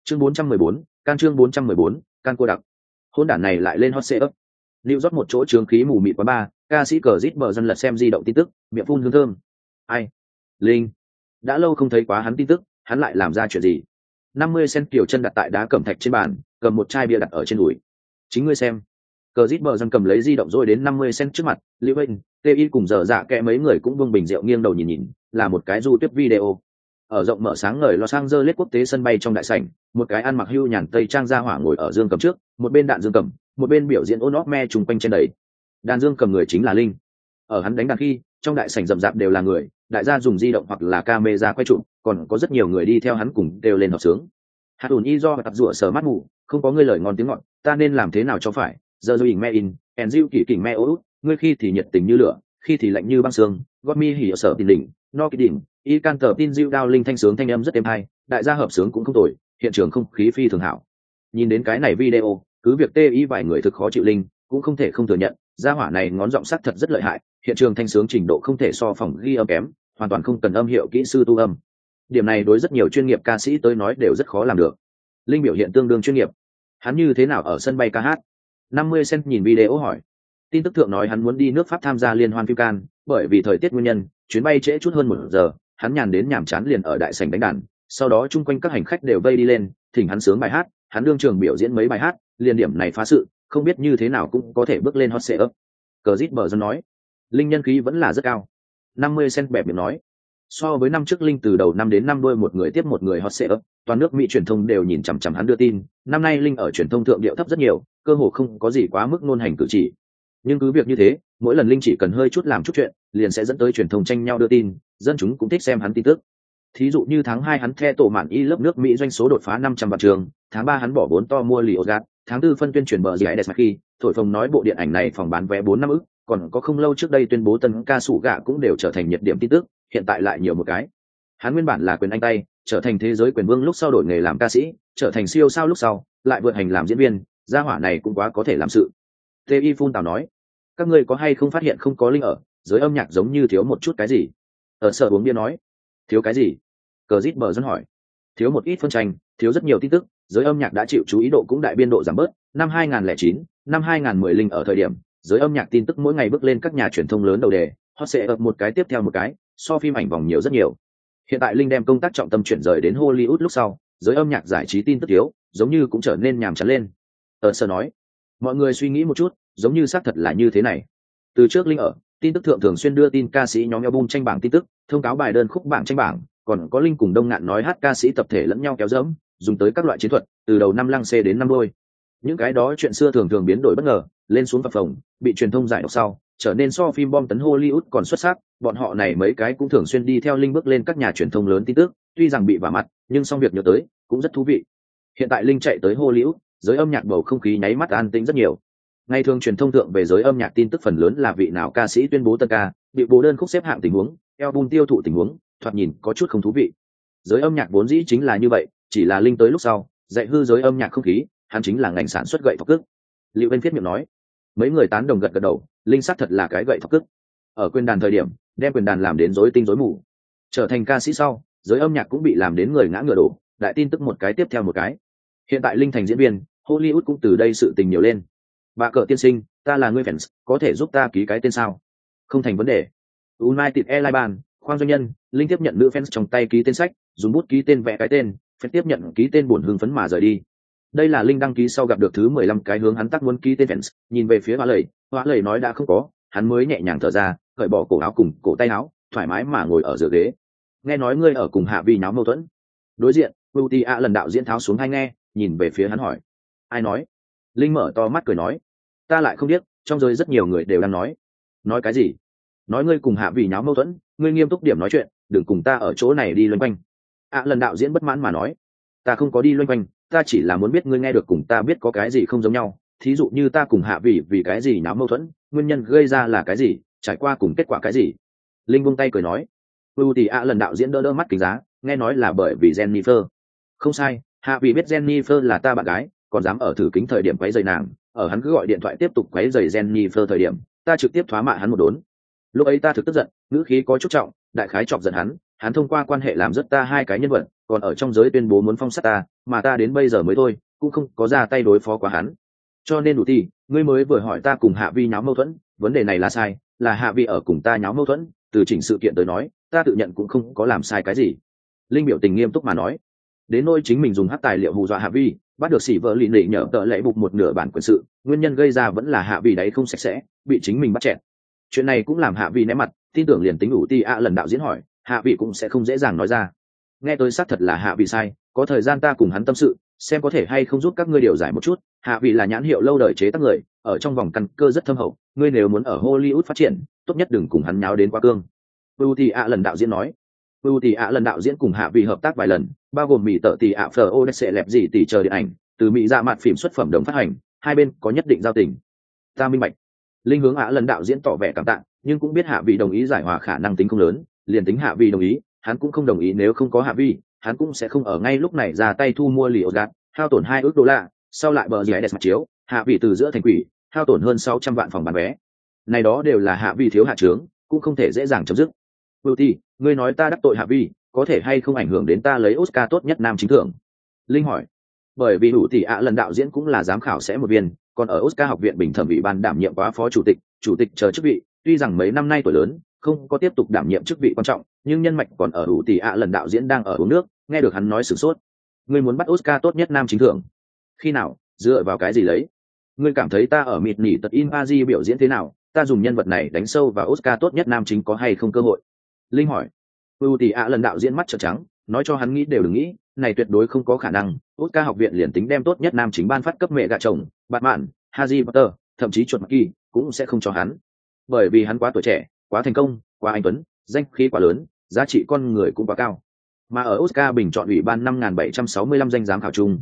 Chương 414, chương 414, can cô đặc. Hôn đản này lại lên hot setup. Lưu rót một chỗ chướng khí mù mịt quá ba, ca sĩ cờ rít bờ dân lật xem di động tin tức, miệng phun hương thơm. Ai? Linh. Đã lâu không thấy quá hắn tin tức, hắn lại làm ra chuyện gì? 50 cent kiểu chân đặt tại đá cẩm thạch trên bàn, cầm một chai bia đặt ở trên đùi. Chính ngươi xem. Cờ rít bờ dân cầm lấy di động rồi đến 50 cent trước mặt, Lưu Anh, TI cùng giờ dạ kẽ mấy người cũng vương bình rượu nghiêng đầu nhìn, là một cái du tiếp video. Ở rộng mở sáng ngời Los Angeles quốc tế sân bay trong đại sảnh, một cái ăn mặc hưu nhàn tây trang ra hỏa ngồi ở dương cầm trước, một bên đạn dương cầm, một bên biểu diễn ôn óp me trùng quanh trên đầy. Đàn dương cầm người chính là Linh. Ở hắn đánh đàn khi, trong đại sảnh rậm rạp đều là người, đại gia dùng di động hoặc là camera quay chụp, còn có rất nhiều người đi theo hắn cùng đều lên hợp sướng. Hạt ủn y do tập rủa sờ mắt mù, không có ngươi lời ngon tiếng ngọt, ta nên làm thế nào cho phải? Giờ rồi me in, and diệu kỳ kỉnh me út, ngươi khi thì nhiệt tình như lửa, khi thì lạnh như băng xương, gót mi hỉ ở sở tình đỉnh, no kỳ đỉnh, y can tờ tin diệu đao linh thanh sướng thanh âm rất êm hay, đại gia hợp sướng cũng không tồi, hiện trường không khí phi thường hảo. Nhìn đến cái này video, cứ việc tê ý vài người thực khó chịu Linh, cũng không thể không thừa nhận, gia hỏa này ngón giọng sắc thật rất lợi hại, hiện trường thanh sướng trình độ không thể so phòng ghi âm kém, hoàn toàn không cần âm hiệu kỹ sư tu âm. Điểm này đối rất nhiều chuyên nghiệp ca sĩ tới nói đều rất khó làm được. Linh biểu hiện tương đương chuyên nghiệp. Hắn như thế nào ở sân bay ca hát? 50 cent nhìn video hỏi. Tin tức thượng nói hắn muốn đi nước Pháp tham gia liên hoan phim Cannes, bởi vì thời tiết nguyên nhân, chuyến bay trễ chút hơn 1 giờ, hắn nhàn đến nhàm chán liền ở đại sảnh đánh đàn, sau đó chung quanh các hành khách đều vây đi lên, thỉnh hắn sướng bài hát, hắn đương trường biểu diễn mấy bài hát, liền điểm này phá sự, không biết như thế nào cũng có thể bước lên hot setup. Cờ Dít Bờ Dân nói, Linh nhân khí vẫn là rất cao. 50 cent bẹp miệng nói, so với năm trước Linh từ đầu năm đến năm đuôi một người tiếp một người hot setup, toàn nước Mỹ truyền thông đều nhìn chằm chằm hắn đưa tin, năm nay Linh ở truyền thông thượng điệu thấp rất nhiều, cơ hồ không có gì quá mức ngôn hành cử chỉ. Nhưng cứ việc như thế, mỗi lần Linh chỉ cần hơi chút làm chút chuyện, liền sẽ dẫn tới truyền thông tranh nhau đưa tin, dân chúng cũng thích xem hắn tin tức. Thí dụ như tháng 2 hắn the tổ mạn y lớp nước Mỹ doanh số đột phá 500 vạn trường, tháng 3 hắn bỏ vốn to mua Liotgat, tháng 4 phân tuyên truyền bờ gì khi thổi phồng nói bộ điện ảnh này phòng bán vé 4 năm ức, còn có không lâu trước đây tuyên bố tân ca sủ gạ cũng đều trở thành nhiệt điểm tin tức, hiện tại lại nhiều một cái. Hắn nguyên bản là quyền anh tay, trở thành thế giới quyền vương lúc sau đổi nghề làm ca sĩ, trở thành siêu sao lúc sau, lại vượt hành làm diễn viên, gia hỏa này cũng quá có thể làm sự. T.I. phun tào nói, các ngươi có hay không phát hiện không có Linh ở, giới âm nhạc giống như thiếu một chút cái gì? Ở sở uống bia nói, thiếu cái gì? Cờ Dít Bờ Dân hỏi, thiếu một ít phân tranh, thiếu rất nhiều tin tức, giới âm nhạc đã chịu chú ý độ cũng đại biên độ giảm bớt. Năm 2009, năm 2010 Linh ở thời điểm, giới âm nhạc tin tức mỗi ngày bước lên các nhà truyền thông lớn đầu đề, họ sẽ ập một cái tiếp theo một cái, so phim ảnh vòng nhiều rất nhiều. Hiện tại Linh đem công tác trọng tâm chuyển rời đến Hollywood lúc sau, giới âm nhạc giải trí tin tức thiếu, giống như cũng trở nên nhàm chán lên. Ở sở nói, mọi người suy nghĩ một chút, giống như xác thật là như thế này. Từ trước Linh ở tin tức thượng thường xuyên đưa tin ca sĩ nhóm album tranh bảng tin tức, thông cáo bài đơn khúc bảng tranh bảng, còn có Linh cùng Đông Ngạn nói hát ca sĩ tập thể lẫn nhau kéo dẫm, dùng tới các loại chiến thuật, từ đầu năm lăng xê đến năm đôi. Những cái đó chuyện xưa thường thường biến đổi bất ngờ, lên xuống phập phồng, bị truyền thông giải độc sau, trở nên so phim bom tấn Hollywood còn xuất sắc. Bọn họ này mấy cái cũng thường xuyên đi theo Linh bước lên các nhà truyền thông lớn tin tức, tuy rằng bị vả mặt, nhưng xong việc nhớ tới cũng rất thú vị. Hiện tại Linh chạy tới Hollywood, giới âm nhạc bầu không khí nháy mắt an tĩnh rất nhiều. Ngày thường truyền thông thượng về giới âm nhạc tin tức phần lớn là vị nào ca sĩ tuyên bố tân ca, bị bố đơn khúc xếp hạng tình huống, album tiêu thụ tình huống, thoạt nhìn có chút không thú vị. Giới âm nhạc vốn dĩ chính là như vậy, chỉ là Linh tới lúc sau, dạy hư giới âm nhạc không khí, hắn chính là ngành sản xuất gậy thọc cức. Liệu Bên Thiết miệng nói, mấy người tán đồng gật gật đầu, Linh xác thật là cái gậy thọc cức. Ở quyền đàn thời điểm, đem quyền đàn làm đến rối tinh rối mù. Trở thành ca sĩ sau, giới âm nhạc cũng bị làm đến người ngã ngựa đổ, đại tin tức một cái tiếp theo một cái. Hiện tại Linh thành diễn viên, Hollywood cũng từ đây sự tình nhiều lên. Bà cờ tiên sinh, ta là người fans, có thể giúp ta ký cái tên sao? Không thành vấn đề. United Airlines Band, khoang doanh nhân, Linh tiếp nhận nữ fans trong tay ký tên sách, dùng bút ký tên vẽ cái tên, phải tiếp nhận ký tên buồn hưng phấn mà rời đi. Đây là Linh đăng ký sau gặp được thứ 15 cái hướng hắn tắc muốn ký tên fans, nhìn về phía Hóa Lầy nói đã không có, hắn mới nhẹ nhàng thở ra, cởi bỏ cổ áo cùng cổ tay áo, thoải mái mà ngồi ở giữa ghế. Nghe nói ngươi ở cùng Hạ Vi nháo mâu thuẫn. Đối diện, Beauty A lần đạo diễn tháo xuống hay nghe, nhìn về phía hắn hỏi. Ai nói? Linh mở to mắt cười nói. Ta lại không biết, trong giới rất nhiều người đều đang nói. Nói cái gì? Nói ngươi cùng Hạ Vi nháo mâu thuẫn, ngươi nghiêm túc điểm nói chuyện, đừng cùng ta ở chỗ này đi loanh quanh. Lần đạo diễn bất mãn mà nói. Ta không có đi loanh quanh, ta chỉ là muốn biết ngươi nghe được cùng ta biết có cái gì không giống nhau. Thí dụ như ta cùng Hạ Vi vì cái gì nháo mâu thuẫn, nguyên nhân gây ra là cái gì, trải qua cùng kết quả cái gì. Linh buông tay cười nói. Beauty A lần đạo diễn đỡ mắt kính giá, nghe nói là bởi vì Jennifer. Không sai, Hạ Vi biết Jennifer là ta bạn gái, còn dám ở thử kính thời điểm quấy rầy nàng, ở hắn cứ gọi điện thoại tiếp tục quấy rầy Jennifer thời điểm, ta trực tiếp thoá mạ hắn một đốn. Lúc ấy ta thực tức giận, ngữ khí có chút trọng, đại khái chọc giận hắn thông qua quan hệ làm rất ta hai cái nhân vật, còn ở trong giới tuyên bố muốn phong sát ta, mà ta đến bây giờ mới thôi cũng không có ra tay đối phó quá hắn. Cho nên đủ tỷ, ngươi mới vừa hỏi ta cùng Hạ Vi nháo mâu thuẫn, vấn đề này là sai, là Hạ Vi ở cùng ta nháo mâu thuẫn, từ chỉnh sự kiện tới nói ta tự nhận cũng không có làm sai cái gì. Linh biểu tình nghiêm túc mà nói. Đến nỗi chính mình dùng hắc tài liệu hù dọa Hạ Vi, bắt được xỉ vợ lì lì nhờ tợ lệ bục một nửa bản quyền sự, nguyên nhân gây ra vẫn là Hạ Vi đấy không sạch sẽ, bị chính mình bắt chẹt. Chuyện này cũng làm Hạ Vi né mặt, tin tưởng liền tính đủ tỷ lần đạo diễn hỏi, Hạ Vi cũng sẽ không dễ dàng nói ra. Nghe tôi xác thật là Hạ Vi sai, có thời gian ta cùng hắn tâm sự, xem có thể hay không giúp các ngươi điều giải một chút. Hạ Vi là nhãn hiệu lâu đời chế tác người, ở trong vòng căn cơ rất thâm hậu, ngươi nếu muốn ở Hollywood phát triển, tốt nhất đừng cùng hắn nháo đến quá cương. Bưu lần đạo diễn nói. Bưu lần đạo diễn cùng Hạ Vi hợp tác vài lần, bao gồm mỹ tợ Phờ Odesse lẹp gì tỷ chờ điện ảnh, từ mỹ ra mặt phim xuất phẩm đồng phát hành, hai bên có nhất định giao tình. Ta minh bạch. Linh hướng lần đạo diễn tỏ vẻ cảm tạ, nhưng cũng biết Hạ Vi đồng ý giải hòa khả năng tính không lớn, liền tính Hạ Vi đồng ý, hắn cũng không đồng ý, nếu không có Hạ Vi, hắn cũng sẽ không ở ngay lúc này ra tay thu mua Liễu Gạt, hao tổn 2 ức đô la, sau lại bờ rẻ đẹp mặt chiếu, Hạ Vi từ giữa thành quỷ, hao tổn hơn 600 vạn phòng bán vé. Này đó đều là Hạ Vi thiếu hạ trướng, cũng không thể dễ dàng chấm dứt. Beauty, ngươi nói ta đắc tội Hạ Vi, có thể hay không ảnh hưởng đến ta lấy Oscar tốt nhất nam chính thưởng? Linh hỏi. Bởi vì đủ tỷ lần đạo diễn cũng là giám khảo sẽ một viên, còn ở Oscar học viện bình thẩm ủy ban đảm nhiệm quá phó chủ tịch chờ chức vị, tuy rằng mấy năm nay tuổi lớn, không có tiếp tục đảm nhiệm chức vị quan trọng, nhưng nhân mạch còn ở đủ tỷ lần đạo diễn đang ở uống nước, nghe được hắn nói sửng sốt. Ngươi muốn bắt Oscar tốt nhất nam chính thưởng? Khi nào? Dựa vào cái gì lấy? Ngươi cảm thấy ta ở mịt nỉ tật in Paris biểu diễn thế nào? Ta dùng nhân vật này đánh sâu vào Oscar tốt nhất nam chính có hay không cơ hội? Linh hỏi. Bưu tỷ lần đạo diễn mắt trợn trắng, nói cho hắn nghĩ đều đừng nghĩ, này tuyệt đối không có khả năng. Oscar học viện liền tính đem tốt nhất nam chính ban phát cấp mẹ gạ chồng, Batman, Harry Potter, thậm chí chuột Mickey cũng sẽ không cho hắn, bởi vì hắn quá tuổi trẻ, quá thành công, quá anh tuấn, danh khí quá lớn, giá trị con người cũng quá cao. Mà ở Oscar bình chọn ủy ban 5.765 danh giám khảo chung,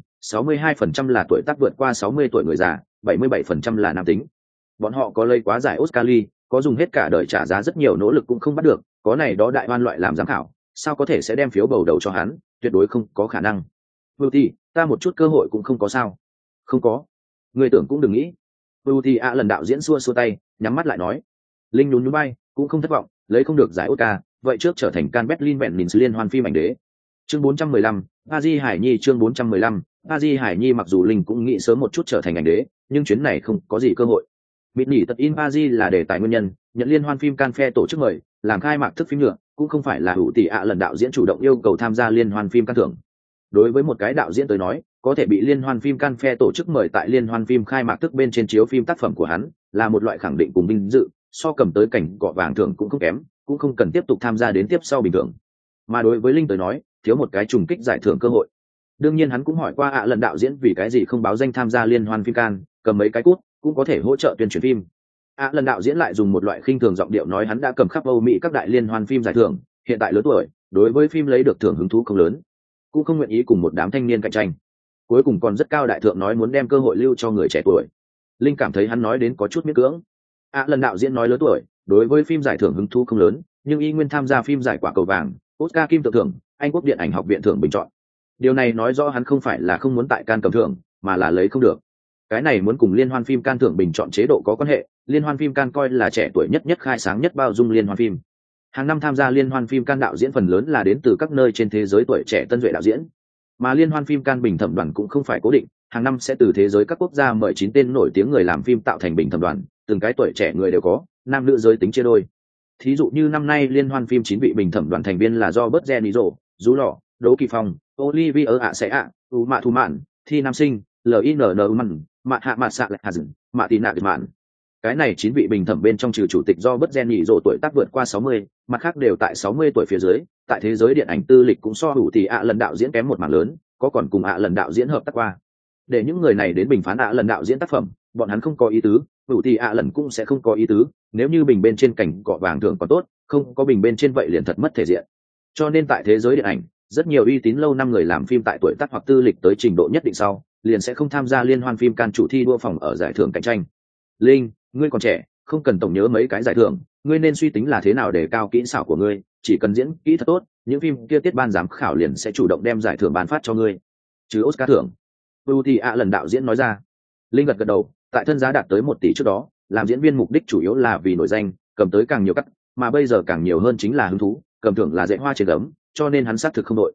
62% là tuổi tác vượt qua 60 tuổi người già, 77% là nam tính. Bọn họ có lấy quá giải Oscar ly, có dùng hết cả đời trả giá rất nhiều nỗ lực cũng không bắt được, có này đó đại oan loại làm giám khảo, sao có thể sẽ đem phiếu bầu đầu cho hắn, tuyệt đối không có khả năng. Beauty, ta một chút cơ hội cũng không có sao? Không có. Người tưởng cũng đừng nghĩ. Beauty lần đạo diễn xua tay, nhắm mắt lại nói. Linh nhún nhún bay, cũng không thất vọng, lấy không được giải Oscar, vậy trước trở thành Cannes Berlin vẹn nhìn liên hoan phim ảnh đế. Chương 415, Paris Hải Nhi chương 415, Paris Hải Nhi mặc dù Linh cũng nghĩ sớm một chút trở thành ảnh đế, nhưng chuyến này không có gì cơ hội. Mịt nỉ tật in Paris là đề tài nguyên nhân, nhận liên hoan phim Cannes Fair tổ chức mời, làm khai mạc thức phim nhựa, cũng không phải là hữu tỷ lần đạo diễn chủ động yêu cầu tham gia liên hoan phim Cannes thưởng. Đối với một cái đạo diễn tới nói, có thể bị liên hoan phim Cannes Fair tổ chức mời tại liên hoan phim khai mạc thức bên trên chiếu phim tác phẩm của hắn, là một loại khẳng định cùng vinh dự, so cầm tới cảnh cọ vàng thưởng cũng không kém, cũng không cần tiếp tục tham gia đến tiếp sau bình thường. Mà đối với Linh tới nói, thiếu một cái trùng kích giải thưởng cơ hội. Đương nhiên hắn cũng hỏi qua lần đạo diễn vì cái gì không báo danh tham gia liên hoan phim Cannes, cầm mấy cái cút cũng có thể hỗ trợ tuyên truyền phim. Lần đạo diễn lại dùng một loại khinh thường giọng điệu nói hắn đã cầm khắp Âu Mỹ các đại liên hoan phim giải thưởng, hiện tại lớn tuổi, đối với phim lấy được thưởng hứng thú không lớn, cũng không nguyện ý cùng một đám thanh niên cạnh tranh. Cuối cùng còn rất cao đại thượng nói muốn đem cơ hội lưu cho người trẻ tuổi. Linh cảm thấy hắn nói đến có chút miễn cưỡng. Lần đạo diễn nói lớn tuổi, đối với phim giải thưởng hứng thú không lớn, nhưng y nguyên tham gia phim giải quả cầu vàng, Oscar kim tự thưởng, Anh quốc điện ảnh học viện thưởng bình chọn. Điều này nói rõ hắn không phải là không muốn tại Cannes cầm thưởng, mà là lấy không được. Cái này muốn cùng liên hoan phim Cannes thưởng bình chọn chế độ có quan hệ, liên hoan phim Cannes coi là trẻ tuổi nhất khai sáng nhất bao dung liên hoan phim. Hàng năm tham gia liên hoan phim Cannes đạo diễn phần lớn là đến từ các nơi trên thế giới tuổi trẻ tân duệ đạo diễn. Mà liên hoan phim Cannes bình thẩm đoàn cũng không phải cố định, hàng năm sẽ từ thế giới các quốc gia mời 9 tên nổi tiếng người làm phim tạo thành bình thẩm đoàn, từng cái tuổi trẻ người đều có, nam nữ giới tính chia đôi. Thí dụ như năm nay liên hoan phim 9 vị bình thẩm đoàn thành viên là do Bert De Niro, Dú Lọ, Đỗ Kỳ Phong, Olivier Assayas, Uma Thurman, Thi Nam Sinh, L.I.N.N. Mặn, Mạ Hạ Mạ Sạ Lệ Hà Dừng, Mạ Tì Nạ Mạn. Cái này 9 vị bình thẩm bên trong trừ chủ tịch do Bert De Niro tuổi tác vượt qua 60, mặt khác đều tại 60 tuổi phía dưới, tại thế giới điện ảnh tư lịch cũng so hữu tỷ lần đạo diễn kém một mảng lớn, có còn cùng lần đạo diễn hợp tác qua. Để những người này đến bình phán lần đạo diễn tác phẩm, bọn hắn không có ý tứ, hữu tỷ lần cũng sẽ không có ý tứ, nếu như bình bên trên cảnh cọ vàng thường còn tốt, không có bình bên trên vậy liền thật mất thể diện. Cho nên tại thế giới điện ảnh, rất nhiều uy tín lâu năm người làm phim tại tuổi tác hoặc tư lịch tới trình độ nhất định sau, liền sẽ không tham gia liên hoan phim Cannes chủ thi đua phòng ở giải thưởng cạnh tranh. Linh, ngươi còn trẻ, không cần tổng nhớ mấy cái giải thưởng, ngươi nên suy tính là thế nào để cao kỹ xảo của ngươi, chỉ cần diễn kỹ thật tốt, những phim kia tiết ban giám khảo liền sẽ chủ động đem giải thưởng ban phát cho ngươi. Chứ Oscar thưởng. Beauty lần đạo diễn nói ra. Linh gật gật đầu, tại thân giá đạt tới 1 tỷ trước đó, làm diễn viên mục đích chủ yếu là vì nổi danh, cầm tới càng nhiều cắt, mà bây giờ càng nhiều hơn chính là hứng thú, cầm thưởng là dạy hoa trên gấm, cho nên hắn xác thực không đội.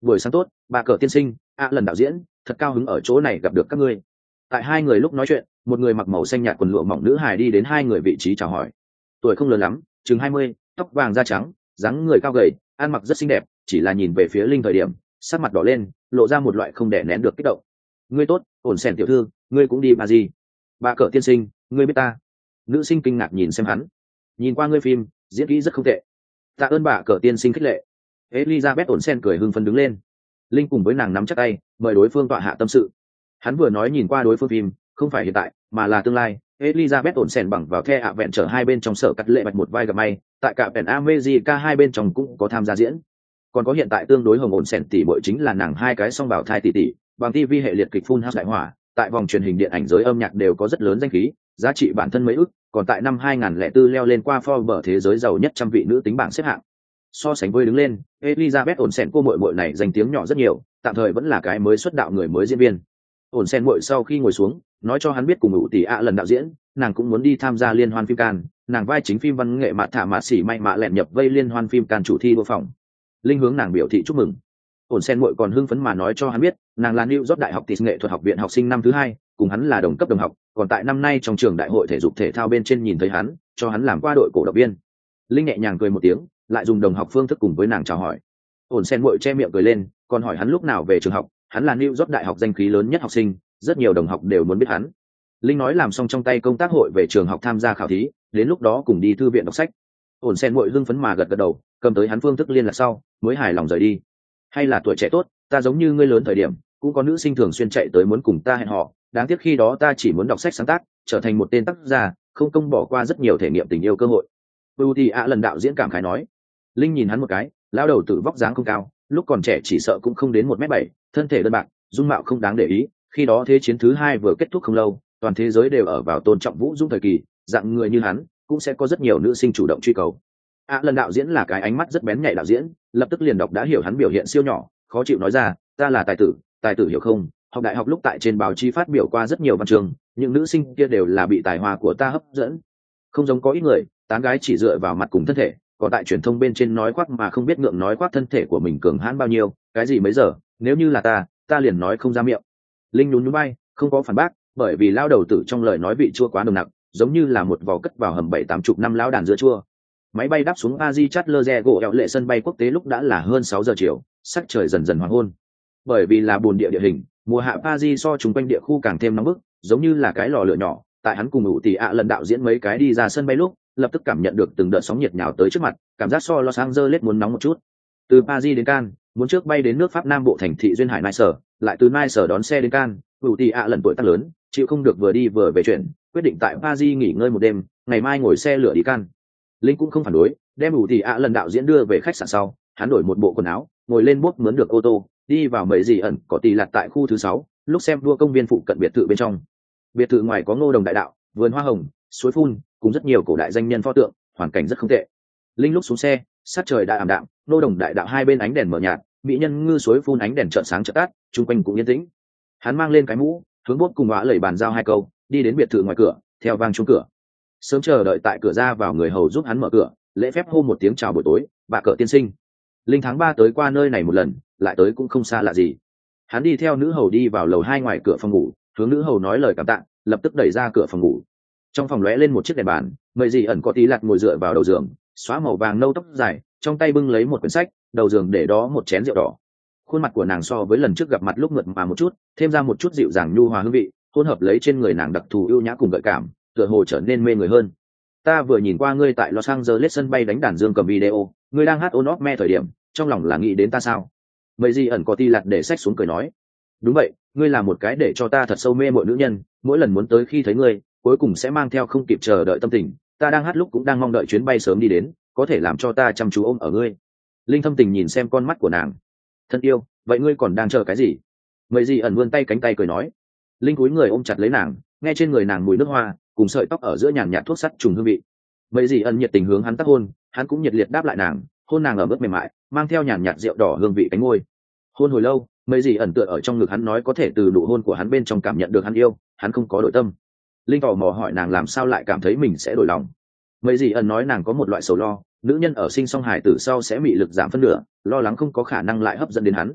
Buổi sáng tốt, bà cờ tiên sinh, lần đạo diễn, thật cao hứng ở chỗ này gặp được các ngươi. Tại hai người lúc nói chuyện, một người mặc màu xanh nhạt quần lụa mỏng nữ hài đi đến hai người vị trí chào hỏi. Tuổi không lớn lắm, chừng 20, tóc vàng da trắng, dáng người cao gầy, ăn mặc rất xinh đẹp, chỉ là nhìn về phía Linh thời điểm, sắc mặt đỏ lên, lộ ra một loại không đè nén được kích động. Ngươi tốt, ổn sèn tiểu thư, ngươi cũng đi bà gì? Bà cờ tiên sinh, ngươi biết ta? Nữ sinh kinh ngạc nhìn xem hắn. Nhìn qua ngươi phim, diễn kỹ rất không tệ. Tạ ơn bà cờ tiên sinh khích lệ. Elizabeth ổn sen cười hưng phấn đứng lên. Linh cùng với nàng nắm chắc tay, mời đối phương tọa hạ tâm sự. Hắn vừa nói nhìn qua đối phương phim, không phải hiện tại, mà là tương lai. Elizabeth ổn sen bằng vào The vẹn trở hai bên trong sở cắt lệ bạch một vai gặp may, tại cả Pen America hai bên trong cũng có tham gia diễn. Còn có hiện tại tương đối hồng ổn sen tỷ muội chính là nàng hai cái song bảo thai tỷ tỷ, bằng TV hệ liệt kịch Full House đại hỏa, tại vòng truyền hình điện ảnh giới âm nhạc đều có rất lớn danh khí, giá trị bản thân mấy ức, còn tại năm 2004 leo lên qua Forbes thế giới giàu nhất trăm vị nữ tính bảng xếp hạng. So sánh với đứng lên, Elizabeth Olsen cô muội này danh tiếng nhỏ rất nhiều, tạm thời vẫn là cái mới xuất đạo người mới diễn viên. Olsen muội sau khi ngồi xuống, nói cho hắn biết cùng ủ tỷ lần đạo diễn, nàng cũng muốn đi tham gia liên hoan phim Cannes, nàng vai chính phim văn nghệ mạ thả mạ xỉ may mạ lẹn nhập vây liên hoan phim Cannes chủ thi đua phòng. Linh hướng nàng biểu thị chúc mừng. Olsen muội còn hưng phấn mà nói cho hắn biết, nàng là New York Đại học nghệ thuật học viện học sinh năm thứ hai, cùng hắn là đồng cấp đồng học, còn tại năm nay trong trường đại hội thể dục thể thao bên trên nhìn thấy hắn, cho hắn làm qua đội cổ động viên. Linh nhẹ nhàng cười một tiếng, lại dùng đồng học phương thức cùng với nàng chào hỏi. Ổn sen muội che miệng cười lên, còn hỏi hắn lúc nào về trường học. Hắn là New York Đại học danh khí lớn nhất học sinh, rất nhiều đồng học đều muốn biết hắn. Linh nói làm xong trong tay công tác hội về trường học tham gia khảo thí, đến lúc đó cùng đi thư viện đọc sách. Ổn sen muội hưng phấn mà gật gật đầu, cầm tới hắn phương thức liên lạc sau, mới hài lòng rời đi. Hay là tuổi trẻ tốt, ta giống như ngươi lớn thời điểm, cũng có nữ sinh thường xuyên chạy tới muốn cùng ta hẹn hò, đáng tiếc khi đó ta chỉ muốn đọc sách sáng tác, trở thành một tên tác giả, không công bỏ qua rất nhiều thể nghiệm tình yêu cơ hội. Thì lần đạo diễn cảm khái nói. Linh nhìn hắn một cái, lao đầu tự vóc dáng không cao, lúc còn trẻ chỉ sợ cũng không đến 1m7, thân thể đơn bạc, dung mạo không đáng để ý. Khi đó thế chiến thứ hai vừa kết thúc không lâu, toàn thế giới đều ở vào tôn trọng vũ dung thời kỳ, dạng người như hắn cũng sẽ có rất nhiều nữ sinh chủ động truy cầu. Lần đạo diễn là cái ánh mắt rất bén nhạy đạo diễn, lập tức liền đọc đã hiểu hắn biểu hiện siêu nhỏ, khó chịu nói ra, ta là tài tử hiểu không? Học đại học lúc tại trên báo chí phát biểu qua rất nhiều văn chương, những nữ sinh kia đều là bị tài hoa của ta hấp dẫn. Không giống có ít người, tán gái chỉ dựa vào mặt cùng thân thể, còn tại truyền thông bên trên nói khoác mà không biết ngượng nói khoác thân thể của mình cường hãn bao nhiêu, cái gì mấy giờ, nếu như là ta liền nói không ra miệng. Linh nhún nhún bay, không có phản bác, bởi vì lao đầu tử trong lời nói vị chua quá nồng nặc, giống như là một vò cất vào hầm 7-80 năm lão đàn dưa chua. Máy bay đáp xuống Paris Charles de Gaulle lệ sân bay quốc tế lúc đã là hơn 6 giờ chiều, sắc trời dần dần hoàng hôn. Bởi vì là bùn địa địa hình, mùa hạ Paris so chung quanh địa khu càng thêm nóng bức, giống như là cái lò lửa nhỏ. Tại hắn cùng ủ tỷ lần đạo diễn mấy cái đi ra sân bay lúc, lập tức cảm nhận được từng đợt sóng nhiệt nhào tới trước mặt, cảm giác so Los Angeles muốn nóng một chút. Từ Paris đến Cannes, muốn trước bay đến nước Pháp Nam bộ thành thị duyên hải Nice, lại từ Nice đón xe đến Cannes. Ủ tỷ lần tuổi tác lớn, chịu không được vừa đi vừa về chuyện, quyết định tại Paris nghỉ ngơi một đêm, ngày mai ngồi xe lửa đi Cannes. Linh cũng không phản đối, đem ủ tỷ lần đạo diễn đưa về khách sạn sau, hắn đổi một bộ quần áo, ngồi lên bốt mướn được ô tô, đi vào mấy gì ẩn có tỷ lạt tại khu thứ 6, lúc xem đua công viên phụ cận biệt thự bên trong. Biệt thự ngoài có Ngô Đồng đại đạo, vườn hoa hồng, suối phun, cùng rất nhiều cổ đại danh nhân pho tượng, hoàn cảnh rất không tệ. Linh lúc xuống xe, sát trời đã ảm đạm, Ngô Đồng đại đạo hai bên ánh đèn mở nhạt, mỹ nhân ngư suối phun ánh đèn chợt sáng chợt tắt, chung quanh cũng yên tĩnh. Hắn mang lên cái mũ, hướng bốt cùng ngõ lẩy bàn giao hai câu, đi đến biệt thự ngoài cửa, theo vang chuông cửa. Sớm chờ đợi tại cửa ra vào người hầu giúp hắn mở cửa, lễ phép hô một tiếng chào buổi tối, bà cờ tiên sinh. Linh tháng 3 tới qua nơi này một lần, lại tới cũng không xa lạ gì. Hắn đi theo nữ hầu đi vào lầu 2 ngoài cửa phòng ngủ, hướng nữ hầu nói lời cảm tạ, lập tức đẩy ra cửa phòng ngủ. Trong phòng lóe lên một chiếc đèn bàn, mây gì ẩn có tí lạt ngồi dựa vào đầu giường, xóa màu vàng nâu tóc dài, trong tay bưng lấy một quyển sách, đầu giường để đó một chén rượu đỏ. Khuôn mặt của nàng so với lần trước gặp mặt lúc mượt mà một chút, thêm ra một chút dịu dàng nhu hòa hương vị, hỗn hợp lấy trên người nàng đặc thù ưu nhã cùng gợi cảm, tựa hồ trở nên mê người hơn. Ta vừa nhìn qua ngươi tại Los Angeles sân bay đánh đàn dương cầm video, ngươi đang hát On Off Me thời điểm, trong lòng là nghĩ đến ta sao? Mây gì ẩn có tí lạt để sách xuống cười nói, đúng vậy, ngươi là một cái để cho ta thật sâu mê mội nữ nhân, mỗi lần muốn tới khi thấy ngươi, cuối cùng sẽ mang theo không kịp chờ đợi tâm tình. Ta đang hát lúc cũng đang mong đợi chuyến bay sớm đi đến, có thể làm cho ta chăm chú ôm ở ngươi. Linh thâm tình nhìn xem con mắt của nàng, thân yêu, vậy ngươi còn đang chờ cái gì? Mây gì ẩn vươn tay cánh tay cười nói. Linh cúi người ôm chặt lấy nàng, nghe trên người nàng mùi nước hoa cùng sợi tóc ở giữa nhàn nhạt thuốc sắt trùng hương vị. Mây gì ẩn nhiệt tình hướng hắn tác hôn, hắn cũng nhiệt liệt đáp lại nàng, hôn nàng ở mức mềm mại, mang theo nhàn nhạt rượu đỏ hương vị cánh môi. Hôn hồi lâu, mấy gì ẩn tựa ở trong ngực hắn nói có thể từ nụ hôn của hắn bên trong cảm nhận được hắn yêu, hắn không có đổi tâm. Linh tò mò hỏi nàng làm sao lại cảm thấy mình sẽ đổi lòng. Mấy gì ẩn nói nàng có một loại sầu lo, nữ nhân ở sinh xong hài tử sau sẽ bị lực giảm phân nửa, lo lắng không có khả năng lại hấp dẫn đến hắn.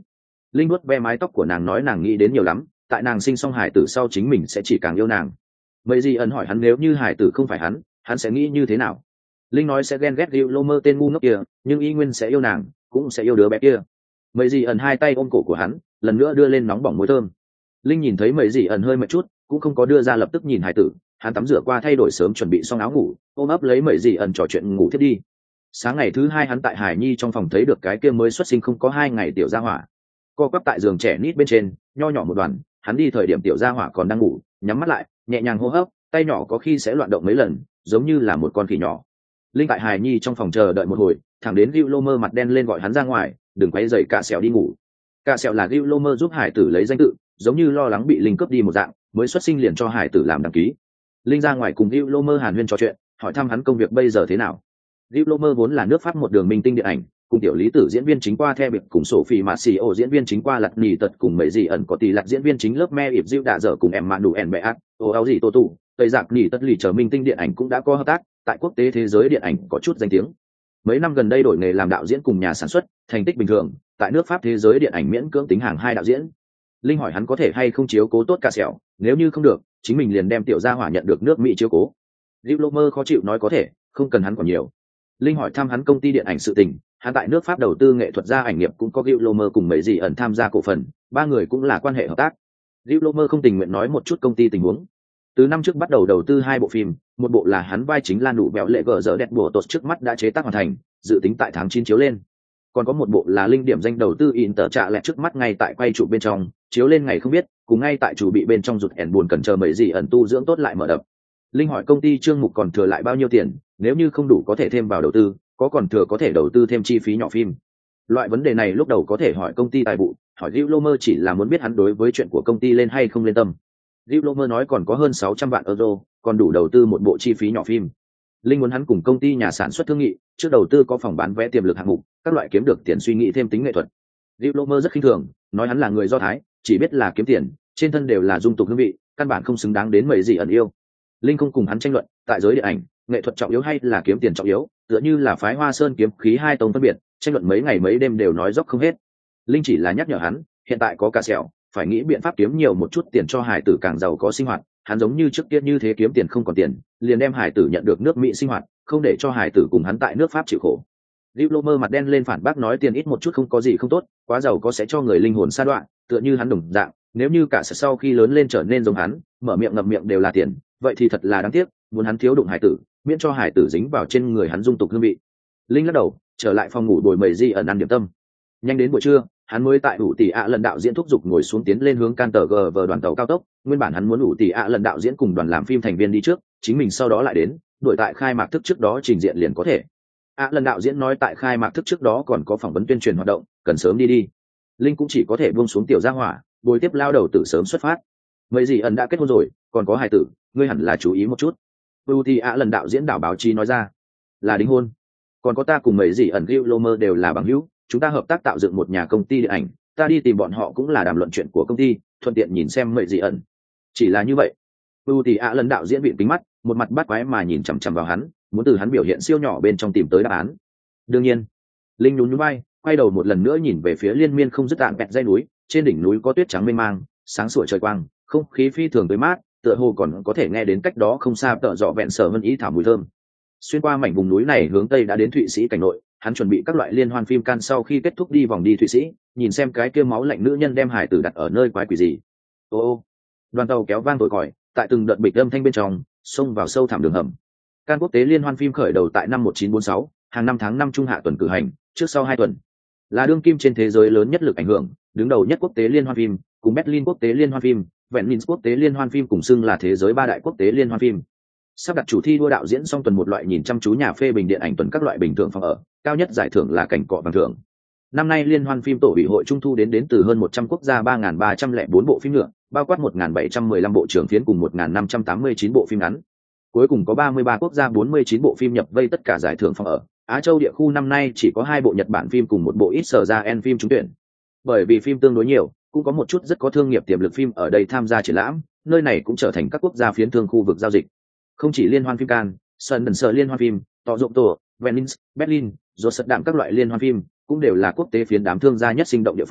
Linh vuốt ve mái tóc của nàng nói nàng nghĩ đến nhiều lắm, tại nàng sinh xong hải tử sau chính mình sẽ chỉ càng yêu nàng. Mấy gì ẩn hỏi hắn nếu như hải tử không phải hắn sẽ nghĩ như thế nào. Linh nói sẽ ghen ghét Gil Lomer tên ngu ngốc kia, nhưng y nguyên sẽ yêu nàng, cũng sẽ yêu đứa bé kia. Mấy gì ẩn hai tay ôm cổ của hắn, lần nữa đưa lên nóng bỏng môi thơm. Linh nhìn thấy mấy gì ẩn hơi mệt chút, cũng không có đưa ra lập tức nhìn hải tử, hắn tắm rửa qua thay đổi sớm chuẩn bị xong áo ngủ, ôm ấp lấy mấy gì ẩn trò chuyện ngủ thiết đi. Sáng ngày thứ hai hắn tại Hải Nhi trong phòng thấy được cái kia mới xuất sinh không có 2 ngày tiểu gia hỏa, co quắp tại giường trẻ nít bên trên, nho nhỏ một đoàn. Hắn đi thời điểm tiểu gia hỏa còn đang ngủ, nhắm mắt lại, nhẹ nhàng hô hấp, tay nhỏ có khi sẽ loạn động mấy lần, giống như là một con khỉ nhỏ. Linh tại Hải Nhi trong phòng chờ đợi một hồi, thẳng đến Gil Lomer mặt đen lên gọi hắn ra ngoài, đừng quấy rầy cả sẹo đi ngủ. Cả sẹo là Gil Lomer giúp hải tử lấy danh tự, giống như lo lắng bị Linh cướp đi một dạng, mới xuất sinh liền cho hải tử làm đăng ký. Linh ra ngoài cùng Gil Lomer hàn huyên trò chuyện, hỏi thăm hắn công việc bây giờ thế nào. Gil Lomer vốn là nước Pháp một đường minh tinh điện ảnh, cùng tiểu lý tử diễn viên chính qua theo biệt cùng Sophie Marceau diễn viên chính qua lật nỉ tật cùng mấy gì ẩn có tỷ lệ diễn viên chính lớp me ịp diệu đã dở cùng em mạn đủ ẻn bệ ác, ô áo gì tô tụ, tây giặc nỉ tật lì chờ minh tinh điện ảnh cũng đã có hợp tác, tại quốc tế thế giới điện ảnh có chút danh tiếng. Mấy năm gần đây đổi nghề làm đạo diễn cùng nhà sản xuất, thành tích bình thường, tại nước Pháp thế giới điện ảnh miễn cưỡng tính hàng 2 đạo diễn. Linh hỏi hắn có thể hay không chiếu cố tốt cả sẹo, nếu như không được, chính mình liền đem tiểu gia hỏa nhận được nước Mỹ chiếu cố. Gil Lomer khó chịu nói có thể, không cần hắn còn nhiều. Linh hỏi thăm hắn công ty điện ảnh sự tình, hắn tại nước Pháp đầu tư nghệ thuật gia ảnh nghiệp cũng có Gil Lomer cùng mấy gì ẩn tham gia cổ phần, 3 người cũng là quan hệ hợp tác. Gil Lomer không tình nguyện nói một chút công ty tình huống. Từ năm trước bắt đầu đầu tư 2 bộ phim, một bộ là hắn vai chính Lan Đủ Bẹo Lệ Gở Dở Đẹp Bộ Tột trước mắt đã chế tác hoàn thành, dự tính tại tháng 9 chiếu lên. Còn có một bộ là Linh điểm danh đầu tư in tờ trạ lẹ trước mắt ngay tại quay chụp bên trong, chiếu lên ngày không biết, cùng ngay tại chủ bị bên trong rụt ẻn buồn cần chờ mấy gì ẩn tu dưỡng tốt lại mở đập. Linh hỏi công ty trương mục còn thừa lại bao nhiêu tiền, nếu như không đủ có thể thêm vào đầu tư, có còn thừa có thể đầu tư thêm chi phí nhỏ phim. Loại vấn đề này lúc đầu có thể hỏi công ty tài vụ, hỏi Gil Lomer chỉ là muốn biết hắn đối với chuyện của công ty lên hay không lên tâm. Gil Lomer nói còn có hơn 600 vạn euro, còn đủ đầu tư một bộ chi phí nhỏ phim. Linh muốn hắn cùng công ty nhà sản xuất thương nghị, trước đầu tư có phòng bán vé tiềm lực hạng mục, các loại kiếm được tiền suy nghĩ thêm tính nghệ thuật. Gil Lomer rất khinh thường, nói hắn là người Do Thái, chỉ biết là kiếm tiền, trên thân đều là dung tục hương vị, căn bản không xứng đáng đến mấy gì ẩn yêu. Linh không cùng hắn tranh luận, tại giới điện ảnh, nghệ thuật trọng yếu hay là kiếm tiền trọng yếu, tựa như là phái Hoa Sơn kiếm khí hai tông phân biệt, tranh luận mấy ngày mấy đêm đều nói dốc không hết. Linh chỉ là nhắc nhở hắn, hiện tại có cả sẹo, phải nghĩ biện pháp kiếm nhiều một chút tiền cho hải tử càng giàu có sinh hoạt. Hắn giống như trước kia như thế kiếm tiền không còn tiền, liền đem hải tử nhận được nước Mỹ sinh hoạt, không để cho hải tử cùng hắn tại nước Pháp chịu khổ. Gil Lomer mặt đen lên phản bác nói tiền ít một chút không có gì không tốt, quá giàu có sẽ cho người linh hồn sa đoạn, tựa như hắn đồng dạng, nếu như cả sau khi lớn lên trở nên giống hắn, mở miệng ngậm miệng đều là tiền, vậy thì thật là đáng tiếc, muốn hắn thiếu đụng hải tử, miễn cho hải tử dính vào trên người hắn dung tục hương vị. Linh lắc đầu, trở lại phòng ngủ bồi mầy di ẩn ăn điểm tâm. Nhanh đến buổi trưa, hắn mới tại ủ tỷ ạ lần đạo diễn thúc giục ngồi xuống tiến lên hướng can tờ g vờ đoàn tàu cao tốc. Nguyên bản hắn muốn ủ tỷ ạ lần đạo diễn cùng đoàn làm phim thành viên đi trước, chính mình sau đó lại đến, đuổi tại khai mạc thức trước đó trình diện liền có thể. ạ lần đạo diễn nói tại khai mạc thức trước đó còn có phỏng vấn tuyên truyền hoạt động, cần sớm đi đi. Linh cũng chỉ có thể buông xuống tiểu gia hỏa, bồi tiếp lao đầu tử sớm xuất phát. Mấy gì ẩn đã kết hôn rồi, còn có hài tử, ngươi hẳn là chú ý một chút. ủ tỷ ạ lần đạo diễn đảo báo chí nói ra, là đính hôn. Còn có ta cùng mấy gì ẩn Gil Lomer đều là bằng hữu, chúng ta hợp tác tạo dựng một nhà công ty điện ảnh, ta đi tìm bọn họ cũng là đàm luận chuyện của công ty, thuận tiện nhìn xem mấy gì ẩn. Chỉ là như vậy. Thì lần đạo diễn vịn kính mắt, một mặt bắt quái mà nhìn chằm chằm vào hắn, muốn từ hắn biểu hiện siêu nhỏ bên trong tìm tới đáp án. Đương nhiên, Linh nhún nhún vai, quay đầu một lần nữa nhìn về phía liên miên không dứt tạn bẹt dãy núi, trên đỉnh núi có tuyết trắng mênh mang, sáng sủa trời quang, không khí phi thường tươi mát, tựa hồ còn có thể nghe đến cách đó không xa tợ dọ vẹn sở vân ý thảo mùi thơm. Xuyên qua mảnh vùng núi này hướng tây đã đến Thụy Sĩ cảnh nội, hắn chuẩn bị các loại liên hoan phim Cannes sau khi kết thúc đi vòng đi Thụy Sĩ, nhìn xem cái kia máu lạnh nữ nhân đem hải tử đặt ở nơi quái quỷ gì. Ô, đoàn tàu kéo vang thổi còi, tại từng đợt bịch âm thanh bên trong, xông vào sâu thẳm đường hầm. Cannes quốc tế liên hoan phim khởi đầu tại năm 1946, hàng năm tháng 5 trung hạ tuần cử hành, trước sau 2 tuần. Là đương kim trên thế giới lớn nhất lực ảnh hưởng, đứng đầu nhất quốc tế liên hoan phim, cùng Berlin quốc tế liên hoan phim, Venice quốc tế liên hoan phim cùng xưng là thế giới 3 đại quốc tế liên hoan phim. Sắp đặt chủ thi đua đạo diễn xong tuần một loại nhìn chăm chú nhà phê bình điện ảnh tuần các loại bình thường phòng ở, cao nhất giải thưởng là cảnh cọ vàng thưởng. Năm nay liên hoan phim tổ ủy hội trung thu đến từ hơn 100 quốc gia 3.304 bộ phim nhựa, bao quát 1.715 bộ trưởng phiến cùng 1.589 bộ phim ngắn. Cuối cùng có 33 quốc gia 49 bộ phim nhập vây tất cả giải thưởng phòng ở. Á Châu địa khu năm nay chỉ có 2 bộ Nhật Bản phim cùng một bộ ít sở ra en phim trúng tuyển. Bởi vì phim tương đối nhiều, cũng có một chút rất có thương nghiệp tiềm lực phim ở đây tham gia triển lãm, nơi này cũng trở thành các quốc gia phiến thương khu vực giao dịch. Không chỉ liên hoan phim Cannes, Sundance liên hoan phim, Tỏ rộng tổ, Venice, Berlin, rồi sật đạm các loại liên hoan phim, cũng đều là quốc tế phiến đám thương gia nhất sinh động địa phương,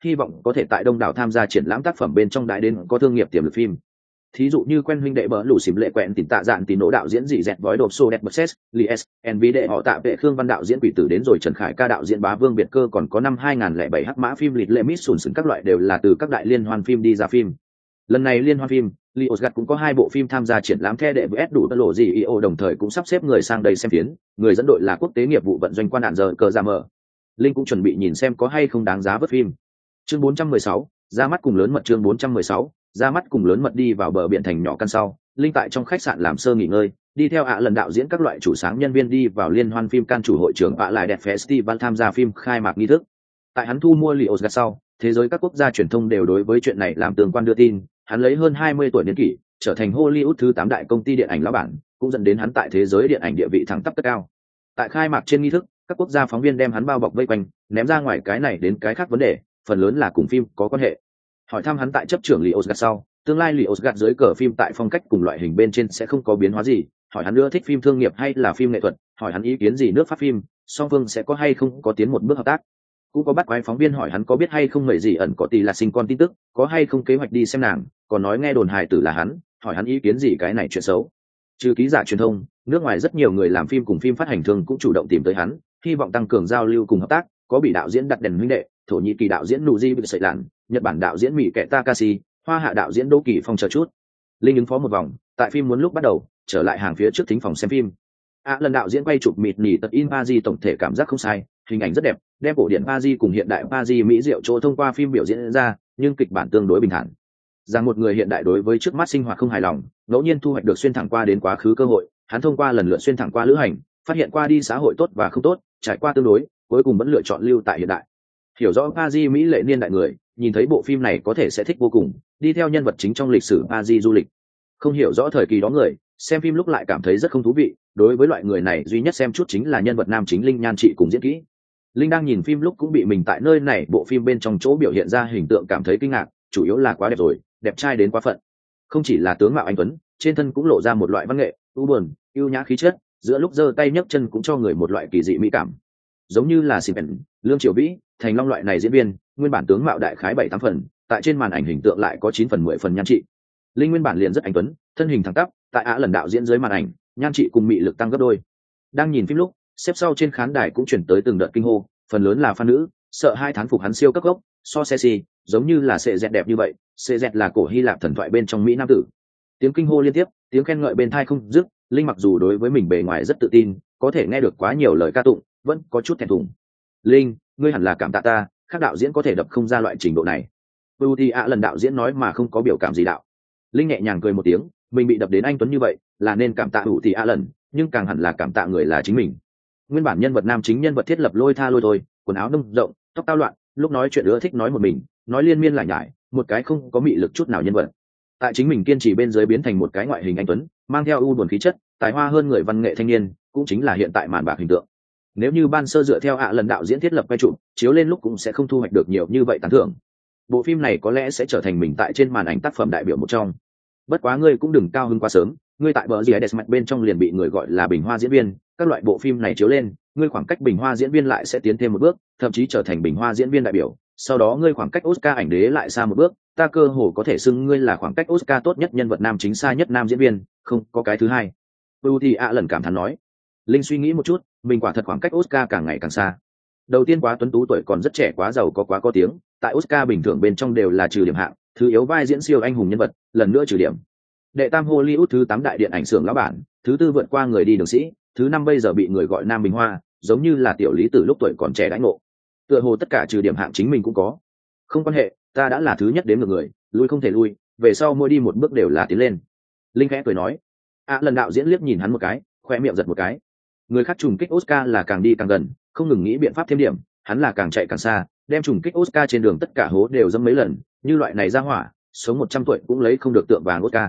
hy vọng có thể tại đông đảo tham gia triển lãm tác phẩm bên trong đại đến có thương nghiệp tiềm lực phim. Thí dụ như quen huynh đệ bỡ lũ xỉm lệ quẹn tìm tạ dạn tín nỗ đạo diễn dị dẹt vói đột xô đẹp bật lies nv đệ họ tạ vệ khương văn đạo diễn quỷ tử đến rồi Trần Khải ca đạo diễn bá vương biệt cơ, còn có năm 2007 hắc mã phim lịt lệ mít sùn sùn, các loại đều là từ các đại liên hoan phim đi ra phim. Lần này liên hoan phim Liosgat cũng có 2 bộ phim tham gia triển lãm The đệ vs đủ lộ gì io, đồng thời cũng sắp xếp người sang đây xem phiến, người dẫn đội là quốc tế nghiệp vụ vận doanh quan đạn giờ cờ ra mở. Linh cũng chuẩn bị nhìn xem có hay không đáng giá vớt phim. Chương 416, ra mắt cùng lớn mật. Chương 416, ra mắt cùng lớn mật. Đi vào bờ biển thành nhỏ căn sau, Linh tại trong khách sạn làm sơ nghỉ ngơi, đi theo lần đạo diễn các loại chủ sáng nhân viên đi vào liên hoan phim can chủ hội trưởng lại đẹp festival tham gia phim khai mạc nghi thức. Tại hắn thu mua Liosgat sau, thế giới các quốc gia truyền thông đều đối với chuyện này làm tương quan đưa tin. Hắn lấy hơn 20 tuổi niên kỷ trở thành Hollywood thứ 8 đại công ty điện ảnh lão bản, cũng dẫn đến hắn tại thế giới điện ảnh địa vị thẳng tắp rất cao. Tại khai mạc trên nghi thức, các quốc gia phóng viên đem hắn bao bọc vây quanh, ném ra ngoài cái này đến cái khác vấn đề, phần lớn là cùng phim có quan hệ. Hỏi thăm hắn tại chấp trưởng Liosgat sau, tương lai Liosgat dưới cờ phim tại phong cách cùng loại hình bên trên sẽ không có biến hóa gì, hỏi hắn ưa thích phim thương nghiệp hay là phim nghệ thuật, hỏi hắn ý kiến gì nước Pháp phim, song phương sẽ có hay không có tiến một bước hợp tác. Cũng có bắt quái phóng viên hỏi hắn có biết hay không người gì ẩn có tỷ là sinh con tin tức, có hay không kế hoạch đi xem nàng, còn nói nghe đồn hài tử là hắn, hỏi hắn ý kiến gì cái này chuyện xấu. Trừ ký giả truyền thông, nước ngoài rất nhiều người làm phim cùng phim phát hành thường cũng chủ động tìm tới hắn, hy vọng tăng cường giao lưu cùng hợp tác, có bị đạo diễn đặt đèn huynh đệ, Thổ Nhĩ Kỳ đạo diễn Nuji bị sợi lạn, Nhật Bản đạo diễn Mỹ Kệ Takashi, Hoa Hạ đạo diễn Đỗ Kỳ Phong chờ chút. Linh ứng phó một vòng, tại phim muốn lúc bắt đầu, trở lại hàng phía trước thính phòng xem phim. Lần đạo diễn quay chụp mịt nỉ tật in Paris, tổng thể cảm giác không sai, hình ảnh rất đẹp, đem cổ điển Paris cùng hiện đại Paris mỹ diệu chỗ thông qua phim biểu diễn ra, nhưng kịch bản tương đối bình thản. Rằng một người hiện đại đối với trước mắt sinh hoạt không hài lòng, ngẫu nhiên thu hoạch được xuyên thẳng qua đến quá khứ cơ hội, hắn thông qua lần lượt xuyên thẳng qua lữ hành, phát hiện qua đi xã hội tốt và không tốt, trải qua tương đối, cuối cùng vẫn lựa chọn lưu tại hiện đại. Hiểu rõ Paris mỹ lệ niên đại người, nhìn thấy bộ phim này có thể sẽ thích vô cùng, đi theo nhân vật chính trong lịch sử Paris du lịch. Không hiểu rõ thời kỳ đó người, xem phim lúc lại cảm thấy rất không thú vị, đối với loại người này duy nhất xem chút chính là nhân vật nam chính Linh nhan trị cùng diễn kỹ. Linh đang nhìn phim lúc cũng bị mình tại nơi này bộ phim bên trong chỗ biểu hiện ra hình tượng cảm thấy kinh ngạc, chủ yếu là quá đẹp rồi, đẹp trai đến quá phận. Không chỉ là tướng mạo anh tuấn, trên thân cũng lộ ra một loại văn nghệ, u buồn, yêu nhã khí chất, giữa lúc giơ tay nhấc chân cũng cho người một loại kỳ dị mỹ cảm. Giống như là Sipen, Lương Triều Vĩ, Thành Long loại này diễn viên, nguyên bản tướng mạo đại khái 7-8 phần, tại trên màn ảnh hình tượng lại có 9 phần 10 phần nhan trị. Linh nguyên bản liền rất anh tuấn, thân hình thẳng tắp, tại lần đạo diễn dưới màn ảnh, nhan trị cùng mị lực tăng gấp đôi. Đang nhìn phim lúc, xếp sau trên khán đài cũng chuyển tới từng đợt kinh hô, phần lớn là fan nữ, sợ hai thán phục hắn siêu cấp gốc, so sexy, giống như là sệ dẹt đẹp như vậy, sệ dẹt là cổ Hy Lạp thần thoại bên trong mỹ nam tử. Tiếng kinh hô liên tiếp, tiếng khen ngợi bên tai không dứt, Linh mặc dù đối với mình bề ngoài rất tự tin, có thể nghe được quá nhiều lời ca tụng, vẫn có chút thẹn thùng. Linh, ngươi hẳn là cảm tạ ta, các đạo diễn có thể đập không ra loại trình độ này. Woody lần đạo diễn nói mà không có biểu cảm gì đạo. Linh nhẹ nhàng cười một tiếng, mình bị đập đến anh tuấn như vậy, là nên cảm tạ Woody lần, nhưng càng hẳn là cảm tạ người là chính mình. Nguyên bản nhân vật nam chính nhân vật thiết lập lôi tha lôi thôi, quần áo nông rộng, tóc tao loạn, lúc nói chuyện ưa thích nói một mình, nói liên miên lại nhải, một cái không có mị lực chút nào nhân vật. Tại chính mình kiên trì bên dưới biến thành một cái ngoại hình anh tuấn, mang theo u buồn khí chất, tài hoa hơn người văn nghệ thanh niên, cũng chính là hiện tại màn bạc hình tượng. Nếu như ban sơ dựa theo lần đạo diễn thiết lập quay trụ, chiếu lên lúc cũng sẽ không thu hoạch được nhiều như vậy tán thưởng. Bộ phim này có lẽ sẽ trở thành mình tại trên màn ảnh tác phẩm đại biểu một trong. Bất quá ngươi cũng đừng cao hứng quá sớm, ngươi tại bờ gì đẹp mặt bên trong liền bị người gọi là bình hoa diễn viên, các loại bộ phim này chiếu lên, ngươi khoảng cách bình hoa diễn viên lại sẽ tiến thêm một bước, thậm chí trở thành bình hoa diễn viên đại biểu, sau đó ngươi khoảng cách Oscar ảnh đế lại xa một bước, ta cơ hồ có thể xưng ngươi là khoảng cách Oscar tốt nhất nhân vật nam chính xa nhất nam diễn viên, không có cái thứ hai. Woody lần cảm thán nói. Linh suy nghĩ một chút, mình quả thật khoảng cách Oscar càng ngày càng xa. Đầu tiên quá tuấn tú tuổi còn rất trẻ, quá giàu quá có tiếng, tại Oscar bình thường bên trong đều là trừ điểm hạng, thứ yếu vai diễn siêu anh hùng nhân vật, lần nữa trừ điểm. Đệ tam Hollywood thứ 8 đại điện ảnh xưởng lão bản, thứ tư vượt qua người đi đường sĩ, thứ năm bây giờ bị người gọi nam bình hoa, giống như là tiểu lý tử lúc tuổi còn trẻ đãi ngộ. Tựa hồ tất cả trừ điểm hạng chính mình cũng có. Không quan hệ, ta đã là thứ nhất đến ngược người, lui không thể lui, về sau mỗi đi một bước đều là tiến lên. Linh khẽ cười nói. Lần đạo diễn liếc nhìn hắn một cái, khoe miệng giật một cái. Người khác trùng kích Oscar là càng đi càng gần, không ngừng nghĩ biện pháp thêm điểm, hắn là càng chạy càng xa, đem trùng kích Oscar trên đường tất cả hố đều dẫm mấy lần, như loại này ra hỏa, sống 100 tuổi cũng lấy không được tượng vàng Oscar.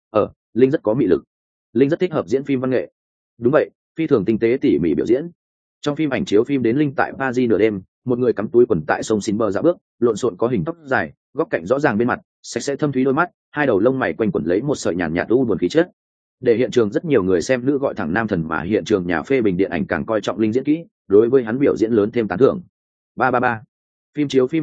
Linh rất có mị lực. Linh rất thích hợp diễn phim văn nghệ. Đúng vậy, phi thường tinh tế tỉ mỉ biểu diễn. Trong phim ảnh chiếu phim đến Linh tại Paris nửa đêm, một người cắm túi quần tại sông Xin bờ dạo bước, lộn xộn có hình tóc dài, góc cạnh rõ ràng bên mặt, sạch sẽ thâm thúy đôi mắt, hai đầu lông mày quanh quẩn lấy một sợi nhàn nhạt u buồn khí chất. Để hiện trường rất nhiều người xem nữ gọi thẳng nam thần, mà hiện trường nhà phê bình điện ảnh càng coi trọng Linh diễn kỹ, đối với hắn biểu diễn lớn thêm tán thưởng. 333. Phim chiếu phim kết thúc,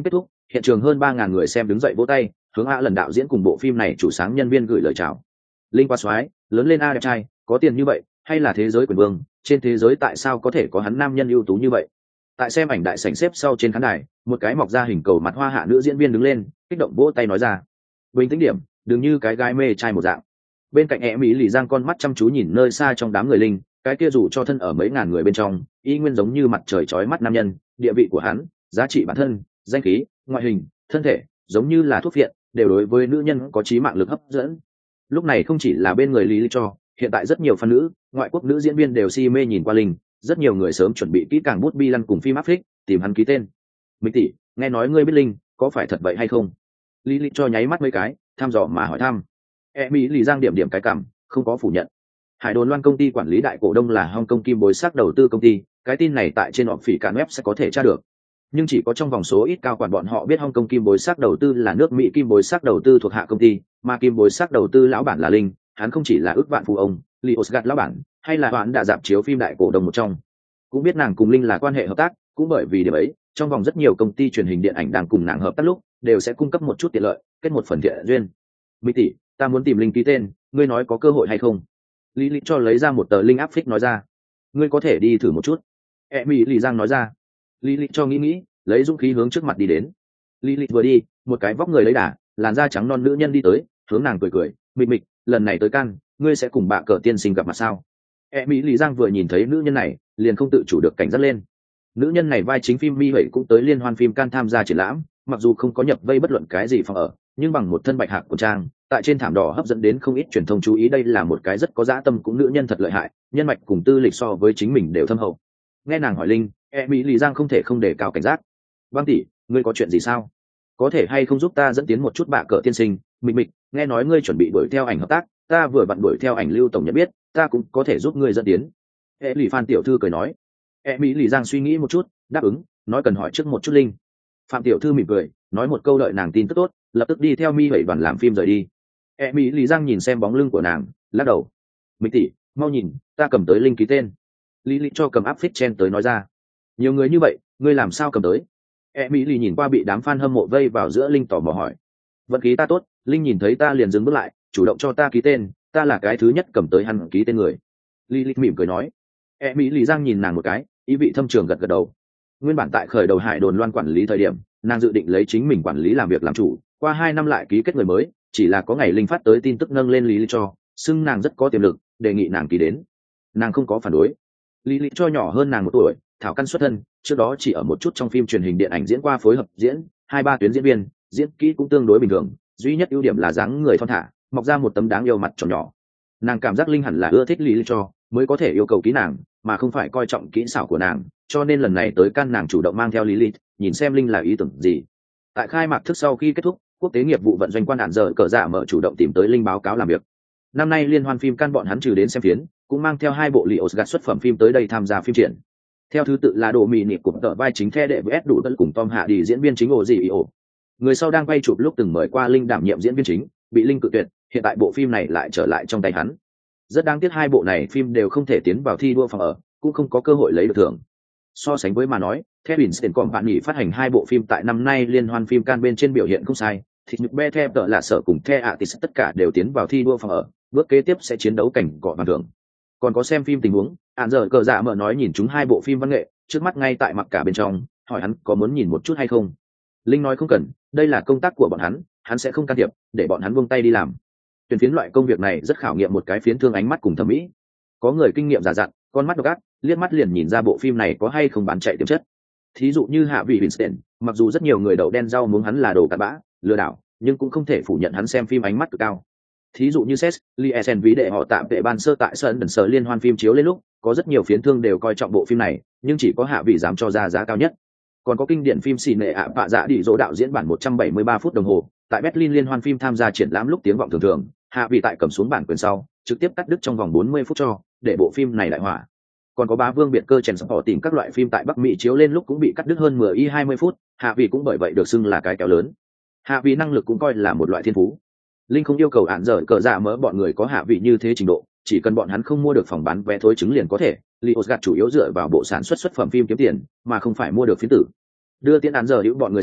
hiện trường hơn 3.000 người xem đứng dậy vỗ tay, hướng lần đạo diễn cùng bộ phim này chủ sáng nhân viên gửi lời chào. Linh quá soái, lớn lên đẹp trai, có tiền như vậy, hay là thế giới quyền vương, trên thế giới tại sao có thể có hắn nam nhân ưu tú như vậy? Tại xem ảnh đại sảnh xếp sau trên khán đài, một cái mọc ra hình cầu mặt hoa hạ nữ diễn viên đứng lên, kích động vỗ tay nói ra: bình tĩnh điểm, đừng như cái gái mê trai một dạng. Bên cạnh Mỹ lì giang con mắt chăm chú nhìn nơi xa trong đám người Linh, cái kia dù cho thân ở mấy ngàn người bên trong, y nguyên giống như mặt trời chói mắt nam nhân, địa vị của hắn, giá trị bản thân, danh khí, ngoại hình, thân thể, giống như là thuốc viện, đều đối với nữ nhân có chí mạng lực hấp dẫn. Lúc này không chỉ là bên người Lý cho, hiện tại rất nhiều fan nữ, ngoại quốc nữ diễn viên đều si mê nhìn qua Linh, rất nhiều người sớm chuẩn bị kỹ càng bút bi lăn cùng phim áp phích, tìm hắn ký tên. Mỹ tỷ, nghe nói ngươi biết Linh, có phải thật vậy hay không? Lý cho nháy mắt mấy cái, thăm dò mà hỏi thăm. Mỹ lì giang điểm điểm cái cảm, không có phủ nhận. Hải Đồn Loan công ty quản lý đại cổ đông là Hong Kong Kim Bối Sắc đầu tư công ty, cái tin này tại trên họp phỉ cản web sẽ có thể tra được. Nhưng chỉ có trong vòng số ít cao quản bọn họ biết Hong Kong Kim Bối Sắc đầu tư là nước Mỹ Kim Bối Sắc đầu tư thuộc hạ công ty, mà Kim Bối Sắc đầu tư lão bản là Linh, hắn không chỉ là ước vạn phụ ông, Lee Osgard lão bản, hay là bạn đã dạp chiếu phim đại cổ đông một trong. Cũng biết nàng cùng Linh là quan hệ hợp tác, cũng bởi vì điểm ấy, trong vòng rất nhiều công ty truyền hình điện ảnh đang cùng nàng hợp tác lúc, đều sẽ cung cấp một chút tiện lợi, kết một phần thiện duyên. Mỹ tỷ, ta muốn tìm Linh ký tên, ngươi nói có cơ hội hay không? Lý cho lấy ra một tờ Linh áp phích nói ra. Ngươi có thể đi thử một chút. Mỹ lì giang nói ra. Lý cho nghĩ, lấy dũng khí hướng trước mặt đi đến. Lý vừa đi, một cái vóc người lấy đà, làn da trắng non nữ nhân đi tới, hướng nàng cười, mịch, lần này tới Cannes, ngươi sẽ cùng bạ cờ tiên sinh gặp mặt sao? Mỹ lì giang vừa nhìn thấy nữ nhân này, liền không tự chủ được cảnh giác lên. Nữ nhân này vai chính phim Mi Vậy cũng tới liên hoan phim Cannes tham gia triển lãm, mặc dù không có nhập vây bất luận cái gì phòng ở, nhưng bằng một thân bạch hạc của trang, tại trên thảm đỏ hấp dẫn đến không ít truyền thông chú ý. Đây là một cái rất có dã tâm, cũng nữ nhân thật lợi hại, nhân mạch cùng tư lịch so với chính mình đều thâm hậu. Nghe nàng hỏi Linh, Mỹ lì giang không thể không đề cao cảnh giác. Băng tỷ, ngươi có chuyện gì sao? Có thể hay không giúp ta dẫn tiến một chút bạ cờ tiên sinh? Mịch, nghe nói ngươi chuẩn bị đuổi theo ảnh hợp tác, ta vừa vặn đuổi theo ảnh Lưu tổng nhận biết, ta cũng có thể giúp ngươi dẫn tiến. Lì Phan tiểu thư cười nói. Mỹ lì giang suy nghĩ một chút, đáp ứng, nói cần hỏi trước một chút Linh. Phạm tiểu thư mỉm cười, nói một câu đợi nàng tin tức tốt, lập tức đi theo Mi Vậy đoàn làm phim rời đi. Mỹ lì giang nhìn xem bóng lưng của nàng, lắc đầu. Mỹ tỷ, mau nhìn, ta cầm tới Linh ký tên. Lý cho cầm áp phích chen tới nói ra. Nhiều người như vậy, ngươi làm sao cầm tới? Mỹ lì nhìn qua bị đám fan hâm mộ vây vào giữa Linh tò mò hỏi. Vận khí ta tốt, Linh nhìn thấy ta liền dừng bước lại, chủ động cho ta ký tên, ta là cái thứ nhất cầm tới hắn ký tên người. Lý mỉm cười nói. Mỹ lì giang nhìn nàng một cái, ý vị thâm trường gật đầu. Nguyên bản tại khởi đầu Hải Đồn Loan quản lý thời điểm, nàng dự định lấy chính mình quản lý làm việc làm chủ, qua 2 năm lại ký kết người mới, chỉ là có ngày Linh phát tới tin tức nâng lên Lý cho, xưng nàng rất có tiềm lực, đề nghị nàng ký đến. Nàng không có phản đối. Lý cho nhỏ hơn nàng 1 tuổi, thảo căn xuất thân, trước đó chỉ ở một chút trong phim truyền hình điện ảnh diễn qua phối hợp diễn, 2-3 tuyến diễn viên, diễn kỹ cũng tương đối bình thường, duy nhất ưu điểm là dáng người thon thả, mọc ra một tấm đáng yêu mặt tròn nhỏ. Nàng cảm giác Linh hẳn là ưa thích Lý cho, mới có thể yêu cầu ký nàng, mà không phải coi trọng kỹ xảo của nàng, cho nên lần này tới Cannes nàng chủ động mang theo Lý, nhìn xem Linh là ý tưởng gì. Tại khai mạc thức sau khi kết thúc, quốc tế nghiệp vụ vận doanh quan hạn giờ cờ dạ mở chủ động tìm tới Linh báo cáo làm việc. Năm nay liên hoan phim Cannes bọn hắn trừ đến xem phiến, cũng mang theo 2 bộ Lee Osgard xuất phẩm phim tới đây tham gia phim triển. Theo thứ tự là Đồ Mì Nịp của tờ vai chính The đệ với S đủ tân cùng Tom Hạ đi diễn viên chính ổ gì ổ. Người sau đang quay chụp lúc từng mời qua Linh đảm nhiệm diễn viên chính, bị Linh cự tuyệt, hiện tại bộ phim này lại trở lại trong tay hắn. Rất đáng tiếc 2 bộ này phim đều không thể tiến vào thi đua phòng ở, cũng không có cơ hội lấy được thưởng. So sánh với mà nói, The Winston còn bạn nghỉ phát hành 2 bộ phim tại năm nay liên hoan phim Cannes bên trên biểu hiện không sai, thì nhục be The tờ là sở cùng The Artist tất cả đều tiến vào thi đua phòng ở, bước kế tiếp sẽ chiến đấu cảnh cọ bằng thưởng. Còn có xem phim tình huống, hạn giờ cờ dạ mở nói nhìn chúng 2 bộ phim văn nghệ, trước mắt ngay tại mặc cả bên trong, hỏi hắn có muốn nhìn một chút hay không. Linh nói không cần, đây là công tác của bọn hắn sẽ không can thiệp, để bọn hắn buông tay đi làm. Tuyển phiến loại công việc này rất khảo nghiệm một cái phiến thương ánh mắt cùng thẩm mỹ. Có người kinh nghiệm già dặn, con mắt độc ác, liếc mắt liền nhìn ra bộ phim này có hay không bán chạy tiềm chất. Thí dụ như Hạ Vị Winston, mặc dù rất nhiều người đậu đen rau muống hắn là đồ cặn bã, lừa đảo, nhưng cũng không thể phủ nhận hắn xem phim ánh mắt cực cao. Thí dụ như Seth Liesen ví để họ tạm vệ ban sơ tại sân đần sở liên hoan phim chiếu lên lúc, có rất nhiều phiến thương đều coi trọng bộ phim này, nhưng chỉ có Hạ Vị dám cho ra giá cao nhất. Còn có kinh điển phim xì nệ ạ bạ dạ đi dỗ đạo diễn bản 173 phút đồng hồ, tại Berlin liên hoan phim tham gia triển lãm lúc tiếng vọng thường thường, Hạ Vị tại cầm xuống bản quyền sau, trực tiếp cắt đứt trong vòng 40 phút cho, để bộ phim này đại hỏa. Còn có Bá Vương biệt cơ chèn sập họ tìm các loại phim tại Bắc Mỹ chiếu lên lúc cũng bị cắt đứt hơn 10 phút, Hạ Vị cũng bởi vậy được xưng là cái kéo lớn. Hạ Vị năng lực cũng coi là một loại thiên phú. Linh không yêu cầu án dở cờ dạ mỡ bọn người có Hạ Vị như thế trình độ, chỉ cần bọn hắn không mua được phòng bán vé thối chứng liền có thể. Liosgard chủ yếu dựa vào bộ sản xuất xuất phẩm phim kiếm tiền, mà không phải mua được phiến tử. Đưa tiễn án dở hữu bọn người sau,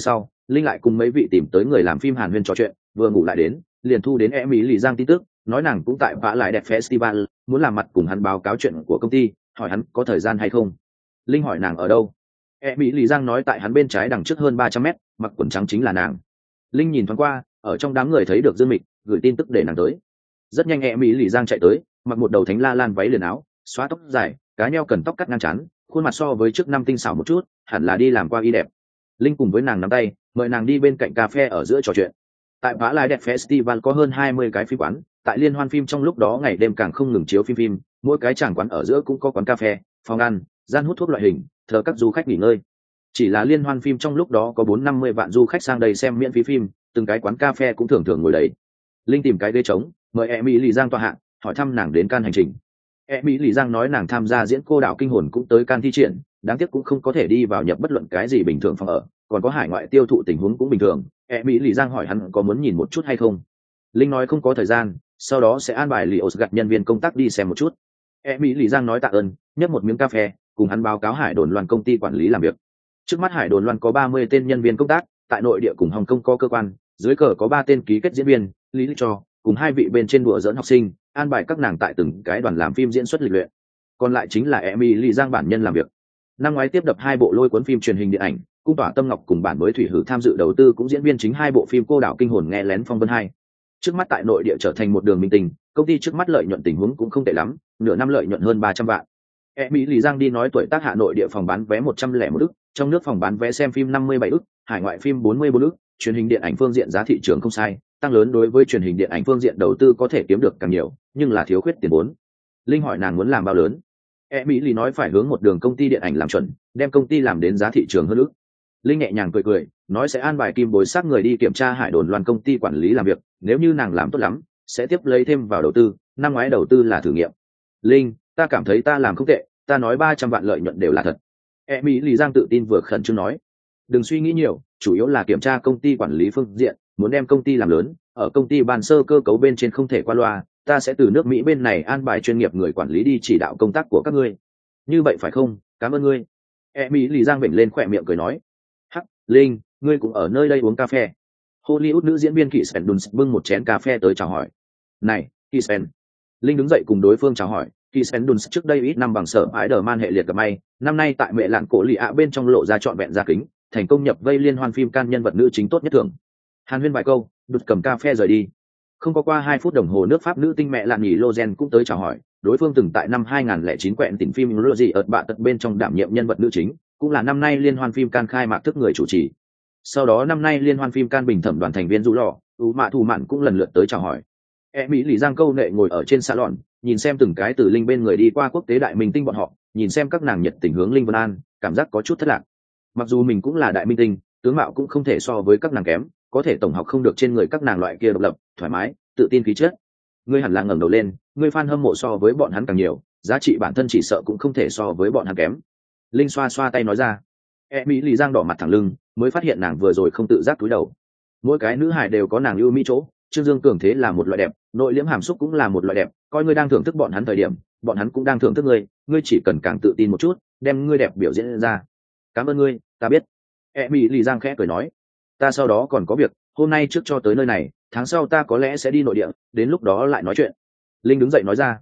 linh lại cùng mấy vị tìm tới người làm phim hàn huyên trò chuyện, vừa ngủ lại đến liền thu đến Emily Giang tin tức, nói nàng cũng tại vã lại đẹp festival, muốn làm mặt cùng hắn báo cáo chuyện của công ty, hỏi hắn có thời gian hay không. Linh hỏi nàng ở đâu. Emily Giang nói tại hắn bên trái đằng trước hơn 300 mét, mặc quần trắng chính là nàng. Linh nhìn thoáng qua, ở trong đám người thấy được Dương Mịch, gửi tin tức để nàng tới. Rất nhanh Emily Giang chạy tới, mặc một đầu thánh la lan váy liền áo, xóa tóc dài, cá nheo cần tóc cắt ngang chán, khuôn mặt so với trước năm tinh xảo một chút, hẳn là đi làm qua y đẹp. Linh cùng với nàng nắm tay, mời nàng đi bên cạnh cà phê ở giữa trò chuyện. Tại vã lại đẹp festival có hơn 20 cái phim quán, tại liên hoan phim trong lúc đó ngày đêm càng không ngừng chiếu phim, mỗi cái tràng quán ở giữa cũng có quán cà phê, phòng ăn, gian hút thuốc loại hình, thờ các du khách nghỉ ngơi. Chỉ là liên hoan phim trong lúc đó có 450 vạn du khách sang đây xem miễn phí phim, từng cái quán cà phê cũng thường thường ngồi đầy. Linh tìm cái ghế trống, mời Emily Giang tọa hạng, hỏi thăm nàng đến Can hành trình. Emily Giang nói nàng tham gia diễn cô đảo kinh hồn cũng tới Can thi triển, đáng tiếc cũng không có thể đi vào nhập bất luận cái gì bình thường phòng ở, còn có hải ngoại tiêu thụ tình huống cũng bình thường. Emily Giang hỏi hắn có muốn nhìn một chút hay không. Linh nói không có thời gian, sau đó sẽ an bài Lios gặt nhân viên công tác đi xem một chút. Emily Giang nói tạ ơn, nhấp một miếng cà phê, cùng hắn báo cáo Hải Đồn Loan công ty quản lý làm việc. Trước mắt Hải Đồn Loan có 30 tên nhân viên công tác, tại nội địa cùng Hồng Kông có cơ quan, dưới cờ có 3 tên ký kết diễn viên, Lý Lịch Cho, cùng 2 vị bên trên đùa dẫn học sinh, an bài các nàng tại từng cái đoàn làm phim diễn xuất lịch luyện. Còn lại chính là Emily Giang bản nhân làm việc. Năm ngoái tiếp đập 2 bộ lôi cuốn phim truyền hình điện ảnh, cung tỏa Tâm Ngọc cùng bản mới Thủy Hử tham dự đầu tư cũng diễn viên chính 2 bộ phim cô đảo kinh hồn nghe lén phong vân 2. Trước mắt tại nội địa trở thành một đường minh tinh, công ty trước mắt lợi nhuận tình huống cũng không tệ lắm, nửa năm lợi nhuận hơn 300 vạn. Emily Giang đi nói tuổi tác hạ nội địa phòng bán vé 101 ức, trong nước phòng bán vé xem phim 57 ức, hải ngoại phim 44 ức, truyền hình điện ảnh phương diện giá thị trường không sai, tăng lớn đối với truyền hình điện ảnh phương diện đầu tư có thể kiếm được càng nhiều, nhưng là thiếu khuyết tiền vốn. Linh hỏi nàng muốn làm bao lớn. Emily nói phải hướng một đường công ty điện ảnh làm chuẩn, đem công ty làm đến giá thị trường hơn ức. Linh nhẹ nhàng cười, nói sẽ an bài Kim Bối Sắc người đi kiểm tra Hải Đồn Loan công ty quản lý làm việc, nếu như nàng làm tốt lắm, sẽ tiếp lấy thêm vào đầu tư, năm ngoái đầu tư là thử nghiệm. Linh, ta cảm thấy ta làm không tệ, ta nói 300 vạn lợi nhuận đều là thật. Emily Giang tự tin vừa khẩn trương nói, đừng suy nghĩ nhiều, chủ yếu là kiểm tra công ty quản lý phương diện, muốn đem công ty làm lớn, ở công ty ban sơ cơ cấu bên trên không thể qua loa, ta sẽ từ nước Mỹ bên này an bài chuyên nghiệp người quản lý đi chỉ đạo công tác của các ngươi. Như vậy phải không? Cảm ơn ngươi. Emily Giang vểnh lên khỏe miệng cười nói, hắc, Linh, ngươi cũng ở nơi đây uống cà phê. Hollywood nữ diễn viên Kỳ Spen Dunst bưng một chén cà phê tới chào hỏi. Này, Kỳ Spen. Linh đứng dậy cùng đối phương chào hỏi. Kỳ Spen Dunst trước đây ít năm bằng sở Spider-Man hệ liệt gặp may, năm nay tại mẹ lạn cổ lì ạ bên trong lộ ra trọn vẹn ra kính, thành công nhập vây liên hoan phim can nhân vật nữ chính tốt nhất thưởng. Hàn huyên vài câu, đụt cầm cà phê rời đi. Không có qua 2 phút đồng hồ nước Pháp nữ tinh mẹ lạn nhỉ Lozen cũng tới chào hỏi, đối phương từng tại năm 2009 quẹn tỉnh phim Rosie ở bạ tật bên trong đảm nhiệm nhân vật nữ chính, cũng là năm nay liên hoan phim can khai mạc thức người chủ trì. Sau đó năm nay liên hoan phim can bình thẩm đoàn thành viên Du Lò, Mạ Thù Mạn cũng lần lượt tới chào hỏi. Mỹ Giang câu nệ ngồi ở trên salon, nhìn xem từng cái từ Linh bên người đi qua quốc tế đại minh tinh bọn họ, nhìn xem các nàng nhiệt tình hướng Linh Vân An, cảm giác có chút thất lạc. Mặc dù mình cũng là đại minh tinh, tướng mạo cũng không thể so với các nàng kém, có thể tổng học không được trên người các nàng loại kia độc lập, thoải mái, tự tin khí chất. Ngươi hẳn là ngẩng đầu lên, ngươi fan hâm mộ so với bọn hắn càng nhiều, giá trị bản thân chỉ sợ cũng không thể so với bọn hắn kém. Linh xoa xoa tay nói ra. Mỹ Giang đỏ mặt thẳng lưng, mới phát hiện nàng vừa rồi không tự giác cúi đầu. Mỗi cái nữ hài đều có nàng ưu mỹ chỗ, Trương Dương cường thế là một loại đẹp, nội liễm hàm xúc cũng là một loại đẹp, coi ngươi đang thưởng thức bọn hắn thời điểm, bọn hắn cũng đang thưởng thức ngươi, ngươi chỉ cần càng tự tin một chút, đem ngươi đẹp biểu diễn ra. Cảm ơn ngươi, ta biết. Mỹ Giang khẽ cười nói, ta sau đó còn có việc, hôm nay trước cho tới nơi này, tháng sau ta có lẽ sẽ đi nội địa, đến lúc đó lại nói chuyện. Linh đứng dậy nói ra.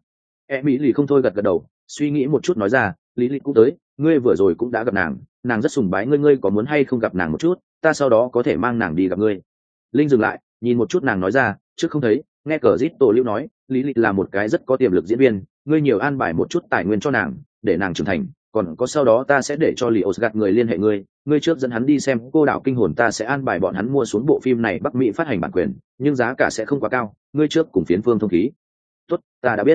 Mỹ không thôi gật gật đầu, suy nghĩ một chút nói ra, Lý cũng tới, ngươi vừa rồi cũng đã gặp nàng, nàng rất sùng bái ngươi, ngươi có muốn hay không gặp nàng một chút, ta sau đó có thể mang nàng đi gặp ngươi. Linh dừng lại, nhìn một chút nàng nói ra, trước không thấy, nghe cờ rít tổ lưu nói, Lý là một cái rất có tiềm lực diễn viên, ngươi nhiều an bài một chút tài nguyên cho nàng, để nàng trưởng thành, còn có sau đó ta sẽ để cho Lios gạt người liên hệ ngươi, ngươi trước dẫn hắn đi xem cô đảo kinh hồn, ta sẽ an bài bọn hắn mua xuống bộ phim này Bắc Mỹ phát hành bản quyền, nhưng giá cả sẽ không quá cao, ngươi trước cùng phiến phương thông khí. Tốt, ta đã biết.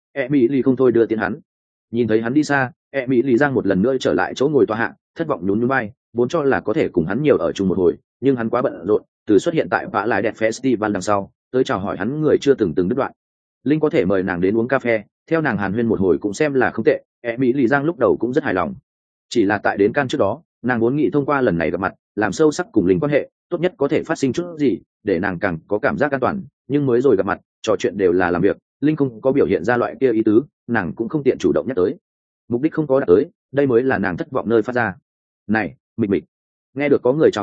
Mỹ không thôi đưa tiến hắn. Nhìn thấy hắn đi xa, Mỹ Giang một lần nữa trở lại chỗ ngồi tòa hạ, thất vọng nhún nhún vai, vốn cho là có thể cùng hắn nhiều ở chung một hồi, nhưng hắn quá bận rộn, từ xuất hiện tại vã lại đẹp festival đằng sau, tới chào hỏi hắn người chưa từng đứt đoạn. Linh có thể mời nàng đến uống cà phê, theo nàng hàn huyên một hồi cũng xem là không tệ, Mỹ Giang lúc đầu cũng rất hài lòng. Chỉ là tại đến Can trước đó, nàng muốn nghĩ thông qua lần này gặp mặt, làm sâu sắc cùng Linh quan hệ, tốt nhất có thể phát sinh chút gì, để nàng càng có cảm giác an toàn, nhưng mới rồi gặp mặt, trò chuyện đều là làm việc, Linh không có biểu hiện ra loại kia ý tứ, nàng cũng không tiện chủ động nhắc tới. Mục đích không có đạt tới, đây mới là nàng thất vọng nơi phát ra. Này, Mịch Mịch. Nghe được có người chào hỏi,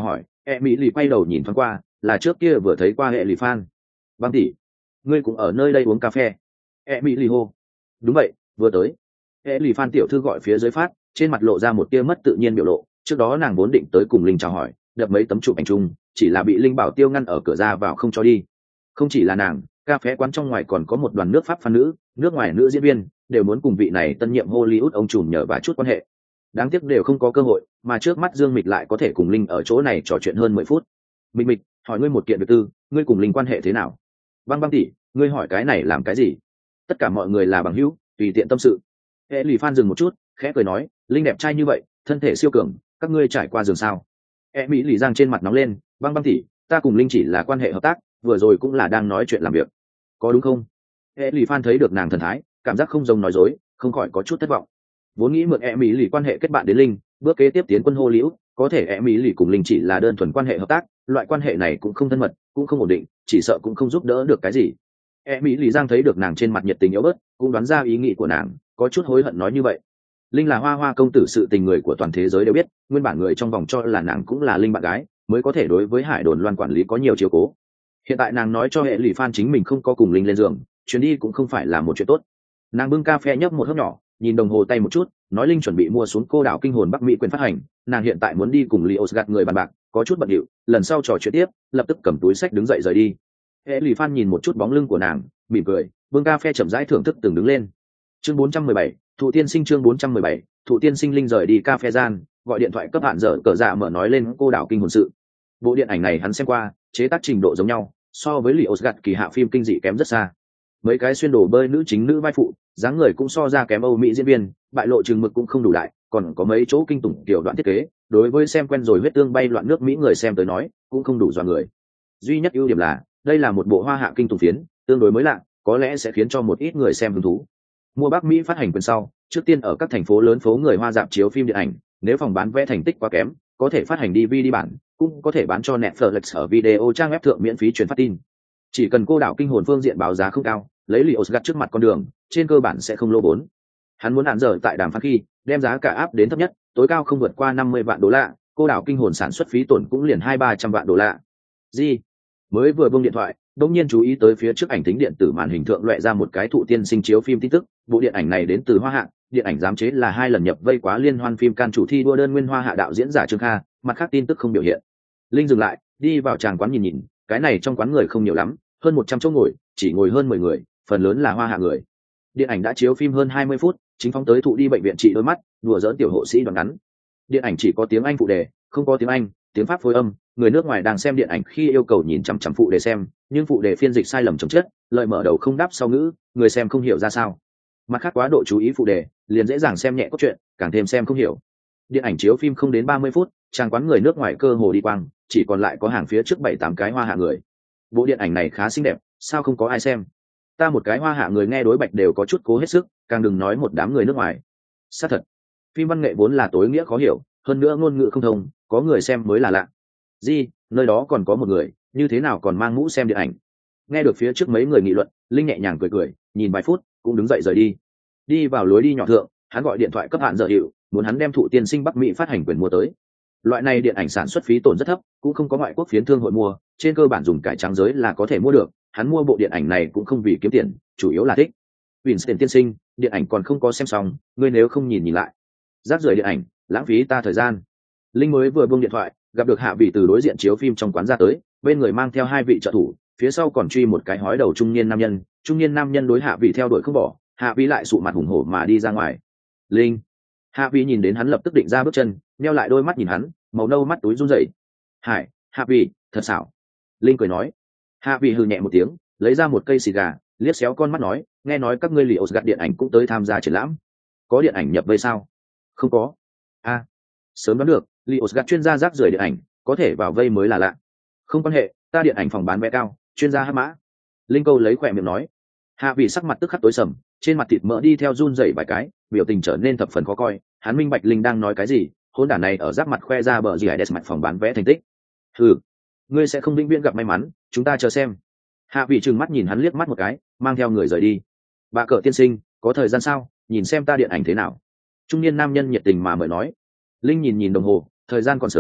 Mỹ lì quay đầu nhìn thoáng qua, là trước kia vừa thấy qua hệ lì phan. Băng tỷ, ngươi cũng ở nơi đây uống cà phê. Mỹ lì hô. Đúng vậy, vừa tới. Hệ lì phan tiểu thư gọi phía dưới phát, trên mặt lộ ra một tia mất tự nhiên biểu lộ. Trước đó nàng vốn định tới cùng Linh chào hỏi, đập mấy tấm chụp ảnh chung, chỉ là bị Linh bảo tiêu ngăn ở cửa ra vào không cho đi. Không chỉ là nàng, cà phê quán trong ngoài còn có một đoàn nước Pháp phan nữ, nước ngoài nữ diễn viên, đều muốn cùng vị này tân nhiệm Hollywood ông trùm nhờ và chút quan hệ. Đáng tiếc đều không có cơ hội, mà trước mắt Dương Mịch lại có thể cùng Linh ở chỗ này trò chuyện hơn 10 phút. Mịch, hỏi ngươi một kiện việc tư, ngươi cùng Linh quan hệ thế nào? Băng tỷ, ngươi hỏi cái này làm cái gì? Tất cả mọi người là bằng hữu, tùy tiện tâm sự. Hệ lì phan dừng một chút, khẽ cười nói, Linh đẹp trai như vậy, thân thể siêu cường, các ngươi trải qua giường sao? Mỹ lì giang trên mặt nóng lên, băng tỷ, ta cùng Linh chỉ là quan hệ hợp tác, vừa rồi cũng là đang nói chuyện làm việc, có đúng không? Hệ lì phan thấy được nàng thần thái, cảm giác không giống nói dối, không khỏi có chút thất vọng. Vốn nghĩ mượn Mỹ lì quan hệ kết bạn đến Linh, bước kế tiếp tiến quân hô liễu, có thể Mỹ lì cùng Linh chỉ là đơn thuần quan hệ hợp tác, loại quan hệ này cũng không thân mật, cũng không ổn định, chỉ sợ cũng không giúp đỡ được cái gì. Mỹ lì giang thấy được nàng trên mặt nhiệt tình yếu bớt, cũng đoán ra ý nghĩ của nàng, có chút hối hận nói như vậy. Linh là hoa hoa công tử sự tình người của toàn thế giới đều biết, nguyên bản người trong vòng cho là nàng cũng là Linh bạn gái, mới có thể đối với Hải Đồn Loan quản lý có nhiều chiếu cố. Hiện tại nàng nói cho hệ lì phan chính mình không có cùng Linh lên giường, chuyến đi cũng không phải là một chuyện tốt. Nàng bưng cà phê nhấp một hớp nhỏ, nhìn đồng hồ tay một chút, nói Linh chuẩn bị mua xuống cô đảo kinh hồn Bắc Mỹ quyền phát hành, nàng hiện tại muốn đi cùng Leos gạt người bàn bạc, có chút bận rộn, lần sau trò chuyện tiếp, lập tức cầm túi sách đứng dậy rời đi. Hệ lì phan nhìn một chút bóng lưng của nàng, mỉm cười, bưng cà phê chậm rãi thưởng thức từng đứng lên. Chương 417, Thụ Tiên Sinh chương 417, Thụ Tiên Sinh. Linh rời đi cà phê gian, gọi điện thoại cấp hạn dở cờ dạ mở nói lên cô đảo kinh hồn sự. Bộ điện ảnh này hắn xem qua, chế tác trình độ giống nhau, so với Leos gạt kỳ hạ phim kinh dị kém rất xa. Mấy cái xuyên đồ bơi nữ chính nữ vai phụ, dáng người cũng so ra kém Âu Mỹ diễn viên, bại lộ chừng mực cũng không đủ đại, còn có mấy chỗ kinh tủng tiểu đoạn thiết kế, đối với xem quen rồi huyết tương bay loạn nước Mỹ người xem tới nói, cũng không đủ dọa người. Duy nhất ưu điểm là, đây là một bộ hoa hạ kinh tủng phiến, tương đối mới lạ, có lẽ sẽ khiến cho một ít người xem hứng thú. Mua Bắc Mỹ phát hành quyền sau, trước tiên ở các thành phố lớn phố người Hoa rạp chiếu phim điện ảnh, nếu phòng bán vé thành tích quá kém, có thể phát hành DVD bản, cũng có thể bán cho Netflix ở video trang web thượng miễn phí truyền phát tin. Chỉ cần cô đảo kinh hồn phương diện báo giá không cao, lấy Leos gạt trước mặt con đường, trên cơ bản sẽ không lỗ vốn. Hắn muốn hạn giờ tại đàm phán khi, đem giá cả áp đến thấp nhất, tối cao không vượt qua 50 vạn đô la, cô đảo kinh hồn sản xuất phí tổn cũng liền 200-300 vạn đô la. Gì? Mới vừa buông điện thoại, đột nhiên chú ý tới phía trước ảnh tính điện tử màn hình thượng loại ra một cái Thụ Tiên Sinh chiếu phim tin tức, bộ điện ảnh này đến từ Hoa Hạ, điện ảnh giám chế là 2 lần nhập vây quá liên hoan phim can chủ thi đua đơn nguyên Hoa Hạ đạo diễn giả Trương Kha, mặt khác tin tức không biểu hiện. Linh dừng lại, đi vào tràng quán nhìn, cái này trong quán người không nhiều lắm, hơn 100 chỗ ngồi, chỉ ngồi hơn 10 người, phần lớn là Hoa Hạ người. Điện ảnh đã chiếu phim hơn 20 phút, chính phóng tới Thụ đi bệnh viện trị đôi mắt, đùa giỡn tiểu hộ sĩ đoạn ngắn. Điện ảnh chỉ có tiếng Anh phụ đề, không có tiếng Anh, tiếng Pháp phối âm, người nước ngoài đang xem điện ảnh khi yêu cầu nhìn chằm chằm phụ đề xem, nhưng phụ đề phiên dịch sai lầm chồng chết, lời mở đầu không đáp sau ngữ, người xem không hiểu ra sao. Mặt khác quá độ chú ý phụ đề, liền dễ dàng xem nhẹ cốt truyện, càng thêm xem không hiểu. Điện ảnh chiếu phim không đến 30 phút, trang quán người nước ngoài cơ hồ đi quang, chỉ còn lại có hàng phía trước 7-8 cái Hoa Hạ người. Bộ điện ảnh này khá xinh đẹp, sao không có ai xem? Ta một cái Hoa Hạ người nghe đối bạch đều có chút cố hết sức, càng đừng nói một đám người nước ngoài. Xác thật, phim văn nghệ vốn là tối nghĩa khó hiểu, hơn nữa ngôn ngữ không thông, có người xem mới là lạ. Gì, nơi đó còn có một người, như thế nào còn mang mũ xem điện ảnh? Nghe được phía trước mấy người nghị luận, Linh nhẹ nhàng cười cười, nhìn vài phút, cũng đứng dậy rời đi. Đi vào lối đi nhỏ thượng, hắn gọi điện thoại cấp hạn dở hiệu, muốn hắn đem Thụ Tiên Sinh Bắc Mỹ phát hành quyền mua tới. Loại này điện ảnh sản xuất phí tổn rất thấp, cũng không có ngoại quốc phiến thương hội mua, trên cơ bản dùng cải trắng giới là có thể mua được. Hắn mua bộ điện ảnh này cũng không vì kiếm tiền, chủ yếu là thích. Winston tiên sinh, điện ảnh còn không có xem xong, ngươi nếu không nhìn lại. Rác rưởi điện ảnh, lãng phí ta thời gian. Linh mới vừa buông điện thoại, gặp được Hạ Vị từ đối diện chiếu phim trong quán ra tới, bên người mang theo 2 vị trợ thủ, phía sau còn truy một cái hói đầu trung niên nam nhân đối Hạ Vị theo đuổi không bỏ, Hạ Vị lại sụ mặt hùng hổ mà đi ra ngoài. Linh, Hạ Vị nhìn đến hắn lập tức định ra bước chân, nheo lại đôi mắt nhìn hắn, màu nâu mắt túi run rẩy. Hải, Hạ Vị, thật xảo. Linh cười nói. Hạ Vị hừ nhẹ một tiếng, lấy ra một cây xì gà, liếc xéo con mắt nói, nghe nói các ngươi Leos gạt điện ảnh cũng tới tham gia triển lãm, có điện ảnh nhập vây sao? Không có. A, sớm đoán được, Leos gạt chuyên gia rác rưởi điện ảnh, có thể vào vây mới là lạ. Không quan hệ, ta điện ảnh phòng bán vé cao, chuyên gia hắc mã. Linh câu lấy khỏe miệng nói. Hạ Vị sắc mặt tức khắc tối sầm, trên mặt thịt mỡ đi theo run rẩy vài cái, biểu tình trở nên thập phần khó coi. Hắn minh bạch Linh đang nói cái gì, hỗn đản này ở giáp mặt khoe ra bờ gì đẹp mặt phòng bán vé thành tích. Hừ, ngươi sẽ không vĩnh viễn gặp may mắn, chúng ta chờ xem. Hạ Vị trừng mắt nhìn hắn liếc mắt một cái, mang theo người rời đi. Bà cờ tiên sinh, có thời gian sao, nhìn xem ta điện ảnh thế nào? Trung niên nam nhân nhiệt tình mà mời nói. Linh nhìn nhìn đồng hồ, thời gian còn sớm,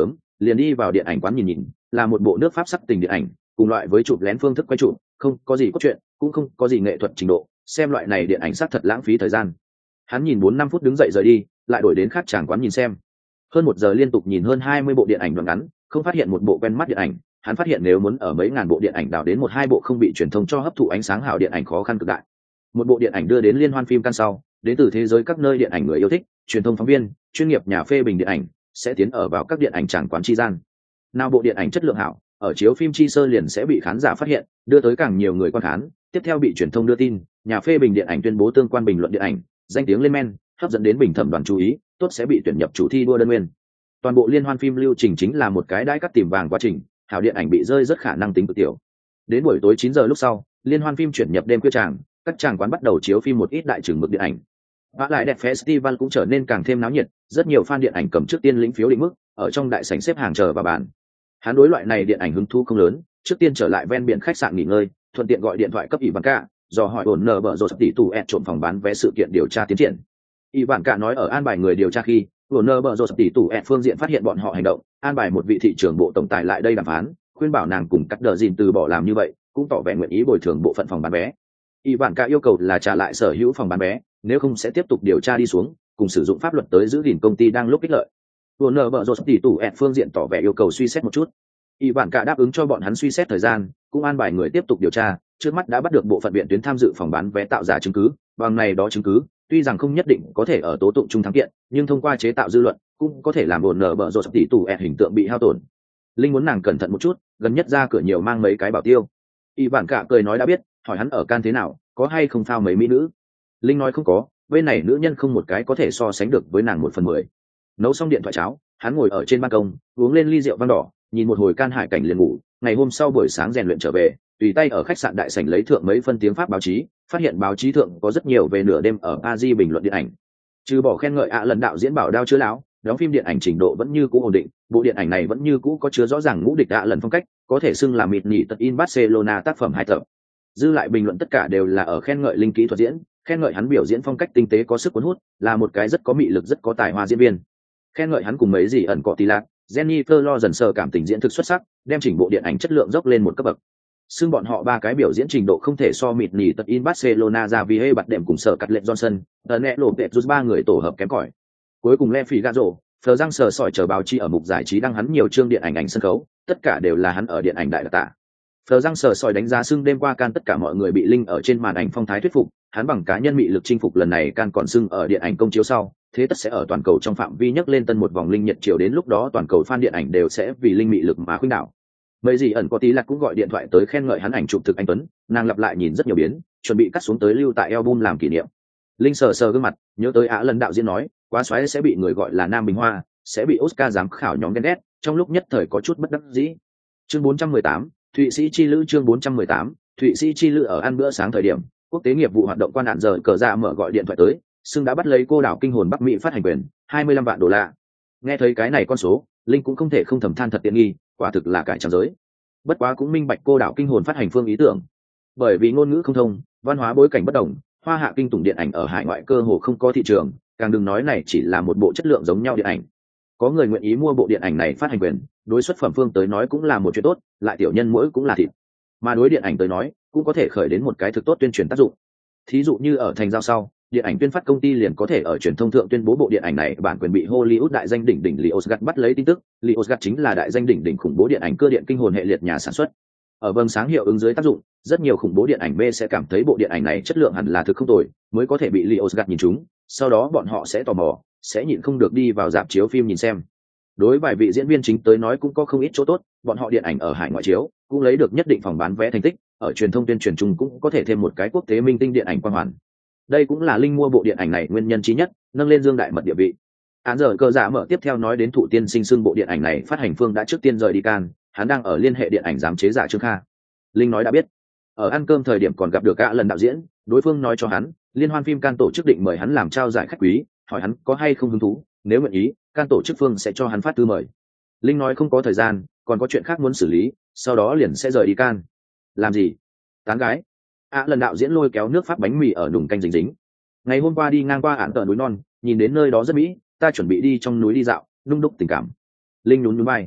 liền đi vào điện ảnh quán nhìn nhìn, là một bộ nước Pháp sắc tình điện ảnh, cùng loại với chụp lén phương thức quay chụp, không có gì cốt truyện, cũng không có gì nghệ thuật trình độ, xem loại này điện ảnh sắc thật lãng phí thời gian. Hắn nhìn 4-5 phút đứng dậy rời đi, lại đổi đến khác tràng quán nhìn xem. Hơn 1 giờ liên tục nhìn hơn 20 bộ điện ảnh đoạn ngắn, không phát hiện một bộ quen mắt điện ảnh. Hắn phát hiện nếu muốn ở mấy ngàn bộ điện ảnh đào đến 1-2 bộ không bị truyền thông cho hấp thụ ánh sáng hào điện ảnh khó khăn cực đại. Một bộ điện ảnh đưa đến liên hoan phim Cannes sau, đến từ thế giới các nơi điện ảnh người yêu thích, truyền thông phóng viên, chuyên nghiệp nhà phê bình điện ảnh sẽ tiến ở vào các điện ảnh tràng quán chi gian. Nào bộ điện ảnh chất lượng hảo, ở chiếu phim chi sơ liền sẽ bị khán giả phát hiện, đưa tới càng nhiều người quan khán, tiếp theo bị truyền thông đưa tin, nhà phê bình điện ảnh tuyên bố tương quan bình luận điện ảnh, danh tiếng lên men, hấp dẫn đến bình thẩm đoàn chú ý, tốt sẽ bị tuyển nhập chủ thi đua đơn nguyên. Toàn bộ liên hoan phim lưu trình chính là một cái đãi cắt tìm vàng quá trình, hảo điện ảnh bị rơi rất khả năng tính cực tiểu. Đến buổi tối 9 giờ lúc sau, liên hoan phim chuyển nhập đêm khuya tràng, các tràng quán bắt đầu chiếu phim một ít đại chừng mực điện ảnh. Và lại đẹp festival cũng trở nên càng thêm náo nhiệt, rất nhiều fan điện ảnh cầm trước tiên lĩnh phiếu định mức, ở trong đại sảnh xếp hàng chờ vào bàn. Hắn đối loại này điện ảnh hứng thú không lớn, trước tiên trở lại ven biển khách sạn nghỉ ngơi, thuận tiện gọi điện thoại cấp Ivanka, dò hỏi ổn nở bở rột tỷ tù ẹt trộm phòng bán vé sự kiện điều tra tiến triển. Ivanka nói ở an bài người điều tra khi, ổn nở bở rột tỷ tù ẹt phương diện phát hiện bọn họ hành động, an bài một vị thị trưởng bộ tổng tài lại đây đàm phán, khuyên bảo nàng cùng cắt đờ gìn từ bỏ làm như vậy, cũng tỏ vẻ nguyện ý bồi thường bộ phận phòng bán vé. Ivanka yêu cầu là trả lại sở hữu phòng bán vé, nếu không sẽ tiếp tục điều tra đi xuống, cùng sử dụng pháp luật tới giữ gìn công ty đang lúc ích lợi. Warner Bros tỷ tù ẹt phương diện tỏ vẻ yêu cầu suy xét một chút. Ivanka đáp ứng cho bọn hắn suy xét thời gian, cũng an bài người tiếp tục điều tra, trước mắt đã bắt được bộ phận viện tuyến tham dự phòng bán vé tạo giả chứng cứ, bằng này đó chứng cứ, tuy rằng không nhất định có thể ở tố tụng trung thắng kiện, nhưng thông qua chế tạo dư luận, cũng có thể làm Warner Bros tỷ tù ẹt hình tượng bị hao tổn. Linh muốn nàng cẩn thận một chút, gần nhất ra cửa nhiều mang mấy cái bảo tiêu. Ivanka cười nói đã biết, hỏi hắn ở can thế nào, có hay không phao mấy mỹ nữ. Linh nói không có, bên này nữ nhân không một cái có thể so sánh được với nàng 1/10. Nấu xong điện thoại cháo, hắn ngồi ở trên ban công, uống lên ly rượu vang đỏ, nhìn một hồi can hải cảnh liền ngủ. Ngày hôm sau buổi sáng rèn luyện trở về, tùy tay ở khách sạn đại sảnh lấy thượng mấy phân tiếng Pháp báo chí, phát hiện báo chí thượng có rất nhiều về nửa đêm ở Paris bình luận điện ảnh. Trừ bỏ khen ngợi lần đạo diễn bảo đao chứa láo, đóng phim điện ảnh trình độ vẫn như cũ ổn định, bộ điện ảnh này vẫn như cũ có chứa rõ ràng ngũ địch lần phong cách, có thể xưng là mịt nhị tật in Barcelona tác phẩm 2 tập. Dư lại bình luận tất cả đều là ở khen ngợi linh kỹ thuật diễn, khen ngợi hắn biểu diễn phong cách tinh tế có sức cuốn hút, là một cái rất có mị lực rất có tài hoa diễn viên. Khen ngợi hắn cùng mấy gì ẩn cọ tì lạc, Jennifer Lawrence cảm tình diễn thực xuất sắc, đem chỉnh bộ điện ảnh chất lượng dốc lên một cấp bậc. Xưng bọn họ ba cái biểu diễn trình độ không thể so mịt nhì tật in Barcelona ra vì hay bật đệm cùng sở cắt lệ Johnson, nẹ lộ tệ rút ba người tổ hợp kém cỏi. Cuối cùng Le Figaro, Phờ răng sờ sỏi chờ báo chí ở mục giải trí đăng hắn nhiều chương điện ảnh ảnh sân khấu, tất cả đều là hắn ở điện ảnh đại đặc tả. Phờ răng sờ sỏi đánh giá xưng đêm qua can tất cả mọi người bị linh ở trên màn ảnh phong thái thuyết phục, hắn bằng cá nhân mị lực chinh phục lần này can còn xưng ở điện ảnh công chiếu sau, thế tất sẽ ở toàn cầu trong phạm vi nhấc lên tân một vòng linh nhiệt chiều, đến lúc đó toàn cầu fan điện ảnh đều sẽ vì linh mị lực mà khuynh đảo. Mấy gì ẩn có tí lạc cũng gọi điện thoại tới khen ngợi hắn ảnh chụp thực anh tuấn, nàng lặp lại nhìn rất nhiều biến, chuẩn bị cắt xuống tới lưu tại album làm kỷ niệm. Linh sờ sờ gương mặt, nhớ tới lần đạo diễn nói, quá xoáy sẽ bị người gọi là Nam Bình Hoa, sẽ bị Oscar giám khảo nhóm ghen ghét, trong lúc nhất thời có chút bất đắc dĩ. Chương 418, Thụy Sĩ chi lữ. Chương 418, Thụy Sĩ chi lữ. Ở ăn bữa sáng thời điểm, quốc tế nghiệp vụ hoạt động quan hạn giờ cờ ra mở gọi điện thoại tới, xưng đã bắt lấy cô đảo kinh hồn Bắc Mỹ phát hành quyền, $25 vạn. Nghe thấy cái này con số, Linh cũng không thể không thầm than thật tiện nghi, quả thực là cải trang giới. Bất quá cũng minh bạch cô đảo kinh hồn phát hành phương ý tưởng, bởi vì ngôn ngữ không thông, văn hóa bối cảnh bất đồng, hoa hạ kinh tủng điện ảnh ở hải ngoại cơ hồ không có thị trường, càng đừng nói này chỉ là một bộ chất lượng giống nhau điện ảnh. Có người nguyện ý mua bộ điện ảnh này phát hành quyền, đối xuất phẩm phương tới nói cũng là một chuyện tốt, lại tiểu nhân mỗi cũng là thịt, mà đối điện ảnh tới nói cũng có thể khởi đến một cái thực tốt tuyên truyền tác dụng. Thí dụ như ở thành giao sau, điện ảnh tuyên phát công ty liền có thể ở truyền thông thượng tuyên bố bộ điện ảnh này bản quyền bị Hollywood đại danh đỉnh đỉnh Lionsgate bắt lấy tin tức. Lionsgate chính là đại danh đỉnh đỉnh khủng bố điện ảnh cơ điện kinh hồn hệ liệt nhà sản xuất. Ở vầng sáng hiệu ứng dưới tác dụng, rất nhiều khủng bố điện ảnh B sẽ cảm thấy bộ điện ảnh này chất lượng hẳn là thực không tồi, mới có thể bị Lionsgate nhìn trúng, sau đó bọn họ sẽ tò mò, sẽ nhịn không được đi vào rạp chiếu phim nhìn xem. Đối vài vị diễn viên chính tới nói cũng có không ít chỗ tốt, bọn họ điện ảnh ở hải ngoại chiếu cũng lấy được nhất định phòng bán vé thành tích, ở truyền thông tuyên truyền chung cũng có thể thêm một cái quốc tế minh tinh điện ảnh quang hoàn. Đây cũng là Linh mua bộ điện ảnh này nguyên nhân chí nhất, nâng lên Dương Đại Mật địa vị. Án giờ cơ giả mở tiếp theo nói đến Thụ Tiên Sinh xưng bộ điện ảnh này phát hành phương đã trước tiên rời đi Cannes, hắn đang ở liên hệ điện ảnh giám chế giả Trương Kha. Linh nói đã biết. Ở ăn cơm thời điểm còn gặp được lần đạo diễn, đối phương nói cho hắn, liên hoan phim Cannes tổ chức định mời hắn làm trao giải khách quý, hỏi hắn có hay không hứng thú, nếu nguyện ý, Cannes tổ chức phương sẽ cho hắn phát thư mời. Linh nói không có thời gian, còn có chuyện khác muốn xử lý, sau đó liền sẽ rời đi Cannes. Làm gì? Tán gái. Lần đạo diễn lôi kéo nước Pháp bánh mì ở nùng canh dính dính. Ngày hôm qua đi ngang qua ản tờ núi non, nhìn đến nơi đó rất mỹ, ta chuẩn bị đi trong núi đi dạo, nung đúc tình cảm. Linh nhún nhún vai.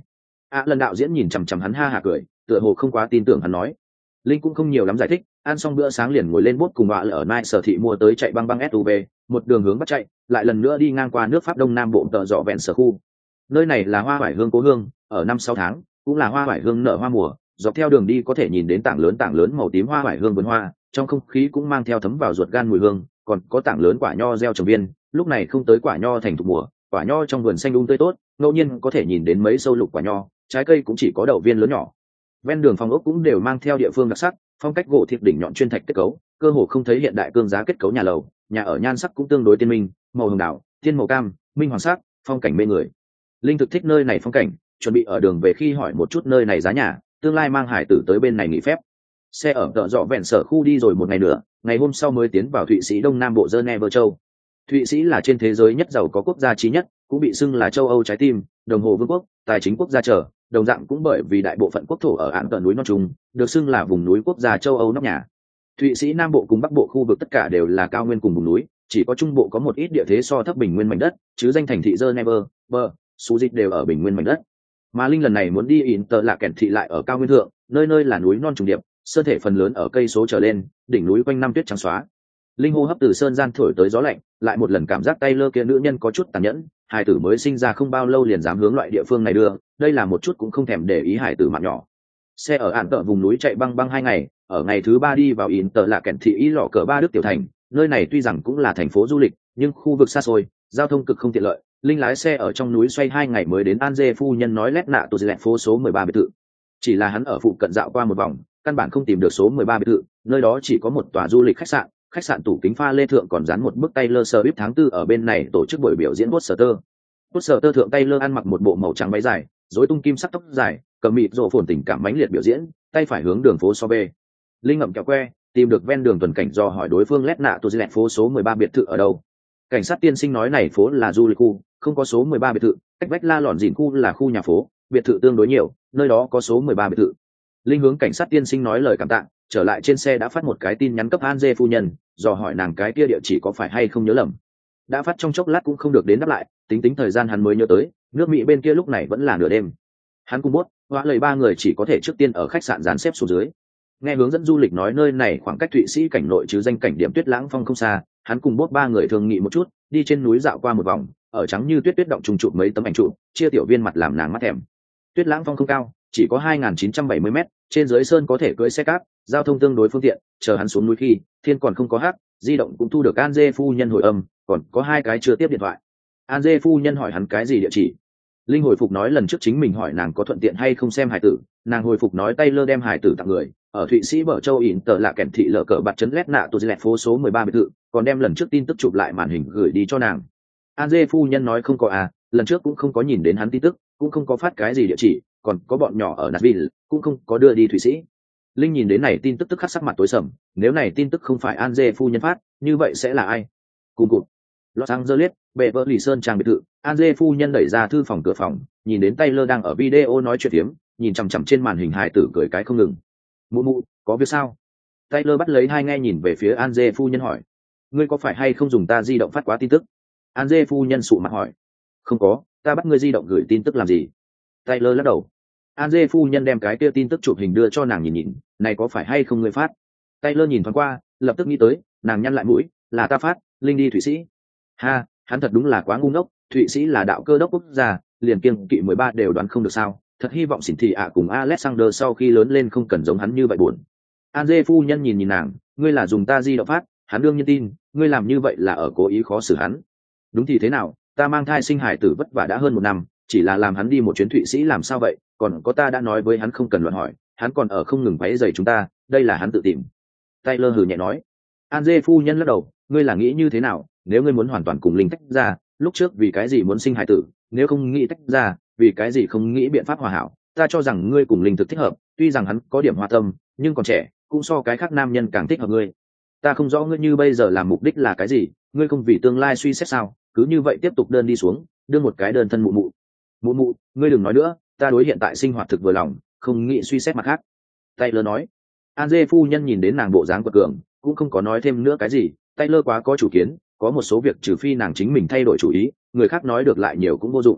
Lần đạo diễn nhìn chằm chằm hắn ha hả cười, tựa hồ không quá tin tưởng hắn nói. Linh cũng không nhiều lắm giải thích, ăn xong bữa sáng liền ngồi lên bốt cùng ở Mai Sở thị mua tới chạy băng băng SUV, một đường hướng bắt chạy, lại lần nữa đi ngang qua nước Pháp Đông Nam bộ tợ dọ vẹn sở khu. Nơi này là hoa vải hương cố hương, ở 5-6 tháng, cũng là hoa vải hương nở hoa mùa, dọc theo đường đi có thể nhìn đến tảng lớn màu tím hoa vải hương vườn hoa, trong không khí cũng mang theo thấm vào ruột gan mùi hương, còn có tảng lớn quả nho gieo trồng viên, lúc này không tới quả nho thành thục mùa, quả nho trong vườn xanh tươi tốt, ngẫu nhiên có thể nhìn đến mấy sâu lục quả nho, trái cây cũng chỉ có đậu viên lớn nhỏ. Ven đường phòng ốc cũng đều mang theo địa phương đặc sắc, phong cách gỗ thịt đỉnh nhọn chuyên thạch kết cấu, cơ hồ không thấy hiện đại cương giá kết cấu nhà lầu, nhà ở nhan sắc cũng tương đối tiên minh, màu hồng đào, thiên màu cam, minh hoàng sắc, phong cảnh mê người. Linh thực thích nơi này phong cảnh, chuẩn bị ở đường về khi hỏi một chút nơi này giá nhà, tương lai mang hải tử tới bên này nghỉ phép. Xe ở tợ dọ vẹn sở khu đi rồi một ngày nữa, ngày hôm sau mới tiến vào Thụy Sĩ Đông Nam bộ Geneva châu. Thụy Sĩ là trên thế giới nhất giàu có quốc gia trí nhất, cũng bị xưng là châu Âu trái tim, đồng hồ vương quốc, tài chính quốc gia trở, đồng dạng cũng bởi vì đại bộ phận quốc thổ ở án tận núi non trung, được xưng là vùng núi quốc gia châu Âu nóc nhà. Thụy Sĩ Nam bộ cùng Bắc bộ khu vực tất cả đều là cao nguyên cùng vùng núi, chỉ có Trung bộ có một ít địa thế so thấp bình nguyên mảnh đất, chứ danh thành thị Geneva, Su dịch đều ở bình nguyên mảnh đất. Mà Linh lần này muốn đi Inter là kèn thị lại ở cao nguyên thượng, nơi nơi là núi non trùng điệp, sơn thể phần lớn ở cây số trở lên, đỉnh núi quanh năm tuyết trắng xóa. Linh hô hấp từ sơn gian thổi tới gió lạnh, lại một lần cảm giác tay lơ kia nữ nhân có chút tàn nhẫn, hải tử mới sinh ra không bao lâu liền dám hướng loại địa phương này đưa, đây là một chút cũng không thèm để ý hải tử mặt nhỏ. Xe ở ản tợ vùng núi chạy băng băng 2 ngày, ở ngày thứ 3 đi vào Inter là kèn thị ý lọ cờ ba Đức tiểu thành, nơi này tuy rằng cũng là thành phố du lịch, nhưng khu vực xa xôi, giao thông cực không tiện lợi. Linh lái xe ở trong núi xoay 2 ngày mới đến An phu nhân nói lét nạ tù dẹt phố số 13 biệt thự. Chỉ là hắn ở phụ cận dạo qua một vòng, căn bản không tìm được số 13 biệt thự, nơi đó chỉ có một tòa du lịch khách sạn tủ kính pha lê thượng còn dán một bức Taylor Swift tháng 4 ở bên này tổ chức buổi biểu diễn poster thượng Taylor ăn mặc một bộ màu trắng váy dài, rối tung kim sắc tóc dài, cầm mịt rộ phồn tình cảm mãnh liệt biểu diễn, tay phải hướng đường phố Sobe. Linh ngậm kẹo que, tìm được ven đường tuần cảnh do hỏi đối phương lét nạ tù dẹt phố số 13 biệt thự ở đâu. Cảnh sát tiên sinh nói này phố là du lịch khu, không có số 13 biệt thự, cách vách La Lọn Dìn khu là khu nhà phố, biệt thự tương đối nhiều, nơi đó có số 13 biệt thự. Linh hướng cảnh sát tiên sinh nói lời cảm tạ, trở lại trên xe đã phát một cái tin nhắn cấp An phu nhân, dò hỏi nàng cái kia địa chỉ có phải hay không nhớ lầm. Đã phát trong chốc lát cũng không được đến đáp lại, tính thời gian hắn mới nhớ tới, nước Mỹ bên kia lúc này vẫn là nửa đêm. Hắn cùng bốt, hóa lời 3 người chỉ có thể trước tiên ở khách sạn dàn xếp xuống dưới. Nghe hướng dẫn du lịch nói nơi này khoảng cách Thụy Sĩ cảnh nội chứ danh cảnh điểm Tuyết Lãng Phong không xa, hắn cùng bốt 3 người thương nghị một chút, đi trên núi dạo qua một vòng, ở trắng như tuyết động trùng chụp mấy tấm ảnh chụp, chia tiểu viên mặt làm nàng mắt thèm. Tuyết Lãng Phong không cao, chỉ có 2.970 m, trên dưới sơn có thể cưỡi xe cáp, giao thông tương đối phương tiện. Chờ hắn xuống núi khi thiên còn không có hắc, di động cũng thu được An phu nhân hồi âm, còn có 2 cái chưa tiếp điện thoại. An phu nhân hỏi hắn cái gì địa chỉ. Linh hồi phục nói lần trước chính mình hỏi nàng có thuận tiện hay không xem hải tử, nàng hồi phục nói Taylor đem hải tử tặng người, ở Thụy Sĩ bờ châu Inter là kèn thị lở cờ bạt chấn lét nạ tù dẹt phố số 13 biệt thự, còn đem lần trước tin tức chụp lại màn hình gửi đi cho nàng. An phu nhân nói không có à, lần trước cũng không có nhìn đến hắn tin tức, cũng không có phát cái gì địa chỉ, còn có bọn nhỏ ở Nashville, cũng không có đưa đi Thụy Sĩ. Linh nhìn đến này tin tức tức khắc sắc mặt tối sầm, nếu này tin tức không phải An phu nhân phát, như vậy sẽ là ai? Cùng cụt. Los Angeles, Beverly Sơn trang biệt thự, An phu nhân đẩy ra thư phòng cửa phòng, nhìn đến Taylor đang ở video nói chuyện tiếm, nhìn chằm chằm trên màn hình hài tử cười cái không ngừng. Mụ mụ, có việc sao? Taylor bắt lấy 2 nghe nhìn về phía An phu nhân hỏi. Ngươi có phải hay không dùng ta di động phát quá tin tức? An phu nhân sụ mặt hỏi. Không có, ta bắt ngươi di động gửi tin tức làm gì? Taylor lắc đầu. An phu nhân đem cái kia tin tức chụp hình đưa cho nàng nhìn, này có phải hay không ngươi phát? Taylor nhìn thoáng qua, lập tức nghĩ tới, nàng nhăn lại mũi, là ta phát, Linh đi Thụy Sĩ. Ha, hắn thật đúng là quá ngu ngốc, Thụy Sĩ là đạo cơ đốc quốc gia, liền kiêng kỵ 13 đều đoán không được sao, thật hy vọng xỉn thị ạ cùng Alexander sau khi lớn lên không cần giống hắn như vậy buồn. An phu nhân nhìn nàng, ngươi là dùng ta di động phát, hắn đương nhiên tin, ngươi làm như vậy là ở cố ý khó xử hắn. Đúng thì thế nào, ta mang thai sinh hải tử vất vả đã hơn 1 năm, chỉ là làm hắn đi một chuyến Thụy Sĩ làm sao vậy, còn có ta đã nói với hắn không cần luận hỏi, hắn còn ở không ngừng váy giày chúng ta, đây là hắn tự tìm. Taylor hừ nhẹ nói. An phu nhân lắc đầu, ngươi là nghĩ như thế nào, nếu ngươi muốn hoàn toàn cùng Linh tách ra, lúc trước vì cái gì muốn sinh hải tử, nếu không nghĩ tách ra, vì cái gì không nghĩ biện pháp hòa hảo, ta cho rằng ngươi cùng Linh thực thích hợp, tuy rằng hắn có điểm hoa tâm, nhưng còn trẻ, cũng so cái khác nam nhân càng thích hợp ngươi. Ta không rõ ngươi như bây giờ làm mục đích là cái gì, ngươi không vì tương lai suy xét sao, cứ như vậy tiếp tục đơn đi xuống, đưa một cái đơn thân mụ mụ. Mụ mụ, ngươi đừng nói nữa, ta đối hiện tại sinh hoạt thực vừa lòng, không nghĩ suy xét mặt khác. Taylor nói. An phu nhân nhìn đến nàng bộ dáng quật cường, cũng không có nói thêm nữa cái gì. Taylor quá có chủ kiến, có một số việc trừ phi nàng chính mình thay đổi chủ ý, người khác nói được lại nhiều cũng vô dụng.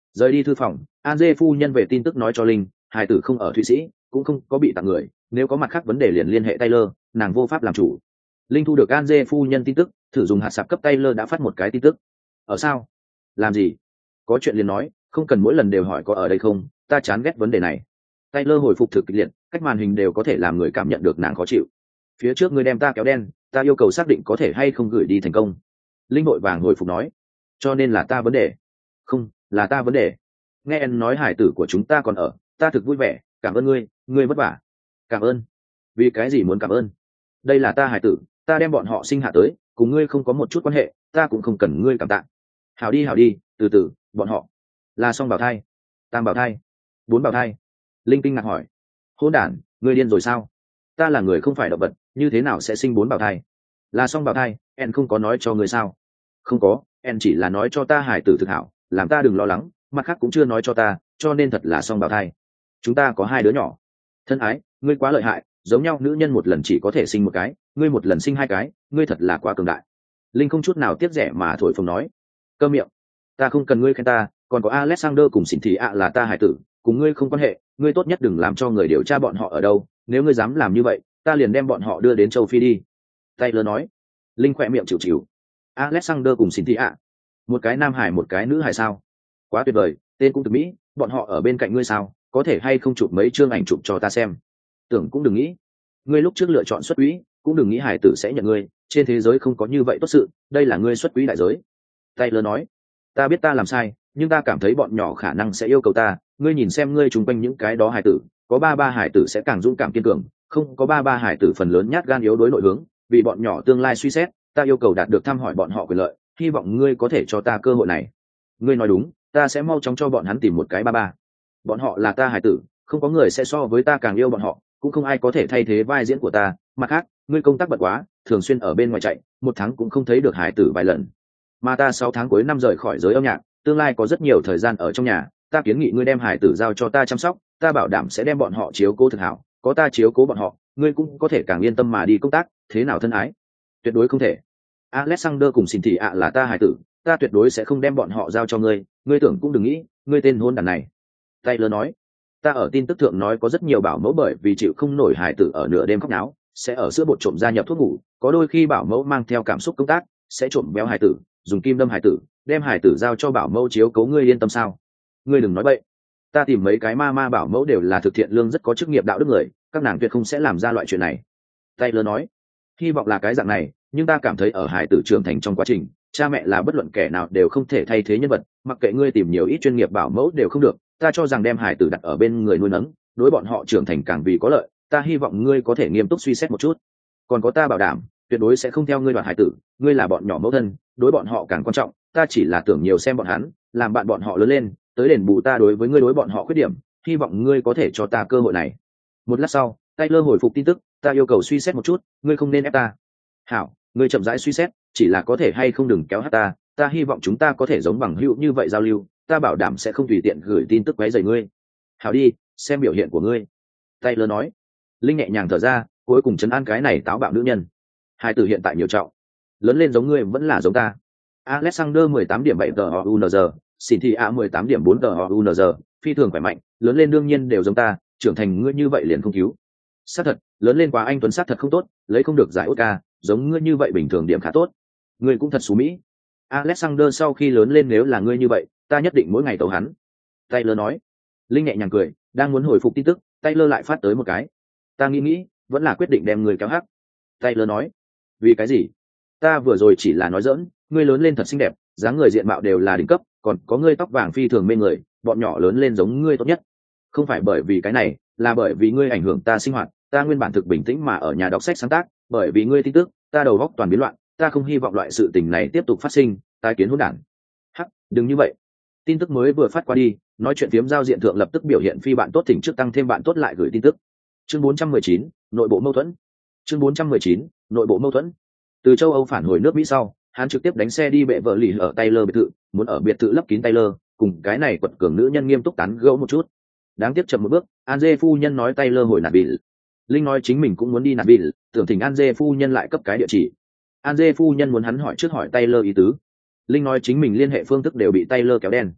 Rời đi thư phòng, an dê phu nhân về tin tức nói cho linh, hải tử không ở thụy sĩ, cũng không có bị tặng người, nếu có mặt khác vấn đề liền liên hệ Taylor, nàng vô pháp làm chủ. Linh thu được an dê phu nhân tin tức, thử dùng hạt sạp cấp Taylor đã phát một cái tin tức. Ở sao? Làm gì? Có chuyện liền nói, không cần mỗi lần đều hỏi có ở đây không, ta chán ghét vấn đề này. Taylor hồi phục thực kịch liệt, cách màn hình đều có thể làm người cảm nhận được nàng khó chịu. Phía trước ngươi đem ta kéo đen, ta yêu cầu xác định có thể hay không gửi đi thành công. Linh vội vàng hồi phục nói, cho nên là ta vấn đề. Không, là ta vấn đề. Nghe em nói hải tử của chúng ta còn ở, ta thực vui vẻ, cảm ơn ngươi, ngươi vất vả. Cảm ơn? Vì cái gì muốn cảm ơn? Đây là ta hải tử, ta đem bọn họ sinh hạ tới, cùng ngươi không có một chút quan hệ, ta cũng không cần ngươi cảm tạ. Hảo đi, từ từ, bọn họ là song bào thai, tam bào thai, 4 bào thai. Linh kinh ngạc hỏi, hỗn đản, ngươi điên rồi sao? Ta là người không phải động vật, như thế nào sẽ sinh 4 bào thai? Là song bào thai, en không có nói cho ngươi sao? Không có, en chỉ là nói cho ta hải tử thực hảo, làm ta đừng lo lắng, mặt khác cũng chưa nói cho ta, cho nên thật là song bào thai. Chúng ta có 2 đứa nhỏ. Thân ái, ngươi quá lợi hại, giống nhau nữ nhân một lần chỉ có thể sinh một cái, ngươi một lần sinh 2 cái, ngươi thật là quá cường đại. Linh không chút nào tiếc rẻ mà thổi phồng nói, câm miệng, ta không cần ngươi khen ta, còn có Alexander cùng xỉn thì là ta hải tử, cùng ngươi không quan hệ, ngươi tốt nhất đừng làm cho người điều tra bọn họ ở đâu, nếu ngươi dám làm như vậy, ta liền đem bọn họ đưa đến châu Phi đi. Taylor nói. Linh khỏe miệng chịu chịu. Alexander cùng xỉn thì một cái nam hải một cái nữ hải sao? Quá tuyệt vời, tên cũng từ Mỹ, bọn họ ở bên cạnh ngươi sao, có thể hay không chụp mấy chương ảnh chụp cho ta xem. Tưởng cũng đừng nghĩ, ngươi lúc trước lựa chọn xuất quỹ, cũng đừng nghĩ hải tử sẽ nhận ngươi, trên thế giới không có như vậy tốt sự, đây là ngươi xuất quỹ đại giới. Taylor nói, ta biết ta làm sai, nhưng ta cảm thấy bọn nhỏ khả năng sẽ yêu cầu ta, ngươi nhìn xem ngươi chung quanh những cái đó hải tử, có ba hải tử sẽ càng dũng cảm kiên cường, không có ba hải tử phần lớn nhát gan yếu đối nội hướng, vì bọn nhỏ tương lai suy xét, ta yêu cầu đạt được thăm hỏi bọn họ quyền lợi, hy vọng ngươi có thể cho ta cơ hội này. Ngươi nói đúng, ta sẽ mau chóng cho bọn hắn tìm một cái ba. Bọn họ là ta hải tử, không có người sẽ so với ta càng yêu bọn họ, cũng không ai có thể thay thế vai diễn của ta. Mặt khác, ngươi công tác bận quá, thường xuyên ở bên ngoài chạy, 1 tháng cũng không thấy được hải tử vài lần. Mà ta 6 tháng cuối năm rời khỏi giới âm nhạc, tương lai có rất nhiều thời gian ở trong nhà, ta kiến nghị ngươi đem hải tử giao cho ta chăm sóc, ta bảo đảm sẽ đem bọn họ chiếu cố thực hảo, có ta chiếu cố bọn họ, ngươi cũng có thể càng yên tâm mà đi công tác, thế nào thân ái? Tuyệt đối không thể. Alexander cùng xin thị là ta hải tử, ta tuyệt đối sẽ không đem bọn họ giao cho ngươi, ngươi tưởng cũng đừng nghĩ, ngươi tên hôn đàn này. Taylor nói, ta ở tin tức thượng nói có rất nhiều bảo mẫu bởi vì chịu không nổi hải tử ở nửa đêm khóc náo, sẽ ở sữa bột trộm gia nhập thuốc ngủ, có đôi khi bảo mẫu mang theo cảm xúc công tác, sẽ trộm béo hải tử, dùng kim đâm hải tử, đem hải tử giao cho bảo mẫu chiếu cố, ngươi yên tâm sao? Ngươi đừng nói bậy, ta tìm mấy cái ma bảo mẫu đều là thực thiện lương rất có chức nghiệp đạo đức người, các nàng tuyệt không sẽ làm ra loại chuyện này. Taylor nói, hy vọng là cái dạng này, nhưng ta cảm thấy ở hải tử trưởng thành trong quá trình, cha mẹ là bất luận kẻ nào đều không thể thay thế nhân vật, mặc kệ ngươi tìm nhiều ít chuyên nghiệp bảo mẫu đều không được, ta cho rằng đem hải tử đặt ở bên người nuôi nấng, đối bọn họ trưởng thành càng vì có lợi, ta hy vọng ngươi có thể nghiêm túc suy xét một chút. Còn có ta bảo đảm, tuyệt đối sẽ không theo ngươi đoạt hải tử, ngươi là bọn nhỏ mẫu thân, đối bọn họ càng quan trọng, ta chỉ là tưởng nhiều xem bọn hắn, làm bạn bọn họ lớn lên, tới đền bù ta đối với ngươi đối bọn họ khuyết điểm, hy vọng ngươi có thể cho ta cơ hội này. Một lát sau, Taylor hồi phục tin tức, ta yêu cầu suy xét một chút, ngươi không nên ép ta. Hảo, ngươi chậm rãi suy xét, chỉ là có thể hay không đừng kéo hát ta hy vọng chúng ta có thể giống bằng hữu như vậy giao lưu, ta bảo đảm sẽ không tùy tiện gửi tin tức quấy rầy ngươi. Hảo đi, xem biểu hiện của ngươi. Taylor nói. Linh nhẹ nhàng thở ra, cuối cùng trấn an cái này táo bạo nữ nhân. Hai từ hiện tại nhiều trọng, lớn lên giống ngươi vẫn là giống ta. Alexander 18 điểm 7 TOUNZ, Cynthia 18 điểm 4 TOUNZ, phi thường khỏe mạnh, lớn lên đương nhiên đều giống ta, trưởng thành ngươi như vậy liền không cứu. Xác thật, lớn lên quá anh tuấn xác thật không tốt, lấy không được giải Oscar, giống ngươi như vậy bình thường điểm khá tốt. Ngươi cũng thật xú mỹ. Alexander sau khi lớn lên nếu là ngươi như vậy, ta nhất định mỗi ngày tấu hắn. Taylor nói. Linh nhẹ nhàng cười, đang muốn hồi phục tin tức, Taylor lại phát tới một cái. Ta nghĩ, vẫn là quyết định đem người kéo hắc. Taylor nói. Vì cái gì? Ta vừa rồi chỉ là nói giỡn, ngươi lớn lên thật xinh đẹp, dáng người diện mạo đều là đỉnh cấp, còn có ngươi tóc vàng phi thường mê người, bọn nhỏ lớn lên giống ngươi tốt nhất. Không phải bởi vì cái này, là bởi vì ngươi ảnh hưởng ta sinh hoạt, ta nguyên bản thực bình tĩnh mà ở nhà đọc sách sáng tác, bởi vì ngươi tin tức, ta đầu óc toàn biến loạn, ta không hy vọng loại sự tình này tiếp tục phát sinh, tái kiến hỗn đản. Hắc, đừng như vậy. Tin tức mới vừa phát qua đi, nói chuyện phiếm giao diện thượng lập tức biểu hiện phi bạn tốt thỉnh trước tăng thêm bạn tốt lại gửi tin tức. Chương 419, nội bộ mâu thuẫn. Chương 419, nội bộ mâu thuẫn. Từ châu Âu phản hồi nước Mỹ sau, hắn trực tiếp đánh xe đi bệ vợ lì ở Taylor biệt thự, muốn ở biệt thự lấp kín Taylor, cùng cái này quật cường nữ nhân nghiêm túc tán gẫu một chút. Đáng tiếc chậm một bước, Anje phu nhân nói Taylor hồi Nashville. Linh nói chính mình cũng muốn đi Nashville, tưởng thỉnh Anje phu nhân lại cấp cái địa chỉ. Anje phu nhân muốn hắn hỏi trước hỏi Taylor ý tứ. Linh nói chính mình liên hệ phương thức đều bị Taylor kéo đen.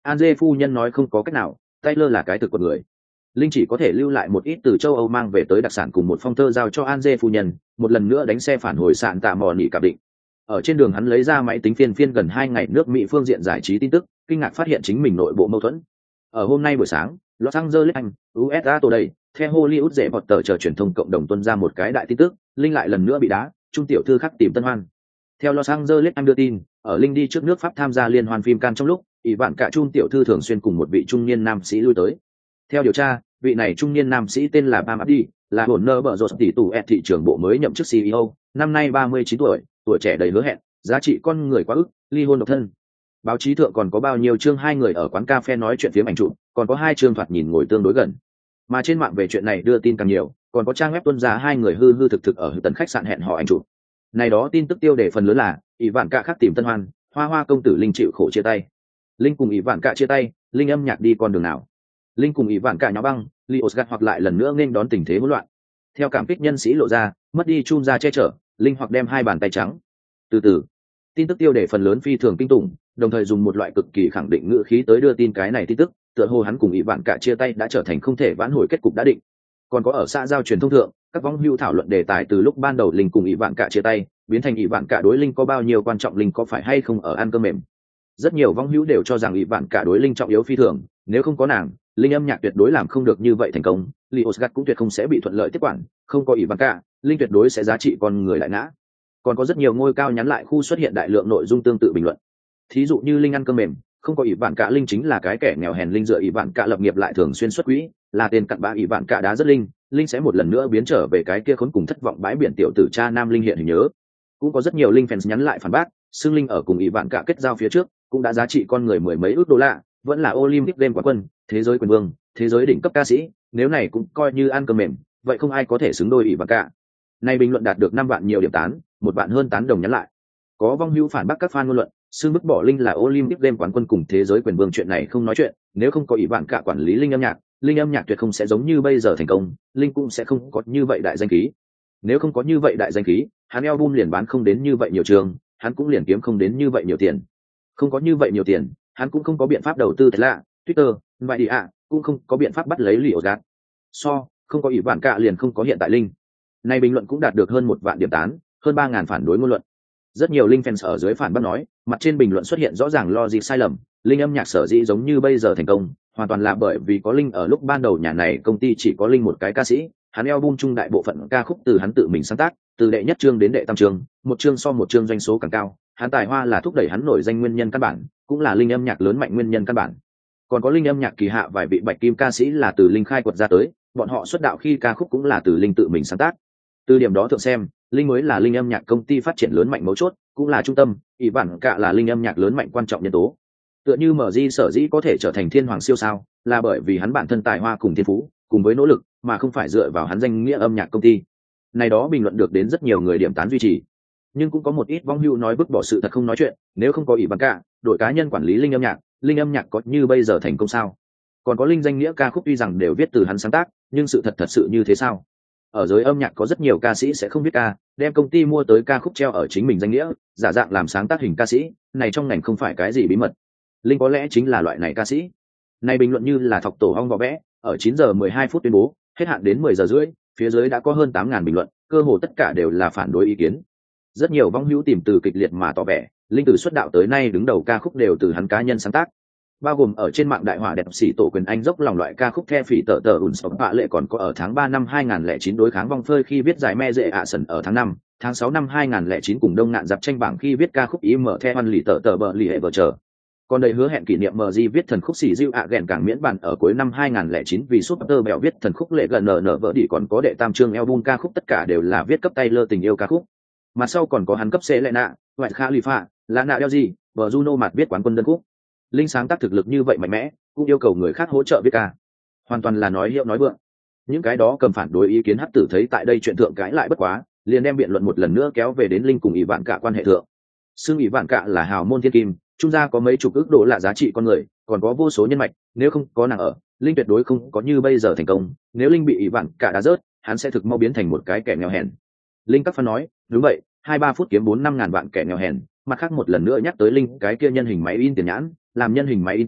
An phu nhân nói không có cách nào, Taylor là cái thực của người. Linh chỉ có thể lưu lại một ít từ châu Âu mang về tới đặc sản cùng một phong thơ giao cho An phu nhân, một lần nữa đánh xe phản hồi sạn tạ mò nỉ cạp định. Ở trên đường hắn lấy ra máy tính phiên gần 2 ngày nước Mỹ phương diện giải trí tin tức, kinh ngạc phát hiện chính mình nội bộ mâu thuẫn. Ở hôm nay buổi sáng, Los Angeles Anh, USA Today, theo Hollywood dễ bọt tờ chờ truyền thông cộng đồng tuân ra một cái đại tin tức, Linh lại lần nữa bị đá, trung tiểu thư khắc tìm tân hoan. Theo Los Angeles Anh đưa tin, ở Linh đi trước nước Pháp tham gia liên hoan phim Cannes trong lúc, ỷ vạn cả trung tiểu thư thường xuyên cùng một vị trung niên nam sĩ lui tới. Theo điều tra, vị này trung niên nam sĩ tên là Pam Abdi, là hồn nơ bở rột tỷ tù thị trường bộ mới nhậm chức CEO, năm nay 39 tuổi, tuổi trẻ đầy hứa hẹn, giá trị con người quá ức, ly hôn độc thân. Báo chí thượng còn có bao nhiêu chương hai người ở quán cà phê nói chuyện phiếm ảnh chụp, còn có 2 chương thoạt nhìn ngồi tương đối gần. Mà trên mạng về chuyện này đưa tin càng nhiều, còn có trang web tuân ra 2 người hư thực ở tần khách sạn hẹn hò ảnh chụp. Này đó tin tức tiêu đề phần lớn là ỷ vạn cả khác tìm tân hoan, hoa công tử Linh chịu khổ chia tay. Linh cùng ỷ vạn cả chia tay, Linh âm nhạc đi con đường nào? Linh cùng ỷ vạn cả nháo băng, Lios gạt hoặc lại lần nữa nên đón tình thế hỗn loạn. Theo cảm kích nhân sĩ lộ ra, mất đi chum ra che chở, Linh hoặc đem 2 bàn tay trắng. Từ từ, tin tức tiêu đề phần lớn phi thường kinh tủng, đồng thời dùng một loại cực kỳ khẳng định ngữ khí tới đưa tin cái này tin tức, tựa hồ hắn cùng ỷ vạn cả chia tay đã trở thành không thể vãn hồi kết cục đã định. Còn có ở xã giao truyền thông thượng, các võng hữu thảo luận đề tài từ lúc ban đầu Linh cùng ỷ vạn cả chia tay, biến thành ỷ vạn cả đối Linh có bao nhiêu quan trọng, Linh có phải hay không ở ăn cơm mềm. Rất nhiều võng hữu đều cho rằng ỷ vạn cả đối Linh trọng yếu phi thường, nếu không có nàng, Linh âm nhạc tuyệt đối làm không được như vậy thành công, Lios gạt cũng tuyệt không sẽ bị thuận lợi tiếp quản, không có ỷ vạn cả, Linh tuyệt đối sẽ giá trị con người lại ngã. Còn có rất nhiều ngôi cao nhắn lại khu xuất hiện đại lượng nội dung tương tự bình luận. Thí dụ như Linh ăn cơm mềm, không có ỷ vạn cả Linh chính là cái kẻ nghèo hèn, Linh dựa ỷ vạn cả lập nghiệp lại thường xuyên xuất quỹ, là tên cặn bã ỷ vạn cả đá rất Linh sẽ một lần nữa biến trở về cái kia khốn cùng thất vọng bãi biển tiểu tử cha nam Linh hiện hình nhớ. Cũng có rất nhiều Linh fans nhắn lại phản bác, xưng Linh ở cùng ỷ vạn cả kết giao phía trước, cũng đã giá trị con người mười mấy ức đô la, vẫn là Olympic game quán quân, thế giới quyền vương, thế giới đỉnh cấp ca sĩ, nếu này cũng coi như ăn cơm mềm, vậy không ai có thể xứng đôi ỷ vạn cả. Nay bình luận đạt được 5 vạn nhiều điểm tán, 1 vạn hơn tán đồng nhắn lại. Có vong hữu phản bác các fan ngôn luận, xưng bức bỏ Linh là Olympic game quán quân cùng thế giới quyền vương chuyện này không nói chuyện, nếu không có ỷ vạn cả quản lý Linh âm nhạc tuyệt không sẽ giống như bây giờ thành công, Linh cũng sẽ không có như vậy đại danh khí. Nếu không có như vậy đại danh khí, hắn album liền bán không đến như vậy nhiều trường, hắn cũng liền kiếm không đến như vậy nhiều tiền. Không có như vậy nhiều tiền, hắn cũng không có biện pháp đầu tư Tesla, Twitter, vậy đi cũng không có biện pháp bắt lấy Lios gạt. Không có ỷ vạn cả liền không có hiện tại Linh. Này bình luận cũng đạt được hơn 1 vạn điểm tán, hơn 3.000 phản đối ngôn luận. Rất nhiều Linh fans ở dưới phản bác nói, mặt trên bình luận xuất hiện rõ ràng logic sai lầm, Linh âm nhạc sở dĩ giống như bây giờ thành công, hoàn toàn là bởi vì có Linh ở lúc ban đầu nhà này công ty chỉ có Linh một cái ca sĩ, hắn album chung đại bộ phận ca khúc từ hắn tự mình sáng tác, từ đệ nhất chương đến đệ tam chương, một chương so một chương doanh số càng cao, hắn tài hoa là thúc đẩy hắn nổi danh nguyên nhân căn bản, cũng là Linh âm nhạc lớn mạnh nguyên nhân căn bản. Còn có Linh âm nhạc kỳ hạ vài vị bạch kim ca sĩ là từ Linh khai quật ra tới, bọn họ xuất đạo khi ca khúc cũng là từ Linh tự mình sáng tác. Từ điểm đó thượng xem, Linh mới là Linh âm nhạc công ty phát triển lớn mạnh mấu chốt, cũng là trung tâm, ỷ vạn cả là Linh âm nhạc lớn mạnh quan trọng nhân tố. Tựa như MG sở dĩ có thể trở thành thiên hoàng siêu sao, là bởi vì hắn bản thân tài hoa cùng thiên phú, cùng với nỗ lực, mà không phải dựa vào hắn danh nghĩa âm nhạc công ty. Này đó bình luận được đến rất nhiều người điểm tán duy trì. Nhưng cũng có một ít vong hưu nói vứt bỏ sự thật không nói chuyện, nếu không có ỷ vạn cả, đội cá nhân quản lý Linh âm nhạc có như bây giờ thành công sao? Còn có Linh danh nghĩa ca khúc tuy rằng đều viết từ hắn sáng tác, nhưng sự thật sự như thế sao? Ở giới âm nhạc có rất nhiều ca sĩ sẽ không viết ca, đem công ty mua tới ca khúc treo ở chính mình danh nghĩa, giả dạng làm sáng tác hình ca sĩ, này trong ngành không phải cái gì bí mật. Linh có lẽ chính là loại này ca sĩ. Này bình luận như là thọc tổ hong vỏ vẽ, ở 9 giờ 12 phút tuyên bố, hết hạn đến 10 giờ rưỡi, phía dưới đã có hơn 8.000 bình luận, cơ hồ tất cả đều là phản đối ý kiến. Rất nhiều vong hữu tìm từ kịch liệt mà tỏ vẻ, Linh từ xuất đạo tới nay đứng đầu ca khúc đều từ hắn cá nhân sáng tác, bao gồm ở trên mạng đại hỏa đẹp sĩ tổ quyền anh dốc lòng loại ca khúc The phỉ tờ tờ ùn sọc bạ lệ, còn có ở tháng 3 năm 2009 đối kháng vong phơi khi viết giải me dễ ạ sần, ở tháng 6 năm 2009 cùng đông ngạn dạp tranh bảng khi viết ca khúc ý mở The hoan lì tờ tờ bờ lì hệ vợ chờ. Còn đầy hứa hẹn kỷ niệm MG viết thần khúc xỉ diêu ạ ghẹn càng miễn bản ở cuối năm 2009 vì Super Bèo viết thần khúc lệ gần nở vỡ đi, còn có đệ tam chương album ca khúc tất cả đều là viết cấp Taylor tình yêu ca khúc. Mà sau còn có hắn cấp Selena, White Khalifa, Lana Del Rey, và Juno mặt viết quán quân đơn khúc. Linh sáng tác thực lực như vậy mạnh mẽ, cũng yêu cầu người khác hỗ trợ viết ca, hoàn toàn là nói hiệu nói vượng. Những cái đó cầm phản đối ý kiến hắc tử thấy tại đây chuyện thượng cãi lại bất quá, liền đem biện luận một lần nữa kéo về đến Linh cùng ỷ vạn cả quan hệ thượng. Xương ỷ vạn cả là hào môn thiên kim, trung gia có mấy chục ức độ là giá trị con người, còn có vô số nhân mạch, nếu không có nàng ở, Linh tuyệt đối không có như bây giờ thành công. Nếu Linh bị ỷ vạn cả đá rớt, hắn sẽ thực mau biến thành một cái kẻ nghèo hèn. Linh các fan nói, đúng vậy, 2-3 phút kiếm 4-5 ngàn vạn kẻ nghèo hèn. Mặt khác một lần nữa nhắc tới Linh cái kia nhân hình máy in tiền nhãn, làm nhân hình máy in tiền,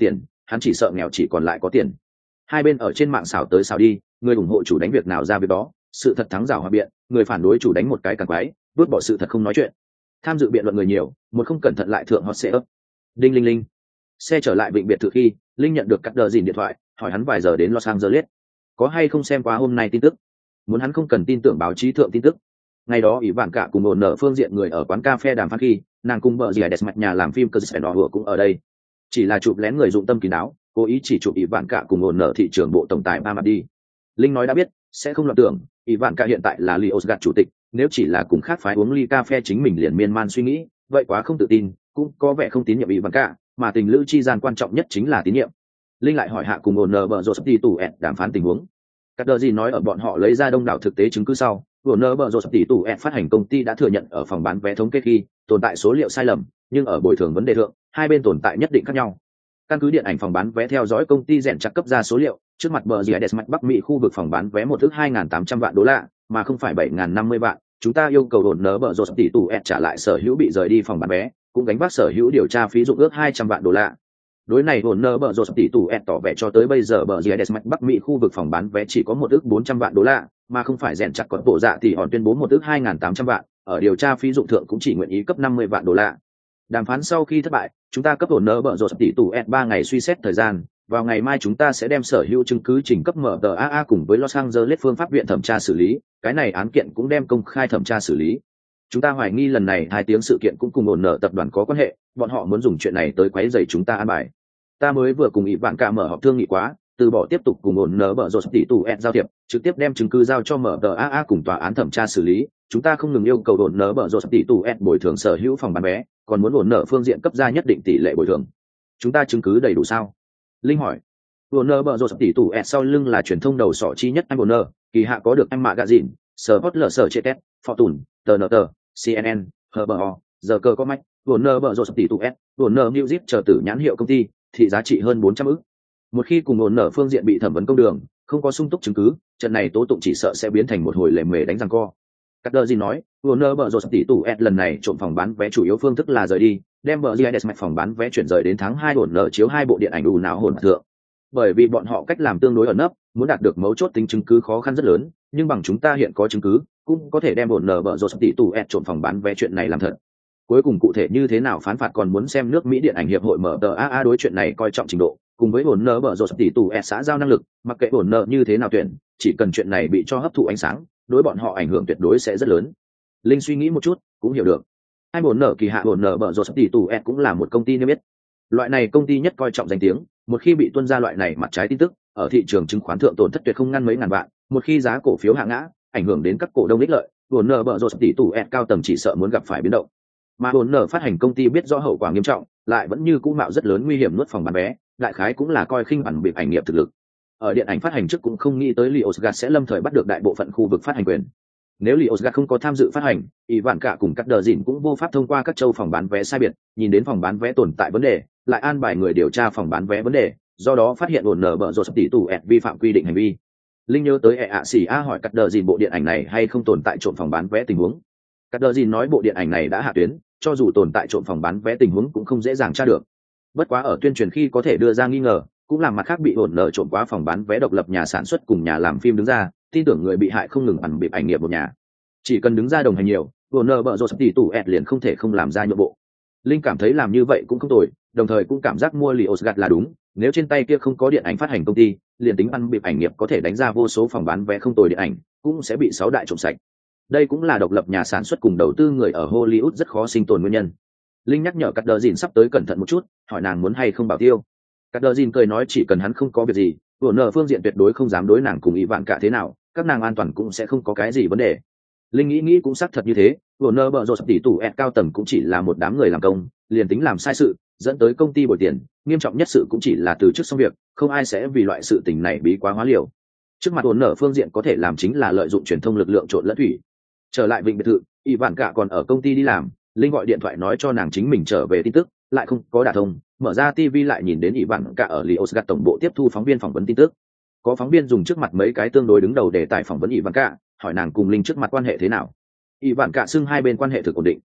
hắn chỉ sợ nghèo chỉ còn lại có tiền. Hai bên ở trên mạng xảo tới xảo đi, người ủng hộ chủ đánh việc nào ra việc đó, sự thật thắng rào hòa biện, người phản đối chủ đánh một cái càng quái, vứt bỏ sự thật không nói chuyện. Tham dự biện luận người nhiều, một không cẩn thận lại thượng hot sẽ ấp. Đinh linh linh. Xe trở lại bệnh viện từ khi, Linh nhận được cắt đờ dìn điện thoại, hỏi hắn vài giờ đến Los Angeles. Có hay không xem qua hôm nay tin tức? Muốn hắn không cần tin tưởng báo chí thượng tin tức. Ngày đó ủy bạn cả cùng ổn nở phương diện người ở quán cà phê đàm phán khi, nàng cùng vợ dì đẹp mặt nhà làm phim cơ sẽ đỏ hùa cũng ở đây. Chỉ là chụp lén người dụng tâm kín đáo, cố ý chỉ chụp ủy bạn cả cùng ổn nở thị trường bộ tổng tài ba mặt đi. Linh nói đã biết, sẽ không loạn tưởng, ủy bạn cả hiện tại là Lios gạt chủ tịch, nếu chỉ là cùng khác phái uống ly cà phê chính mình liền miên man suy nghĩ, vậy quá không tự tin, cũng có vẻ không tín nhiệm ủy bạn cả, mà tình lữ chi gian quan trọng nhất chính là tín nhiệm. Linh lại hỏi hạ cùng ổn nở bờ rột tỷ tủ ẹt đàm phán tình huống. Cắt đờ gì nói ở bọn họ lấy ra đông đảo thực tế chứng cứ sau, ổn nở bờ rột tỷ tủ ẹt phát hành công ty đã thừa nhận ở phòng bán vé thống kê khi tồn tại số liệu sai lầm, nhưng ở bồi thường vấn đề thượng, hai bên tồn tại nhất định khác nhau. Căn cứ điện ảnh phòng bán vé theo dõi công ty rèn chặt cấp ra số liệu, trước mặt bờ GIS mặt Bắc Mỹ khu vực phòng bán vé một ước 2.800 vạn đô la, mà không phải 7.050 vạn. Chúng ta yêu cầu ổn nở bờ rột tỷ tủ ẹt trả lại sở hữu bị rời đi phòng bán vé, cũng gánh vác sở hữu điều tra phí dụng ước 200 vạn đô la. Đối này hồn nơ bờ rột tỷ tủ ẹt tỏ vẻ cho tới bây giờ bờ GIS mặt Bắc Mỹ khu vực phòng bán vé chỉ có một ước 400 vạn đô la, mà không phải rèn chặt còn bộ dạ thì hòn tuyên bố một ước 2.800 vạn, ở điều tra phí dụng thượng cũng chỉ nguyện ý cấp 50 vạn đô la. Đàm phán sau khi thất bại, chúng ta cấp hồn nơ bờ rột tỷ tủ ẹt 3 ngày suy xét thời gian, vào ngày mai chúng ta sẽ đem sở hữu chứng cứ trình cấp MTAA cùng với Los Angeles phương pháp viện thẩm tra xử lý, cái này án kiện cũng đem công khai thẩm tra xử lý. Chúng ta hoài nghi lần này hai tiếng sự kiện cũng cùng ổn nở tập đoàn có quan hệ, bọn họ muốn dùng chuyện này tới quấy rầy chúng ta an bài. Ta mới vừa cùng ý bạn cả mở họp thương nghị quá, từ bỏ tiếp tục cùng ổn nở bở rột tỷ tủ ẹt giao thiệp, trực tiếp đem chứng cứ giao cho MTAA cùng tòa án thẩm tra xử lý. Chúng ta không ngừng yêu cầu ổn nở bở rột tỷ tủ ẹt bồi thường sở hữu phòng bán vé, còn muốn ổn nở phương diện cấp ra nhất định tỷ lệ bồi thường. Chúng ta chứng cứ đầy đủ sao? Linh hỏi. Ổn nở bở rột tỷ tủ ẹt sau lưng là truyền thông đầu sỏ chi nhất anh ổn nở, kỳ hạ có được anh mạ gạ dịn, Sport lở sở chết, Fortune, TNT, CNN, HBO, giờ cờ có mạch, Warner bở rột tỷ tụ S, Warner Music chờ tử nhãn hiệu công ty, thị giá trị hơn 400 ức. Một khi cùng Warner phương diện bị thẩm vấn công đường, không có sung túc chứng cứ, trận này tố tụng chỉ sợ sẽ biến thành một hồi lề mề đánh giằng co. Carter gì nói, Warner bở rột tỷ tụ S lần này trộm phòng bán vé chủ yếu phương thức là rời đi, đem bờ GIS mạch phòng bán vé chuyển rời đến tháng 2 Warner chiếu 2 bộ điện ảnh ù não hồn thượng. Bởi vì bọn họ cách làm tương đối ẩn nấp, muốn đạt được mấu chốt tính chứng cứ khó khăn rất lớn, nhưng bằng chúng ta hiện có chứng cứ, cũng có thể đem ổn nở bở rột tỷ tủ ẹt trộm phòng bán vé chuyện này làm thật. Cuối cùng cụ thể như thế nào phán phạt còn muốn xem nước Mỹ điện ảnh hiệp hội MTAA đối chuyện này coi trọng trình độ, cùng với ổn nở bở rột tỷ tủ ẹt xã giao năng lực, mặc kệ ổn nở như thế nào tuyển, chỉ cần chuyện này bị cho hấp thụ ánh sáng, đối bọn họ ảnh hưởng tuyệt đối sẽ rất lớn. Linh suy nghĩ một chút, cũng hiểu được. Hai ổn nở kỳ hạ ổn nở bở rột tỷ tủ ẹt cũng là một công ty niêm yết. Loại này công ty nhất coi trọng danh tiếng, một khi bị tuân ra loại này mặt trái tin tức, ở thị trường chứng khoán thượng tổn thất tuyệt không ngăn mấy ngàn vạn, một khi giá cổ phiếu hạ ngã, ảnh hưởng đến các cổ đông ích lợi, Warner bở rột tỷ tủ ẹt cao tầng chỉ sợ muốn gặp phải biến động. Mà Warner phát hành công ty biết rõ hậu quả nghiêm trọng, lại vẫn như cũ mạo rất lớn nguy hiểm nuốt phòng bán vé, đại khái cũng là coi khinh bản bịp ảnh nghiệp thực lực. Ở điện ảnh phát hành trước cũng không nghĩ tới Lionsgate sẽ lâm thời bắt được đại bộ phận khu vực phát hành quyền. Nếu Lionsgate không có tham dự phát hành, Ivan cả cùng các đờ dịn cũng vô pháp thông qua các châu phòng bán vé sai biệt, nhìn đến phòng bán vé tồn tại vấn đề, lại an bài người điều tra phòng bán vé vấn đề, do đó phát hiện Warner bở rột tỷ tủ ẹt vi phạm quy định hành vi. Linh nhớ tới EACA hỏi cắt đờ dìn bộ điện ảnh này hay không tồn tại trộm phòng bán vé tình huống. Cắt đờ dìn nói bộ điện ảnh này đã hạ tuyến, cho dù tồn tại trộm phòng bán vé tình huống cũng không dễ dàng tra được. Bất quá ở tuyên truyền khi có thể đưa ra nghi ngờ, cũng làm mặt khác bị ổn nợ trộm quá phòng bán vé độc lập nhà sản xuất cùng nhà làm phim đứng ra, tin tưởng người bị hại không ngừng ẩn bịp ảnh nghiệp một nhà. Chỉ cần đứng ra đồng hành nhiều, Warner bở rột tỷ tủ ẹt liền không thể không làm ra nhượng bộ. Linh cảm thấy làm như vậy cũng không tồi, đồng thời cũng cảm giác mua Lionsgate là đúng, nếu trên tay kia không có điện ảnh phát hành công ty, liền tính ăn bịp ảnh nghiệp có thể đánh ra vô số phòng bán vé không tồi điện ảnh, cũng sẽ bị 6 đại trộm sạch. Đây cũng là độc lập nhà sản xuất cùng đầu tư người ở Hollywood rất khó sinh tồn nguyên nhân. Linh nhắc nhở Carter Dìn sắp tới cẩn thận một chút, hỏi nàng muốn hay không bảo tiêu. Carter Dìn cười nói chỉ cần hắn không có việc gì, Warner phương diện tuyệt đối không dám đối nàng cùng ý vạn cả thế nào, các nàng an toàn cũng sẽ không có cái gì vấn đề. Linh nghĩ cũng xác thật như thế, Warner bở rột tỷ tủ ẹt cao tầng cũng chỉ là một đám người làm công, liền tính làm sai sự, dẫn tới công ty bồi tiền, nghiêm trọng nhất sự cũng chỉ là từ chức xong việc, không ai sẽ vì loại sự tình này bí quá hóa liều. Trước mặt Warner phương diện có thể làm chính là lợi dụng truyền thông lực lượng trộn lẫn thủy. Trở lại vịnh biệt thự, y vạn cả còn ở công ty đi làm, Linh gọi điện thoại nói cho nàng chính mình trở về tin tức, lại không có đả thông, mở ra TV lại nhìn đến y vạn cả ở Lionsgate tổng bộ tiếp thu phóng viên phỏng vấn tin tức. Có phóng viên dùng trước mặt mấy cái tương đối đứng đầu để tải phỏng vấn y vạn cả, hỏi nàng cùng Linh trước mặt quan hệ thế nào. Y vạn cả xưng hai bên quan hệ thực ổn định.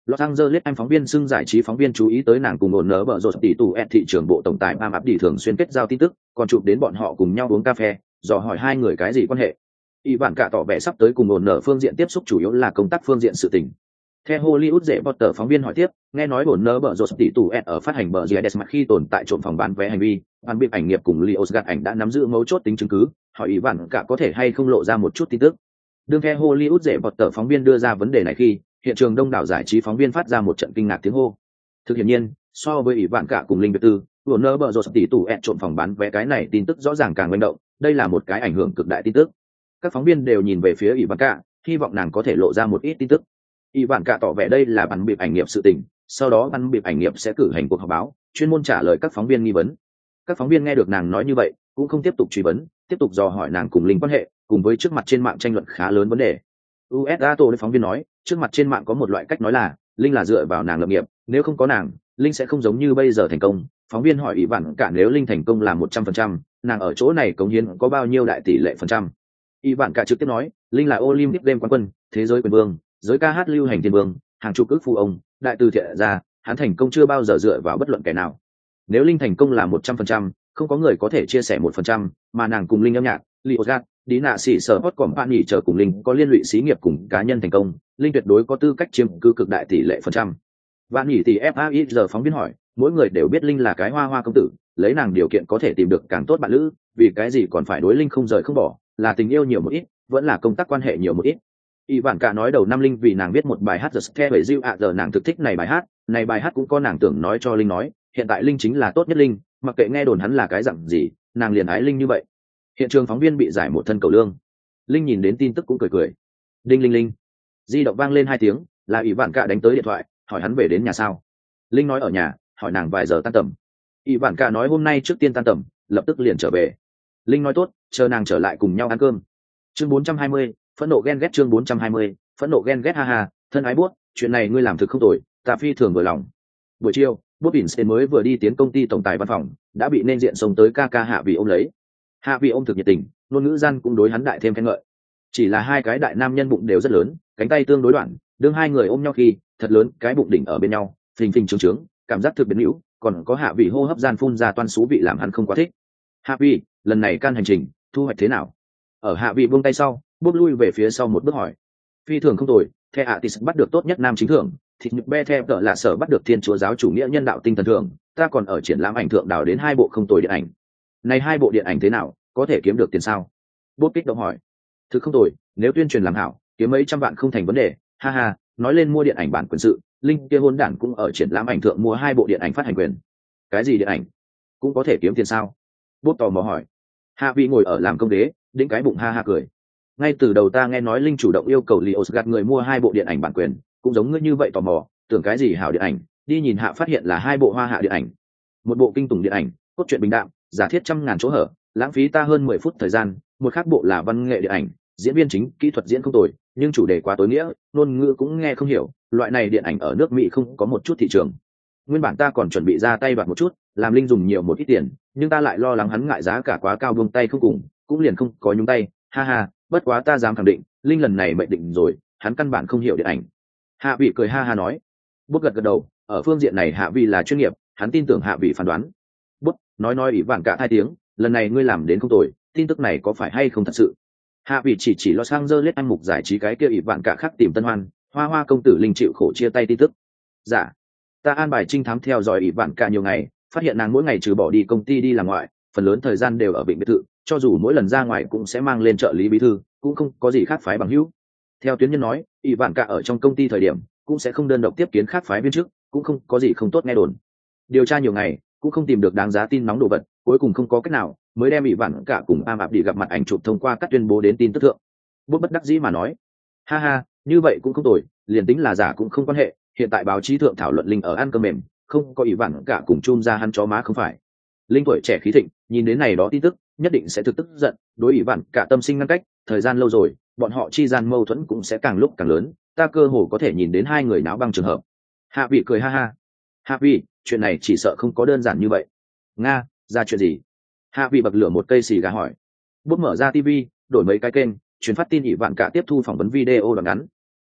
Los Angeles Anh phóng viên xưng giải trí phóng viên chú ý tới nàng cùng ổn nở bở rột tỷ tụ thị trưởng bộ tổng tài Pam Abdi thường xuyên kết giao tin tức, còn chụp đến bọn họ cùng nhau uống cà phê, dò hỏi hai người cái gì quan hệ. Y bạn cả tỏ vẻ sắp tới cùng ổn nở phương diện tiếp xúc chủ yếu là công tác phương diện sự tình. Theo Hollywood dễ Potter phóng viên hỏi tiếp, nghe nói ổn nở bở rột tỷ tụ ở phát hành bờ GDS mặt khi tồn tại trộm phòng bán vé hành vi, ban biên ảnh nghiệp cùng Leos gạt ảnh đã nắm giữ mấu chốt tính chứng cứ, hỏi Y bạn cả có thể hay không lộ ra một chút tin tức. Đương theo Hollywood dễ Potter phóng viên đưa ra vấn đề này khi hiện trường đông đảo giải trí phóng viên phát ra một trận kinh ngạc tiếng hô. Thực hiện nhiên, so với ủy vạn cả cùng linh việt tư, Warner Bros tỷ tủ trộm phòng bán vé cái này tin tức rõ ràng càng manh động, đây là một cái ảnh hưởng cực đại tin tức. Các phóng viên đều nhìn về phía ủy vạn cả, hy vọng nàng có thể lộ ra một ít tin tức. Ủy vạn cả tỏ vẻ đây là bắn bịp ảnh nghiệp sự tình, sau đó bắn bịp ảnh nghiệp sẽ cử hành cuộc họp báo, chuyên môn trả lời các phóng viên nghi vấn. Các phóng viên nghe được nàng nói như vậy, cũng không tiếp tục truy vấn, tiếp tục dò hỏi nàng cùng linh quan hệ, cùng với trước mặt trên mạng tranh luận khá lớn vấn đề. USA tổ phóng viên nói, trước mặt trên mạng có một loại cách nói là linh là dựa vào nàng lập nghiệp, nếu không có nàng linh sẽ không giống như bây giờ thành công. Phóng viên hỏi ủy vạn cả nếu linh thành công là 100%, nàng ở chỗ này cống hiến có bao nhiêu đại tỷ lệ phần trăm. Ủy vạn cả trực tiếp nói, linh là Olympic đêm quán quân, thế giới quyền vương, giới ca hát lưu hành thiên vương, hàng chục ước phụ ông, đại từ thiện ra, hắn thành công chưa bao giờ dựa vào bất luận kẻ nào. Nếu linh thành công là 100%, không có người có thể chia sẻ 1%, mà nàng cùng linh âm nhạc, Liozat, đi nạ xỉ sở hot còn bạn nghỉ chờ cùng linh có liên lụy xí nghiệp cùng cá nhân thành công, linh tuyệt đối có tư cách chiếm cứ cực đại tỷ lệ phần trăm. Bạn nghỉ thì FAI giờ phóng viên hỏi, mỗi người đều biết linh là cái hoa hoa công tử, lấy nàng điều kiện có thể tìm được càng tốt bạn lữ, vì cái gì còn phải đối linh không rời không bỏ, là tình yêu nhiều một ít, vẫn là công tác quan hệ nhiều một ít. Y Vạn Cả nói đầu năm linh vì nàng viết một bài hát The Scare về Diu ạ giờ nàng thực thích này bài hát cũng có nàng tưởng nói cho linh nói, hiện tại linh chính là tốt nhất linh, mặc kệ nghe đồn hắn là cái dặn gì, nàng liền ái linh như vậy. Hiện trường phóng viên bị giải một thân cầu lương. Linh nhìn đến tin tức cũng cười cười. Đinh linh linh. Di động vang lên 2 tiếng, là Y Vạn Cả đánh tới điện thoại, hỏi hắn về đến nhà sao. Linh nói ở nhà, hỏi nàng vài giờ tan tầm. Y Vạn Cả nói hôm nay trước tiên tan tầm, lập tức liền trở về. Linh nói tốt, chờ nàng trở lại cùng nhau ăn cơm. Chương 420, phẫn nộ ghen ghét chương 420, phẫn nộ ghen ghét ha ha, thân ái buốt, chuyện này ngươi làm thực không tồi, ta phi thường vừa lòng. Buổi chiều, Bob Vincent mới vừa đi tiến công ty tổng tài văn phòng, đã bị nên diện xông tới ca Hạ Vị ôm lấy. Hạ Vị ôm thực nhiệt tình, ngôn ngữ gian cũng đối hắn đại thêm khen ngợi. Chỉ là hai cái đại nam nhân bụng đều rất lớn, cánh tay tương đối đoạn, đương hai người ôm nhau khi, thật lớn, cái bụng đỉnh ở bên nhau, phình phình trướng trướng, cảm giác thực biến hữu, còn có Hạ Vị hô hấp gian phun ra toan xú vị làm hắn không quá thích. Hạ Vị, lần này can hành trình, thu hoạch thế nào? Ở Hạ Vị buông tay sau, Bob lui về phía sau một bước hỏi. Phi thường không tồi, The Artist bắt được tốt nhất nam chính thưởng, thịt nhục be The tợ là sở bắt được thiên chúa giáo chủ nghĩa nhân đạo tinh thần thưởng, ta còn ở triển lãm ảnh thượng đào đến 2 bộ không tồi điện ảnh. Này 2 bộ điện ảnh thế nào, có thể kiếm được tiền sao? Bob kích động hỏi. Thực không tồi, nếu tuyên truyền làm hảo, kiếm mấy trăm vạn không thành vấn đề, ha ha, nói lên mua điện ảnh bản quyền sự, linh kia hôn đản cũng ở triển lãm ảnh thượng mua 2 bộ điện ảnh phát hành quyền. Cái gì điện ảnh? Cũng có thể kiếm tiền sao? Bob tò mò hỏi. Hạ Vị ngồi ở làm công đế, đĩnh cái bụng ha ha cười. Ngay từ đầu ta nghe nói linh chủ động yêu cầu Leos gạt người mua 2 bộ điện ảnh bản quyền, cũng giống ngươi như vậy tò mò, tưởng cái gì hảo điện ảnh, đi nhìn hạ phát hiện là 2 bộ hoa hạ điện ảnh. Một bộ kinh tủng điện ảnh, cốt truyện bình đạm, giả thiết trăm ngàn chỗ hở, lãng phí ta hơn 10 phút thời gian, một khác bộ là văn nghệ điện ảnh, diễn viên chính, kỹ thuật diễn không tồi, nhưng chủ đề quá tối nghĩa, ngôn ngữ cũng nghe không hiểu, loại này điện ảnh ở nước Mỹ không có một chút thị trường. Nguyên bản ta còn chuẩn bị ra tay đoạt một chút, làm linh dùng nhiều một ít tiền, nhưng ta lại lo lắng hắn ngại giá cả quá cao buông tay không cùng, cũng liền không có nhúng tay, ha ha, bất quá ta dám khẳng định, linh lần này mệnh định rồi, hắn căn bản không hiểu điện ảnh. Hạ Vị cười ha ha nói. Bút gật gật đầu, ở phương diện này Hạ Vị là chuyên nghiệp, hắn tin tưởng Hạ Vị phán đoán. Bút nói ỷ vạn cả 2 tiếng, lần này ngươi làm đến không tồi, tin tức này có phải hay không thật sự? Hạ Vị chỉ Los Angeles anh mục giải trí cái kia ỷ vạn cả khác tìm tân hoan, hoa công tử linh chịu khổ chia tay tin tức. Dạ, ta an bài trinh thám theo dõi ỷ vạn cả nhiều ngày, phát hiện nàng mỗi ngày trừ bỏ đi công ty đi làm ngoại, phần lớn thời gian đều ở bệnh biệt thự, cho dù mỗi lần ra ngoài cũng sẽ mang lên trợ lý bí thư, cũng không có gì khác phái bằng hữu. Theo tuyến nhân nói, ỷ vạn cả ở trong công ty thời điểm cũng sẽ không đơn độc tiếp kiến khác phái viên chức, cũng không có gì không tốt nghe đồn. Điều tra nhiều ngày cũng không tìm được đáng giá tin nóng đồ vật, cuối cùng không có cách nào mới đem ỷ vạn cả cùng Am Áp đi gặp mặt ảnh chụp thông qua các tuyên bố đến tin tức thượng. Bút bất đắc dĩ mà nói, ha ha, như vậy cũng không tồi, liền tính là giả cũng không quan hệ, hiện tại báo chí thượng thảo luận linh ở ăn cơm mềm, không có ỷ vạn cả cùng chum ra hắn chó má không phải. Linh tuổi trẻ khí thịnh, nhìn đến này đó tin tức nhất định sẽ thực tức giận, đối ỷ vạn cả tâm sinh ngăn cách, thời gian lâu rồi bọn họ chi gian mâu thuẫn cũng sẽ càng lúc càng lớn, ta cơ hồ có thể nhìn đến 2 người náo băng trường hợp. Hạ Vị cười ha ha. Hạ Vị, chuyện này chỉ sợ không có đơn giản như vậy. Nga, ra chuyện gì? Hạ Vị bật lửa một cây xì gà hỏi. Bút mở ra TV, đổi mấy cái kênh, truyền phát tin ỷ vạn cả tiếp thu phỏng vấn video đoạn ngắn.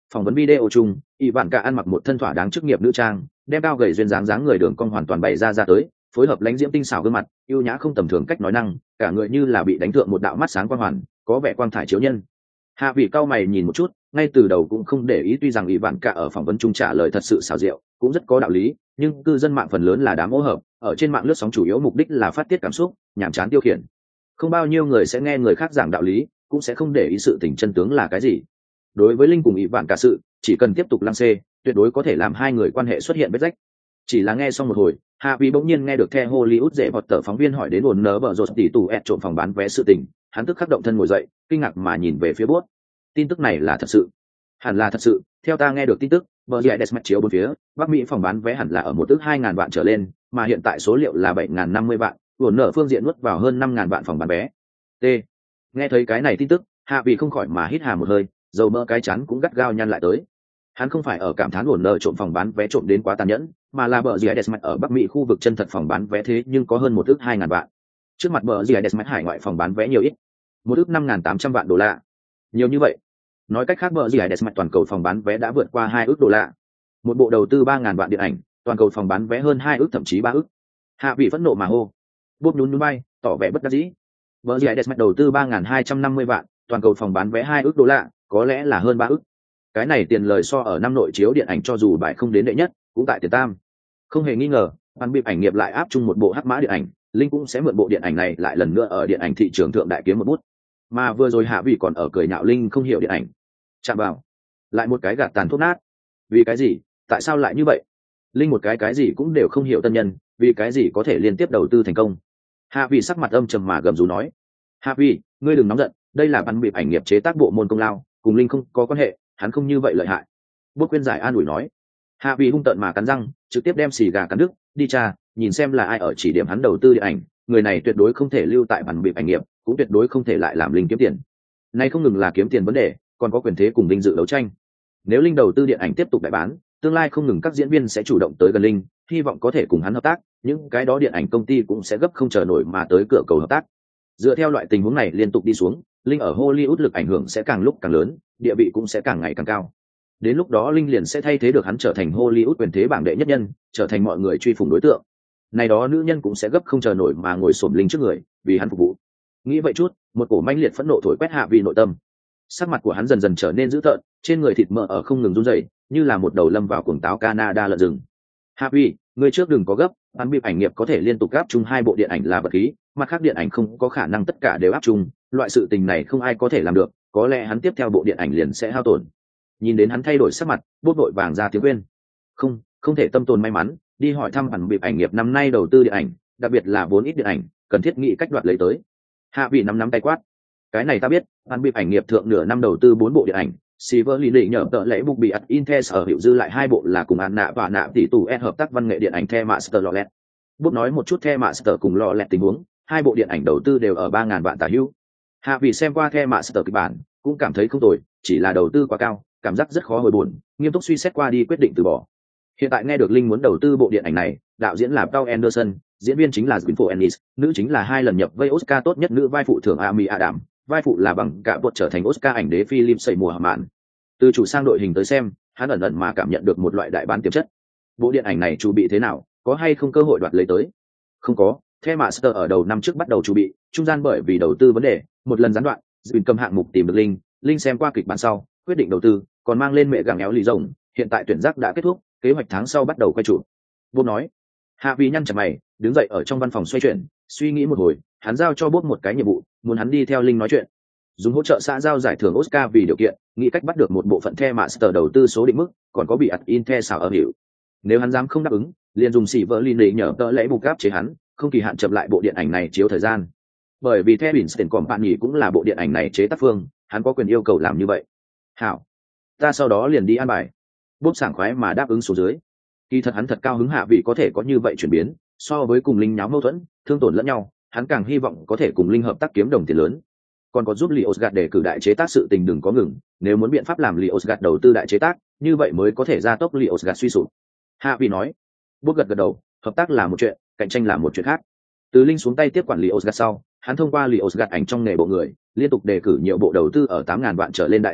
phỏng vấn video chung, ỷ vạn cả ăn mặc một thân thỏa đáng chức nghiệp nữ trang, đem cao gầy duyên dáng người đường cong hoàn toàn bày ra tới, phối hợp lãnh diễm tinh xảo gương mặt, ưu nhã không tầm thường cách nói năng, cả người như là bị đánh thượng một đạo mắt sáng quang hoàn, có vẻ quang thải chiếu nhân. Hạ vị cao mày nhìn một chút, ngay từ đầu cũng không để ý, tuy rằng ỷ vạn cả ở phỏng vấn chung trả lời thật sự xảo diệu, cũng rất có đạo lý, nhưng cư dân mạng phần lớn là đám ô hợp, ở trên mạng lướt sóng chủ yếu mục đích là phát tiết cảm xúc, nhàm chán tiêu khiển. Không bao nhiêu người sẽ nghe người khác giảng đạo lý, cũng sẽ không để ý sự tình chân tướng là cái gì. Đối với linh cùng ỷ vạn cả sự, chỉ cần tiếp tục lăng xê, tuyệt đối có thể làm hai người quan hệ xuất hiện vết rách. Chỉ là nghe xong một hồi, Hạ Vi bỗng nhiên nghe được The Hollywood dễ bọt tờ phóng viên hỏi đến ổn nở bở rột tỷ tù ẹt trộm phòng bán vé sự tình, hắn tức khắc động thân ngồi dậy, kinh ngạc mà nhìn về phía bốt. Tin tức này là thật sự? Hẳn là thật sự, theo ta nghe được tin tức, bờ rẻ Desmet chiếu bốn phía, Bắc Mỹ phòng bán vé hẳn là ở một ước 2.000 vạn trở lên, mà hiện tại số liệu là 7.050 vạn, ổn nở phương diện nuốt vào hơn 5.000 vạn phòng bán vé. T. Nghe thấy cái này tin tức, Hạ Vi không khỏi mà hít hà một hơi, dầu mỡ cái chắn cũng gắt gao nhăn lại tới. Hắn không phải ở cảm thán ổn nở trộm phòng bán vé trộm đến quá tàn nhẫn, mà là bờ rẻ Desmet ở Bắc Mỹ khu vực chân thật phòng bán vé thế nhưng có hơn một ước 2.000 vạn. Trước mặt bờ rẻ Desmet hải ngoại phòng bán vé nhiều ít, một ước 5.800 vạn đô la. Nhiều như vậy. Nói cách khác, bờ rẻ Desmet toàn cầu phòng bán vé đã vượt qua 2 ước đô la. Một bộ đầu tư 3.000 vạn điện ảnh, toàn cầu phòng bán vé hơn 2 ước thậm chí 3 ước. Hạ vị phẫn nộ mà hô. Bốp nhún nhún bay, tỏ vẻ bất đắc dĩ. Bờ rẻ Desmet đầu tư 3.250 vạn, toàn cầu phòng bán vé 2 ước đô la, có lẽ là hơn 3 ước. Cái này tiền lời so ở năm nội chiếu điện ảnh cho dù bài không đến đệ nhất, cũng tại tiền tam. Không hề nghi ngờ, ban biệp ảnh nghiệp lại áp chung một bộ hắc mã điện ảnh, linh cũng sẽ mượn bộ điện ảnh này lại lần nữa ở điện ảnh thị trường thượng đại kiếm một bút. Mà vừa rồi Hạ vị còn ở cười nhạo linh không hiểu điện ảnh. Chạm vào, lại một cái gạt tàn thuốc nát. Vì cái gì? Tại sao lại như vậy? Linh một cái gì cũng đều không hiểu tân nhân, vì cái gì có thể liên tiếp đầu tư thành công? Hạ vị sắc mặt âm trầm mà gầm rú nói. Hạ vị, ngươi đừng nóng giận, đây là ban biệp ảnh nghiệp chế tác bộ môn công lao, cùng linh không có quan hệ, hắn không như vậy lợi hại. Bút khuyên giải an ủi nói. Hạ vị hung tợn mà cắn răng, trực tiếp đem xì gà cắn đứt, đi tra, nhìn xem là ai ở chỉ điểm hắn đầu tư điện ảnh, người này tuyệt đối không thể lưu tại bản biệp ảnh nghiệp, cũng tuyệt đối không thể lại làm linh kiếm tiền. Nay không ngừng là kiếm tiền vấn đề, còn có quyền thế cùng vinh dự đấu tranh. Nếu linh đầu tư điện ảnh tiếp tục đại bán, tương lai không ngừng các diễn viên sẽ chủ động tới gần linh, hy vọng có thể cùng hắn hợp tác, những cái đó điện ảnh công ty cũng sẽ gấp không chờ nổi mà tới cửa cầu hợp tác. Dựa theo loại tình huống này liên tục đi xuống, linh ở Hollywood lực ảnh hưởng sẽ càng lúc càng lớn, địa vị cũng sẽ càng ngày càng cao. Đến lúc đó linh liền sẽ thay thế được hắn trở thành Hollywood quyền thế bảng đệ nhất nhân, trở thành mọi người truy phủng đối tượng. Này đó nữ nhân cũng sẽ gấp không chờ nổi mà ngồi xổm linh trước người, vì hắn phục vụ. Nghĩ vậy chút, một cổ manh liệt phẫn nộ thổi quét Hạ vì nội tâm. Sắc mặt của hắn dần dần trở nên dữ tợn, trên người thịt mỡ ở không ngừng run rẩy, như là một đầu lâm vào cuồng táo Canada lợn rừng. Hạ vì, người trước đừng có gấp, ban biệp ảnh nghiệp có thể liên tục áp chung 2 bộ điện ảnh là vật khí, mặt khác điện ảnh không có khả năng tất cả đều áp chung, loại sự tình này không ai có thể làm được, có lẽ hắn tiếp theo bộ điện ảnh liền sẽ hao tổn. Nhìn đến hắn thay đổi sắc mặt, bốt vội vàng ra tiếng khuyên. Không thể tâm tồn may mắn, đi hỏi thăm hẳn biệp ảnh nghiệp năm nay đầu tư điện ảnh, đặc biệt là vốn ít điện ảnh, cần thiết nghĩ cách đoạt lấy tới. Hạ vị nắm tay quát. Cái này ta biết, hẳn biệp ảnh nghiệp thượng nửa năm đầu tư 4 bộ điện ảnh, Silver Lily nhờ tợ lễ bục bị ắt Intel sở hữu dư lại 2 bộ là cùng Anna và Nạ tỷ tù S hợp tác văn nghệ điện ảnh The Master Lawless. Bốt nói một chút The Master cùng Lawless tình huống, 2 bộ điện ảnh đầu tư đều ở 3.000 vạn tả hữu. Hạ vị xem qua The Master kịch bản, cũng cảm thấy không tồi, chỉ là đầu tư quá cao, cảm giác rất khó hồi buồn, nghiêm túc suy xét qua đi quyết định từ bỏ. Hiện tại nghe được linh muốn đầu tư bộ điện ảnh này, đạo diễn là Paul Anderson, diễn viên chính là Jennifer Aniston, nữ chính là 2 lần nhập vây Oscar tốt nhất nữ vai phụ thưởng Amy Adams, vai phụ là bằng cả bột trở thành Oscar ảnh đế Philip Seymour Hoffman. Từ chủ sang đội hình tới xem, hắn ẩn ẩn mà cảm nhận được một loại đại bán tiềm chất. Bộ điện ảnh này chuẩn bị thế nào, có hay không cơ hội đoạt lấy tới? Không có, The Master ở đầu năm trước bắt đầu chuẩn bị, trung gian bởi vì đầu tư vấn đề, một lần gián đoạn, Duyên cầm hạng mục tìm được linh xem qua kịch bản sau, quyết định đầu tư, còn mang lên mẹ gàng éo lì rồng, hiện tại tuyển giác đã kết thúc, kế hoạch tháng sau bắt đầu quay chụp. Bốp nói. Hạ Vi nhăn chặt mày, đứng dậy ở trong văn phòng xoay chuyển, suy nghĩ một hồi, hắn giao cho Bốp một cái nhiệm vụ, muốn hắn đi theo linh nói chuyện, dùng hỗ trợ xã giao giải thưởng Oscar vì điều kiện, nghĩ cách bắt được một bộ phận The Master đầu tư số định mức, còn có bị ắt Intel xảo ở hiệu. Nếu hắn dám không đáp ứng, liền dùng Silver Lily nhờ tợ lễ bục gáp chế hắn, không kỳ hạn chậm lại bộ điện ảnh này chiếu thời gian. Bởi vì The Winston Company cũng là bộ điện ảnh này chế tác phương, hắn có quyền yêu cầu làm như vậy. Hảo, ta sau đó liền đi an bài. Bốp sảng khoái mà đáp ứng số dưới. Kỳ thật hắn thật cao hứng Hạ vị có thể có như vậy chuyển biến, so với cùng linh nháo mâu thuẫn, thương tổn lẫn nhau, hắn càng hy vọng có thể cùng linh hợp tác kiếm đồng tiền lớn. Còn có giúp Liosgard để cử đại chế tác sự tình đừng có ngừng, nếu muốn biện pháp làm Liosgard đầu tư đại chế tác, như vậy mới có thể gia tốc Liosgard suy sụp. Hạ vị nói. Bốp gật đầu, hợp tác là một chuyện, cạnh tranh là một chuyện khác. Từ linh xuống tay tiếp quản Liosgard sau, hắn thông qua Liosgard ảnh trong nghề bộ người, liên tục đề cử nhiều bộ đầu tư ở 8.000 vạn trở lên đại chế tác,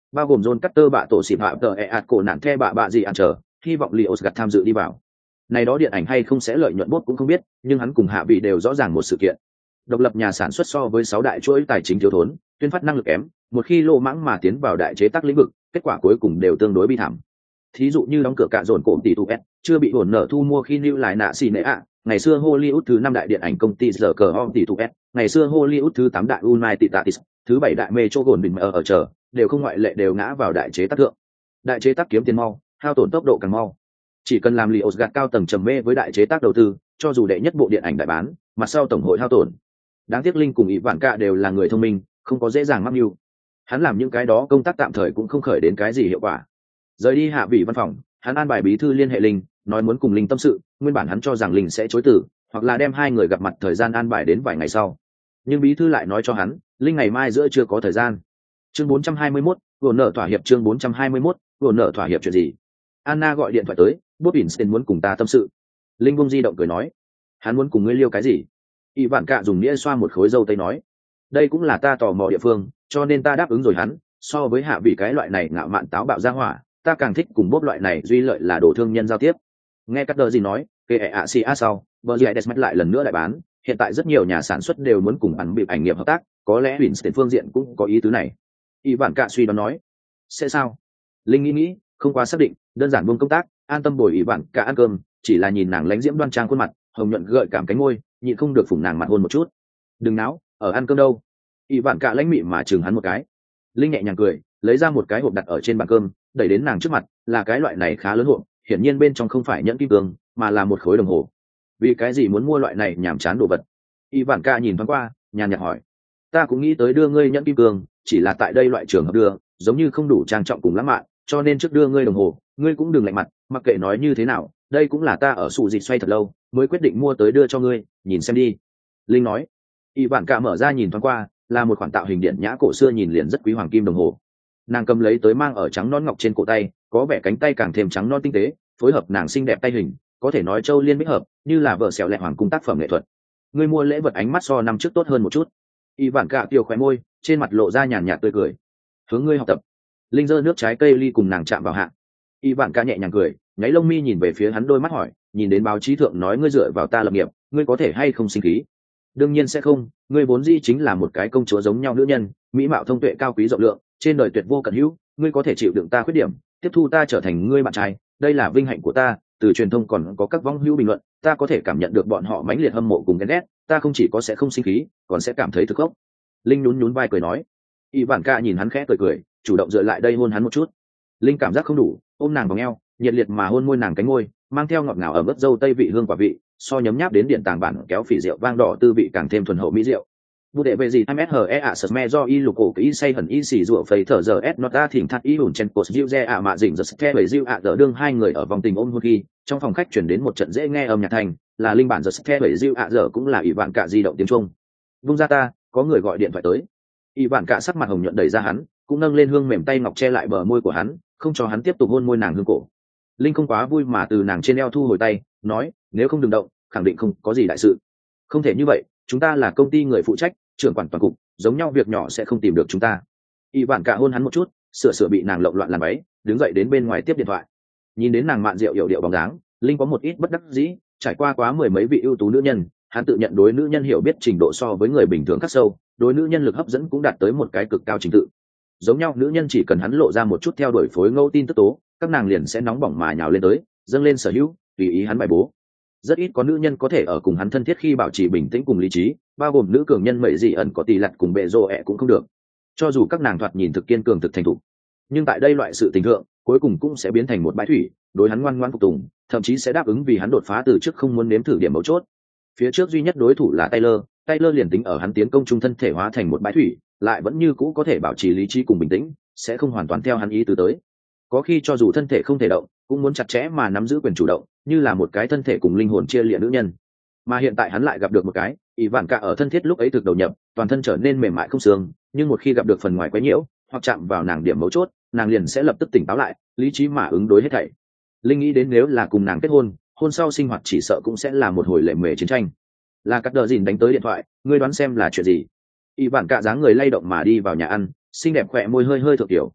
bao gồm John Carter bạ tổ xịp hạ tờ cổ nạn the bạ gì ăn chờ, hy vọng Lios gặt tham dự đi vào. Này đó điện ảnh hay không sẽ lợi nhuận bốt cũng không biết, nhưng hắn cùng hạ vị đều rõ ràng một sự kiện. Độc lập nhà sản xuất so với 6 đại chuỗi tài chính thiếu thốn, tuyên phát năng lực kém, một khi lô mãng mà tiến vào đại chế tác lĩnh vực, kết quả cuối cùng đều tương đối bi thảm. Thí dụ như đóng cửa cả dồn cổ tỷ tụ S, chưa bị hồn nợ thu mua khi lưu lại nạ xì nệ ạ, ngày xưa Hollywood thứ 5 đại điện ảnh công ty giờ cờ tỷ tụ S, ngày xưa Hollywood thứ 8 đại United States, thứ 7 đại Metro Goldwyn ở chờ, đều không ngoại lệ đều ngã vào đại chế tác thượng. Đại chế tác kiếm tiền mau, hao tổn tốc độ càng mau. Chỉ cần làm Lios gạt cao tầng trầm mê với đại chế tác đầu tư, cho dù đệ nhất bộ điện ảnh đại bán, mặt sau tổng hội hao tổn. Đáng tiếc Linh cùng Ý Vạn Cạ đều là người thông minh, không có dễ dàng mắc mưu. Hắn làm những cái đó công tác tạm thời cũng không khởi đến cái gì hiệu quả. Rời đi hạ vị văn phòng, hắn an bài bí thư liên hệ Linh, nói muốn cùng Linh tâm sự, nguyên bản hắn cho rằng Linh sẽ chối từ, hoặc là đem hai người gặp mặt thời gian an bài đến vài ngày sau. Nhưng bí thư lại nói cho hắn, Linh ngày mai giữa chưa có thời gian. Chương 421, vừa nợ thỏa hiệp chương 421, vừa nợ thỏa hiệp chuyện gì? Anna gọi điện thoại tới, Bob Einstein muốn cùng ta tâm sự. Linh buông di động cười nói, hắn muốn cùng ngươi liêu cái gì? Y Vạn Cạ dùng nghĩa xoa một khối dâu tây nói, đây cũng là ta tò mò địa phương, cho nên ta đáp ứng rồi hắn. So với hạ vị cái loại này ngạo mạn táo bạo ra hỏa, ta càng thích cùng Bob loại này duy lợi là đổ thương nhân giao tiếp. Nghe Cắt Đờ gì nói, kể ạ xì a sau, bờ gì Desmet lại lần nữa lại bán. Hiện tại rất nhiều nhà sản xuất đều muốn cùng ăn bịp ảnh nghiệp hợp tác, có lẽ Einstein phương diện cũng có ý tứ này. Y Vạn Cạ suy đoán nói, sẽ sao? Linh nghĩ, không quá xác định, đơn giản buông công tác, an tâm bồi Y Vạn Cạ ăn cơm, chỉ là nhìn nàng lãnh diễm đoan trang khuôn mặt, hồng nhuận gợi cảm cánh môi, nhịn không được phủng nàng mặt hôn một chút. Đừng náo, ở ăn cơm đâu? Y Vạn Cạ lãnh mị mà chừng hắn một cái. Linh nhẹ nhàng cười, lấy ra một cái hộp đặt ở trên bàn cơm, đẩy đến nàng trước mặt, là cái loại này khá lớn hộp, hiển nhiên bên trong không phải nhẫn kim cương, mà là một khối đồng hồ. Vì cái gì muốn mua loại này nhàm chán đồ vật? Y Vạn Cạ nhìn thoáng qua, nhàn nhạt hỏi. Ta cũng nghĩ tới đưa ngươi nhẫn kim cương, chỉ là tại đây loại trường hợp đưa, giống như không đủ trang trọng cùng lãng mạn, cho nên trước đưa ngươi đồng hồ, ngươi cũng đừng lạnh mặt, mặc kệ nói như thế nào, đây cũng là ta ở sụ dịch xoay thật lâu, mới quyết định mua tới đưa cho ngươi, nhìn xem đi. Linh nói. Y Vạn Cạ mở ra nhìn thoáng qua, là một khoản tạo hình điện nhã cổ xưa nhìn liền rất quý hoàng kim đồng hồ. Nàng cầm lấy tới mang ở trắng non ngọc trên cổ tay, có vẻ cánh tay càng thêm trắng non tinh tế, phối hợp nàng xinh đẹp tay hình, có thể nói châu liên bích hợp, như là vợ xẻo lẹ hoàng cung tác phẩm nghệ thuật. Ngươi mua lễ vật ánh mắt so năm trước tốt hơn một chút. Y Vạn Cạ tiêu khóe môi, trên mặt lộ ra nhàn nhạt tươi cười. Hướng ngươi học tập. Linh giơ nước trái cây ly cùng nàng chạm vào hạ. Y Vạn Cạ nhẹ nhàng cười, nháy lông mi nhìn về phía hắn đôi mắt hỏi, nhìn đến báo chí thượng nói ngươi dựa vào ta lập nghiệp, ngươi có thể hay không sinh khí? Đương nhiên sẽ không, ngươi vốn dĩ chính là một cái công chúa giống nhau nữ nhân, mỹ mạo thông tuệ cao quý rộng lượng, trên đời tuyệt vô cận hữu, ngươi có thể chịu đựng ta khuyết điểm, tiếp thu ta trở thành ngươi bạn trai, đây là vinh hạnh của ta. Từ truyền thông còn có các vong hữu bình luận, ta có thể cảm nhận được bọn họ mãnh liệt hâm mộ cùng ghen ghét, ta không chỉ có sẽ không sinh khí, còn sẽ cảm thấy thực gốc. Linh nhún nhún vai cười nói. Y Vạn Cạ nhìn hắn khẽ cười cười, chủ động dựa lại đây hôn hắn một chút. Linh cảm giác không đủ, ôm nàng vào eo, nhiệt liệt mà hôn môi nàng cánh môi, mang theo ngọt ngào ở mức dâu tây vị hương quả vị, so nhấm nháp đến điện tàng bản kéo phỉ rượu vang đỏ tư vị càng thêm thuần hậu mỹ rượu. Bù đệ về gì MSHE ạ sờ do y lục cổ kỹ say hẳn y xì rượu phẩy thở giờ s nota thỉnh thắt y hùn chen cột diệu re ạ mạ dỉnh giật the bởi diệu ạ đỡ đương hai người ở vòng tình ôm hôn khi trong phòng khách chuyển đến một trận dễ nghe âm nhạc thành, là linh bản giật the bởi diệu ạ dở cũng là Y Vạn Cạ di động tiếng Trung. Vung ra ta, có người gọi điện thoại tới. Y Vạn Cạ sắc mặt hồng nhuận đẩy ra hắn, cũng nâng lên hương mềm tay ngọc che lại bờ môi của hắn, không cho hắn tiếp tục hôn môi nàng hương cổ. Linh không quá vui mà từ nàng trên eo thu hồi tay, nói, nếu không đừng động, khẳng định không có gì đại sự. Không thể như vậy, chúng ta là công ty người phụ trách, trưởng quản toàn cục, giống nhau việc nhỏ sẽ không tìm được chúng ta. Y Vạn Cạ hôn hắn một chút, sửa bị nàng lộn loạn làm váy, đứng dậy đến bên ngoài tiếp điện thoại. Nhìn đến nàng mạn rượu yểu điệu bóng dáng, Linh có một ít bất đắc dĩ, trải qua quá mười mấy vị ưu tú nữ nhân, hắn tự nhận đối nữ nhân hiểu biết trình độ so với người bình thường khắc sâu, đối nữ nhân lực hấp dẫn cũng đạt tới một cái cực cao trình tự. Giống nhau nữ nhân chỉ cần hắn lộ ra một chút theo đuổi phối ngẫu tin tức tố, các nàng liền sẽ nóng bỏng mà nhào lên tới, dâng lên sở hữu, tùy ý hắn bài bố. Rất ít có nữ nhân có thể ở cùng hắn thân thiết khi bảo trì bình tĩnh cùng lý trí, bao gồm nữ cường nhân mẩy dị ẩn có tỷ lặt cùng bệ rồ ẹ cũng không được. Cho dù các nàng thoạt nhìn thực kiên cường thực thành thục, nhưng tại đây loại sự tình thượng, cuối cùng cũng sẽ biến thành một bãi thủy, đối hắn ngoan ngoãn phục tùng, thậm chí sẽ đáp ứng vì hắn đột phá từ trước không muốn nếm thử điểm mấu chốt. Phía trước duy nhất đối thủ là Taylor liền tính ở hắn tiến công trung thân thể hóa thành một bãi thủy, lại vẫn như cũ có thể bảo trì lý trí cùng bình tĩnh, sẽ không hoàn toàn theo hắn ý tứ tới. Có khi cho dù thân thể không thể động, cũng muốn chặt chẽ mà nắm giữ quyền chủ động, như là một cái thân thể cùng linh hồn chia liệt nữ nhân. Mà hiện tại hắn lại gặp được một cái, Y Vạn Cạ ở thân thiết lúc ấy thực đầu nhập, toàn thân trở nên mềm mại không xương, nhưng một khi gặp được phần ngoài quấy nhiễu, hoặc chạm vào nàng điểm mấu chốt, nàng liền sẽ lập tức tỉnh táo lại, lý trí mà ứng đối hết thảy. Linh nghĩ đến nếu là cùng nàng kết hôn, hôn sau sinh hoạt chỉ sợ cũng sẽ là một hồi lệ mề chiến tranh. Là Cắt Đờ Dìn đánh tới điện thoại, ngươi đoán xem là chuyện gì? Y Vạn Cạ dáng người lay động mà đi vào nhà ăn, xinh đẹp khỏe môi hơi hơi thượng tiểu.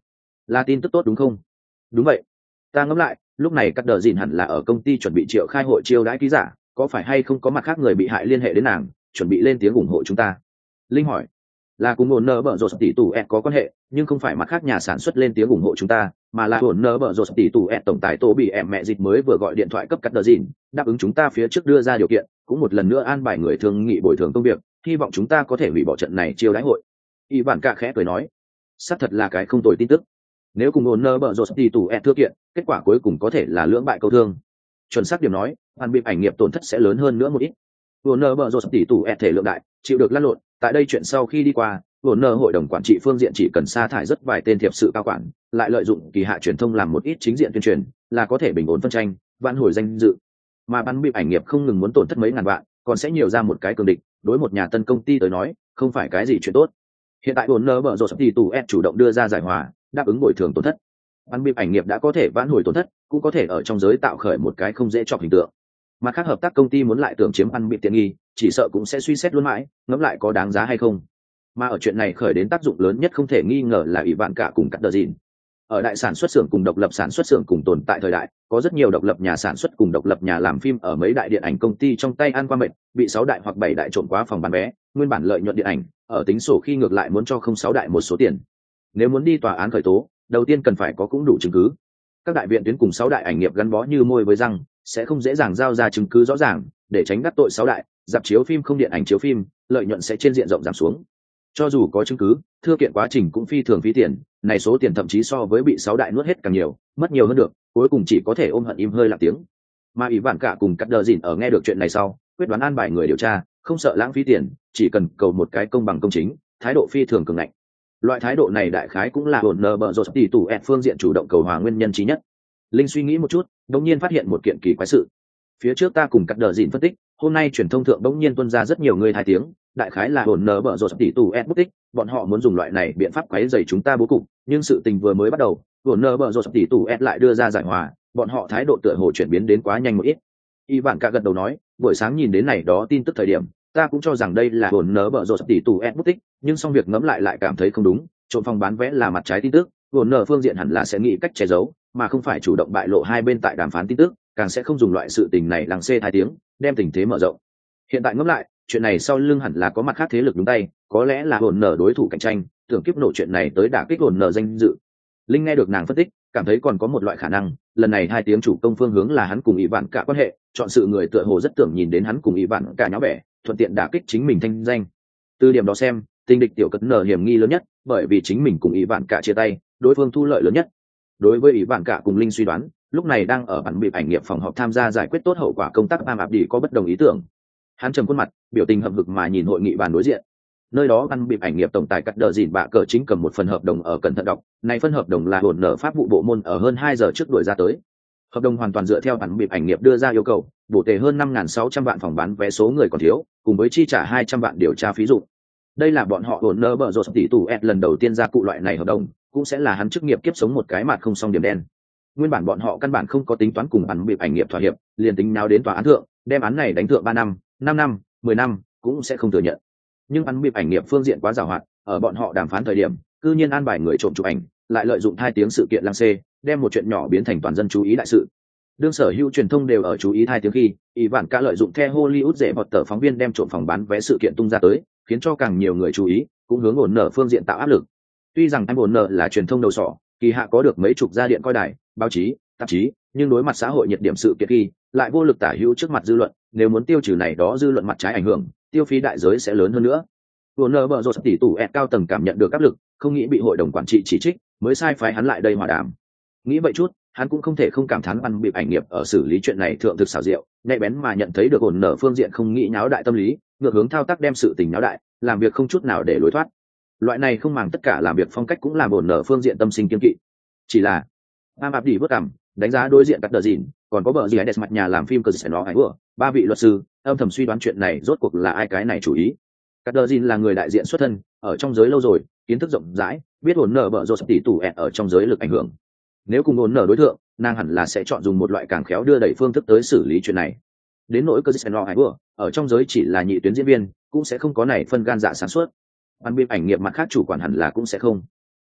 Là tin tức tốt đúng không? Đúng vậy. Ta ngẫm lại, lúc này cắt đờ dìn hẳn là ở công ty chuẩn bị triệu khai hội chiêu đãi ký giả, có phải hay không có mặt khác người bị hại liên hệ đến nàng, chuẩn bị lên tiếng ủng hộ chúng ta? Linh hỏi. Là cùng ổn nở bở rột tỷ tù ed có quan hệ, nhưng không phải mặt khác nhà sản xuất lên tiếng ủng hộ chúng ta, mà là ổn nở bở rột tỷ tù ed tổng tài tô bị em mẹ dịch mới vừa gọi điện thoại cấp cắt đờ dìn, đáp ứng chúng ta phía trước đưa ra điều kiện, cũng một lần nữa an bài người thương nghị bồi thường công việc, hy vọng chúng ta có thể hủy bỏ trận này chiêu đãi hội. Y bản cả khẽ cười nói, xác thật là cái không tồi tin tức. Nếu cùng ổn nở bở rột tỷ tù ed thưa kiện, kết quả cuối cùng có thể là lưỡng bại câu thương. Chuẩn xác điểm nói, hoàn bịp ảnh nghiệp tổn thất sẽ lớn hơn nữa một ít. Warner Bros tỷ tù ed thể lượng đại, chịu được lăn lộn, tại đây chuyện sau khi đi qua, Warner hội đồng quản trị phương diện chỉ cần sa thải rất vài tên thiệp sự cao quản, lại lợi dụng kỳ hạ truyền thông làm một ít chính diện tuyên truyền, là có thể bình ổn phân tranh, vãn hồi danh dự. Mà bắn bịp ảnh nghiệp không ngừng muốn tổn thất mấy ngàn vạn, còn sẽ nhiều ra một cái cường địch, đối một nhà tân công ty tới nói, không phải cái gì chuyện tốt. Hiện tại Warner Bros tỷ tù ed chủ động đưa ra giải hòa, đáp ứng bồi thường tổn thất. Bắn bịp ảnh nghiệp đã có thể vãn hồi tổn thất, cũng có thể ở trong giới tạo khởi một cái không dễ chọc hình tượng. Mặt khác hợp tác công ty muốn lại tưởng chiếm ăn bị tiện nghi, chỉ sợ cũng sẽ suy xét luôn mãi, ngẫm lại có đáng giá hay không. Mà ở chuyện này khởi đến tác dụng lớn nhất không thể nghi ngờ là ủy vạn cả cùng cắt đờ dìn. Ở đại sản xuất xưởng cùng độc lập sản xuất xưởng cùng tồn tại thời đại, có rất nhiều độc lập nhà sản xuất cùng độc lập nhà làm phim ở mấy đại điện ảnh công ty trong tay ăn qua mệt, bị 6 đại hoặc 7 đại trộm quá phòng bán vé, nguyên bản lợi nhuận điện ảnh, ở tính sổ khi ngược lại muốn cho không 6 đại một số tiền. Nếu muốn đi tòa án khởi tố, đầu tiên cần phải có cũng đủ chứng cứ. Các đại viện tuyến cùng 6 đại ảnh nghiệp gắn bó như môi với răng, sẽ không dễ dàng giao ra chứng cứ rõ ràng, để tránh đắc tội 6 đại, dạp chiếu phim không điện ảnh chiếu phim, lợi nhuận sẽ trên diện rộng giảm xuống. Cho dù có chứng cứ, thưa kiện quá trình cũng phi thường phí tiền, này số tiền thậm chí so với bị 6 đại nuốt hết càng nhiều, mất nhiều hơn được, cuối cùng chỉ có thể ôm hận im hơi lặng tiếng. Mà ủy vạn cả cùng cắt đờ dìn ở nghe được chuyện này sau, quyết đoán an bài người điều tra, không sợ lãng phí tiền, chỉ cần cầu một cái công bằng công chính, thái độ phi thường cường ngạnh. Loại thái độ này đại khái cũng là Warner Bros tỷ tù ed phương diện chủ động cầu hòa nguyên nhân chí nhất. Linh suy nghĩ một chút, đống nhiên phát hiện một kiện kỳ quái sự. Phía trước ta cùng cắt đờ dìn phân tích, hôm nay truyền thông thượng đống nhiên tuôn ra rất nhiều người thay tiếng, đại khái là Warner Bros tỷ tù ed bút tích, bọn họ muốn dùng loại này biện pháp quấy rầy chúng ta bố cục, nhưng sự tình vừa mới bắt đầu, Warner Bros tỷ tù ed lại đưa ra giải hòa, bọn họ thái độ tựa hồ chuyển biến đến quá nhanh một ít. Y Vạn cả gật đầu nói, buổi sáng nhìn đến này đó tin tức thời điểm, ta cũng cho rằng đây là Warner Bros tỷ tù ed bút tích, nhưng xong việc ngẫm lại cảm thấy không đúng, trộm phòng bán vé là mặt trái tin tức, Warner phương diện hẳn là sẽ nghĩ cách che giấu, mà không phải chủ động bại lộ hai bên tại đàm phán tin tức, càng sẽ không dùng loại sự tình này lằng xê thái tiếng, đem tình thế mở rộng. Hiện tại ngẫm lại, chuyện này sau lưng hẳn là có mặt khác thế lực đúng tay, có lẽ là Warner đối thủ cạnh tranh, tưởng kiếp nổ chuyện này tới đả kích Warner danh dự. Linh nghe được nàng phân tích, cảm thấy còn có một loại khả năng, lần này hai tiếng chủ công phương hướng là hắn cùng Y Vạn cả quan hệ, chọn sự người tựa hồ rất tưởng nhìn đến hắn cùng Y Vạn cả nháo bẻ, thuận tiện đả kích chính mình thanh danh. Từ điểm đó xem, tình địch tiểu cất nở hiểm nghi lớn nhất, bởi vì chính mình cùng Y Vạn cả chia tay, đối phương thu lợi lớn nhất. Đối với Y Vạn cả cùng Linh suy đoán, lúc này đang ở bản bịp ảnh nghiệp phòng họp tham gia giải quyết tốt hậu quả công tác Am Abdi có bất đồng ý tưởng. Hắn trầm khuôn mặt, biểu tình hậm hực mà nhìn hội nghị bàn đối diện. Nơi đó ban bịp ảnh nghiệp tổng tài cắt đờ dìn bạ cờ chính cầm một phần hợp đồng ở cẩn thận đọc, này phân hợp đồng là hồn nở pháp vụ bộ môn ở hơn 2 giờ trước đuổi ra tới. Hợp đồng hoàn toàn dựa theo bản bịp ảnh nghiệp đưa ra yêu cầu, bổ tề hơn 5.600 vạn phòng bán vé số người còn thiếu, cùng với chi trả 200 vạn điều tra phí dụ. Đây là bọn họ hồn nở bở rột tỷ tù ed lần đầu tiên ra cụ loại này hợp đồng, cũng sẽ là hắn chức nghiệp kiếp sống một cái mặt không xong điểm đen. Nguyên bản bọn họ căn bản không có tính toán cùng bản bịp ảnh nghiệp thỏa hiệp, liền tính nào đến tòa án thượng, đem án này đánh thượng 3 năm, 5 năm, 10 năm, cũng sẽ không thừa nhận. Nhưng bản bịp ảnh nghiệp phương diện quá giàu hoạt, ở bọn họ đàm phán thời điểm, cư nhiên an bài người trộm chụp ảnh, lại lợi dụng 2 tiếng sự kiện lăng xê, đem một chuyện nhỏ biến thành toàn dân chú ý đại sự. Đương sở hữu truyền thông đều ở chú ý 2 tiếng khi, Y Vạn cả lợi dụng theo Hollywood dễ bọt tờ phóng viên đem trộm phòng bán vé sự kiện tung ra tới, khiến cho càng nhiều người chú ý, cũng hướng ổn nở phương diện tạo áp lực. Tuy rằng em ổn nở là truyền thông đầu sỏ, kỳ hạ có được mấy chục gia điện coi đài, báo chí, tạp chí, nhưng đối mặt xã hội nhiệt điểm sự kiện khi, lại vô lực tả hữu trước mặt dư luận, nếu muốn tiêu trừ này đó dư luận mặt trái ảnh hưởng, tiêu phí đại giới sẽ lớn hơn nữa. Warner Bros tỷ tù ed cao tầng cảm nhận được áp lực, không nghĩ bị hội đồng quản trị chỉ trích, mới sai phái hắn lại đây hòa đàm. Nghĩ vậy chút, hắn cũng không thể không cảm thán ăn bịp ảnh nghiệp ở xử lý chuyện này thượng thực xảo diệu, nhạy bén mà nhận thấy được ổn nở phương diện không nghĩ nháo đại tâm lý, ngược hướng thao tác đem sự tình nháo đại, làm việc không chút nào để lối thoát. Loại này không màng tất cả làm việc phong cách cũng làm ổn nở phương diện tâm sinh kiên kỵ. Chỉ là Am Abdi vớt cằm, đánh giá đối diện cắt đờ dìn, còn có bờ gì đẹp mặt nhà làm phim cơ sẽ nó hay vừa, 3 vị luật sư âm thầm suy đoán chuyện này rốt cuộc là ai cái này chủ ý. Cắt đờ dìn là người đại diện xuất thân, ở trong giới lâu rồi, kiến thức rộng rãi, biết ổn nở bợ rột tỷ tù ẹt ở trong giới lực ảnh hưởng. Nếu cùng ổn nở đối tượng, nàng hẳn là sẽ chọn dùng một loại càng khéo đưa đẩy phương thức tới xử lý chuyện này. Đến nỗi cơ sẽ nó hay vừa, ở trong giới chỉ là nhị tuyến diễn viên, cũng sẽ không có này phân gan dạ sản xuất. Ban biên ảnh nghiệp mặt khác chủ quản hẳn là cũng sẽ không.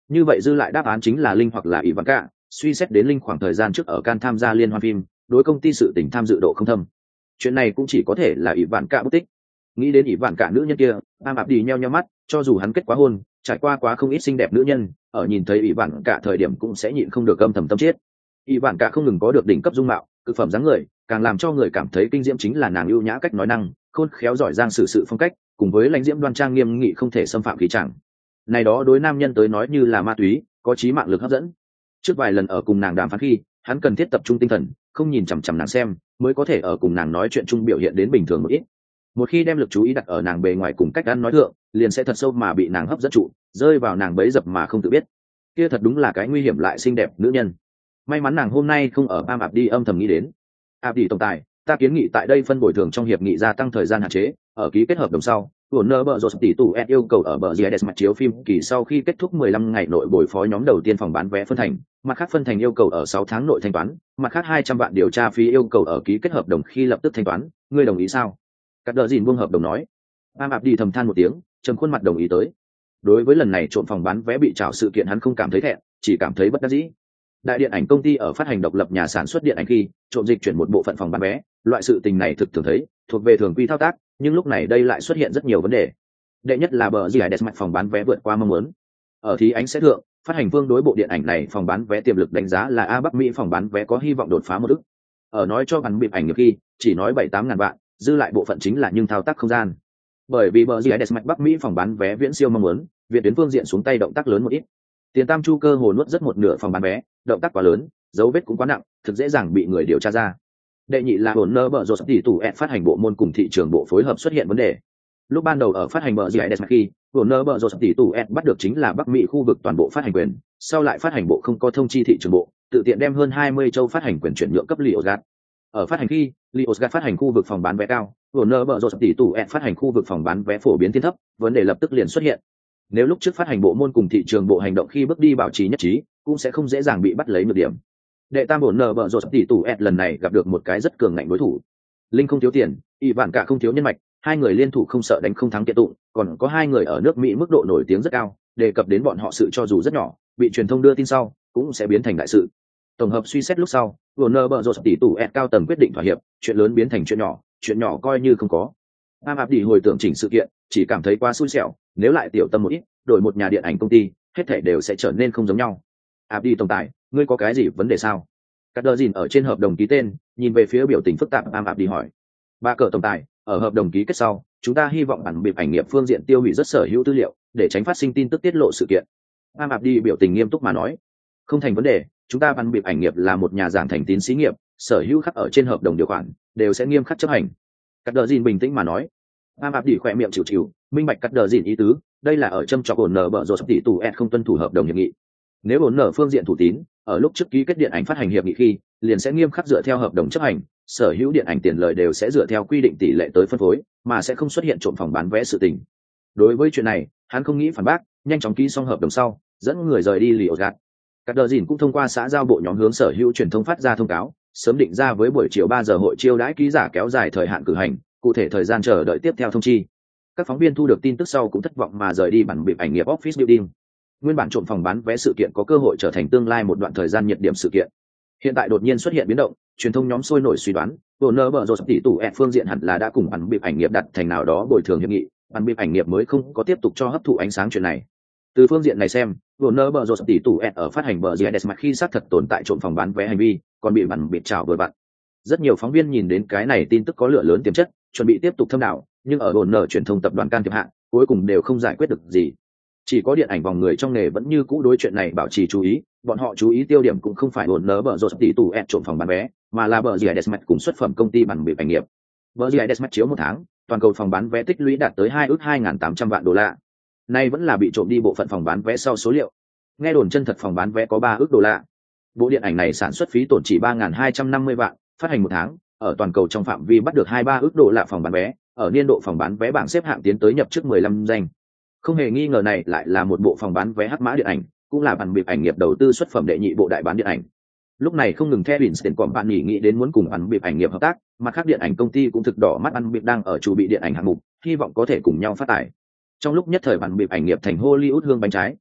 Như vậy dư lại đáp án chính là Linh hoặc là Ivanka. Suy xét đến Linh khoảng thời gian trước ở Cannes tham gia liên hoan phim, đối công ty sự tình tham dự độ không thâm. Chuyện này cũng chỉ có thể là Ivanka bút tích. Nghĩ đến Ivanka nữ nhân kia, Am Abdi nheo nheo mắt, cho dù hắn kết quá hôn, trải qua quá không ít xinh đẹp nữ nhân, ở nhìn thấy Ivanka thời điểm cũng sẽ nhịn không được âm thầm tâm chết. Ivanka không ngừng có được đỉnh cấp dung mạo, cực phẩm dáng người, càng làm cho người cảm thấy kinh diễm chính là nàng ưu nhã cách nói năng, khôn khéo giỏi giang xử sự phong cách, cùng với lãnh diễm đoan trang nghiêm nghị không thể xâm phạm khí chẳng. Này đó đối nam nhân tới nói như là ma túy, có chí mạng lực hấp dẫn. Trước vài lần ở cùng nàng đàm phán khi, hắn cần thiết tập trung tinh thần, không nhìn chằm chằm nàng xem, mới có thể ở cùng nàng nói chuyện chung biểu hiện đến bình thường một ít. Một khi đem lực chú ý đặt ở nàng bề ngoài cùng cách ăn nói thượng, liền sẽ thật sâu mà bị nàng hấp dẫn trụ, rơi vào nàng bẫy dập mà không tự biết. Kia thật đúng là cái nguy hiểm lại xinh đẹp nữ nhân. May mắn nàng hôm nay không ở Am Abdi âm thầm nghĩ đến. Abdi tổng tài, ta kiến nghị tại đây phân bồi thường trong hiệp nghị gia tăng thời gian hạn chế, ở ký kết hợp đồng sau, Warner Bros tỷ tủ yêu cầu ở bờ GS mặt chiếu phim kỳ sau khi kết thúc 15 ngày nội bồi phó nhóm đầu tiên phòng bán vé phân thành, mặt khác phân thành yêu cầu ở 6 tháng nội thanh toán, mặt khác 200 vạn điều tra phí yêu cầu ở ký kết hợp đồng khi lập tức thanh toán, ngươi đồng ý sao? Cắt đờ dìn buông hợp đồng nói. Am Abdi thầm than một tiếng, trầm khuôn mặt đồng ý tới. Đối với lần này trộm phòng bán vé bị trảo sự kiện hắn không cảm thấy thẹn, chỉ cảm thấy bất đắc dĩ. Đại điện ảnh công ty ở phát hành độc lập nhà sản xuất điện ảnh khi trộm dịch chuyển một bộ phận phòng bán vé, loại sự tình này thực thường thấy, thuộc về thường quy thao tác, nhưng lúc này đây lại xuất hiện rất nhiều vấn đề. Đệ nhất là bờ GIS mặt phòng bán vé vượt qua mong muốn. Ở thí ánh sẽ thượng, phát hành phương đối bộ điện ảnh này phòng bán vé tiềm lực đánh giá là A Bắc Mỹ phòng bán vé có hy vọng đột phá 1 ức. Ở nói cho bắn bịp ảnh nghiệp khi, chỉ nói 7-8 ngàn vạn, dư lại bộ phận chính là nhưng thao tác không gian. Bởi vì bờ GIS mặt Bắc Mỹ phòng bán vé viễn siêu mong muốn, Việt đến phương diện xuống tay động tác lớn một ít. Tiền tam chu cơ hồ nuốt rất một nửa phòng bán vé, động tác quá lớn, dấu vết cũng quá nặng, thực dễ dàng bị người điều tra ra. Đệ nhị là Warner Bros tỷ tủ phát hành bộ môn cùng thị trường bộ phối hợp xuất hiện vấn đề. Lúc ban đầu ở phát hành bờ GIS khi, Warner Bros tỷ tủ bắt được chính là Bắc Mỹ khu vực toàn bộ phát hành quyền, sau lại phát hành bộ không có thông chi thị trường bộ, tự tiện đem hơn 20 châu phát hành quyền chuyển nhượng cấp Lionsgate. Ở phát hành khi, Lionsgate phát hành khu vực phòng bán vé cao, Warner Bros tỷ tủ phát hành khu vực phòng bán vé phổ biến thiên thấp, vấn đề lập tức liền xuất hiện. Nếu lúc trước phát hành bộ môn cùng thị trường bộ hành động khi bước đi bảo trì nhất trí, cũng sẽ không dễ dàng bị bắt lấy nhược điểm. Đệ tam Warner Bros tỷ tủ lần này gặp được một cái rất cường ngạnh đối thủ. Linh không thiếu tiền, Ivanka không thiếu nhân mạch, hai người liên thủ không sợ đánh không thắng kiện tụng, còn có hai người ở nước Mỹ mức độ nổi tiếng rất cao, đề cập đến bọn họ sự cho dù rất nhỏ, bị truyền thông đưa tin sau, cũng sẽ biến thành đại sự. Tổng hợp suy xét lúc sau, Warner Bros tỷ tủ cao tầng quyết định thỏa hiệp, chuyện lớn biến thành chuyện nhỏ coi như không có. Am Abdi hồi tưởng chỉnh sự kiện, chỉ cảm thấy quá xui xẻo, nếu lại tiểu tâm một ít, đổi một nhà điện ảnh công ty, hết thảy đều sẽ trở nên không giống nhau. Abdi tổng tài, ngươi có cái gì vấn đề sao? Cắt đờ dìn ở trên hợp đồng ký tên, nhìn về phía biểu tình phức tạp Am Abdi hỏi. Ba cờ tổng tài, ở hợp đồng ký kết sau, chúng ta hy vọng bản bịp ảnh nghiệp phương diện tiêu hủy rất sở hữu tư liệu, để tránh phát sinh tin tức tiết lộ sự kiện. Am Abdi biểu tình nghiêm túc mà nói. Không thành vấn đề, chúng ta bản bịp ảnh nghiệp là một nhà giảng thành tín xí nghiệp, sở hữu khắc ở trên hợp đồng điều khoản đều sẽ nghiêm khắc chấp hành. Cắt đờ dìn bình tĩnh mà nói. Am Abdi khỏe miệng chịu, minh bạch cắt đờ dìn ý tứ, đây là ở châm chọc ổn nở bợ rột tỷ tù không tuân thủ hợp đồng hiệp nghị. Nếu ổn nở phương diện thủ tín, ở lúc trước ký kết điện ảnh phát hành hiệp nghị khi, liền sẽ nghiêm khắc dựa theo hợp đồng chấp hành, sở hữu điện ảnh tiền lời đều sẽ dựa theo quy định tỷ lệ tới phân phối, mà sẽ không xuất hiện trộm phòng bán vé sự tình. Đối với chuyện này, hắn không nghĩ phản bác, nhanh chóng ký xong hợp đồng sau, dẫn người rời đi Lionsgate. Cắt đờ dìn cũng thông qua xã giao bộ nhóm hướng sở hữu truyền thông phát ra thông cáo, sớm định ra với buổi chiều 3 giờ hội chiêu đãi ký giả kéo dài thời hạn cử hành, cụ thể thời gian chờ đợi tiếp theo thông chi. Các phóng viên thu được tin tức sau cũng thất vọng mà rời đi bản bịp ảnh nghiệp Office Building. Nguyên bản trộm phòng bán vé sự kiện có cơ hội trở thành tương lai một đoạn thời gian nhiệt điểm sự kiện. Hiện tại đột nhiên xuất hiện biến động, truyền thông nhóm sôi nổi suy đoán, Warner Bros tỷ tủ phương diện hẳn là đã cùng bản bịp ảnh nghiệp đặt thành nào đó bồi thường hiệp nghị, bản bịp ảnh nghiệp mới không có tiếp tục cho hấp thụ ánh sáng chuyện này. Từ phương diện này xem, Warner Bros tỷ tủ ở phát hành bờ GIS khi xác thật tồn tại trộm phòng bán vé hành vi, còn bị bản bịp trào vừa vặn. Rất nhiều phóng viên nhìn đến cái này tin tức có lửa lớn tiềm chất, chuẩn bị tiếp tục thâm đảo, nhưng ở Warner truyền thông tập đoàn can thiệp hạn, cuối cùng đều không giải quyết được gì. Chỉ có điện ảnh vòng người trong nghề vẫn như cũ đối chuyện này bảo trì chú ý, bọn họ chú ý tiêu điểm cũng không phải Warner Bros tỷ tủ trộm phòng bán vé, mà là bờ GIS cùng xuất phẩm công ty bản bịp ảnh nghiệp. Bờ GIS chiếu một tháng, toàn cầu phòng bán vé tích lũy đạt tới 2 ức 2.800 vạn đô la. Nay vẫn là bị trộm đi bộ phận phòng bán vé sau số liệu. Nghe đồn chân thật phòng bán vé có 3 ức đô la. Bộ điện ảnh này sản xuất phí tổn chỉ 3.250 vạn, phát hành một tháng, ở toàn cầu trong phạm vi bắt được 2-3 ức đô la phòng bán vé, ở niên độ phòng bán vé bảng xếp hạng tiến tới nhập trước 15 danh. Không hề nghi ngờ này lại là một bộ phòng bán vé hắc mã điện ảnh, cũng là bản bịp ảnh nghiệp đầu tư xuất phẩm đệ nhị bộ đại bán điện ảnh. Lúc này không ngừng theo Winston Company nghĩ đến muốn cùng bản bịp ảnh nghiệp hợp tác, mà khác điện ảnh công ty cũng thực đỏ mắt bản bịp đang ở chủ bị điện ảnh hạng mục, hy vọng có thể cùng nhau phát tài. Trong lúc nhất thời bản bịp ảnh nghiệp thành Hollywood hương bánh trái.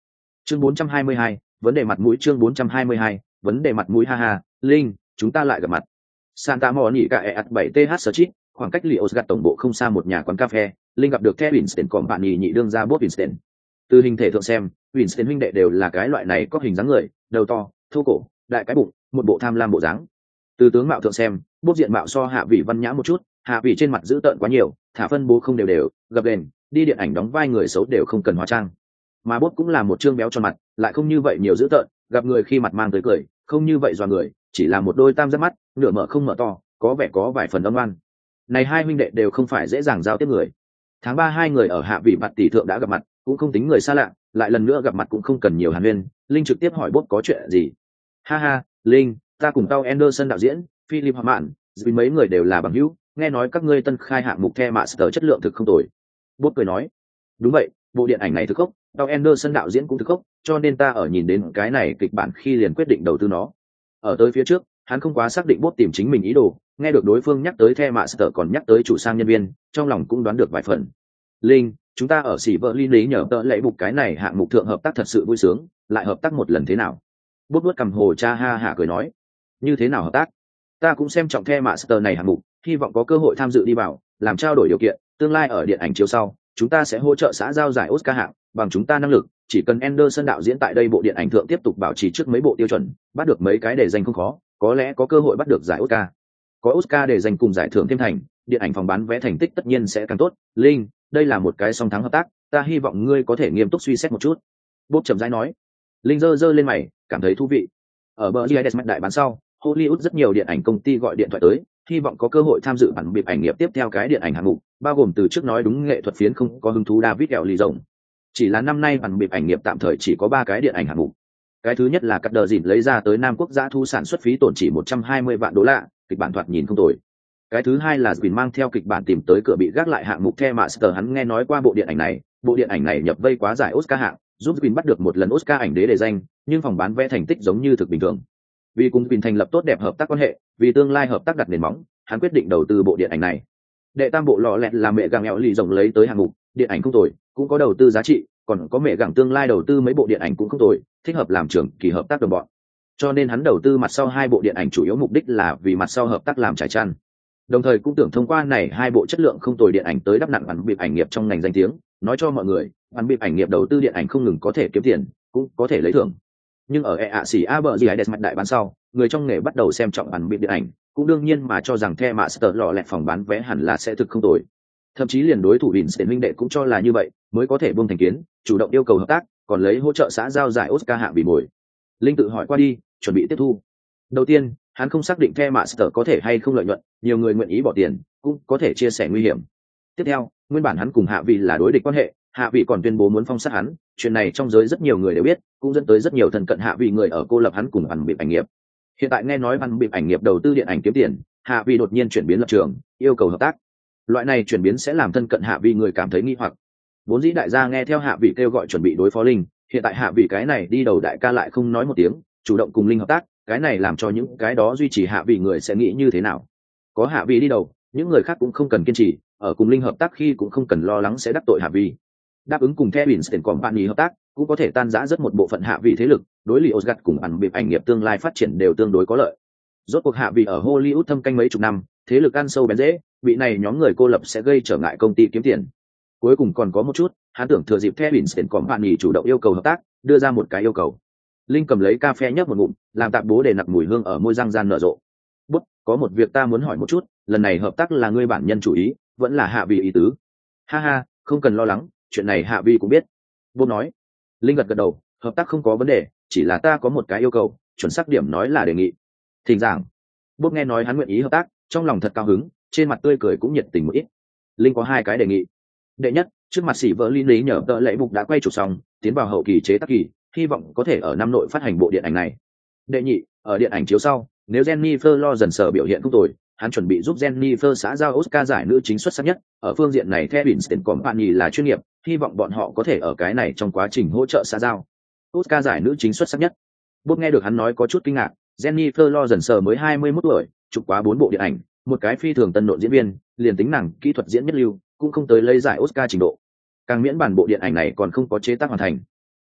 Chương 422, vấn đề mặt mũi. Chương 422, vấn đề mặt mũi. Ha ha, Linh, chúng ta lại gặp mặt. Santa Monica EAT 7TH Street, khoảng cách Liosgat tổng bộ không xa một nhà quán cà phê, Linh gặp được Kevin Winston còn bạn nhị đương ra Bob Winston. Từ hình thể thượng xem, Winston huynh đệ đều là cái loại này có hình dáng người, đầu to, thô cổ, đại cái bụng, một bộ tham lam bộ dáng. Từ tướng mạo thượng xem, Bob diện mạo so Hạ Vị văn nhã một chút, Hạ Vị trên mặt dữ tợn quá nhiều, thả phân bố không đều đều, gập ghềnh, đi điện ảnh đóng vai người xấu đều không cần hóa trang. Mà Bob cũng là một trương béo tròn mặt, lại không như vậy nhiều dữ tợn, gặp người khi mặt mang tới cười, không như vậy dọa người, chỉ là một đôi tam giác mắt, nửa mở không mở to, có vẻ có vài phần âm ngoan. Này hai huynh đệ đều không phải dễ dàng giao tiếp người. Tháng 3 hai người ở Hạ Vị mặt tỷ thượng đã gặp mặt, cũng không tính người xa lạ, lại lần nữa gặp mặt cũng không cần nhiều hàn huyên, Linh trực tiếp hỏi Bob có chuyện gì. Ha ha, Linh, ta cùng tao Anderson đạo diễn, Philip Hartman, vì mấy người đều là bằng hữu, nghe nói các ngươi tân khai hạng mục The Master chất lượng thực không tồi. Bob cười nói, đúng vậy, bộ điện ảnh này thực khốc, tao Anderson đạo diễn cũng thực khốc, cho nên ta ở nhìn đến cái này kịch bản khi liền quyết định đầu tư nó. Ở tới phía trước, hắn không quá xác định Bob tìm chính mình ý đồ, nghe được đối phương nhắc tới The Master còn nhắc tới chủ sang nhân viên, trong lòng cũng đoán được vài phần. Linh, chúng ta ở xỉ vợ Linh lý nhờ tợ lệ mục cái này hạng mục thượng hợp tác thật sự vui sướng, lại hợp tác một lần thế nào? Bob vuốt cầm hồ cha ha hả cười nói, như thế nào hợp tác? Ta cũng xem trọng The Master này hạng mục, hy vọng có cơ hội tham dự đi vào, làm trao đổi điều kiện, tương lai ở điện ảnh chiếu sau, chúng ta sẽ hỗ trợ xã giao giải Oscar hạng, bằng chúng ta năng lực, chỉ cần Anderson đạo diễn tại đây bộ điện ảnh thượng tiếp tục bảo trì trước mấy bộ tiêu chuẩn, bắt được mấy cái đề danh không khó, có lẽ có cơ hội bắt được giải Oscar. Có Oscar đề danh cùng giải thưởng thêm thành, điện ảnh phòng bán vé thành tích tất nhiên sẽ càng tốt. Linh, đây là một cái song thắng hợp tác, ta hy vọng ngươi có thể nghiêm túc suy xét một chút. Bob chậm rãi nói. Linh giơ lên mày, cảm thấy thú vị. Ở bờ GIS đại bán sau, Hollywood rất nhiều điện ảnh công ty gọi điện thoại tới, hy vọng có cơ hội tham dự bản biệp ảnh nghiệp tiếp theo cái điện ảnh hạng mục, bao gồm từ trước nói đúng nghệ thuật phiến không có hứng thú David Eo Lee rộng. Chỉ là năm nay bản biệp ảnh nghiệp tạm thời chỉ có 3 cái điện ảnh hạng mục. Cái thứ nhất là cắt đờ dỉn lấy ra tới Nam Quốc giã thu sản xuất phí tổn chỉ 120 vạn đô la, kịch bản thoạt nhìn không tồi. Cái thứ hai là Quỳnh mang theo kịch bản tìm tới cửa bị gác lại hạng mục The Master, hắn nghe nói qua bộ điện ảnh này nhập vây quá giải Oscar hạng, giúp Quỳnh bắt được một lần Oscar ảnh đế đề danh, nhưng phòng bán vé thành tích giống như thực bình thường. Vì cùng Quỳnh thành lập tốt đẹp hợp tác quan hệ, vì tương lai hợp tác đặt nền móng, hắn quyết định đầu tư bộ điện ảnh này. Đệ tam bộ lọ lẹt là mẹ gặng Eo Lee rộng lấy tới hạng mục, điện ảnh không tồi, cũng có đầu tư giá trị, còn có mẹ gặng tương lai đầu tư mấy bộ điện ảnh cũng không tồi, thích hợp làm trường kỳ hợp tác đồng bọn. Cho nên hắn đầu tư mặt sau 2 bộ điện ảnh chủ yếu mục đích là vì mặt sau hợp tác làm trải chăn. Đồng thời cũng tưởng thông qua này 2 bộ chất lượng không tồi điện ảnh tới đắp nặng bản biệp ảnh nghiệp trong ngành danh tiếng, nói cho mọi người, bản biệp ảnh nghiệp đầu tư điện ảnh không ngừng có thể kiếm tiền, cũng có thể lấy thưởng. Nhưng ở EACABGIDES mặt đại bán sau, người trong nghề bắt đầu xem trọng bản biệp điện ảnh, cũng đương nhiên mà cho rằng The Master lọ lẹt phòng bán vé hẳn là sẽ thực không tồi. Thậm chí liền đối thủ Winston huynh đệ cũng cho là như vậy, mới có thể buông thành kiến, chủ động yêu cầu hợp tác, còn lấy hỗ trợ xã giao giải Oscar hạng bị mồi. Linh tự hỏi qua đi, chuẩn bị tiếp thu. Đầu tiên, hắn không xác định The Master có thể hay không lợi nhuận, nhiều người nguyện ý bỏ tiền, cũng có thể chia sẻ nguy hiểm. Tiếp theo, nguyên bản hắn cùng Hạ Vị là đối địch quan hệ, Hạ Vị còn tuyên bố muốn phong sát hắn, chuyện này trong giới rất nhiều người đều biết, cũng dẫn tới rất nhiều thân cận Hạ Vị người ở cô lập hắn cùng bản biệp ảnh nghiệp. Hiện tại nghe nói bản biệp ảnh nghiệp đầu tư điện ảnh kiếm tiền, Hạ Vị đột nhiên chuyển biến lập trường, yêu cầu hợp tác. Loại này chuyển biến sẽ làm thân cận Hạ Vị người cảm thấy nghi hoặc. Vốn dĩ đại gia nghe theo Hạ Vị kêu gọi chuẩn bị đối phó Linh, hiện tại Hạ Vị cái này đi đầu đại ca lại không nói một tiếng, chủ động cùng Linh hợp tác, cái này làm cho những cái đó duy trì Hạ Vị người sẽ nghĩ như thế nào? Có Hạ Vị đi đầu, những người khác cũng không cần kiên trì, ở cùng Linh hợp tác khi cũng không cần lo lắng sẽ đắc tội Hạ Vị. Đáp ứng cùng The Winston Company hợp tác, cũng có thể tan rã rất một bộ phận Hạ Vị thế lực, đối lý Oscar cùng bản biệp ảnh nghiệp tương lai phát triển đều tương đối có lợi. Rốt cuộc Hạ Vị ở Hollywood thâm canh mấy chục năm, thế lực ăn sâu bén rễ, vị này nhóm người cô lập sẽ gây trở ngại công ty kiếm tiền. Cuối cùng còn có một chút, hắn tưởng thừa dịp The Winston Company chủ động yêu cầu hợp tác, đưa ra một cái yêu cầu. Linh cầm lấy cà phê nhấp một ngụm, làm tạp bố để nặc mùi hương ở môi răng gian nở rộ. Bút, có một việc ta muốn hỏi một chút, lần này hợp tác là ngươi bản nhân chủ ý, vẫn là Hạ Vị ý tứ? Ha ha, không cần lo lắng, chuyện này Hạ Vị cũng biết. Bút nói. Linh gật đầu, hợp tác không có vấn đề, chỉ là ta có một cái yêu cầu, chuẩn xác điểm nói là đề nghị. Thỉnh giảng. Bút nghe nói hắn nguyện ý hợp tác, trong lòng thật cao hứng, trên mặt tươi cười cũng nhiệt tình một ít. Linh có 2 cái đề nghị. Đệ nhất, trước mặt xỉ vợ Linh lý nhờ tợ lễ mục đã quay chụp xong, tiến vào hậu kỳ chế tác kỳ, hy vọng có thể ở năm nội phát hành bộ điện ảnh này. Đệ nhị, ở điện ảnh chiếu sau, nếu Jennifer Lawrence biểu hiện không tồi, hắn chuẩn bị giúp Jennifer xã giao Oscar giải nữ chính xuất sắc nhất. Ở phương diện này The Winston Company là chuyên nghiệp, hy vọng bọn họ có thể ở cái này trong quá trình hỗ trợ xã giao. Oscar giải nữ chính xuất sắc nhất. Bút nghe được hắn nói có chút kinh ngạc, Jennifer Lawrence mới 21 tuổi, chụp quá 4 bộ điện ảnh, một cái phi thường tân nộn diễn viên, liền tính nàng kỹ thuật diễn nhất lưu, cũng không tới lấy giải Oscar trình độ. Càng miễn bản bộ điện ảnh này còn không có chế tác hoàn thành.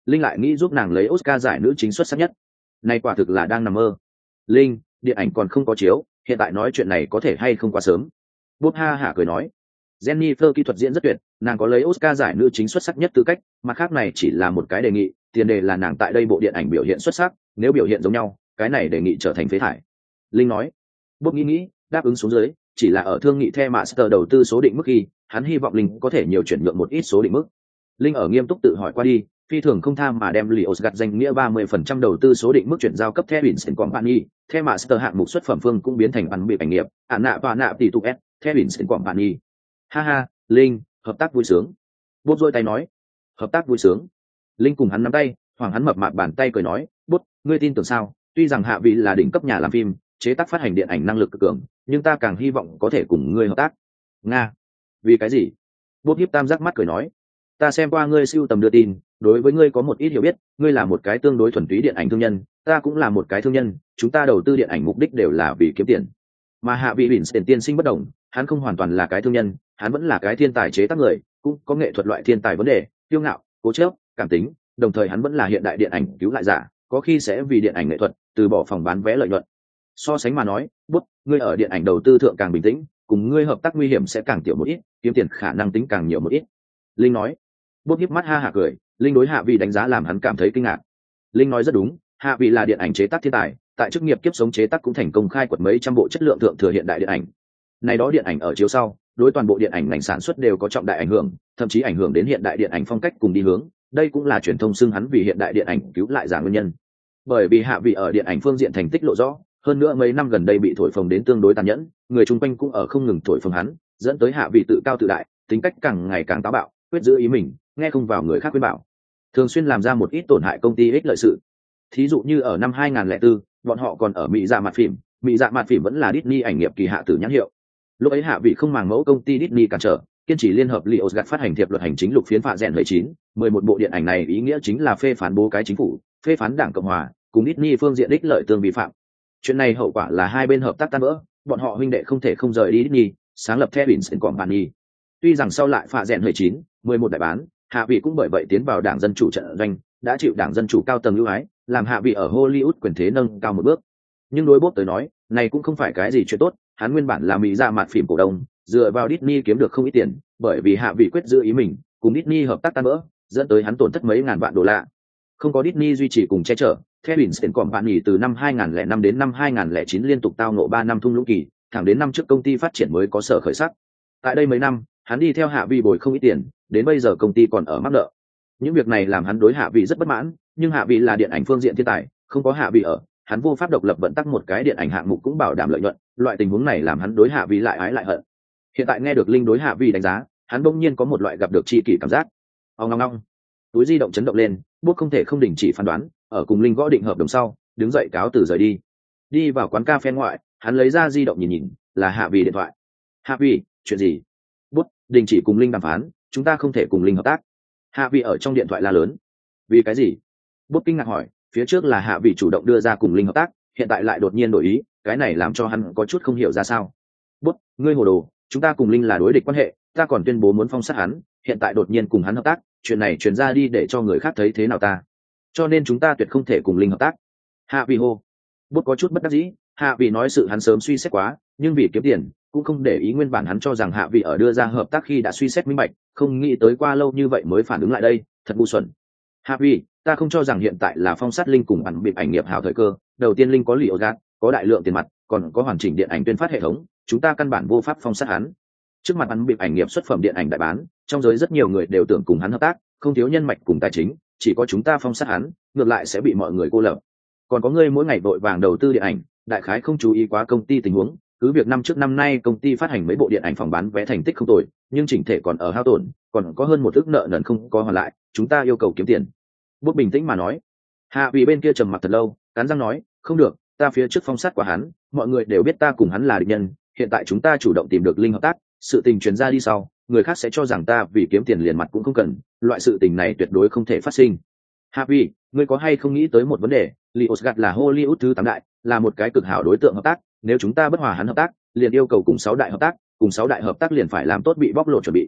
Linh lại nghĩ giúp nàng lấy Oscar giải nữ chính xuất sắc nhất. Này quả thực là đang nằm mơ. Linh, điện ảnh còn không có chiếu, hiện tại nói chuyện này có thể hay không quá sớm. Bob ha hả cười nói. Jennifer kỹ thuật diễn rất tuyệt, nàng có lấy Oscar giải nữ chính xuất sắc nhất tư cách, mặt khác này chỉ là một cái đề nghị, tiền đề là nàng tại đây bộ điện ảnh biểu hiện xuất sắc, nếu biểu hiện giống nhau, cái này đề nghị trở thành phế thải. Linh nói. Bob nghĩ, đáp ứng xuống dưới, chỉ là ở thương nghị The Master đầu tư số định mức khi, hắn hy vọng Linh có thể nhiều chuyển nhượng một ít số định mức. Linh ở nghiêm túc tự hỏi qua đi, phi thường không tham mà đem Lios gặt danh nghĩa 30% đầu tư số định mức chuyển giao cấp The Vincent Company, The Master hạng mục xuất phẩm phương cũng biến thành bản bị ảnh nghiệp, nạ và nạ tỷ tụ S, The Vincent Company. Ha ha, Linh, hợp tác vui sướng. Bob rôi tay nói, hợp tác vui sướng. Linh cùng hắn nắm tay, hoàng hắn mập mạp bàn tay cười nói, Bob, ngươi tin tưởng sao? Tuy rằng Hạ Vị là đỉnh cấp nhà làm phim, chế tác phát hành điện ảnh năng lực cực cường, nhưng ta càng hy vọng có thể cùng ngươi hợp tác. Nga, vì cái gì? Bob hiếp tam giác mắt cười nói, ta xem qua ngươi sưu tầm đưa tin, đối với ngươi có một ít hiểu biết, ngươi là một cái tương đối thuần túy điện ảnh thương nhân, ta cũng là một cái thương nhân, chúng ta đầu tư điện ảnh mục đích đều là vì kiếm tiền. Mà Hạ Vị Vincent tiên sinh bất đồng, hắn không hoàn toàn là cái thương nhân, hắn vẫn là cái thiên tài chế tác người, cũng có nghệ thuật loại thiên tài vấn đề, kiêu ngạo, cố chấp, cảm tính, đồng thời hắn vẫn là hiện đại điện ảnh cứu lại giả, có khi sẽ vì điện ảnh nghệ thuật từ bỏ phòng bán vé lợi nhuận. So sánh mà nói, Bút, ngươi ở điện ảnh đầu tư thượng càng bình tĩnh, cùng ngươi hợp tác nguy hiểm sẽ càng tiểu một ít, kiếm tiền khả năng tính càng nhiều một ít. Linh nói. Bút híp mắt ha hả cười, Linh đối Hạ Vị đánh giá làm hắn cảm thấy kinh ngạc. Linh nói rất đúng, Hạ Vị là điện ảnh chế tác thiên tài, tại chức nghiệp kiếp sống chế tác cũng thành công khai quật mấy trăm bộ chất lượng thượng thừa hiện đại điện ảnh. Này đó điện ảnh ở chiếu sau, đối toàn bộ điện ảnh ngành sản xuất đều có trọng đại ảnh hưởng, thậm chí ảnh hưởng đến hiện đại điện ảnh phong cách cùng đi hướng, đây cũng là truyền thông xưng hắn vì hiện đại điện ảnh cứu lại giả nguyên nhân. Bởi vì Hạ Vị ở điện ảnh phương diện thành tích lộ rõ, hơn nữa mấy năm gần đây bị thổi phồng đến tương đối tàn nhẫn, người chung quanh cũng ở không ngừng thổi phồng hắn, dẫn tới Hạ Vị tự cao tự đại, tính cách càng ngày càng táo bạo, quyết giữ ý mình, nghe không vào người khác khuyên bảo, thường xuyên làm ra một ít tổn hại công ty ích lợi sự. Thí dụ như ở năm 2004, bọn họ còn ở Mỹ dạ mặt phim vẫn là Disney ảnh nghiệp kỳ hạ tử nhãn hiệu. Lúc ấy Hạ Vị không màng mẫu công ty Disney cản trở, kiên trì liên hợp Lios gặt phát hành thiệp luật hành chính lục phiến phạ rèn 11 bộ điện ảnh này ý nghĩa chính là phê phán bố cái chính phủ, phê phán đảng cộng hòa, cùng Disney phương diện ích lợi tương vi phạm. Chuyện này hậu quả là hai bên hợp tác tan vỡ, bọn họ huynh đệ không thể không rời đi Disney, sáng lập The Vincent Company. Tuy rằng sau lại phạ rèn 11 đại bán, Hạ Vị cũng bởi vậy tiến vào đảng dân chủ trận doanh, đã chịu đảng dân chủ cao tầng ưu ái, làm Hạ Vị ở Hollywood quyền thế nâng cao một bước. Nhưng đối Bob tới nói, này cũng không phải cái gì chuyện tốt, hắn nguyên bản là Mỹ ra mặt phim cổ đông, dựa vào Disney kiếm được không ít tiền, bởi vì Hạ Vị quyết giữ ý mình, cùng Disney hợp tác tan vỡ, dẫn tới hắn tổn thất mấy ngàn vạn đô la. Không có Disney duy trì cùng che chở, The Vincent Company từ năm 2005 đến năm 2009 liên tục tao ngộ 3 năm thung lũng kỳ, thẳng đến năm trước công ty phát triển mới có sở khởi sắc. Tại đây mấy năm, hắn đi theo Hạ Vị bồi không ít tiền, đến bây giờ công ty còn ở mắc nợ. Những việc này làm hắn đối Hạ Vị rất bất mãn, nhưng Hạ Vị là điện ảnh phương diện thiên tài, không có Hạ Vị ở, hắn vô pháp độc lập vận tắc một cái điện ảnh hạng mục cũng bảo đảm lợi nhuận, loại tình huống này làm hắn đối Hạ Vị lại ái lại hận. Hiện tại nghe được Linh đối Hạ Vị đánh giá, hắn bỗng nhiên có một loại gặp được tri kỷ cảm giác. Ong ong ong. Túi di động chấn động lên, Bút không thể không đình chỉ phán đoán, ở cùng Linh gõ định hợp đồng sau, đứng dậy cáo từ rời đi. Đi vào quán cà phê ngoại, hắn lấy ra di động nhìn nhìn, là Hạ Vị điện thoại. Hạ Vị, chuyện gì? Bút, đình chỉ cùng Linh đàm phán, chúng ta không thể cùng Linh hợp tác. Hạ Vị ở trong điện thoại la lớn. Vì cái gì? Bút kinh ngạc hỏi, phía trước là Hạ Vị chủ động đưa ra cùng Linh hợp tác, hiện tại lại đột nhiên đổi ý, cái này làm cho hắn có chút không hiểu ra sao. Bút, ngươi hồ đồ, chúng ta cùng Linh là đối địch quan hệ, ta còn tuyên bố muốn phong sát hắn, hiện tại đột nhiên cùng hắn hợp tác, chuyện này truyền ra đi để cho người khác thấy thế nào ta? Cho nên chúng ta tuyệt không thể cùng Linh hợp tác. Hạ Vị hô. Bút có chút bất đắc dĩ, Hạ Vị nói sự hắn sớm suy xét quá, nhưng vì kiếm tiền, cũng không để ý, nguyên bản hắn cho rằng Hạ Vị ở đưa ra hợp tác khi đã suy xét minh bạch, không nghĩ tới qua lâu như vậy mới phản ứng lại đây, thật ngu xuẩn. Hạ Vị, ta không cho rằng hiện tại là phong sát Linh cùng bản biệt ảnh nghiệp hảo thời cơ, đầu tiên Linh có liệu gạt, có đại lượng tiền mặt, còn có hoàn chỉnh điện ảnh tuyên phát hệ thống, chúng ta căn bản vô pháp phong sát hắn. Trước mặt hắn biệt ảnh nghiệp xuất phẩm điện ảnh đại bán, trong giới rất nhiều người đều tưởng cùng hắn hợp tác, không thiếu nhân mạch cùng tài chính, chỉ có chúng ta phong sát hắn, ngược lại sẽ bị mọi người cô lập. Còn có ngươi mỗi ngày vội vàng đầu tư điện ảnh, đại khái không chú ý quá công ty tình huống, cứ việc năm trước năm nay công ty phát hành mấy bộ điện ảnh phòng bán vé thành tích không tồi, nhưng chỉnh thể còn ở hao tổn, còn có hơn một ức nợ nần không có hoàn lại, chúng ta yêu cầu kiếm tiền. Bút bình tĩnh mà nói. Hạ Vị bên kia trầm mặc thật lâu, cắn răng nói, không được, ta phía trước phong sát của hắn, mọi người đều biết ta cùng hắn là địch nhân, hiện tại chúng ta chủ động tìm được Linh hợp tác, sự tình truyền ra đi sau, người khác sẽ cho rằng ta vì kiếm tiền liền mặt cũng không cần, loại sự tình này tuyệt đối không thể phát sinh. Hạ Vị, ngươi có hay không nghĩ tới một vấn đề, Lios gặt là Hollywood thứ 8 đại, là một cái cực hảo đối tượng hợp tác, nếu chúng ta bất hòa hắn hợp tác, liền yêu cầu cùng 6 đại hợp tác, cùng 6 đại hợp tác liền phải làm tốt bị bóc lột chuẩn bị.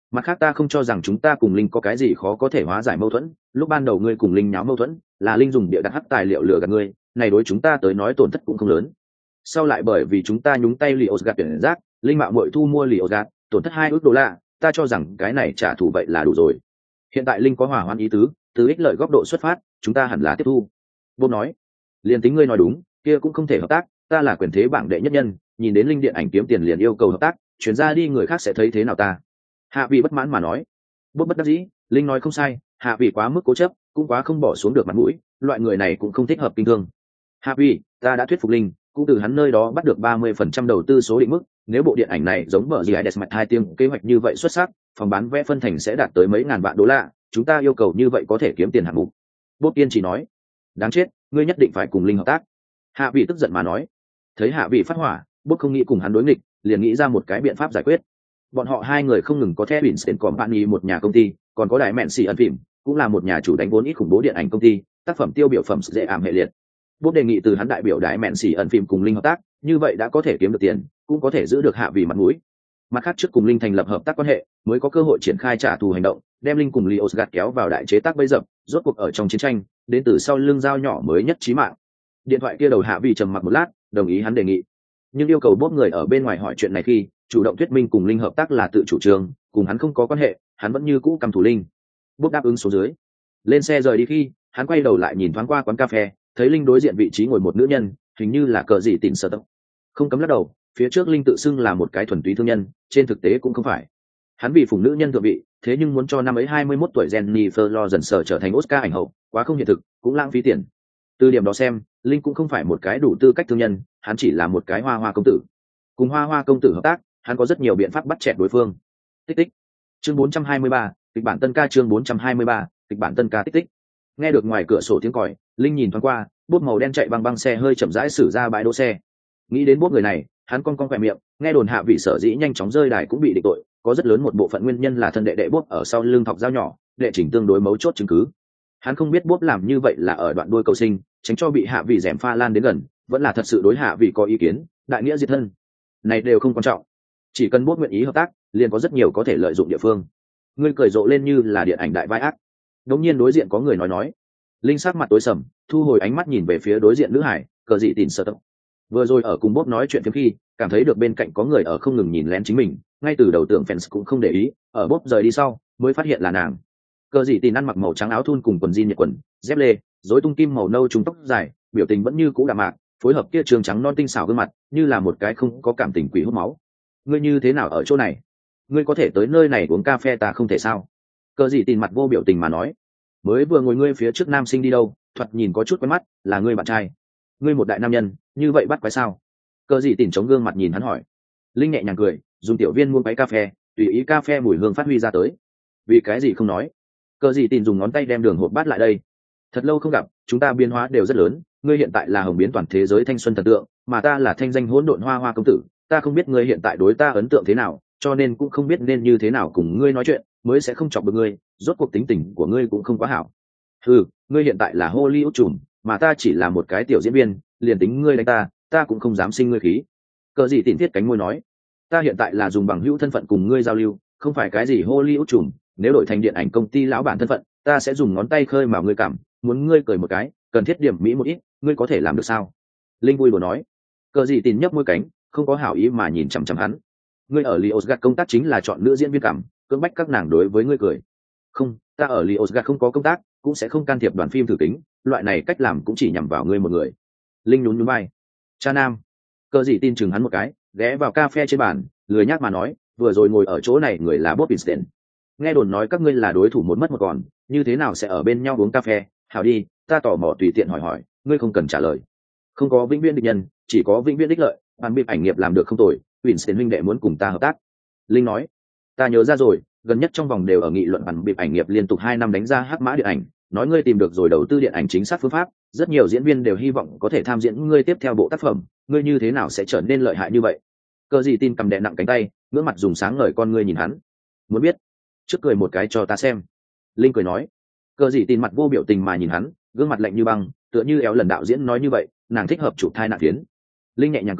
Mặt khác ta không cho rằng chúng ta cùng Linh có cái gì khó có thể hóa giải mâu thuẫn, lúc ban đầu ngươi cùng Linh nháo mâu thuẫn là Linh dùng địa đặt hắc tài liệu lừa gạt ngươi, này đối chúng ta tới nói tổn thất cũng không lớn. Sau lại bởi vì chúng ta nhúng tay Lios gạt tuyển giác, Linh mạo muội thu mua Lios gạt, tổn thất 2 ức đô la, ta cho rằng cái này trả thù vậy là đủ rồi. Hiện tại Linh có hòa hoãn ý tứ, từ ích lợi góc độ xuất phát, chúng ta hẳn là tiếp thu. Bob nói, liền tính ngươi nói đúng, kia cũng không thể hợp tác, ta là quyền thế bảng đệ nhất nhân, nhìn đến Linh điện ảnh kiếm tiền liền yêu cầu hợp tác, chuyển ra đi người khác sẽ thấy thế nào ta. Hạ vị bất mãn mà nói. Bob bất đắc dĩ, Linh nói không sai, Hạ vị quá mức cố chấp, cũng quá không bỏ xuống được mặt mũi, loại người này cũng không thích hợp kinh thương. Hạ vị, ta đã thuyết phục Linh, cũng từ hắn nơi đó bắt được 30% đầu tư số định mức, nếu bộ điện ảnh này giống vợ gì ai đẹp mặt hai tiếng kế hoạch như vậy xuất sắc, phòng bán vé phân thành sẽ đạt tới mấy ngàn vạn đô la, chúng ta yêu cầu như vậy có thể kiếm tiền hạng mục. Bob kiên chỉ nói, đáng chết, ngươi nhất định phải cùng Linh hợp tác. Hạ vị tức giận mà nói. Thấy Hạ vị phát hỏa, Bob không nghĩ cùng hắn đối nghịch, liền nghĩ ra một cái biện pháp giải quyết. Bọn họ hai người không ngừng có The Winston Company một nhà công ty, còn có Đại Mện Xì ẩn phim, cũng là một nhà chủ đánh vốn ít khủng bố điện ảnh công ty, tác phẩm tiêu biểu phẩm dễ ảm hệ liệt. Bob đề nghị từ hắn đại biểu Đại Mện Xì ẩn phim cùng Linh hợp tác, như vậy đã có thể kiếm được tiền, cũng có thể giữ được Hạ vị mặt mũi. Mặt khác trước cùng Linh thành lập hợp tác quan hệ, mới có cơ hội triển khai trả thù hành động, đem Linh cùng Lios gạt kéo vào đại chế tác bẫy dập, rốt cuộc ở trong chiến tranh, đến từ sau lưng dao nhỏ mới nhất chí mạng. Điện thoại kia đầu Hạ vị trầm mặc một lát, đồng ý hắn đề nghị, nhưng yêu cầu Bob người ở bên ngoài hỏi chuyện này khi chủ động thuyết minh cùng Linh hợp tác là tự chủ trương, cùng hắn không có quan hệ, hắn vẫn như cũ căm thù Linh. Bob đáp ứng xuống dưới. Lên xe rời đi khi, hắn quay đầu lại nhìn thoáng qua quán cà phê, thấy Linh đối diện vị trí ngồi một nữ nhân, hình như là cờ gì tỉnh sợ tộc. Không cấm lắc đầu, phía trước Linh tự xưng là một cái thuần túy thương nhân, trên thực tế cũng không phải. Hắn bị phụng nữ nhân thượng vị, thế nhưng muốn cho năm ấy 21 tuổi Jennifer Lawrence trở thành Oscar ảnh hậu, quá không hiện thực, cũng lãng phí tiền. Từ điểm đó xem, Linh cũng không phải một cái đủ tư cách thương nhân, hắn chỉ là một cái hoa hoa công tử. Cùng hoa hoa công tử hợp tác, hắn có rất nhiều biện pháp bắt chẹt đối phương. Tích tích. Chương 423, kịch bản tân ca chương 423, kịch bản tân ca tích tích. Nghe được ngoài cửa sổ tiếng còi, Linh nhìn thoáng qua, bốt màu đen chạy băng băng xe hơi chậm rãi xử ra bãi đỗ xe. Nghĩ đến bốt người này, hắn cong khỏe miệng, nghe đồn Hạ vị sở dĩ nhanh chóng rơi đài cũng bị định tội, có rất lớn một bộ phận nguyên nhân là thân đệ đệ bốt ở sau lưng thọc dao nhỏ, đệ chỉnh tương đối mấu chốt chứng cứ. Hắn không biết bốt làm như vậy là ở đoạn đuôi cầu sinh, tránh cho bị Hạ vị gièm pha lan đến gần, vẫn là thật sự đối Hạ vị có ý kiến, đại nghĩa diệt thân. Này đều không quan trọng, chỉ cần bốt nguyện ý hợp tác, liền có rất nhiều có thể lợi dụng địa phương. Ngươi cười rộ lên như là điện ảnh đại vai ác. Đống nhiên đối diện có người nói. Linh sắc mặt tối sầm, thu hồi ánh mắt nhìn về phía đối diện nữ hải, cờ dị tìm sợ tộc. Vừa rồi ở cùng bốt nói chuyện phiếm khi, cảm thấy được bên cạnh có người ở không ngừng nhìn lén chính mình, ngay từ đầu tưởng fans cũng không để ý, ở bốt rời đi sau, mới phát hiện là nàng. Cờ dị tìm ăn mặc màu trắng áo thun cùng quần jean nhật quần, dép lê, rối tung kim màu nâu trùng tóc dài, biểu tình vẫn như cũ đạm mạc, phối hợp kia trường trắng non tinh xảo gương mặt, như là một cái không có cảm tình quỷ hút máu. Ngươi như thế nào ở chỗ này? Ngươi có thể tới nơi này uống cà phê ta không thể sao? Cờ dị tìm mặt vô biểu tình mà nói. Mới vừa ngồi ngươi phía trước nam sinh đi đâu, thoạt nhìn có chút quen mắt, là ngươi bạn trai. Ngươi một đại nam nhân, như vậy bắt quái sao? Cờ dị tìm chống gương mặt nhìn hắn hỏi. Linh nhẹ nhàng cười, dùng tiểu viên muôn váy cà phê, tùy ý cà phê mùi hương phát huy ra tới. Vì cái gì không nói? Cờ dị tìm dùng ngón tay đem đường hộp bát lại đây. Thật lâu không gặp, chúng ta biến hóa đều rất lớn, ngươi hiện tại là hồng biến toàn thế giới thanh xuân thần tượng, mà ta là thanh danh hỗn độn hoa hoa công tử, ta không biết ngươi hiện tại đối ta ấn tượng thế nào, cho nên cũng không biết nên như thế nào cùng ngươi nói chuyện, mới sẽ không chọc bực ngươi, rốt cuộc tính tình của ngươi cũng không quá hảo. Ngươi hiện tại là Hollywood trùm, mà ta chỉ là một cái tiểu diễn viên, liền tính ngươi đánh ta cũng không dám sinh ngươi khí. Cờ gì tỉnh thiết cánh môi nói, ta hiện tại là dùng bằng hữu thân phận cùng ngươi giao lưu, không phải cái gì Hollywood trùm, nếu đổi thành điện ảnh công ty lão bản thân phận, ta sẽ dùng ngón tay khơi mào ngươi cảm, muốn ngươi cười một cái, cần thiết điểm mỹ một ít, ngươi có thể làm được sao? Linh vui đùa nói. Cờ gì tin nhấp môi cánh, không có hảo ý mà nhìn chằm chằm hắn. Ngươi ở Liosgard công tác chính là chọn nữ diễn viên cảm, cưỡng bách các nàng đối với ngươi cười. Không, ta ở Liosgard không có công tác, cũng sẽ không can thiệp đoàn phim thử tính, loại này cách làm cũng chỉ nhằm vào ngươi một người. Linh nhún nhún vai. Cha nam. Cờ gì tin chừng hắn một cái, ghé vào cà phê trên bàn, lười nhác mà nói, vừa rồi ngồi ở chỗ này người là Bob Winston. Nghe đồn nói các ngươi là đối thủ một mất một còn, như thế nào sẽ ở bên nhau uống cà phê? Hảo đi, ta tò mò tùy tiện hỏi, ngươi không cần trả lời. Không có vĩnh viễn địch nhân, chỉ có vĩnh viễn ích lợi. Bạn bịp ảnh nghiệp làm được không tồi, Winston huynh đệ muốn cùng ta hợp tác. Linh nói, ta nhớ ra rồi, gần nhất trong vòng đều ở nghị luận bạn bịp ảnh nghiệp liên tục 2 năm đánh ra hắc mã điện ảnh, nói ngươi tìm được rồi đầu tư điện ảnh chính xác phương pháp, rất nhiều diễn viên đều hy vọng có thể tham diễn ngươi tiếp theo bộ tác phẩm, ngươi như thế nào sẽ trở nên lợi hại như vậy? Cờ gì tin cầm đè nặng cánh tay, ngửa mặt dùng sáng ngời con ngươi nhìn hắn. Muốn biết? Trước cười một cái cho ta xem. Linh cười nói. Cờ gì tin mặt vô biểu tình mà nhìn hắn, gương mặt lạnh như băng, tựa như éo lần đạo diễn nói như vậy, nàng thích hợp chụp thai nạn phiến. Linh nhẹ nhàng cười,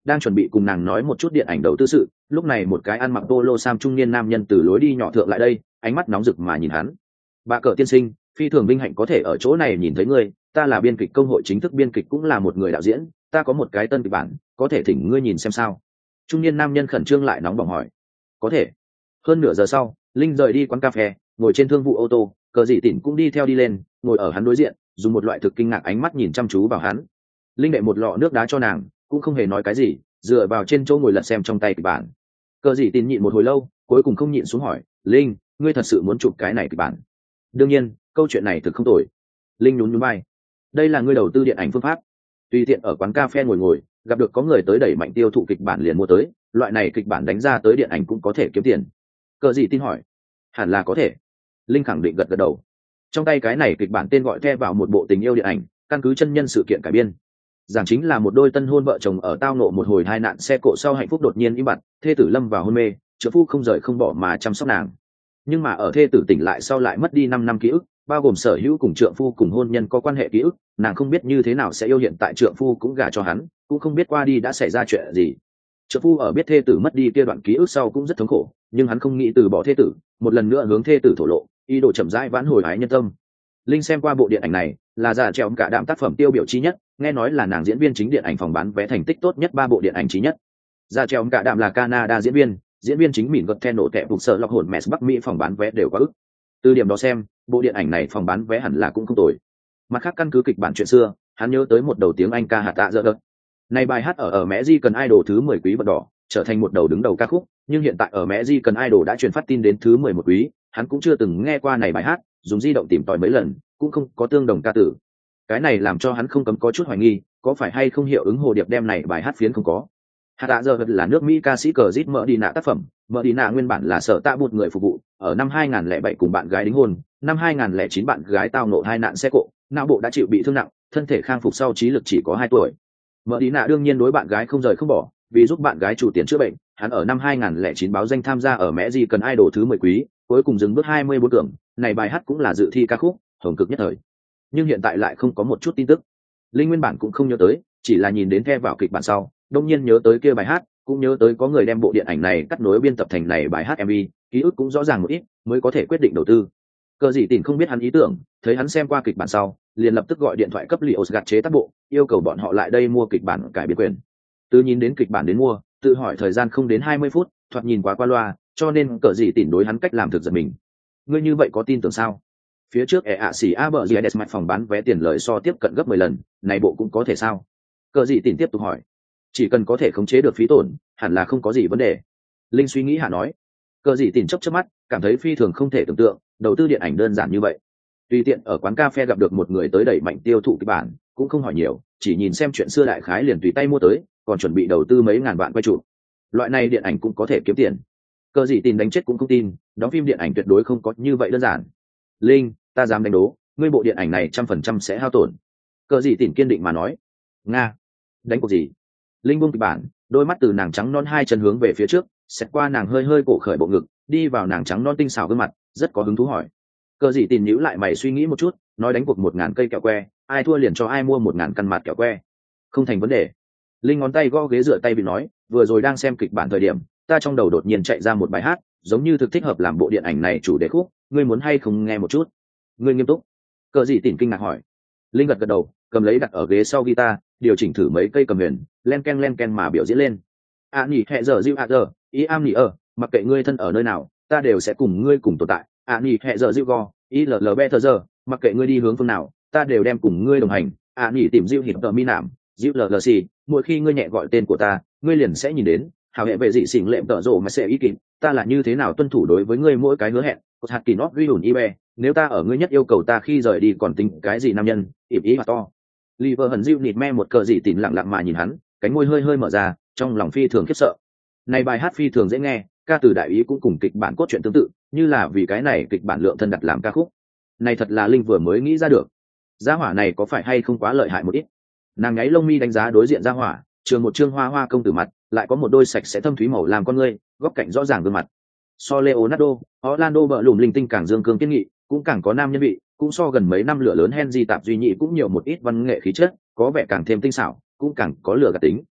đang chuẩn bị cùng nàng nói một chút điện ảnh đầu tư sự, lúc này một cái ăn mặc polo sam trung niên nam nhân từ lối đi nhỏ thượng lại đây, ánh mắt nóng rực mà nhìn hắn. Bà cờ tiên sinh, phi thường vinh hạnh có thể ở chỗ này nhìn thấy ngươi, ta là biên kịch công hội chính thức biên kịch cũng là một người đạo diễn, ta có một cái tân kịch bản, có thể thỉnh ngươi nhìn xem sao. Trung niên nam nhân khẩn trương lại nóng bỏng hỏi. Có thể. Hơn nửa giờ sau, Linh rời đi quán cà phê, ngồi trên thương vụ ô tô, Cờ Dị Tỉn cũng đi theo đi lên, ngồi ở hắn đối diện, dùng một loại thực kinh ngạc ánh mắt nhìn chăm chú vào hắn. Linh đệ một lọ nước đá cho nàng, cũng không hề nói cái gì, dựa vào trên chỗ ngồi lật xem trong tay kịch bản. Cờ Dị Tỉn nhịn một hồi lâu, cuối cùng không nhịn xuống hỏi, Linh, ngươi thật sự muốn chụp cái này kịch bản? Đương nhiên, câu chuyện này thực không tồi. Linh nhún nhún vai. Đây là ngươi đầu tư điện ảnh phương pháp. Tùy tiện ở quán cà phê ngồi, gặp được có người tới đẩy mạnh tiêu thụ kịch bản liền mua tới, loại này kịch bản đánh ra tới điện ảnh cũng có thể kiếm tiền. Cờ Dị Tỉn hỏi. Hẳn là có thể. Linh khẳng định gật gật đầu. Trong tay cái này kịch bản tên gọi The vào một bộ tình yêu điện ảnh, căn cứ chân nhân sự kiện cải biên. Giảng chính là một đôi tân hôn vợ chồng ở tao nộ một hồi tai nạn xe cộ sau hạnh phúc đột nhiên im bặt, thê tử lâm vào hôn mê, trợ phu không rời không bỏ mà chăm sóc nàng. Nhưng mà ở thê tử tỉnh lại sau lại mất đi 5 năm ký ức, bao gồm sở hữu cùng trượng phu cùng hôn nhân có quan hệ ký ức, nàng không biết như thế nào sẽ yêu hiện tại trượng phu cũng gả cho hắn, cũng không biết qua đi đã xảy ra chuyện gì. Trượng phu ở biết thê tử mất đi kia đoạn ký ức sau cũng rất thống khổ, nhưng hắn không nghĩ từ bỏ thê tử, một lần nữa hướng thê tử thổ lộ, ý đồ chậm rãi vãn hồi ái nhân tâm. Linh xem qua bộ điện ảnh này, là già trèo cả đạm tác phẩm tiêu biểu chi nhất, nghe nói là nàng diễn viên chính điện ảnh phòng bán vé thành tích tốt nhất 3 bộ điện ảnh chí nhất. Già trèo cả đạm là Canada diễn viên chính mỉn gật then nổ tệ phục sợ lọc hồn mess Bắc Mỹ phòng bán vé đều quá ức. Từ điểm đó xem, bộ điện ảnh này phòng bán vé hẳn là cũng không tồi. Mặt khác căn cứ kịch bản chuyện xưa, hắn nhớ tới một đầu tiếng Anh ca hạt tạ dở đợt. Này bài hát ở American Idol thứ 10 quý vật đỏ, trở thành một đầu đứng đầu ca khúc, nhưng hiện tại ở American Idol đã truyền phát tin đến thứ 11 quý, hắn cũng chưa từng nghe qua này bài hát, dùng di động tìm tòi mấy lần, cũng không có tương đồng ca tử. Cái này làm cho hắn không cấm có chút hoài nghi, có phải hay không hiệu ứng hồ điệp đem này bài hát phiến không có. Hạt tạ giờ là nước Mỹ ca sĩ cờ rít mỡ đi nạ tác phẩm, mỡ đi nạ nguyên bản là sở tạ một người phục vụ, ở năm 2007 cùng bạn gái đính hôn, năm 2009 bạn gái tao ngộ hai nạn xe cộ, não bộ đã chịu bị thương nặng, thân thể khang phục sau trí lực chỉ có 2 tuổi. Mỡ đi nạ đương nhiên đối bạn gái không rời không bỏ, vì giúp bạn gái chủ tiền chữa bệnh, hắn ở năm 2009 báo danh tham gia ở Mẹ Gì Cần Idol thứ 10 quý, cuối cùng dừng bước 24 cường, này bài hát cũng là dự thi ca khúc, hồng cực nhất thời. Nhưng hiện tại lại không có một chút tin tức. Linh nguyên bản cũng không nhớ tới, chỉ là nhìn đến theo vào kịch bản sau, đông nhiên nhớ tới kia bài hát, cũng nhớ tới có người đem bộ điện ảnh này cắt nối biên tập thành này bài hát MV, ký ức cũng rõ ràng một ít, mới có thể quyết định đầu tư. Cờ Dị Tỉn không biết hắn ý tưởng, thấy hắn xem qua kịch bản sau, liền lập tức gọi điện thoại cấp Lios gạt chế tác bộ, yêu cầu bọn họ lại đây mua kịch bản cải biên quyền. Từ nhìn đến kịch bản đến mua, tự hỏi thời gian không đến 20 phút, thoạt nhìn quá qua loa, cho nên Cờ Dị Tỉn đối hắn cách làm thực giật mình. Ngươi như vậy có tin tưởng sao? Phía trước xỉ ABGS mạch phòng bán vé tiền lời so tiếp cận gấp 10 lần, này bộ cũng có thể sao? Cờ Dị Tỉn tiếp tục hỏi. Chỉ cần có thể khống chế được phí tổn, hẳn là không có gì vấn đề. Linh suy nghĩ hạ nói. Cờ Dị Tỉn chớp chớp mắt, cảm thấy phi thường không thể tưởng tượng, đầu tư điện ảnh đơn giản như vậy. Tùy tiện ở quán cà phê gặp được một người tới đẩy mạnh tiêu thụ kịch bản, cũng không hỏi nhiều, chỉ nhìn xem chuyện xưa đại khái liền tùy tay mua tới, còn chuẩn bị đầu tư mấy ngàn vạn quay chụp. Loại này điện ảnh cũng có thể kiếm tiền. Cờ Dị Tỉn đánh chết cũng không tin, đóng phim điện ảnh tuyệt đối không có như vậy đơn giản. Linh, ta dám đánh đố, ngươi bộ điện ảnh này 100% sẽ hao tổn. Cờ Dị Tỉn kiên định mà nói. Nga, đánh cuộc gì? Linh buông kịch bản, đôi mắt từ nàng trắng non hai chân hướng về phía trước, xét qua nàng hơi hơi cổ khởi bộ ngực, đi vào nàng trắng non tinh xảo gương mặt, rất có hứng thú hỏi. Cờ Dị Tỉn nhíu lại mày suy nghĩ một chút, nói đánh cuộc 1000 cây kẹo que, ai thua liền cho ai mua 1000 căn mặt kẹo que. Không thành vấn đề. Linh ngón tay gõ ghế dựa tay bị nói, vừa rồi đang xem kịch bản thời điểm, ta trong đầu đột nhiên chạy ra một bài hát, giống như thực thích hợp làm bộ điện ảnh này chủ đề khúc, ngươi muốn hay không nghe một chút? Ngươi nghiêm túc? Cờ Dị Tỉn kinh ngạc hỏi. Linh gật gật đầu, cầm lấy đặt ở ghế sau guitar, điều chỉnh thử mấy cây cầm huyền, len ken mà biểu diễn lên. Nhỉ hẹ giờ dịu giờ, ý am nhỉ mặc kệ ngươi thân ở nơi nào, ta đều sẽ cùng ngươi cùng tồn tại. Nhỉ hẹ giờ dịu go, ý better giờ, mặc kệ ngươi đi hướng phương nào, ta đều đem cùng ngươi đồng hành. Nhỉ tìm dịu hít tờ mi nảm, dịu xì, mỗi khi ngươi nhẹ gọi tên của ta, ngươi liền sẽ nhìn đến. Hào hệ về dị xỉn lệm tợ rộ mà sẽ ý kịp, ta là như thế nào tuân thủ đối với ngươi mỗi cái hứa hẹn. Cột hạt kỳ nót ghi hùn ibe, nếu ta ở ngươi nhất yêu cầu ta khi rời đi còn tính cái gì nam nhân, ỉm ý mà to. Liver hận dịu nịt me một cờ dị tỉn lặng lặng mà nhìn hắn, cánh môi hơi hơi mở ra, trong lòng phi thường khiếp sợ. Này bài hát phi thường dễ nghe, ca từ đại ý cũng cùng kịch bản cốt truyện tương tự, như là vì cái này kịch bản lượng thân đặt làm ca khúc. Này thật là Linh vừa mới nghĩ ra được. Gia hỏa này có phải hay không quá lợi hại một ít? Nàng nháy lông mi đánh giá đối diện gia hỏa, trường một trương hoa hoa công tử mặt, lại có một đôi sạch sẽ thâm thúy màu làm con ngươi, góc cạnh rõ ràng gương mặt. So Leonardo, Orlando bợ lùm linh tinh càng dương cương kiên nghị, cũng càng có nam nhân vị, cũng so gần mấy năm lửa lớn Henry tạp duy nhị cũng nhiều một ít văn nghệ khí chất, có vẻ càng thêm tinh xảo, cũng càng có lửa gạt tính.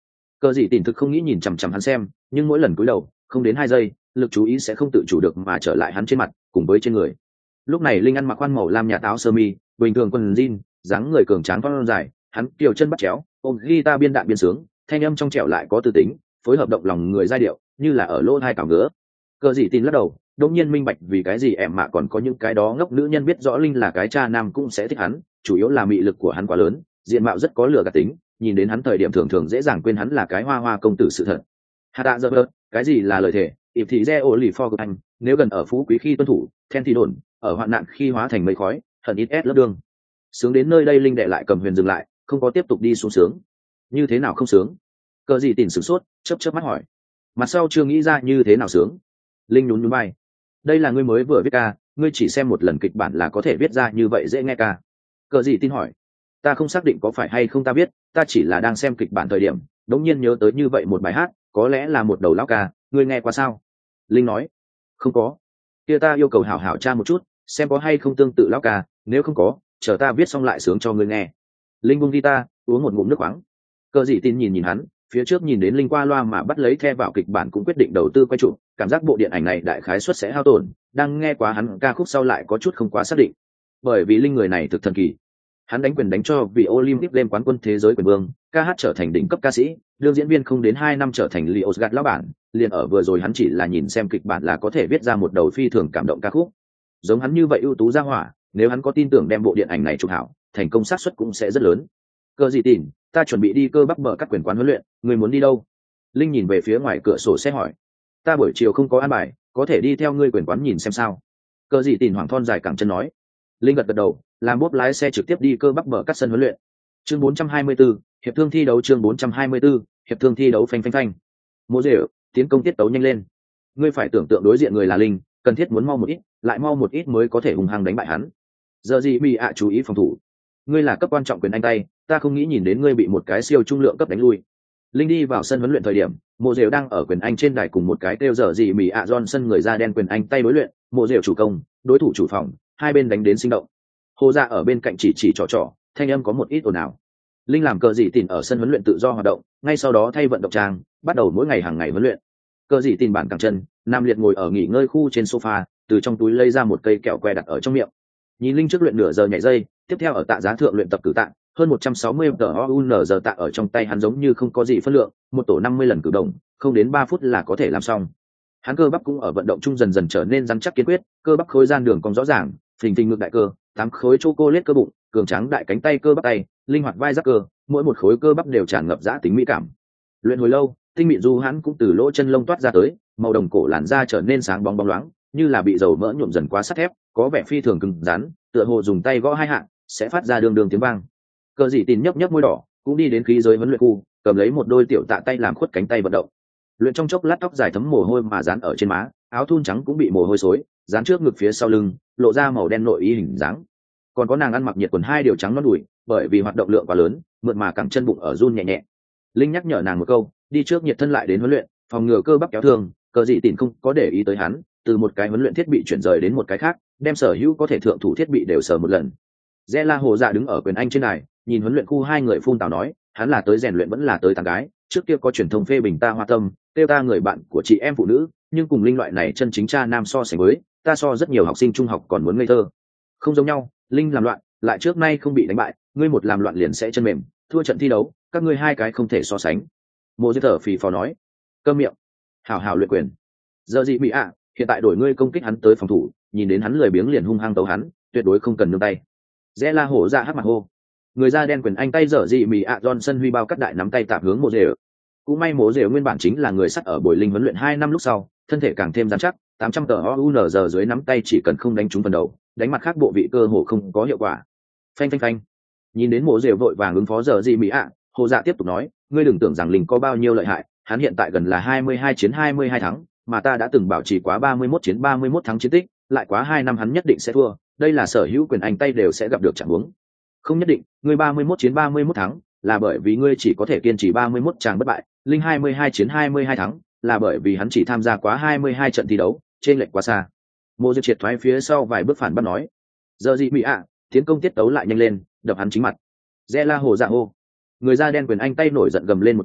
Cờ dị tìm thực không nghĩ nhìn chằm chằm hắn xem, nhưng mỗi lần cúi đầu không đến 2 giây, lực chú ý sẽ không tự chủ được mà trở lại hắn trên mặt cùng với trên người. Lúc này Linh ăn mặc khoan màu lam nhạt áo sơ mi, bình thường quần jean, dáng người cường tráng thon dài, hắn kiều chân bắt chéo, ôm guitar biên đạn biên sướng, thanh âm trong trẻo lại có tư tính, phối hợp động lòng người giai điệu, như là ở lỗ tai cào ngứa. Cờ dị tin lắc đầu, đống nhiên minh bạch vì cái gì em mạ còn có những cái đó ngốc nữ nhân biết rõ Linh là cái cha nam cũng sẽ thích hắn, chủ yếu là mị lực của hắn quá lớn, diện mạo rất có lửa gạt tính, nhìn đến hắn thời điểm thường thường dễ dàng quên hắn là cái hoa hoa công tử sự thật. Hạ tạ giờ bơ, cái gì là lời thề, ịp thì re ổ lì for của anh, nếu gần ở phú quý khi tuân thủ, then thì đồn, ở hoạn nạn khi hóa thành mây khói, hận ít ép lớp đường. Sướng đến nơi đây Linh đệ lại cầm huyền dừng lại, không có tiếp tục đi xuống sướng. Như thế nào không sướng? Cờ gì tỉnh sửng sốt, chớp mắt hỏi. Mặt sau chưa nghĩ ra như thế nào sướng. Linh nhún nhún vai. Đây là ngươi mới vừa viết ca, ngươi chỉ xem một lần kịch bản là có thể viết ra như vậy dễ nghe ca. Cờ gì tin hỏi. Ta không xác định có phải hay không ta biết, ta chỉ là đang xem kịch bản thời điểm, đống nhiên nhớ tới như vậy một bài hát, có lẽ là một đầu lão ca, ngươi nghe qua sao? Linh nói. Không có. Kia ta yêu cầu hảo hảo tra một chút, xem có hay không tương tự lão ca, nếu không có, chờ ta viết xong lại sướng cho ngươi nghe. Linh buông guitar, uống một ngụm nước khoáng. Cờ dị tin nhìn hắn, phía trước nhìn đến Linh qua loa mà bắt lấy the vào kịch bản cũng quyết định đầu tư quay chụp, cảm giác bộ điện ảnh này đại khái suất sẽ hao tổn, đang nghe quá hắn ca khúc sau lại có chút không quá xác định. Bởi vì Linh người này thực thần kỳ. Hắn đánh quyền đánh cho vì Olympic Game quán quân thế giới quyền vương, ca hát trở thành đỉnh cấp ca sĩ, đương diễn viên không đến 2 năm trở thành Leo Osgard lão bản, liền ở vừa rồi hắn chỉ là nhìn xem kịch bản là có thể viết ra một đầu phi thường cảm động ca khúc. Giống hắn như vậy ưu tú ra hỏa, nếu hắn có tin tưởng đem bộ điện ảnh này chụp hảo, thành công xác suất cũng sẽ rất lớn. Cơ gì tìm, ta chuẩn bị đi cơ bắp mở các quyền quán huấn luyện, người muốn đi đâu? Linh nhìn về phía ngoài cửa sổ xe hỏi. Ta buổi chiều không có an bài, có thể đi theo ngươi quyền quán nhìn xem sao? Cơ gì tìm hoàng thon dài cẳng chân nói. Linh gật đầu, làm bốp lái xe trực tiếp đi cơ bắp mở các sân huấn luyện. Chương 424, hiệp thương thi đấu chương 424, hiệp thương thi đấu phanh phanh phanh. Mộ Diệu, tiến công tiết tấu nhanh lên. Ngươi phải tưởng tượng đối diện người là Linh, cần thiết muốn mau một ít, lại mau một ít mới có thể hùng hăng đánh bại hắn. Giờ gì bị ạ chú ý phòng thủ. Ngươi là cấp quan trọng quyền anh tay, ta không nghĩ nhìn đến ngươi bị một cái siêu trung lượng cấp đánh lui. Linh đi vào sân huấn luyện thời điểm, Mộ Diệu đang ở quyền anh trên đài cùng một cái kêu giờ gì mì ạ Johnson người da đen quyền anh tay đối luyện, Mộ Diệu chủ công, đối thủ chủ phòng, hai bên đánh đến sinh động. Hồ Dạ ở bên cạnh chỉ trò, thanh âm có một ít ồn ào. Linh làm cờ dị tìm ở sân huấn luyện tự do hoạt động, ngay sau đó thay vận động trang, bắt đầu mỗi ngày hàng ngày huấn luyện. Cờ dị tìm bản cẳng chân, Nam Liệt ngồi ở nghỉ ngơi khu trên sofa, từ trong túi lấy ra một cây kẹo que đặt ở trong miệng. Nhìn Linh trước luyện nửa giờ nhảy dây, tiếp theo ở tạ giá thượng luyện tập cử tạ, hơn 160 giờ tạ ở trong tay hắn giống như không có gì phân lượng, một tổ 50 lần cử động, không đến 3 phút là có thể làm xong. Hắn cơ bắp cũng ở vận động chung dần dần trở nên rắn chắc kiên quyết, cơ bắp khối gian đường cong rõ ràng, phình phình ngực đại cơ, 8 khối chocolate cơ bụng, cường tráng đại cánh tay cơ bắp tay, linh hoạt vai giáp cơ, mỗi một khối cơ bắp đều tràn ngập dã tính mỹ cảm. Luyện hồi lâu, tinh mịn du hắn cũng từ lỗ chân lông toát ra tới, màu đồng cổ làn da trở nên sáng bóng bóng loáng, như là bị dầu mỡ nhuộm dần quá sắt thép, có vẻ phi thường cứng rắn, tựa hồ dùng tay gõ hai hạ sẽ phát ra đường tiếng vang. Cờ dị tìm nhấp nhấp môi đỏ, cũng đi đến khí giới huấn luyện khu, cầm lấy một đôi tiểu tạ tay làm khuất cánh tay vận động. Luyện trong chốc lát tóc dài thấm mồ hôi mà dán ở trên má, áo thun trắng cũng bị mồ hôi xối, dán trước ngực phía sau lưng, lộ ra màu đen nội y hình dáng. Còn có nàng ăn mặc nhiệt quần hai điều trắng non đùi, bởi vì hoạt động lượng quá lớn, mượn mà cẳng chân bụng ở run nhẹ nhẹ. Linh nhắc nhở nàng một câu, đi trước nhiệt thân lại đến huấn luyện, phòng ngừa cơ bắp kéo thương. Cờ dị tìm không có để ý tới hắn, từ một cái huấn luyện thiết bị chuyển rời đến một cái khác, đem sở hữu có thể thượng thủ thiết bị đều sờ một lần. Zela Hồ Dạ đứng ở quyền anh trên đài, nhìn huấn luyện khu hai người phun tào nói, hắn là tới rèn luyện vẫn là tới tán gái, trước kia có truyền thông phê bình ta hoa tâm, kêu ta người bạn của chị em phụ nữ, nhưng cùng Linh loại này chân chính cha nam so sánh với, ta so rất nhiều học sinh trung học còn muốn ngây thơ. Không giống nhau, Linh làm loạn, lại trước nay không bị đánh bại, ngươi một làm loạn liền sẽ chân mềm, thua trận thi đấu, các ngươi hai cái không thể so sánh. Mộ Dư thở phì phò nói, câm miệng, hảo hảo luyện quyền. Giờ gì bị ạ, hiện tại đổi ngươi công kích hắn tới phòng thủ, nhìn đến hắn lười biếng liền hung hăng tấu hắn, tuyệt đối không cần nương tay. Zela Hổ Dạ hất mặt hô, người da đen quyền anh tay dở dị mì ạ Johnson huy bao cắt đại nắm tay tạp hướng Mộ Dư. Cũng may Mộ Dư nguyên bản chính là người sắt ở buổi linh huấn luyện 2 năm lúc sau, thân thể càng thêm rắn chắc, 800 tờ OUNZ dưới nắm tay chỉ cần không đánh trúng phần đầu, đánh mặt khác bộ vị cơ hồ không có hiệu quả. Phanh phanh phanh. Nhìn đến Mộ Dư vội vàng ứng phó dở dị mì ạ, Hồ Dạ tiếp tục nói, ngươi đừng tưởng rằng Linh có bao nhiêu lợi hại, hắn hiện tại gần là 22 chiến 22 thắng, mà ta đã từng bảo trì quá 31 chiến 31 thắng chiến tích, lại quá 2 năm hắn nhất định sẽ thua, đây là sở hữu quyền anh tay đều sẽ gặp được trạng huống. Không nhất định, ngươi 31 chiến 31 thắng, là bởi vì ngươi chỉ có thể kiên trì 31 tràng bất bại, Linh 22 chiến 22 thắng, là bởi vì hắn chỉ tham gia quá 22 trận thi đấu, trên lệch quá xa. Mộ Dư triệt thoái phía sau vài bước phản bác nói, giờ gì bị ạ, tiến công tiết tấu lại nhanh lên, đập hắn chính mặt. Zela Hồ Dạ hô. Người da đen quyền anh tay nổi giận gầm lên một tiếng,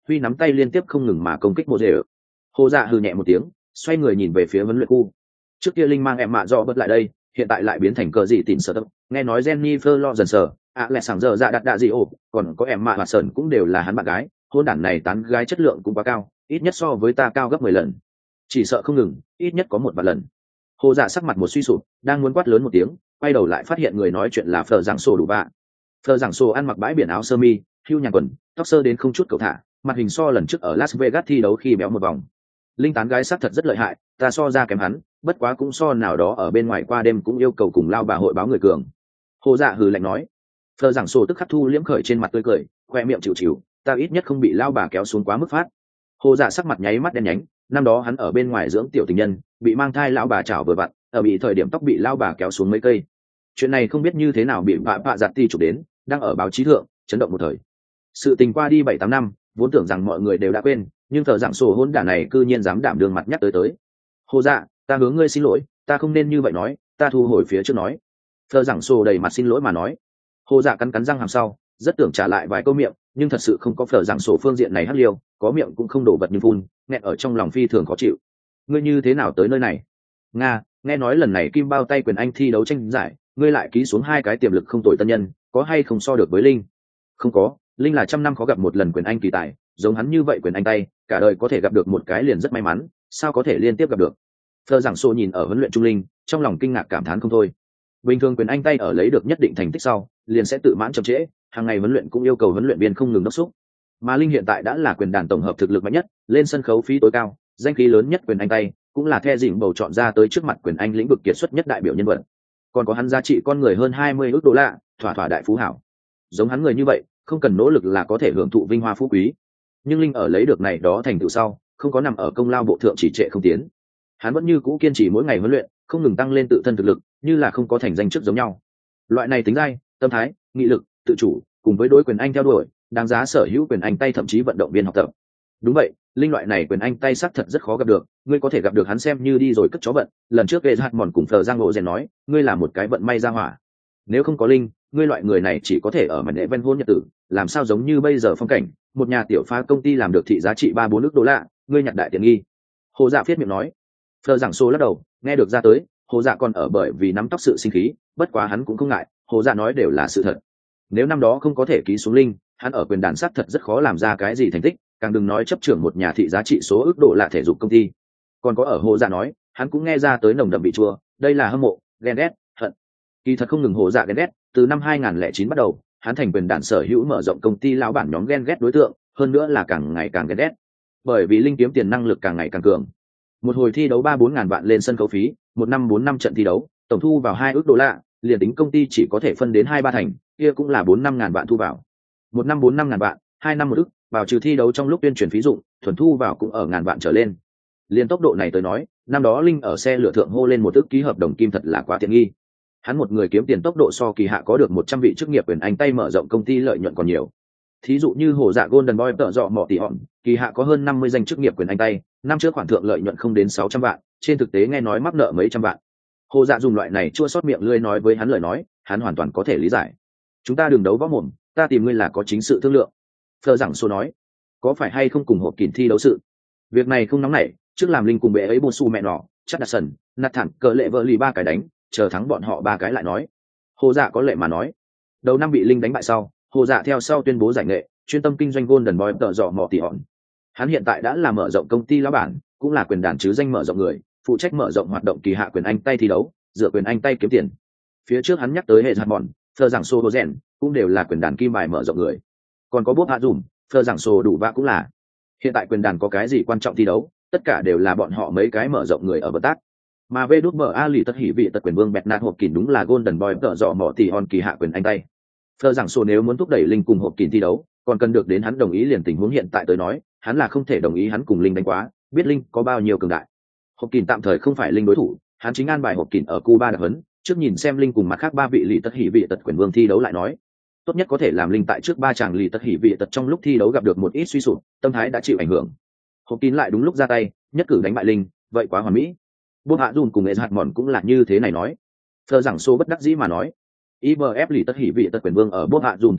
huy nắm tay liên tiếp không ngừng mà công kích mộ dễ. Hồ Dạ hừ nhẹ một tiếng, xoay người nhìn về phía huấn luyện khu. Trước kia linh mang em mạ dọ bật lại đây, hiện tại lại biến thành cờ gì tịn sợ tập. Nghe nói Jennifer Lawrence lẹ sảng giờ dạ đặt đạ gì ồ, còn có em mạ và sờn cũng đều là hắn bạn gái. Hôn đản này tán gái chất lượng cũng quá cao, ít nhất so với ta cao gấp 10 lần. Chỉ sợ không ngừng, ít nhất có một vài lần. Hồ Dạ sắc mặt một suy sụp, đang muốn quát lớn một tiếng, quay đầu lại phát hiện người nói chuyện là Phở Giảng Sổ đủ bạ. Phở Giảng Sổ ăn mặc bãi biển áo sơ mi, hưu nhàn quần, tóc sơ đến không chút cầu thả, mặt hình so lần trước ở Las Vegas thi đấu khi béo một vòng. Linh tán gái sắc thật rất lợi hại, ta so ra kém hắn, bất quá cũng so nào đó ở bên ngoài qua đêm cũng yêu cầu cùng lao bà hội báo người cường. Hồ Dạ hừ lạnh nói. Phở Giảng Sổ tức khắc thu liễm khởi trên mặt tươi cười, khoe miệng chịu chịu, ta ít nhất không bị lao bà kéo xuống quá mức phát. Hồ Dạ sắc mặt nháy mắt đen nhánh, năm đó hắn ở bên ngoài dưỡng tiểu tình nhân, bị mang thai lão bà chảo vừa vặn, ở bị thời điểm tóc bị lao bà kéo xuống mấy cây. Chuyện này không biết như thế nào bị vạ giặt ti chụp đến, đang ở báo chí thượng, chấn động một thời. Sự tình qua đi 7-8 năm, vốn tưởng rằng mọi người đều đã quên, nhưng Phở Giảng Sổ hỗn đản này cư nhiên dám đảm đường mặt nhắc tới. Hồ Dạ, ta hướng ngươi xin lỗi, ta không nên như vậy nói, ta thu hồi phía trước nói. Phở Giảng Sổ đầy mặt xin lỗi mà nói. Hồ Dạ cắn răng hàm sau, rất tưởng trả lại vài câu miệng, nhưng thật sự không có Phở Giảng Sổ phương diện này hắc liêu, có miệng cũng không đổ vật như phun, nghẹn ở trong lòng phi thường khó chịu. Ngươi như thế nào tới nơi này? Nga, nghe nói lần này Kim Bao tay quyền anh thi đấu tranh giải, ngươi lại ký xuống 2 cái tiềm lực không tồi tân nhân, có hay không so được với Linh? Không có, Linh là trăm năm khó gặp một lần quyền anh kỳ tài, giống hắn như vậy quyền anh tay, cả đời có thể gặp được một cái liền rất may mắn, sao có thể liên tiếp gặp được? Phở Giảng Sổ nhìn ở huấn luyện trung Linh, trong lòng kinh ngạc cảm thán không thôi. Bình thường quyền anh tay ở lấy được nhất định thành tích sau, liền sẽ tự mãn chậm trễ, hàng ngày huấn luyện cũng yêu cầu huấn luyện viên không ngừng đốc thúc. Mà Linh hiện tại đã là quyền đàn tổng hợp thực lực mạnh nhất, lên sân khấu phí tối cao, danh khí lớn nhất quyền anh tay, cũng là The Dĩnh bầu chọn ra tới trước mặt quyền anh lĩnh vực kiệt xuất nhất đại biểu nhân vật. Còn có hắn giá trị con người hơn 20 ức đô la, thỏa thỏa đại phú hảo. Giống hắn người như vậy, không cần nỗ lực là có thể hưởng thụ vinh hoa phú quý. Nhưng Linh ở lấy được này đó thành tựu sau, không có nằm ở công lao bộ thượng chỉ trệ không tiến. Hắn vẫn như cũ kiên trì mỗi ngày huấn luyện, không ngừng tăng lên tự thân thực lực, như là không có thành danh trước giống nhau. Loại này tính dai, tâm thái, nghị lực, tự chủ, cùng với đối quyền anh theo đuổi, đáng giá sở hữu quyền anh tay thậm chí vận động viên học tập. Đúng vậy, Linh loại này quyền anh tay sắc thật rất khó gặp được, ngươi có thể gặp được hắn xem như đi rồi cất chó vận. Lần trước Gage Hạt Mòn cùng Phờ Giang Lộ Rèn nói, ngươi là một cái vận may ra hỏa. Nếu không có Linh, ngươi loại người này chỉ có thể ở mảnh lễ ven hôn nhật tử, làm sao giống như bây giờ phong cảnh, một nhà tiểu phá công ty làm được thị giá trị 3-4 ức đô la, ngươi nhặt đại tiện nghi. Hồ Dạ phiết miệng nói. Phờ Giảng Sô lắc đầu, nghe được ra tới, Hồ Dạ còn ở bởi vì nắm tóc sự sinh khí, bất quá hắn cũng không ngại, Hồ Dạ nói đều là sự thật. Nếu năm đó không có thể ký xuống Linh, hắn ở quyền đàn sắc thật rất khó làm ra cái gì thành tích, càng đừng nói chấp trưởng một nhà thị giá trị số ức độ lạ thể dục công ty. Còn có ở Hồ Dạ nói, hắn cũng nghe ra tới nồng đậm vị chua, đây là hâm mộ, ghen ghét, hận. Kỳ thật không ngừng Hồ Dạ ghen ghét, từ năm 2009 bắt đầu, hắn thành quyền đàn sở hữu mở rộng công ty lão bản nhóm ghen ghét đối tượng, hơn nữa là càng ngày càng ghen ghét. Bởi vì Linh kiếm tiền năng lực càng ngày càng cường. Một hồi thi đấu 3-4 ngàn vạn lên sân khấu phí, một năm 4 năm trận thi đấu, tổng thu vào 2 ức đô la, liền tính công ty chỉ có thể phân đến 2-3 thành, kia cũng là 4-5 ngàn vạn thu vào. Một năm 4-5 ngàn vạn, 2 năm 1 ức, vào trừ thi đấu trong lúc tuyên truyền phí dụng, thuần thu vào cũng ở ngàn vạn trở lên. Liên tốc độ này tới nói, năm đó Linh ở xe lửa thượng hô lên một ức ký hợp đồng kim thật là quá tiện nghi. Hắn một người kiếm tiền tốc độ so kỳ hạ có được 100 vị chức nghiệp quyền anh tay mở rộng công ty lợi nhuận còn nhiều. Thí dụ như Hồ Dạ Golden Boy tợ dọ mỏ tỷ hòn, kỳ hạ có hơn 50 danh chức nghiệp quyền anh tay, năm trước khoản thượng lợi nhuận không đến 600 vạn, trên thực tế nghe nói mắc nợ mấy trăm vạn. Hồ Dạ dùng loại này chua xót miệng lưỡi nói với hắn lời nói, hắn hoàn toàn có thể lý giải. Chúng ta đừng đấu võ mồm, ta tìm ngươi là có chính sự thương lượng. Phờ Giảng Sô nói, có phải hay không cùng hộp kỉnh thi đấu sự? Việc này không nóng nảy, trước làm Linh cùng bệ ấy Bosu mẹ nọ, chắc đặt sần, nạt thẳng cờ lệ vợ lì 3 cái đánh, chờ thắng bọn họ 3 cái lại nói. Hồ Dạ có lệ mà nói. Đầu năm bị Linh đánh bại sau, Hồ Dạ theo sau tuyên bố giải nghệ, chuyên tâm kinh doanh Golden Boy tợ dọ mỏ tỷ hòn. Hắn hiện tại đã là mở rộng công ty lão bản, cũng là quyền đàn chứ danh mở rộng người, phụ trách mở rộng hoạt động kỳ hạ quyền anh tay thi đấu, dựa quyền anh tay kiếm tiền. Phía trước hắn nhắc tới hệ hạt mòn, Phờ Giảng Sô rèn cũng đều là quyền đàn kim bài mở rộng người. Còn có Bob Hạ Dùm, Phờ Giảng Sô đủ vạ cũng là. Hiện tại quyền đàn có cái gì quan trọng thi đấu, tất cả đều là bọn họ mấy cái mở rộng người ở vận tác. Mà VĐBA lì tất hỉ vị tật quyền vương bẹt nạt hộp kỉnh đúng là Golden Boy tợ dọ mỏ tỷ hòn kỳ hạ quyền anh tay. Phờ Giảng Sô nếu muốn thúc đẩy Linh cùng hộp kỉnh thi đấu, còn cần được đến hắn đồng ý liền tình huống hiện tại tới nói, hắn là không thể đồng ý hắn cùng Linh đánh quá, biết Linh có bao nhiêu cường đại. Hộp kỉnh tạm thời không phải Linh đối thủ, hắn chính an bài hộp kỉnh ở Cuba đặc huấn, trước nhìn xem Linh cùng mặt khác 3 vị lì tất hỉ vị tật quyền vương thi đấu lại nói. Tốt nhất có thể làm Linh tại trước 3 chàng lì tất hỉ vị tật trong lúc thi đấu gặp được một ít suy sụp, tâm thái đã chịu ảnh hưởng. Hộp kỉnh lại đúng lúc ra tay, nhất cử đánh bại Linh, vậy quá hoàn mỹ. Bob Hạ Dùn cùng Nghệ Hạt Mòn cũng là như thế này nói. Phờ Giảng Sô bất đắc dĩ mà nói, IBF lì tất hỉ vị tật quyền vương ở Bob Hạ Dùn kỳ hạ,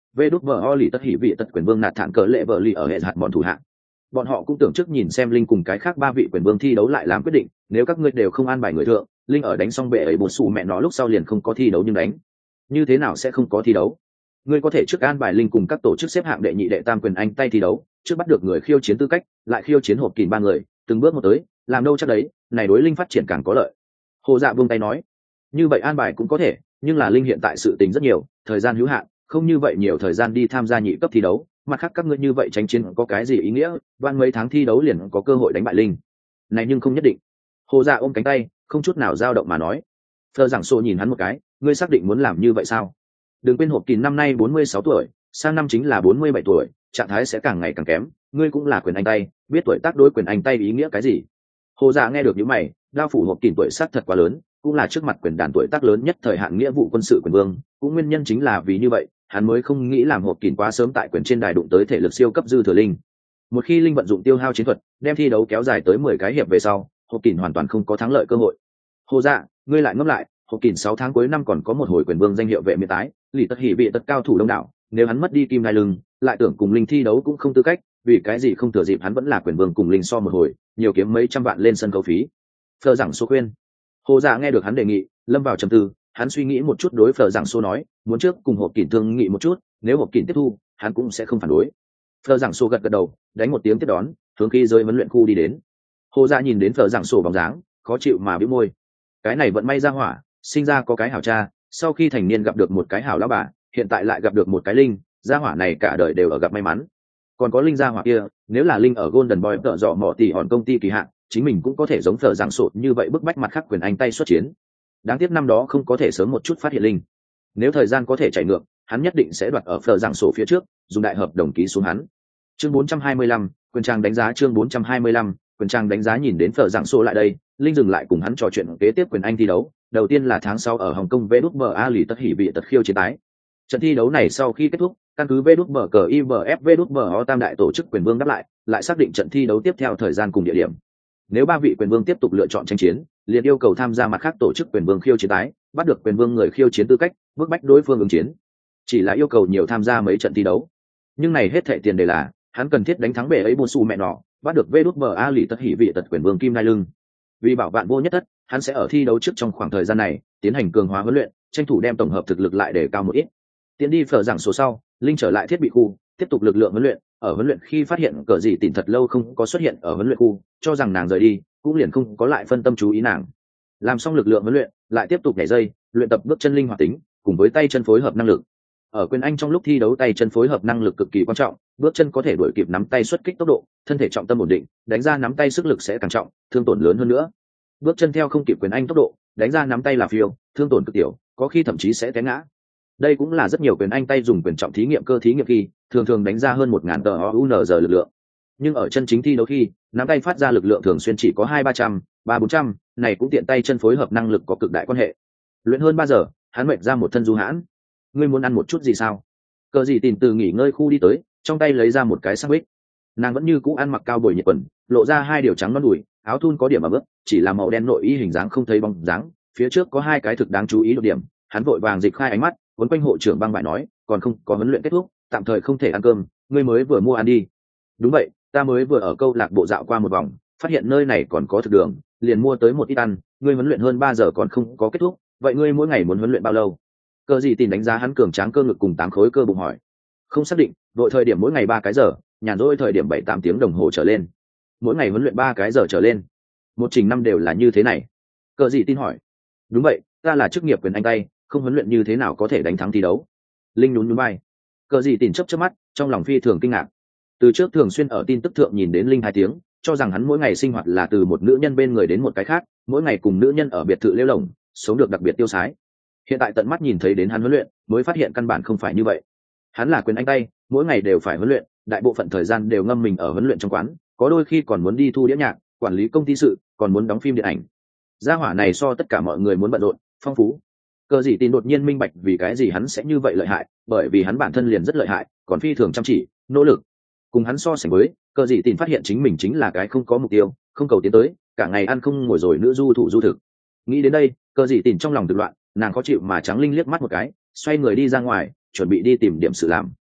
vê đút vờ ho lì tất hỉ vị tật quyền vương nạt thản cỡ lệ vợ lì ở hệ hạt bọn thủ hạng. Bọn họ cũng tưởng trước nhìn xem linh cùng cái khác ba vị quyền vương thi đấu lại làm quyết định, nếu các ngươi đều không an bài người thượng, linh ở đánh xong bệ ấy bột xù mẹ nó lúc sau liền không có thi đấu nhưng đánh như thế nào sẽ không có thi đấu. Ngươi có thể trước an bài linh cùng các tổ chức xếp hạng đệ nhị đệ tam quyền anh tay thi đấu, trước bắt được người khiêu chiến tư cách, lại khiêu chiến hộp kìm ba người, từng bước một tới, làm đâu chắc đấy, này đối linh phát triển càng có lợi. Hồ Dạ buông tay nói, như vậy an bài cũng có thể, nhưng là linh hiện tại sự tình rất nhiều, thời gian hữu hạn, không như vậy nhiều thời gian đi tham gia nhị cấp thi đấu, mặt khác các ngươi như vậy tranh chiến có cái gì ý nghĩa, van mấy tháng thi đấu liền có cơ hội đánh bại linh này, nhưng không nhất định. Hồ Dạ ôm cánh tay, không chút nào dao động mà nói. Phờ giảng sô nhìn hắn một cái, ngươi xác định muốn làm như vậy sao? Đừng quên hộp kín năm nay 46 tuổi, sang năm chính là 47 tuổi, trạng thái sẽ càng ngày càng kém, ngươi cũng là quyền anh tay, biết tuổi tác đối quyền anh tay ý nghĩa cái gì. Hồ Dạ nghe được những mày, đao phủ hộp kín tuổi sát thật quá lớn, cũng là trước mặt quyền đàn tuổi tác lớn nhất thời hạn nghĩa vụ quân sự quyền vương, cũng nguyên nhân chính là vì như vậy, hắn mới không nghĩ làm hộp kín quá sớm tại quyền trên đài đụng tới thể lực siêu cấp dư thừa linh. Một khi linh vận dụng tiêu hao chiến thuật, đem thi đấu kéo dài tới 10 cái hiệp về sau, hộp kín hoàn toàn không có thắng lợi cơ hội. Hồ Dạ, ngươi lại ngẫm lại, hộp kín 6 tháng cuối năm còn có một hồi quyền vương danh hiệu vệ miện tái, lì tất hỉ bị tất cao thủ đông đảo, nếu hắn mất đi kim đai lưng, lại tưởng cùng linh thi đấu cũng không tư cách, vì cái gì không thừa dịp hắn vẫn là quyền vương cùng linh so một hồi, nhiều kiếm mấy trăm vạn lên sân khấu phí. Phờ giảng số khuyên. Hồ Dạ nghe được hắn đề nghị, lâm vào trầm tư, hắn suy nghĩ một chút đối Phờ giảng số nói, muốn trước cùng hộp kín thương nghị một chút, nếu hộp kín tiếp thu, hắn cũng sẽ không phản đối. Phờ giảng số gật gật đầu, đánh một tiếng tiếp đón, hướng khi rơi huấn luyện khu đi đến. Hồ Dạ nhìn đến Phờ giảng số bóng dáng, khó chịu mà bĩu môi. Cái này vận may ra hỏa, sinh ra có cái hảo cha, sau khi thành niên gặp được một cái hảo lão bà, hiện tại lại gặp được một cái linh, gia hỏa này cả đời đều ở gặp may mắn. Còn có linh gia hỏa kia, nếu là linh ở Golden Boy tợ dọ mỏ tỷ hòn công ty kỳ hạn, chính mình cũng có thể giống Phờ giảng sột như vậy bức bách mặt khác quyền anh tay xuất chiến. Đáng tiếc năm đó không có thể sớm một chút phát hiện linh. Nếu thời gian có thể chạy ngược, hắn nhất định sẽ đoạt ở Phờ giảng sổ phía trước, dùng đại hợp đồng ký xuống hắn. Chương 425, quyền trang đánh giá. Chương 425, quyền trang đánh giá. Nhìn đến Phờ giảng sổ lại đây, linh dừng lại cùng hắn trò chuyện kế tiếp quyền anh thi đấu. Đầu tiên là tháng 6 ở Hồng Kông VĐBA lì tất hỉ bị tật khiêu chiến tái. Trận thi đấu này sau khi kết thúc, căn cứ VĐBCIBF VĐBO tam đại tổ chức quyền vương đáp lại xác định trận thi đấu tiếp theo thời gian cùng địa điểm. Nếu ba vị quyền vương tiếp tục lựa chọn tranh chiến, liền yêu cầu tham gia mặt khác tổ chức quyền vương khiêu chiến tái, bắt được quyền vương người khiêu chiến tư cách, bức bách đối phương ứng chiến. Chỉ là yêu cầu nhiều tham gia mấy trận thi đấu, nhưng này hết thệ tiền đề là hắn cần thiết đánh thắng bệ ấy buồn xù mẹ nọ, bắt được VĐBA lì tất hỉ vị tật quyền vương kim nai lưng. Vì bảo vạn vô nhất thất, hắn sẽ ở thi đấu trước trong khoảng thời gian này tiến hành cường hóa huấn luyện, tranh thủ đem tổng hợp thực lực lại để cao một ít. Tiến đi Phở giảng số sau, linh trở lại thiết bị khu, tiếp tục lực lượng huấn luyện. Ở huấn luyện khi phát hiện cờ gì tỉnh thật lâu không có xuất hiện ở huấn luyện khu, cho rằng nàng rời đi, cũng liền không có lại phân tâm chú ý nàng. Làm xong lực lượng huấn luyện, lại tiếp tục nhảy dây, luyện tập bước chân linh hoạt tính, cùng với tay chân phối hợp năng lực. Ở quyền anh trong lúc thi đấu, tay chân phối hợp năng lực cực kỳ quan trọng, bước chân có thể đuổi kịp nắm tay xuất kích tốc độ, thân thể trọng tâm ổn định, đánh ra nắm tay sức lực sẽ càng trọng, thương tổn lớn hơn nữa. Bước chân theo không kịp quyền anh tốc độ, đánh ra nắm tay là phiêu, thương tổn cực tiểu, có khi thậm chí sẽ té ngã. Đây cũng là rất nhiều quyền anh tay dùng quyền trọng thí nghiệm cơ thí nghiệm khi thường đánh ra hơn 1000 tờ OUNZ lực lượng, nhưng ở chân chính thi đấu khi nắm tay phát ra lực lượng thường xuyên chỉ có 200-300, 300-400, này cũng tiện tay chân phối hợp năng lực có cực đại quan hệ. Luyện hơn 3 giờ, hắn mệt ra một thân du hãn. Ngươi muốn ăn một chút gì sao? Cờ gì tìm từ nghỉ ngơi khu đi tới, trong tay lấy ra một cái sandwich. Nàng vẫn như cũ ăn mặc cao bồi nhiệt quần, lộ ra hai điều trắng non đùi, áo thun có điểm ở bước, chỉ là màu đen nội y hình dáng không thấy bóng dáng, phía trước có hai cái thực đáng chú ý độ điểm. Hắn vội vàng dịch khai ánh mắt, quấn quanh hộ trưởng băng bại nói, còn không có huấn luyện kết thúc, tạm thời không thể ăn cơm, ngươi mới vừa mua ăn đi. Đúng vậy, ta mới vừa ở câu lạc bộ dạo qua một vòng, phát hiện nơi này còn có thực đường, liền mua tới một ít ăn. Ngươi huấn luyện hơn 3 giờ còn không có kết thúc, vậy ngươi mỗi ngày muốn huấn luyện bao lâu? Cờ gì tìm đánh giá hắn cường tráng cơ ngực cùng 8 khối cơ bụng hỏi. Không xác định, đội thời điểm mỗi ngày 3 cái giờ, nhàn rỗi thời điểm 7-8 tiếng đồng hồ trở lên. Mỗi ngày huấn luyện 3 cái giờ trở lên. Một trình năm đều là như thế này. Cờ gì tin hỏi. Đúng vậy, ta là chức nghiệp quyền anh tay, không huấn luyện như thế nào có thể đánh thắng thi đấu. Linh nhún nhún vai. Cờ gì tìm chớp mắt, trong lòng phi thường kinh ngạc. Từ trước thường xuyên ở tin tức thượng nhìn đến Linh 2 tiếng, cho rằng hắn mỗi ngày sinh hoạt là từ một nữ nhân bên người đến một cái khác, mỗi ngày cùng nữ nhân ở biệt thự lêu lổng, sống được đặc biệt tiêu sái. Hiện tại tận mắt nhìn thấy đến hắn huấn luyện, mới phát hiện căn bản không phải như vậy. Hắn là quyền anh tay, mỗi ngày đều phải huấn luyện, đại bộ phận thời gian đều ngâm mình ở huấn luyện trong quán, có đôi khi còn muốn đi thu đĩa nhạc, quản lý công ty sự, còn muốn đóng phim điện ảnh. Gia hỏa này so tất cả mọi người muốn bận rộn, phong phú. Cờ gì tin đột nhiên minh bạch vì cái gì hắn sẽ như vậy lợi hại, bởi vì hắn bản thân liền rất lợi hại, còn phi thường chăm chỉ, nỗ lực. Cùng hắn so sánh với, cờ gì tin phát hiện chính mình chính là cái không có mục tiêu, không cầu tiến tới, cả ngày ăn không ngồi rồi nữ du thủ du thực. Nghĩ đến đây, cờ gì tin trong lòng tự loạn, nàng khó chịu mà trắng Linh liếc mắt một cái, xoay người đi ra ngoài, chuẩn bị đi tìm điểm sự làm.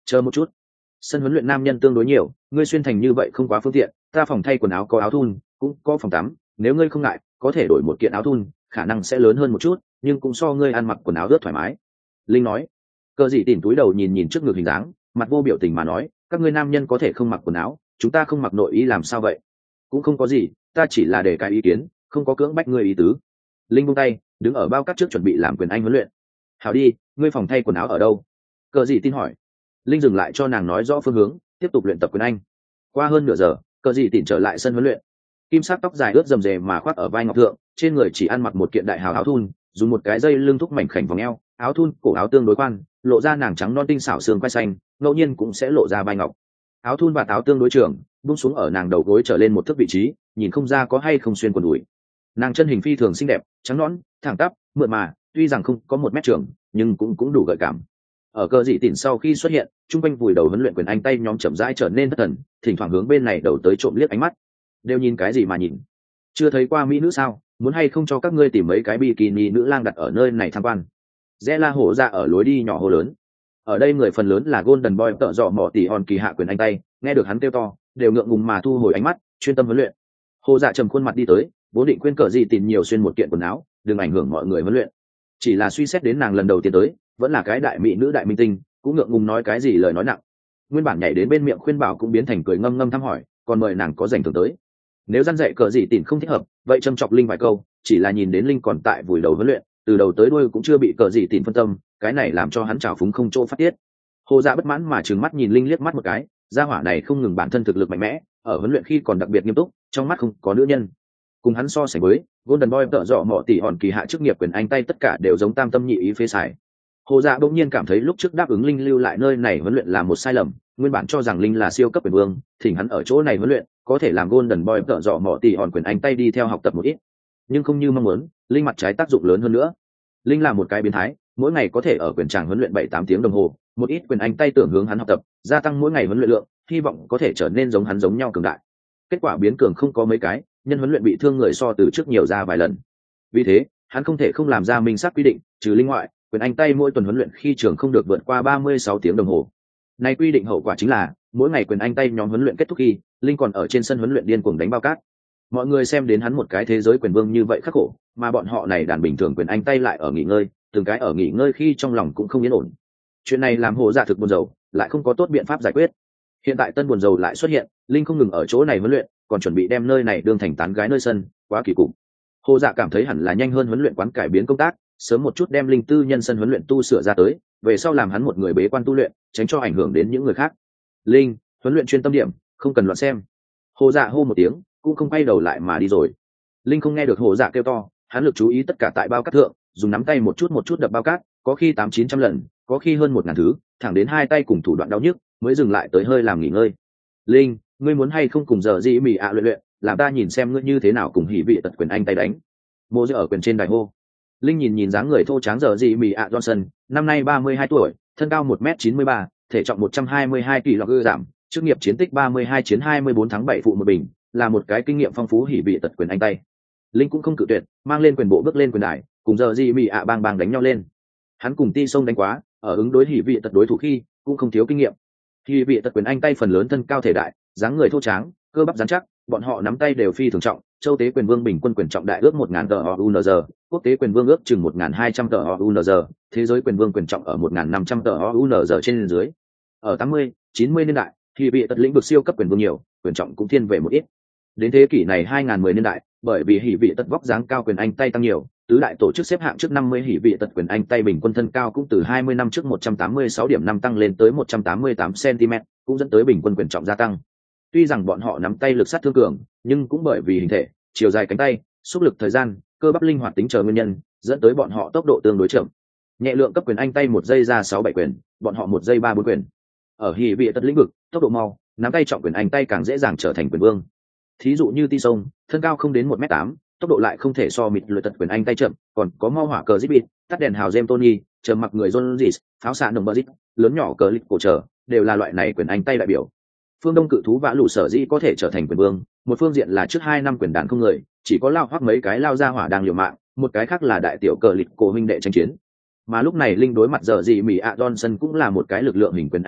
Chờ một chút, sân huấn luyện nam nhân tương đối nhiều, ngươi xuyên thành như vậy không quá phương tiện, ta phòng thay quần áo có áo thun, cũng có phòng tắm, nếu ngươi không ngại có thể đổi một kiện áo thun, khả năng sẽ lớn hơn một chút, nhưng cũng so ngươi ăn mặc quần áo rất thoải mái. Linh nói. Cờ dị tìm túi đầu nhìn nhìn trước ngực hình dáng, mặt vô biểu tình mà nói, các ngươi nam nhân có thể không mặc quần áo, chúng ta không mặc nội y làm sao vậy? Cũng không có gì, ta chỉ là để cái ý kiến, không có cưỡng bách ngươi ý tứ. Linh buông tay, đứng ở bao cát trước chuẩn bị làm quyền anh huấn luyện. Hảo đi, ngươi phòng thay quần áo ở đâu? Cờ dị tin hỏi. Linh dừng lại cho nàng nói rõ phương hướng, tiếp tục luyện tập quyền anh. Qua hơn nửa giờ, Cờ dị tìm trở lại sân huấn luyện. Kim sắc tóc dài ướt rầm rề mà khoác ở vai ngọc thượng, trên người chỉ ăn mặc một kiện đại hào áo thun, dùng một cái dây lưng thúc mảnh khảnh vòng eo, áo thun cổ áo tương đối khoan, lộ ra nàng trắng non tinh xảo xương quai xanh, ngẫu nhiên cũng sẽ lộ ra vai ngọc. Áo thun và áo tương đối trường, buông xuống ở nàng đầu gối trở lên một thước vị trí, nhìn không ra có hay không xuyên quần đùi. Nàng chân hình phi thường xinh đẹp, trắng nõn, thẳng tắp, mượt mà, tuy rằng không có 1 mét trường, nhưng cũng đủ gợi cảm. Ở Cờ dị tỉn sau khi xuất hiện, trung quanh vùi đầu huấn luyện quyền anh tay nhóm chậm rãi trở nên thất thần, thỉnh thoảng hướng bên này đầu tới trộm liếc ánh mắt. Đều nhìn cái gì mà nhìn? Chưa thấy qua mỹ nữ sao? Muốn hay không cho các ngươi tìm mấy cái bikini nữ lang đặt ở nơi này tham quan? Rẽ la hổ ra ở lối đi nhỏ hô lớn. Ở đây người phần lớn là Golden Boy tợ dọ mỏ tỉ hòn kỳ hạ quyền anh tay, nghe được hắn kêu to, đều ngượng ngùng mà thu hồi ánh mắt, chuyên tâm huấn luyện. Hồ Dạ trầm khuôn mặt đi tới, vốn định khuyên Cờ dị tìm nhiều xuyên một kiện quần áo, đừng ảnh hưởng mọi người huấn luyện. Chỉ là suy xét đến nàng lần đầu tiên tới, vẫn là cái đại mỹ nữ đại minh tinh, cũng ngượng ngùng nói cái gì lời nói nặng. Nguyên bản nhảy đến bên miệng khuyên bảo cũng biến thành cười ngâm ngâm thăm hỏi, còn mời nàng có dành thường tới. Nếu răn dạy Cờ dị tìm không thích hợp, vậy châm chọc Linh vài câu, chỉ là nhìn đến Linh còn tại vùi đầu huấn luyện, từ đầu tới đuôi cũng chưa bị Cờ dị tìm phân tâm, cái này làm cho hắn trào phúng không chỗ phát tiết. Hồ Dạ bất mãn mà trừng mắt nhìn Linh liếc mắt một cái, gia hỏa này không ngừng bản thân thực lực mạnh mẽ, ở huấn luyện khi còn đặc biệt nghiêm túc, trong mắt không có nữ nhân. Cùng hắn so sánh với, Golden Boy tợ dọ mọ tỉ hòn kỳ hạ chức nghiệp quyền anh tay tất cả đều giống tam tâm nhị ý phế xài. Hồ Dạ bỗng nhiên cảm thấy lúc trước đáp ứng Linh lưu lại nơi này huấn luyện là một sai lầm, nguyên bản cho rằng Linh là siêu cấp quyền vương, thỉnh hắn ở chỗ này huấn luyện, có thể làm Golden Boy tợ dọ mọ tỉ hòn quyền anh tay đi theo học tập một ít. Nhưng không như mong muốn, Linh mặt trái tác dụng lớn hơn nữa. Linh là một cái biến thái, mỗi ngày có thể ở quyền tràng huấn luyện 7-8 tiếng đồng hồ, một ít quyền anh tay tưởng hướng hắn học tập, gia tăng mỗi ngày huấn luyện lượng, hy vọng có thể trở nên giống hắn giống nhau cường đại. Kết quả biến cường không có mấy cái, nhân huấn luyện bị thương người so từ trước nhiều ra vài lần. Vì thế, hắn không thể không làm ra minh xác quy định, trừ Linh ngoại, quyền anh tay mỗi tuần huấn luyện khi trường không được vượt qua 36 tiếng đồng hồ. Này quy định hậu quả chính là, mỗi ngày quyền anh tay nhóm huấn luyện kết thúc khi, Linh còn ở trên sân huấn luyện điên cuồng đánh bao cát. Mọi người xem đến hắn một cái thế giới quyền vương như vậy khắc khổ, mà bọn họ này đàn bình thường quyền anh tay lại ở nghỉ ngơi, từng cái ở nghỉ ngơi khi trong lòng cũng không yên ổn. Chuyện này làm Hồ Dạ thực buồn rầu, lại không có tốt biện pháp giải quyết. Hiện tại tân buồn rầu lại xuất hiện, Linh không ngừng ở chỗ này huấn luyện, còn chuẩn bị đem nơi này đương thành tán gái nơi sân, quá kỳ cục. Hồ Dạ cảm thấy hẳn là nhanh hơn huấn luyện quán cải biến công tác, sớm một chút đem Linh tư nhân sân huấn luyện tu sửa ra tới, về sau làm hắn một người bế quan tu luyện, tránh cho ảnh hưởng đến những người khác. Linh, huấn luyện chuyên tâm điểm, không cần loạn xem. Hồ Dạ hô một tiếng, cũng không quay đầu lại mà đi rồi. Linh không nghe được Hồ Dạ kêu to, hắn lực chú ý tất cả tại bao cát thượng, dùng nắm tay một chút đập bao cát, có khi 800-900 lần, có khi hơn 1000 thứ, thẳng đến hai tay cùng thủ đoạn đau nhức, mới dừng lại tới hơi làm nghỉ ngơi. Linh, ngươi muốn hay không cùng giờ gì mì ạ luyện luyện, làm ta nhìn xem ngươi như thế nào cùng hỉ vị tật quyền anh tay đánh. Mô Dư ở quyền trên đài hô. Linh nhìn nhìn dáng người thô tráng giờ gì mì ạ Johnson, năm nay 32 tuổi, thân cao 1m93, thể trọng 122 kg giảm, chức nghiệp chiến tích 32 chiến 24 thắng 7 phụ một bình, là một cái kinh nghiệm phong phú hỉ vị tật quyền anh tay. Linh cũng không cự tuyệt, mang lên quyền bộ bước lên quyền đài, cùng giờ gì mì ạ bang đánh nhau lên. Hắn cùng Ti Sông đánh quá, ở ứng đối hỉ vị tật đối thủ khi cũng không thiếu kinh nghiệm. Hỉ vị tật quyền anh tay phần lớn thân cao thể đại, dáng người thô tráng, cơ bắp rắn chắc, bọn họ nắm tay đều phi thường trọng. Châu tế quyền vương bình quân quyền trọng đại ước 1000 TOUNZ, quốc tế quyền vương ước chừng 1200 TOUNZ, thế giới quyền vương quyền trọng ở 1500 TOUNZ trên dưới. Ở 80, 90 niên đại, hỉ vị tật lĩnh vực siêu cấp quyền vương nhiều, quyền trọng cũng thiên về một ít. Đến thế kỷ này 2010 niên đại, bởi vì hỉ vị tật vóc dáng cao quyền anh tay tăng nhiều, tứ đại tổ chức xếp hạng trước 50 hỉ vị tật quyền anh tay bình quân thân cao cũng từ 20 năm trước 186.5 tăng lên tới 188 cm, cũng dẫn tới bình quân quyền trọng gia tăng. Tuy rằng bọn họ nắm tay lực sát thương cường, nhưng cũng bởi vì hình thể, chiều dài cánh tay, xúc lực thời gian, cơ bắp linh hoạt tính chờ nguyên nhân, dẫn tới bọn họ tốc độ tương đối chậm. Nhẹ lượng cấp quyền anh tay 1 giây ra 6-7 quyền, bọn họ 1 giây 3-4 quyền. Ở hỉ vị tật lĩnh vực, tốc độ mau, nắm tay trọng quyền anh tay càng dễ dàng trở thành quyền vương. Thí dụ như Ti Sông, thân cao không đến 1m8, tốc độ lại không thể so mịt luyện tật quyền anh tay chậm, còn có mau hỏa cờ Zipit, tắt đèn hào James Tony, trầm mặc người Jones, pháo xạ nồng Buzit, lớn nhỏ cờ lịch cổ trở, đều là loại này quyền anh tay đại biểu. Phương Đông cự thú vã lũ sở dĩ có thể trở thành quyền vương, một phương diện là trước 2 năm quyền đàn không người, chỉ có lao hoắc mấy cái lao ra hỏa đang liều mạng, một cái khác là đại tiểu cờ lịch cổ huynh đệ tranh chiến. Mà lúc này Linh đối mặt giờ gì Mỹ ạ Johnson cũng là một cái lực lượng hình quyền anh tay,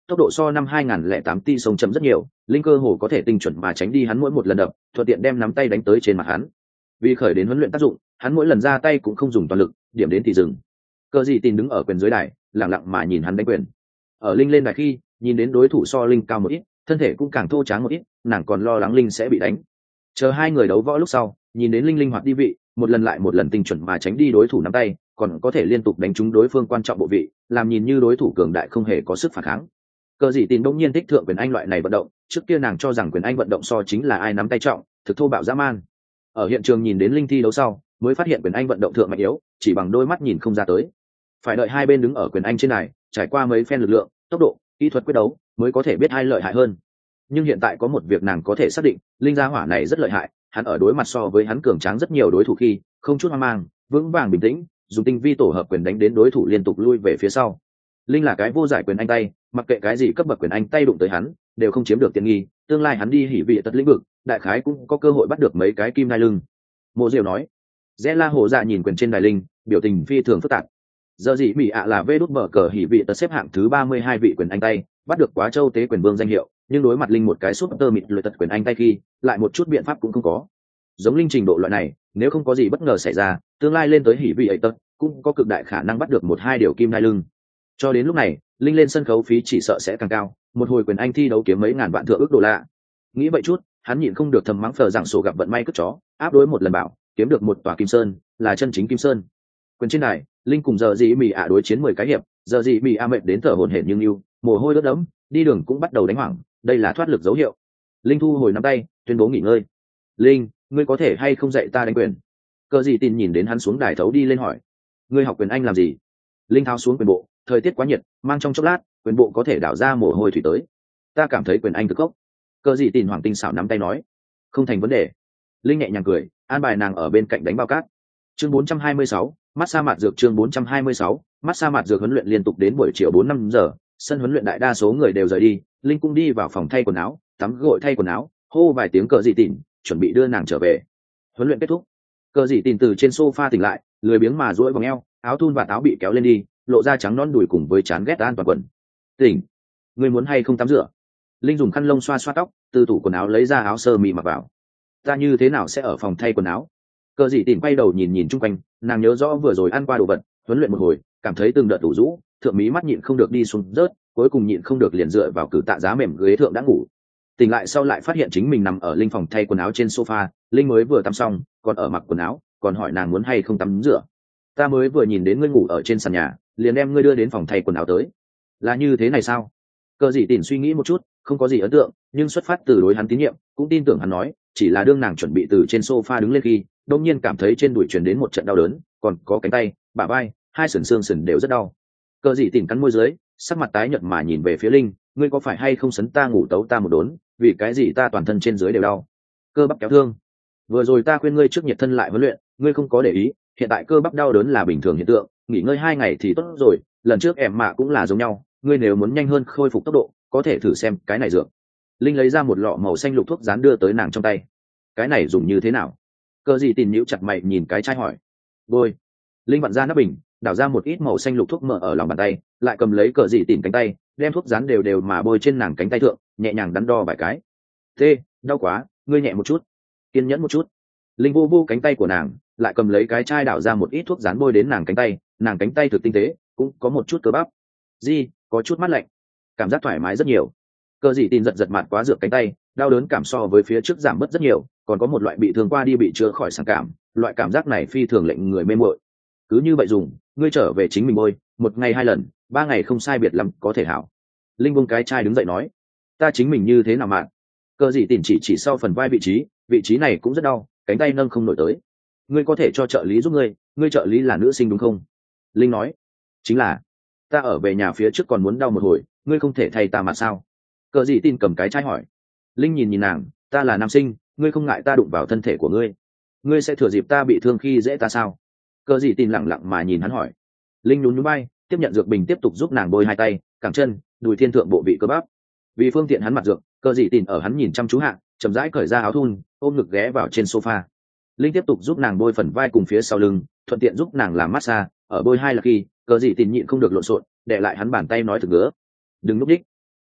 tốc độ so năm 2008 ti sông chậm rất nhiều, linh cơ hồ có thể tinh chuẩn mà tránh đi hắn mỗi một lần đập, thuận tiện đem nắm tay đánh tới trên mặt hắn. Vì khởi đến huấn luyện tác dụng, hắn mỗi lần ra tay cũng không dùng toàn lực, điểm đến thì dừng. Cờ gì tin đứng ở quyền dưới đài, lặng lặng mà nhìn hắn đánh quyền. Ở linh lên đài khi, nhìn đến đối thủ so linh cao một ít, thân thể cũng càng thô tráng một ít, nàng còn lo lắng linh sẽ bị đánh. Chờ hai người đấu võ lúc sau, nhìn đến linh linh hoạt đi vị, một lần lại một lần tinh chuẩn mà tránh đi đối thủ nắm tay, còn có thể liên tục đánh trúng đối phương quan trọng bộ vị, làm nhìn như đối thủ cường đại không hề có sức phản kháng. Cờ dị tin bỗng nhiên thích thượng quyền anh loại này vận động, trước kia nàng cho rằng quyền anh vận động so chính là ai nắm tay trọng, thực thô bạo dã man. Ở hiện trường nhìn đến linh thi đấu sau, mới phát hiện quyền anh vận động thượng mạnh yếu, chỉ bằng đôi mắt nhìn không ra tới. Phải đợi hai bên đứng ở quyền anh trên này, trải qua mấy phen lực lượng, tốc độ, kỹ thuật quyết đấu, mới có thể biết ai lợi hại hơn. Nhưng hiện tại có một việc nàng có thể xác định, linh gia hỏa này rất lợi hại, hắn ở đối mặt so với hắn cường tráng rất nhiều đối thủ khi, không chút hoang mang, vững vàng bình tĩnh, dùng tinh vi tổ hợp quyền đánh đến đối thủ liên tục lui về phía sau. Linh là cái vô giải quyền anh tay, mặc kệ cái gì cấp bậc quyền anh tay đụng tới hắn, đều không chiếm được tiện nghi, tương lai hắn đi hỉ vị tật lĩnh vực, đại khái cũng có cơ hội bắt được mấy cái kim nai lưng. Mộ Diệu nói. Rẽ La Hồ Dạ nhìn quyền trên đài linh, biểu tình phi thường phức tạp. Giờ gì mỹ ạ là vê đút mở cờ hỉ vị tật xếp hạng thứ 32 vị quyền anh tay, bắt được Quá Châu Tế quyền vương danh hiệu, nhưng đối mặt linh một cái súp tơ mịt luyện tật quyền anh tay khi, lại một chút biện pháp cũng không có. Giống linh trình độ loại này, nếu không có gì bất ngờ xảy ra, tương lai lên tới hỉ vị ấy tật, cũng có cực đại khả năng bắt được một hai điều kim nai lưng. Cho đến lúc này, linh lên sân khấu phí chỉ sợ sẽ càng cao, một hồi quyền anh thi đấu kiếm mấy ngàn vạn thượng ước đô la. Nghĩ vậy chút, hắn nhịn không được thầm mắng phờ rằng sổ gặp vận may cất chó, áp đối một lần bảo, kiếm được một tòa kim sơn, là chân chính kim sơn. Quyền trên này, linh cùng giờ gì mì ạ đối chiến 10 cái hiệp, giờ gì mì ạ mệt đến thở hổn hển nhưng yêu, mồ hôi ướt đẫm, đi đường cũng bắt đầu đánh hoảng, đây là thoát lực dấu hiệu. Linh thu hồi nắm tay, tuyên bố nghỉ ngơi. Linh, ngươi có thể hay không dạy ta đánh quyền? Cờ gì tin nhìn đến hắn xuống đài thấu đi lên hỏi. Ngươi học quyền anh làm gì? Linh tháo xuống quyền bộ, thời tiết quá nhiệt, mang trong chốc lát, quyền bộ có thể đảo ra mồ hôi thủy tới. Ta cảm thấy quyền anh cực gốc. Cờ gì tin hoàng tinh xảo nắm tay nói. Không thành vấn đề. Linh nhẹ nhàng cười, an bài nàng ở bên cạnh đánh bao cát. Chương 426, mắt sa mạt dược chương 426, mắt sa mạt dược huấn luyện liên tục đến buổi chiều 4-5 giờ, sân huấn luyện đại đa số người đều rời đi, Linh cũng đi vào phòng thay quần áo, tắm gội thay quần áo, hô vài tiếng Cờ dị tịn, chuẩn bị đưa nàng trở về. Huấn luyện kết thúc, Cờ dị tịn từ trên sofa tỉnh lại, lười biếng mà duỗi vòng eo, áo thun và áo bị kéo lên đi, lộ ra trắng non đùi cùng với chán ghét an toàn quần. Tỉnh, ngươi muốn hay không tắm rửa? Linh dùng khăn lông xoa xoa tóc, từ tủ quần áo lấy ra áo sơ mi mặc vào. Ta như thế nào sẽ ở phòng thay quần áo? Cờ dị tịn quay đầu nhìn nhìn chung quanh, nàng nhớ rõ vừa rồi ăn qua đồ vật, huấn luyện một hồi, cảm thấy từng đợt tủ rũ, thượng mí mắt nhịn không được đi xuống rớt, cuối cùng nhịn không được liền dựa vào cử tạ giá mềm ghế thượng đã ngủ. Tỉnh lại sau lại phát hiện chính mình nằm ở linh phòng thay quần áo trên sofa, linh mới vừa tắm xong, còn ở mặc quần áo, còn hỏi nàng muốn hay không tắm rửa. Ta mới vừa nhìn đến ngươi ngủ ở trên sàn nhà, liền đem ngươi đưa đến phòng thay quần áo tới. Là như thế này sao? Cờ dị tịn suy nghĩ một chút, không có gì ấn tượng, nhưng xuất phát từ đối hắn tín nhiệm, cũng tin tưởng hắn nói, chỉ là đương nàng chuẩn bị từ trên sofa đứng lên khi, đột nhiên cảm thấy trên đùi truyền đến một trận đau đớn, còn có cánh tay, bả vai, hai sườn xương sườn đều rất đau. Cờ dị tịn cắn môi dưới, sắc mặt tái nhợt mà nhìn về phía linh, ngươi có phải hay không sấn ta ngủ tấu ta một đốn, vì cái gì ta toàn thân trên dưới đều đau? Cơ bắp kéo thương. Vừa rồi ta khuyên ngươi trước nhiệt thân lại huấn luyện, ngươi không có để ý, hiện tại cơ bắp đau đớn là bình thường hiện tượng, nghỉ ngơi 2 ngày thì tốt rồi, lần trước em mạ cũng là giống nhau, ngươi nếu muốn nhanh hơn khôi phục tốc độ, có thể thử xem cái này dược. Linh lấy ra một lọ màu xanh lục thuốc dán đưa tới nàng trong tay. Cái này dùng như thế nào? Cờ dị tìn nhíu chặt mày nhìn cái chai hỏi. Bôi. Linh vặn ra nắp bình, đảo ra một ít màu xanh lục thuốc mỡ ở lòng bàn tay, lại cầm lấy cờ dị tìn cánh tay, đem thuốc dán đều đều mà bôi trên nàng cánh tay thượng, nhẹ nhàng đắn đo vài cái. Tê, đau quá, ngươi nhẹ một chút, kiên nhẫn một chút. Linh vô vô cánh tay của nàng, lại cầm lấy cái chai đảo ra một ít thuốc dán bôi đến nàng cánh tay thực tinh tế, cũng có một chút cơ bắp. Di, có chút mát lạnh, cảm giác thoải mái rất nhiều. Cờ dị tìn giật mặt quá dược cánh tay, đau đớn cảm so với phía trước giảm bớt rất nhiều, còn có một loại bị thương qua đi bị chữa khỏi sảng cảm, loại cảm giác này phi thường lệnh người mê muội. Cứ như vậy dùng, ngươi trở về chính mình bôi, 1 ngày 2 lần, 3 ngày không sai biệt lắm có thể hảo. Linh buông cái chai đứng dậy nói, ta chính mình như thế nào mà? Cờ dị tìn chỉ sau phần vai vị trí này cũng rất đau, cánh tay nâng không nổi tới. Ngươi có thể cho trợ lý giúp ngươi trợ lý là nữ sinh đúng không? Linh nói, chính là. Ta ở về nhà phía trước còn muốn đau một hồi, ngươi không thể thay ta mà sao? Cờ dị tin cầm cái chai hỏi. Linh nhìn nhìn nàng, ta là nam sinh, ngươi không ngại ta đụng vào thân thể của ngươi, ngươi sẽ thừa dịp ta bị thương khi dễ ta sao? Cờ dị tin lặng lặng mà nhìn hắn hỏi. Linh nhún nhún bay, tiếp nhận dược bình tiếp tục giúp nàng bôi 2 tay, cẳng chân, đùi thiên thượng bộ vị cơ bắp. Vì phương tiện hắn mặt dược, cờ dị tin ở hắn nhìn chăm chú hạ, chậm rãi cởi ra áo thun, ôm ngực ghé vào trên sofa. Linh tiếp tục giúp nàng bôi phần vai cùng phía sau lưng, thuận tiện giúp nàng làm massage. Ở bôi 2 là khi cờ dị tin nhịn không được lộn xộn, để lại hắn bàn tay nói thực ngứa, đừng núp đích.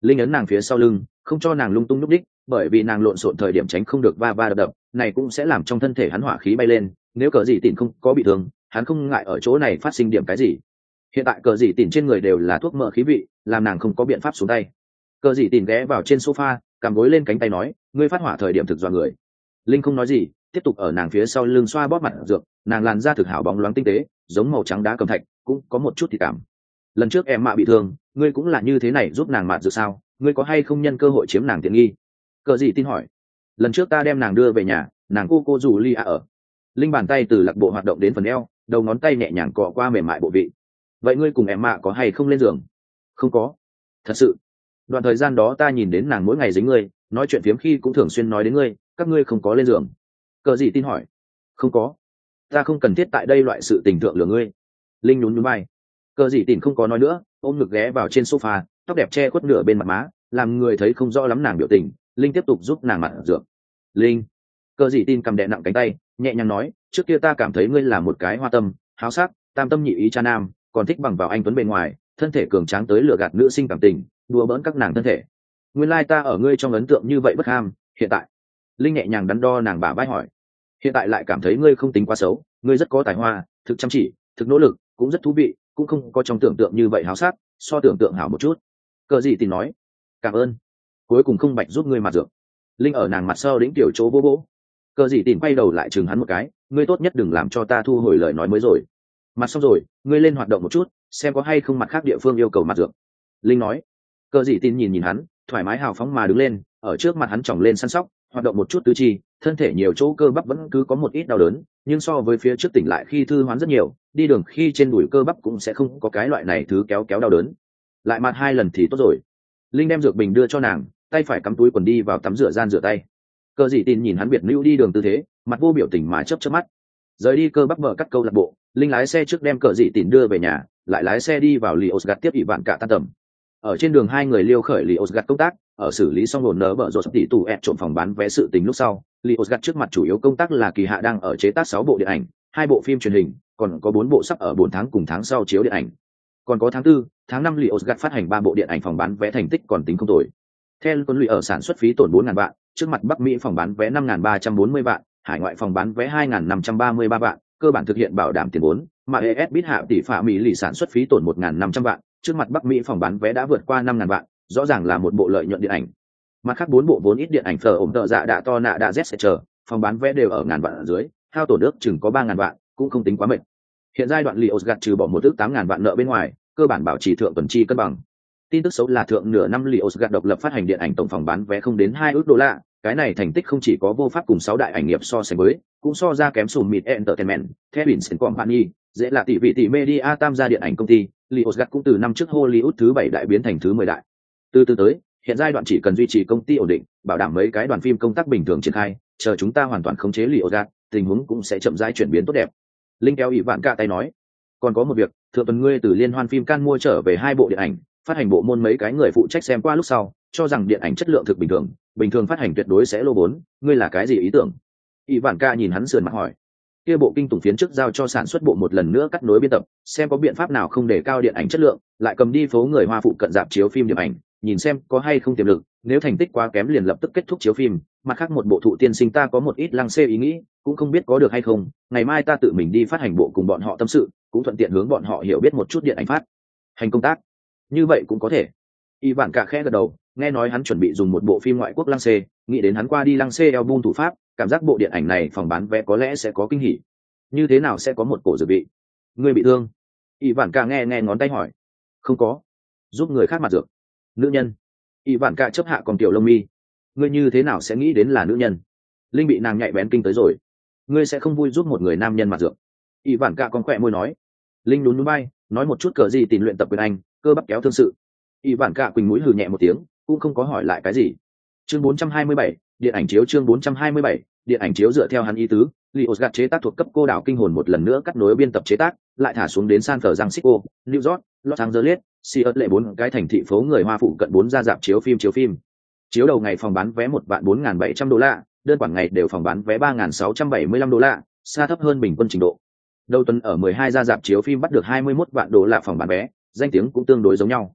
Linh ấn nàng phía sau lưng, không cho nàng lung tung nhúc đích, bởi vì nàng lộn xộn thời điểm tránh không được va va đập đập, này cũng sẽ làm trong thân thể hắn hỏa khí bay lên, nếu cờ gì tỉn không có bị thương, hắn không ngại ở chỗ này phát sinh điểm cái gì. Hiện tại cờ gì tỉn trên người đều là thuốc mỡ khí vị, làm nàng không có biện pháp xuống tay. Cờ gì tỉn ghé vào trên sofa, cằm gối lên cánh tay nói, ngươi phát hỏa thời điểm thực dọa người. Linh không nói gì, tiếp tục ở nàng phía sau lưng xoa bóp mặt dược, nàng làn da thực hảo bóng loáng tinh tế, giống màu trắng đá cẩm thạch, cũng có một chút thì cảm. Lần trước em mạ bị thương, ngươi cũng là như thế này giúp nàng mạt dược sao? Ngươi có hay không nhân cơ hội chiếm nàng tiện nghi? Cờ gì tin hỏi. Lần trước ta đem nàng đưa về nhà, nàng cô dù lia ở. Linh bàn tay từ lạc bộ hoạt động đến phần eo, đầu ngón tay nhẹ nhàng cọ qua mềm mại bộ vị. Vậy ngươi cùng em mạ có hay không lên giường? Không có. Thật sự. Đoạn thời gian đó ta nhìn đến nàng mỗi ngày dính ngươi, nói chuyện phiếm khi cũng thường xuyên nói đến ngươi, các ngươi không có lên giường. Cờ gì tin hỏi. Không có. Ta không cần thiết tại đây loại sự tình thượng lừa ngươi. Linh nhún nhún vai. Cờ gì tin không có nói nữa, ôm ngực ghé vào trên sofa, tóc đẹp che khuất nửa bên mặt má, làm người thấy không rõ lắm nàng biểu tình. Linh tiếp tục giúp nàng mặt dược. Linh. Cờ gì tin cầm đè nặng cánh tay, nhẹ nhàng nói, trước kia ta cảm thấy ngươi là một cái hoa tâm, háo sắc, tam tâm nhị ý cha nam, còn thích bằng vào anh tuấn bên ngoài, thân thể cường tráng tới lừa gạt nữ sinh cảm tình, đùa bỡn các nàng thân thể. Nguyên lai ta ở ngươi trong ấn tượng như vậy bất ham, hiện tại. Linh nhẹ nhàng đắn đo nàng bả vai hỏi. Hiện tại lại cảm thấy ngươi không tính quá xấu, ngươi rất có tài hoa, thực chăm chỉ, thực nỗ lực, cũng rất thú vị, cũng không có trong tưởng tượng như vậy háo sắc, so tưởng tượng hảo một chút. Cờ gì tin nói. Cảm ơn. Cuối cùng không bạch giúp ngươi mặt dược. Linh ở nàng mặt sau đĩnh tiểu chỗ bố bố. Cờ gì tin quay đầu lại chừng hắn một cái, ngươi tốt nhất đừng làm cho ta thu hồi lời nói mới rồi. Mặt xong rồi, ngươi lên hoạt động một chút, xem có hay không mặt khác địa phương yêu cầu mặt dược. Linh nói. Cờ gì tin nhìn nhìn hắn, thoải mái hào phóng mà đứng lên, ở trước mặt hắn tròng lên săn sóc, hoạt động một chút tứ chi, thân thể nhiều chỗ cơ bắp vẫn cứ có một ít đau đớn, nhưng so với phía trước tỉnh lại khi thư hoán rất nhiều, đi đường khi trên đùi cơ bắp cũng sẽ không có cái loại này thứ kéo kéo đau đớn. Lại mặt 2 lần thì tốt rồi. Linh đem dược bình đưa cho nàng, tay phải cắm túi quần đi vào tắm rửa gian rửa tay. Cờ gì tin nhìn hắn biệt lưu đi đường tư thế, mặt vô biểu tình mà chớp chớp mắt. Rời đi cơ bắp bờ cắt câu lạc bộ, Linh lái xe trước đem Cờ gì tin đưa về nhà, lại lái xe đi vào Liosgat tiếp ỷ vạn cả tan tầm. Ở trên đường hai người liêu khởi Liosgat công tác, ở xử lý xong ổn nở bở rột tỷ tù ẹt trộm phòng bán vé sự tình lúc sau, Liosgat trước mặt chủ yếu công tác là kỳ hạ đang ở chế tác 6 bộ điện ảnh, 2 bộ phim truyền hình, còn có 4 bộ sắp ở 4 tháng cùng tháng sau chiếu điện ảnh. Còn có tháng 4, tháng 5 Liosgat phát hành 3 bộ điện ảnh phòng bán vé thành tích còn tính không tồi. Theo quân lụy ở sản xuất phí tổn 4.000 vạn, trước mặt Bắc Mỹ phòng bán vé 5.340 vạn, hải ngoại phòng bán vé 2.533 vạn, cơ bản thực hiện bảo đảm tiền vốn, mà ES bit hạ tỷ phạ Mỹ lì sản xuất phí tổn 1.500 vạn, trước mặt Bắc Mỹ phòng bán vé đã vượt qua 5.000 vạn, rõ ràng là một bộ lợi nhuận điện ảnh. Mặt khác 4 bộ vốn ít điện ảnh phở ổn tợ dạ đã to nạ đã z chờ, phòng bán vé đều ở ngàn vạn ở dưới, hao tổn ước chừng có 3.000 vạn, cũng không tính quá mệt. Hiện giai đoạn Liosgat trừ bỏ một ước 8.000 vạn nợ bên ngoài, cơ bản bảo trì thượng tuần chi cân bằng. Tin tức xấu là thượng nửa năm Liosgat độc lập phát hành điện ảnh tổng phòng bán vé không đến 2 ước đô la, cái này thành tích không chỉ có vô pháp cùng 6 đại ảnh nghiệp so sánh với, cũng so ra kém Summit Entertainment, Kevin Company, dễ là tỷ vị tỷ media tam gia điện ảnh công ty, Liosgat cũng từ năm trước Hollywood thứ 7 đại biến thành thứ 10 đại. Từ từ tới, hiện giai đoạn chỉ cần duy trì công ty ổn định, bảo đảm mấy cái đoàn phim công tác bình thường triển khai, chờ chúng ta hoàn toàn khống chế Liosgat, tình huống cũng sẽ chậm rãi chuyển biến tốt đẹp. Linh kéo ỷ vạn cả tay nói, còn có một việc, thượng tuần ngươi từ liên hoan phim Cannes mua trở về 2 bộ điện ảnh, phát hành bộ môn mấy cái người phụ trách xem qua lúc sau, cho rằng điện ảnh chất lượng thực bình thường phát hành tuyệt đối sẽ lô vốn, ngươi là cái gì ý tưởng? ỷ vạn cả nhìn hắn sườn mặt hỏi. Kia bộ kinh tủng phiến trước giao cho sản xuất bộ một lần nữa cắt nối biên tập, xem có biện pháp nào không để cao điện ảnh chất lượng, lại cầm đi phố người Hoa phụ cận dạp chiếu phim điện ảnh, nhìn xem có hay không tiềm lực, nếu thành tích quá kém liền lập tức kết thúc chiếu phim. Mặt khác một bộ thụ tiên sinh ta có một ít lăng xê ý nghĩ, cũng không biết có được hay không, ngày mai ta tự mình đi phát hành bộ cùng bọn họ tâm sự, cũng thuận tiện hướng bọn họ hiểu biết một chút điện ảnh phát hành công tác. Như vậy cũng có thể. Y Vạn Cả khẽ gật đầu, nghe nói hắn chuẩn bị dùng một bộ phim ngoại quốc lăng xê, nghĩ đến hắn qua đi lăng xê album thủ pháp, cảm giác bộ điện ảnh này phòng bán vé có lẽ sẽ có kinh hỉ. Như thế nào sẽ có một cổ dự bị? Ngươi bị thương? Y Vạn Cả nghe ngón tay hỏi. Không có. Giúp người khác mặt dược. Nữ nhân. Y Vạn Cả chớp hạ còn tiểu lông mi. Ngươi như thế nào sẽ nghĩ đến là nữ nhân? Linh bị nàng nhạy bén kinh tới rồi. Ngươi sẽ không vui giúp một người nam nhân mặt dược? Y Vạn Cả còn khỏe môi nói. Linh nhún nhún vai, nói một chút cờ gì tìm luyện tập quyền Anh, cơ bắp kéo thương sự. Y Vạn Cả quỳnh mũi hừ nhẹ một tiếng, cũng không có hỏi lại cái gì. Chương 427, điện ảnh chiếu chương 427, điện ảnh chiếu dựa theo hắn ý tứ, Liosgat chế tác thuộc cấp cô đảo kinh hồn một lần nữa cắt nối biên tập chế tác, lại thả xuống đến San Francisco, New York, Los Angeles, Seattle 4 cái thành thị phố người Hoa phụ cận 4 ra rạp chiếu phim. Chiếu đầu ngày phòng bán vé 1.4700 đô la, đơn quản ngày đều phòng bán vé 3.675 đô la, xa thấp hơn bình quân trình độ. Đầu tuần ở 12 ra rạp chiếu phim bắt được 21 vạn đô la phòng bán vé, danh tiếng cũng tương đối giống nhau.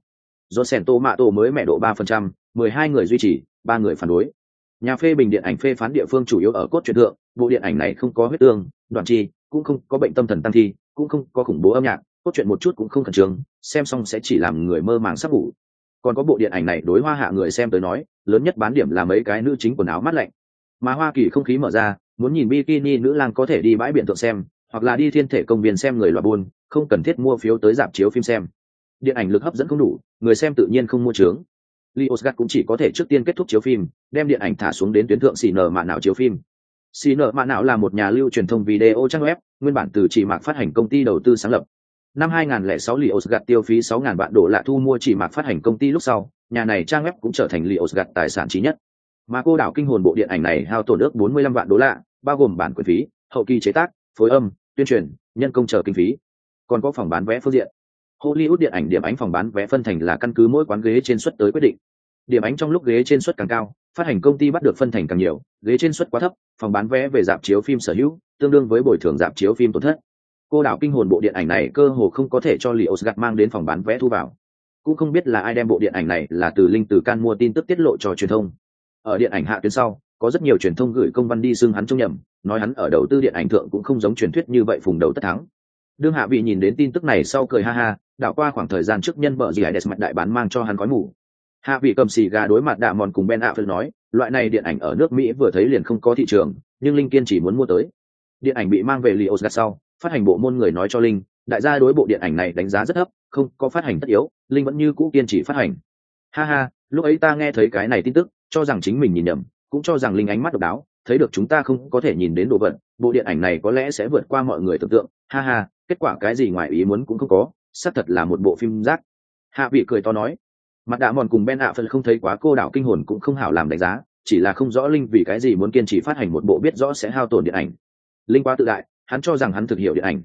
do sèn tô mạ tổ mới mẹ độ 3%, 12 người duy trì, 3 người phản đối. Nhà phê bình điện ảnh phê phán địa phương chủ yếu ở cốt truyện thượng, bộ điện ảnh này không có huyết tương, đoạn chi, cũng không có bệnh tâm thần tăng thi, cũng không có khủng bố âm nhạc, cốt truyện một chút cũng không khẩn trương, xem xong sẽ chỉ làm người mơ màng sắp ngủ. Còn có bộ điện ảnh này đối hoa hạ người xem tới nói, lớn nhất bán điểm là mấy cái nữ chính quần áo mát lạnh. Mà Hoa Kỳ không khí mở ra, muốn nhìn bikini nữ lang có thể đi bãi biển thượng xem, hoặc là đi thiên thể công viên xem người loạt buôn, không cần thiết mua phiếu tới rạp chiếu phim xem. Điện ảnh lực hấp dẫn không đủ, người xem tự nhiên không mua trướng. Lionsgate cũng chỉ có thể trước tiên kết thúc chiếu phim, đem điện ảnh thả xuống đến tuyến thượng CN mạn não chiếu phim. CN mạn não là một nhà lưu truyền thông video trang web, nguyên bản từ chỉ mạc phát hành công ty đầu tư sáng lập. Năm 2006 Lionsgate tiêu phí 6.000 vạn đô la thu mua chỉ mạc phát hành công ty lúc sau, nhà này trang web cũng trở thành Lionsgate tài sản chí nhất. Mà Cô đảo kinh hồn bộ điện ảnh này hao tổn ước 45 vạn đô la, bao gồm bản quyền phí, hậu kỳ chế tác, phối âm, tuyên truyền, nhân công chờ kinh phí. Còn có phòng bán vé phương diện. Hollywood điện ảnh điểm ánh phòng bán vé phân thành là căn cứ mỗi quán ghế trên suất tới quyết định. Điểm ánh trong lúc ghế trên suất càng cao, phát hành công ty bắt được phân thành càng nhiều, ghế trên suất quá thấp, phòng bán vé về rạp chiếu phim sở hữu, tương đương với bồi thường rạp chiếu phim tổn thất. Cô đảo kinh hồn bộ điện ảnh này cơ hồ không có thể cho Lionsgate mang đến phòng bán vé thu vào. Cũng không biết là ai đem bộ điện ảnh này là từ Linh từ Can mua tin tức tiết lộ cho truyền thông. Ở điện ảnh hạ tuyến sau, có rất nhiều truyền thông gửi công văn đi xưng hắn trông nhầm, nói hắn ở đầu tư điện ảnh thượng cũng không giống truyền thuyết như vậy phùng đầu tất thắng. Đương Hạ Vị nhìn đến tin tức này sau cười ha ha, đảo qua khoảng thời gian trước nhân bợ gì Aides mặt đại bán mang cho hắn khói mù. Hạ Vị cầm xì gà đối mặt Đạ Mòn cùng Ben Affleck nói, loại này điện ảnh ở nước Mỹ vừa thấy liền không có thị trường, nhưng Linh kiên chỉ muốn mua tới. Điện ảnh bị mang về Lionsgate sau, phát hành bộ môn người nói cho Linh, đại gia đối bộ điện ảnh này đánh giá rất thấp, không có phát hành tất yếu, Linh vẫn như cũ kiên trì phát hành. Ha ha, lúc ấy ta nghe thấy cái này tin tức, cho rằng chính mình nhìn nhầm, cũng cho rằng Linh ánh mắt độc đáo, thấy được chúng ta không có thể nhìn đến đồ vật, bộ điện ảnh này có lẽ sẽ vượt qua mọi người tưởng tượng. Ha ha, kết quả cái gì ngoài ý muốn cũng không có, xác thật là một bộ phim rác. Hạ Vị cười to nói. Mặt Đạ Mòn cùng Ben Affleck không thấy quá cô đảo kinh hồn cũng không hảo làm đánh giá, chỉ là không rõ Linh vì cái gì muốn kiên trì phát hành một bộ biết rõ sẽ hao tổn điện ảnh. Linh quá tự đại, hắn cho rằng hắn thực hiểu điện ảnh,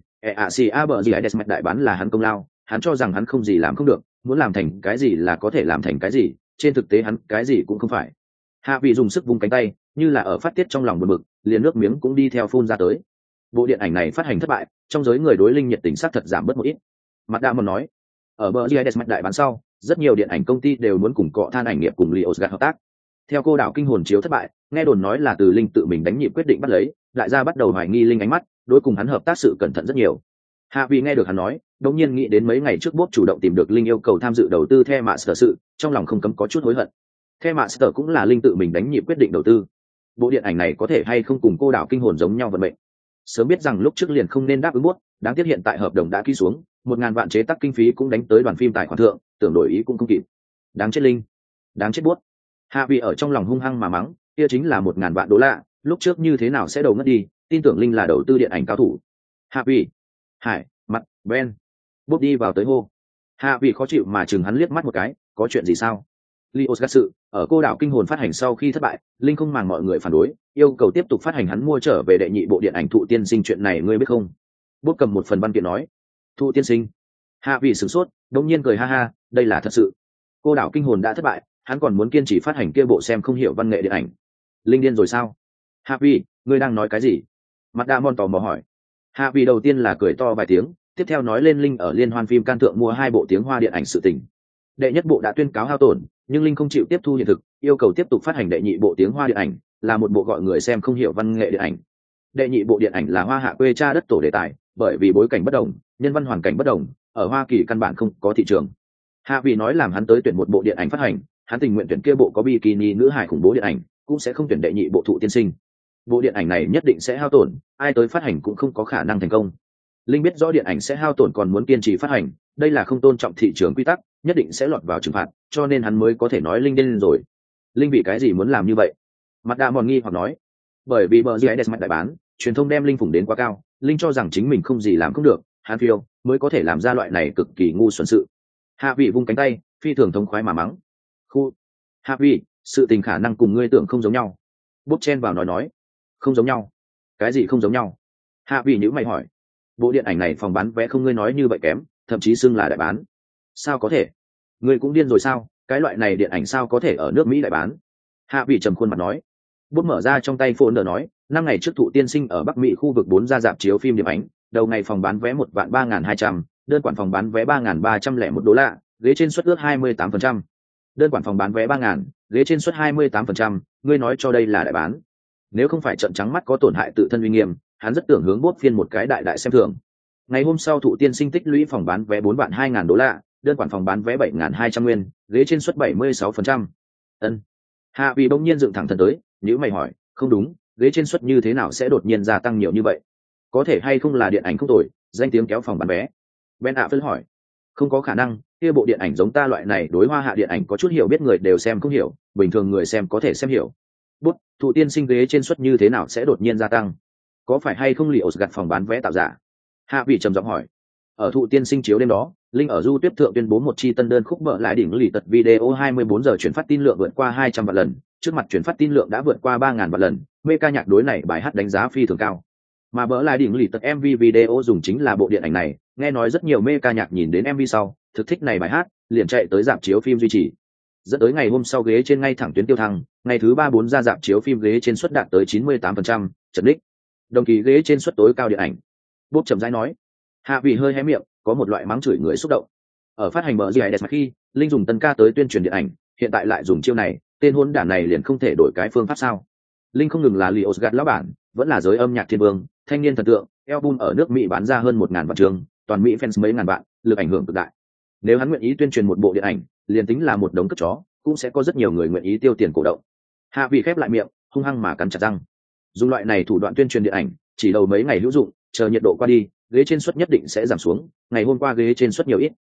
bờ gì Desmet đại bán là hắn công lao, hắn cho rằng hắn không gì làm không được, muốn làm thành cái gì là có thể làm thành cái gì, trên thực tế hắn cái gì cũng không phải. Hạ Vị dùng sức vung cánh tay, như là ở phát tiết trong lòng buồn bực, liền nước miếng cũng đi theo phun ra tới. Bộ điện ảnh này phát hành thất bại, trong giới người đối Linh nhiệt tình sắc thật giảm bớt một ít. Mặt Đạ Mòn nói, ở bờ gì Desmet đại bán sau, rất nhiều điện ảnh công ty đều muốn cùng cọ than ảnh nghiệp cùng Lionsgate hợp tác. Theo cô đảo kinh hồn chiếu thất bại, nghe đồn nói là từ Linh tự mình đánh nhịp quyết định bắt lấy, đại gia bắt đầu hoài nghi Linh ánh mắt, đối cùng hắn hợp tác sự cẩn thận rất nhiều. Hạ Vị nghe được hắn nói, đột nhiên nghĩ đến mấy ngày trước Bob chủ động tìm được Linh yêu cầu tham dự đầu tư The Master sự, trong lòng không cấm có chút hối hận. The Master cũng là Linh tự mình đánh nhịp quyết định đầu tư. Bộ điện ảnh này có thể hay không cùng cô đảo kinh hồn giống nhau vận mệnh. Sớm biết rằng lúc trước liền không nên đáp ứng Bob, đáng tiếc hiện tại hợp đồng đã ký xuống, 1.000 vạn chế tác kinh phí cũng đánh tới đoàn phim tài khoản thượng, tưởng đổi ý cũng không kịp. Đáng chết Linh, đáng chết Bob. Hạ Vị ở trong lòng hung hăng mà mắng, kia chính là 1.000 vạn đô la, lúc trước như thế nào sẽ đầu ngất đi, tin tưởng Linh là đầu tư điện ảnh cao thủ. Hạ Vị, Hải, mặt, Ben, Bob đi vào tới hô. Hạ Vị khó chịu mà chừng hắn liếc mắt một cái, có chuyện gì sao? Lionsgate sự, ở cô đảo kinh hồn phát hành sau khi thất bại, Linh không màng mọi người phản đối, yêu cầu tiếp tục phát hành hắn mua trở về đệ nhị bộ điện ảnh Thụ Tiên Sinh, chuyện này ngươi biết không? Bob cầm một phần văn kiện nói. Thụ Tiên Sinh. Hạ Vị sửng sốt, đống nhiên cười ha ha, đây là thật sự. Cô đảo kinh hồn đã thất bại, hắn còn muốn kiên trì phát hành kia bộ xem không hiểu văn nghệ điện ảnh. Linh điên rồi sao? Hạ Vị, ngươi đang nói cái gì? Mặt Đạ Mòn tò mò hỏi. Hạ Vị đầu tiên là cười to vài tiếng, tiếp theo nói lên Linh ở liên hoan phim can thượng mua 2 bộ tiếng Hoa điện ảnh sự tình. Đệ nhất bộ đã tuyên cáo hao tổn, nhưng Linh không chịu tiếp thu hiện thực, yêu cầu tiếp tục phát hành đệ nhị bộ tiếng Hoa điện ảnh, là một bộ gọi người xem không hiểu văn nghệ điện ảnh. Đệ nhị bộ điện ảnh là Hoa hạ quê cha đất tổ đề tài, bởi vì bối cảnh bất đồng, nhân văn hoàn cảnh bất đồng, ở Hoa Kỳ căn bản không có thị trường. Hạ Vị nói làm hắn tới tuyển một bộ điện ảnh phát hành, hắn tình nguyện tuyển kia bộ có bikini nữ hài khủng bố điện ảnh, cũng sẽ không tuyển đệ nhị bộ Thụ Tiên Sinh. Bộ điện ảnh này nhất định sẽ hao tổn, ai tới phát hành cũng không có khả năng thành công. Linh biết rõ điện ảnh sẽ hao tổn còn muốn kiên trì phát hành, đây là không tôn trọng thị trường quy tắc, nhất định sẽ lọt vào trừng phạt, cho nên hắn mới có thể nói Linh điên rồi. Linh vì cái gì muốn làm như vậy? Mặt Đạ Mòn nghi hoặc nói, bởi vì bờ GIS mặt đại bán, truyền thông đem Linh phủng đến quá cao, Linh cho rằng chính mình không gì làm không được, hắn phiêu mới có thể làm ra loại này cực kỳ ngu xuẩn sự. Hạ Vị vung cánh tay, phi thường thống khoái mà mắng. Khu, Hạ Vị, sự tình khả năng cùng ngươi tưởng không giống nhau. Bốc chen vào nói, không giống nhau. Cái gì không giống nhau? Hạ Vị nhíu mày hỏi. Bộ điện ảnh này phòng bán vé không ngươi nói như vậy kém, thậm chí xưng là đại bán. Sao có thể? Ngươi cũng điên rồi sao? Cái loại này điện ảnh sao có thể ở nước Mỹ đại bán? Hạ Vị trầm khuôn mặt nói. Bút mở ra trong tay phone nói, 5 ngày trước Thụ Tiên Sinh ở Bắc Mỹ khu vực 4 ra rạp chiếu phim điểm ánh, đầu ngày phòng bán vé 1.3200.000, đơn quản phòng bán vé $3.301, ghế trên suất ước 28%. Đơn quản phòng bán vé 3.000, ghế trên suất 28%, ngươi nói cho đây là đại bán. Nếu không phải trận trắng mắt có tổn hại tự thân uy nghiêm, hắn rất tưởng hướng bốt phiên một cái đại đại xem thường. Ngày hôm sau Thụ Tiên Sinh tích lũy phòng bán vé 4 vạn 2.000 đô la, đơn quản phòng bán vé 7.200 nguyên, ghế trên suất 76%. Ân. Hạ Vị bỗng nhiên dựng thẳng thân tới, nhíu mày hỏi, không đúng, ghế trên suất như thế nào sẽ đột nhiên gia tăng nhiều như vậy? Có thể hay không là điện ảnh không tồi, danh tiếng kéo phòng bán vé? Ben Affleck hỏi. Không có khả năng, kia bộ điện ảnh giống ta loại này đối hoa hạ điện ảnh có chút hiểu biết người đều xem không hiểu, bình thường người xem có thể xem hiểu. Bút, Thụ Tiên Sinh ghế trên suất như thế nào sẽ đột nhiên gia tăng? Có phải hay không Liễu gặt phòng bán vé tạo giả? Hạ Vị trầm giọng hỏi. Ở Thụ Tiên Sinh chiếu đêm đó, Linh ở Du Tuyết thượng tuyên bố một chi tân đơn khúc mở lại đỉnh lì tật video 24 giờ chuyển phát tin lượng vượt qua 200 vạn lần, trước mặt chuyển phát tin lượng đã vượt qua 3.000 vạn lần, mê ca nhạc đối này bài hát đánh giá phi thường cao. Mà bỡ lại đỉnh lì tật MV video dùng chính là bộ điện ảnh này, nghe nói rất nhiều mê ca nhạc nhìn đến MV sau, thực thích này bài hát, liền chạy tới rạp chiếu phim duy trì. Dẫn tới ngày hôm sau ghế trên ngay thẳng tuyến tiêu thăng, ngày thứ 3-4 ra rạp chiếu phim ghế trên suất đạt tới 98%, trần đích. Đồng kỳ ghế trên suất tối cao điện ảnh. Bốp chậm rãi nói. Hạ Vị hơi hé miệng, có một loại mắng chửi người xúc động. Ở phát hành bờ gì đẹp khi, Linh dùng tân ca tới tuyên truyền điện ảnh, hiện tại lại dùng chiêu này, tên hỗn đản này liền không thể đổi cái phương pháp sao? Linh không ngừng là Liễu gạt lão bản, vẫn là giới âm nhạc thiên vương, thanh niên thần tượng, album ở nước Mỹ bán ra hơn 1.000 vạn trường, toàn Mỹ fans mấy ngàn vạn, lực ảnh hưởng cực đại. Nếu hắn nguyện ý tuyên truyền một bộ điện ảnh, liền tính là một đống cất chó, cũng sẽ có rất nhiều người nguyện ý tiêu tiền cổ động. Hạ Vị khép lại miệng, hung hăng mà cắn chặt răng. Dùng loại này thủ đoạn tuyên truyền điện ảnh, chỉ đầu mấy ngày hữu dụng, chờ nhiệt độ qua đi, ghế trên suất nhất định sẽ giảm xuống. Ngày hôm qua ghế trên suất nhiều ít,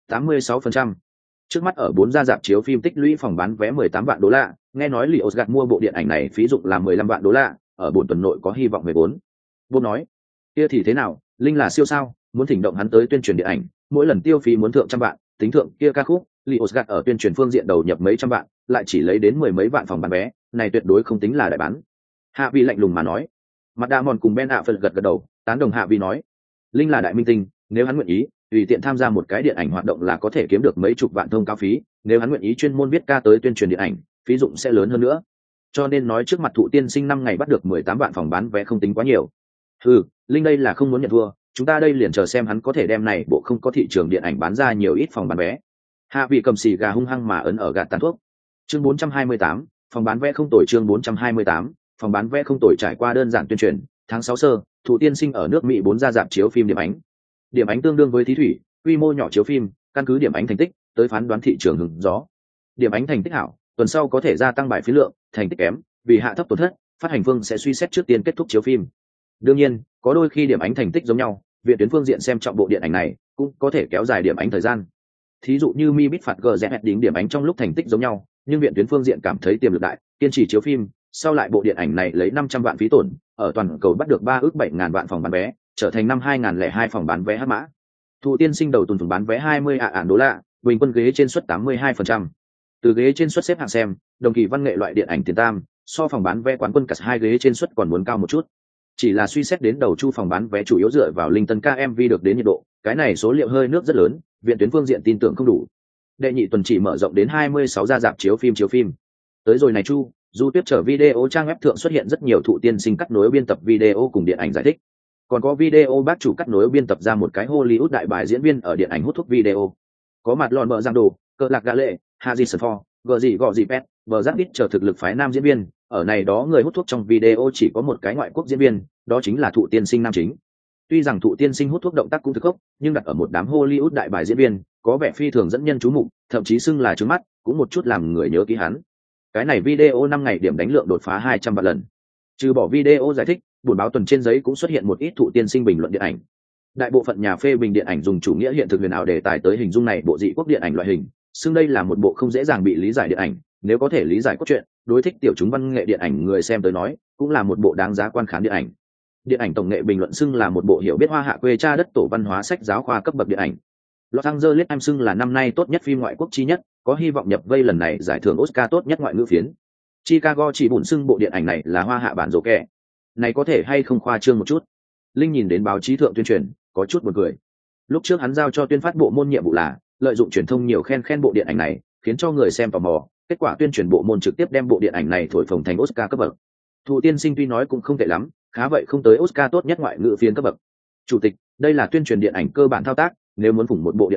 86%. Trước mắt ở 4 gia rạp chiếu phim tích lũy phòng bán vé 18 vạn đô la, nghe nói Liễu gạt mua bộ điện ảnh này phí dụng là 15 vạn đô la, ở 4 tuần nội có hy vọng về vốn. Vô nói, kia thì thế nào, Linh là siêu sao, muốn thỉnh động hắn tới tuyên truyền điện ảnh, mỗi lần tiêu phí muốn thượng trăm vạn, tính thượng kia ca khúc, Liễu gạt ở tuyên truyền phương diện đầu nhập mấy trăm vạn, lại chỉ lấy đến 10 mấy vạn phòng bán vé, này tuyệt đối không tính là đại bán. Hạ Vị lạnh lùng mà nói. Mặt Đa Mòn cùng Ben Affleck gật gật đầu, tán đồng Hạ Vị nói, Linh là đại minh tinh, nếu hắn nguyện ý, tùy tiện tham gia một cái điện ảnh hoạt động là có thể kiếm được mấy chục vạn thông cao phí, nếu hắn nguyện ý chuyên môn viết ca tới tuyên truyền điện ảnh, phí dụng sẽ lớn hơn nữa. Cho nên nói trước mặt Thụ Tiên Sinh 5 ngày bắt được 18 vạn phòng bán vé không tính quá nhiều. Linh đây là không muốn nhận thua, chúng ta đây liền chờ xem hắn có thể đem này bộ không có thị trường điện ảnh bán ra nhiều ít phòng bán vé. Hạ Vị cầm xì gà hung hăng mà ấn ở gạt tàn thuốc. Chương 428, phòng bán vé không tồi. Chương 428, phòng bán vé không tồi. Trải qua đơn giản tuyên truyền, tháng 6 sơ, Thụ Tiên Sinh ở nước Mỹ 4 ra rạp chiếu phim điểm ánh. Điểm ánh tương đương với thí thủy, quy mô nhỏ chiếu phim, căn cứ điểm ánh thành tích tới phán đoán thị trường hứng gió. Điểm ánh thành tích hảo, tuần sau có thể gia tăng bài phí lượng, thành tích kém, vì hạ thấp tổn thất, phát hành phương sẽ suy xét trước tiên kết thúc chiếu phim. Đương nhiên, có đôi khi điểm ánh thành tích giống nhau, viện tuyến phương diện xem trọng bộ điện ảnh này, cũng có thể kéo dài điểm ánh thời gian. Thí dụ như Mi Bít phạt GZ đính điểm ánh trong lúc thành tích giống nhau, nhưng viện tuyến phương diện cảm thấy tiềm lực đại, kiên trì chiếu phim, sau lại bộ điện ảnh này lấy 500 vạn phí tổn, ở toàn cầu bắt được 3 ước 7.000 vạn phòng bán vé, trở thành năm 2002 phòng bán vé hắc mã. Thụ Tiên Sinh đầu tuần phòng bán vé 20 ạn đô la, bình quân ghế trên suất 82%. Từ ghế trên suất xếp hạng xem, đồng kỳ văn nghệ loại điện ảnh tiền tam, so phòng bán vé quán quân cả 2 ghế trên suất còn muốn cao một chút. Chỉ là suy xét đến đầu chu phòng bán vé chủ yếu dựa vào linh tân ca MV được đến nhiệt độ, cái này số liệu hơi nước rất lớn, viện tuyến phương diện tin tưởng không đủ. Đệ nhị tuần chỉ mở rộng đến 26 gia rạp chiếu phim. Tới rồi này chu, Du Tuyết trở video trang web thượng xuất hiện rất nhiều Thụ Tiên Sinh cắt nối biên tập video cùng điện ảnh giải thích. Còn có video bác chủ cắt nối biên tập ra một cái Hollywood đại bài diễn viên ở điện ảnh hút thuốc video. Có mặt lòn bờ giang đồ, cờ lạc gã lệ, Harrison Ford, gò gì pet, vờ giáp ít chờ thực lực phái nam diễn viên. Ở này đó người hút thuốc trong video chỉ có một cái ngoại quốc diễn viên, đó chính là Thụ Tiên Sinh nam chính. Tuy rằng Thụ Tiên Sinh hút thuốc động tác cũng thực khốc, nhưng đặt ở một đám Hollywood đại bài diễn viên, có vẻ phi thường dẫn nhân chú mục, thậm chí xưng là trướng mắt, cũng một chút làm người nhớ ký hắn. Cái này video 5 ngày điểm đánh lượng đột phá 200 vạn lần. Trừ bỏ video giải thích, buổi báo tuần trên giấy cũng xuất hiện một ít Thụ Tiên Sinh bình luận điện ảnh. Đại bộ phận nhà phê bình điện ảnh dùng chủ nghĩa hiện thực huyền ảo đề tài tới hình dung này bộ dị quốc điện ảnh loại hình, xưng đây là một bộ không dễ dàng bị lý giải điện ảnh, nếu có thể lý giải cốt truyện, đối thích tiểu chúng văn nghệ điện ảnh người xem tới nói, cũng là một bộ đáng giá quan khán điện ảnh. Điện ảnh tổng nghệ bình luận xưng là một bộ hiểu biết hoa hạ quê cha đất tổ văn hóa sách giáo khoa cấp bậc điện ảnh. Los Angeles Times xưng là năm nay tốt nhất phim ngoại quốc chi nhất, có hy vọng nhập vây lần này giải thưởng Oscar tốt nhất ngoại ngữ phiến. Chicago chỉ bùn xưng bộ điện ảnh này là hoa hạ bản rổ kẻ. Này có thể hay không khoa trương một chút? Linh nhìn đến báo chí thượng tuyên truyền, có chút buồn cười. Lúc trước hắn giao cho tuyên phát bộ môn nhiệm vụ là lợi dụng truyền thông nhiều khen bộ điện ảnh này, khiến cho người xem tò mò. Kết quả tuyên truyền bộ môn trực tiếp đem bộ điện ảnh này thổi phồng thành Oscar cấp bậc. Thụ Tiên Sinh tuy nói cũng không tệ lắm, khá vậy không tới Oscar tốt nhất ngoại ngữ phiến cấp bậc. Chủ tịch, đây là tuyên truyền điện ảnh cơ bản thao tác, nếu muốn phủng một bộ điện ảnh,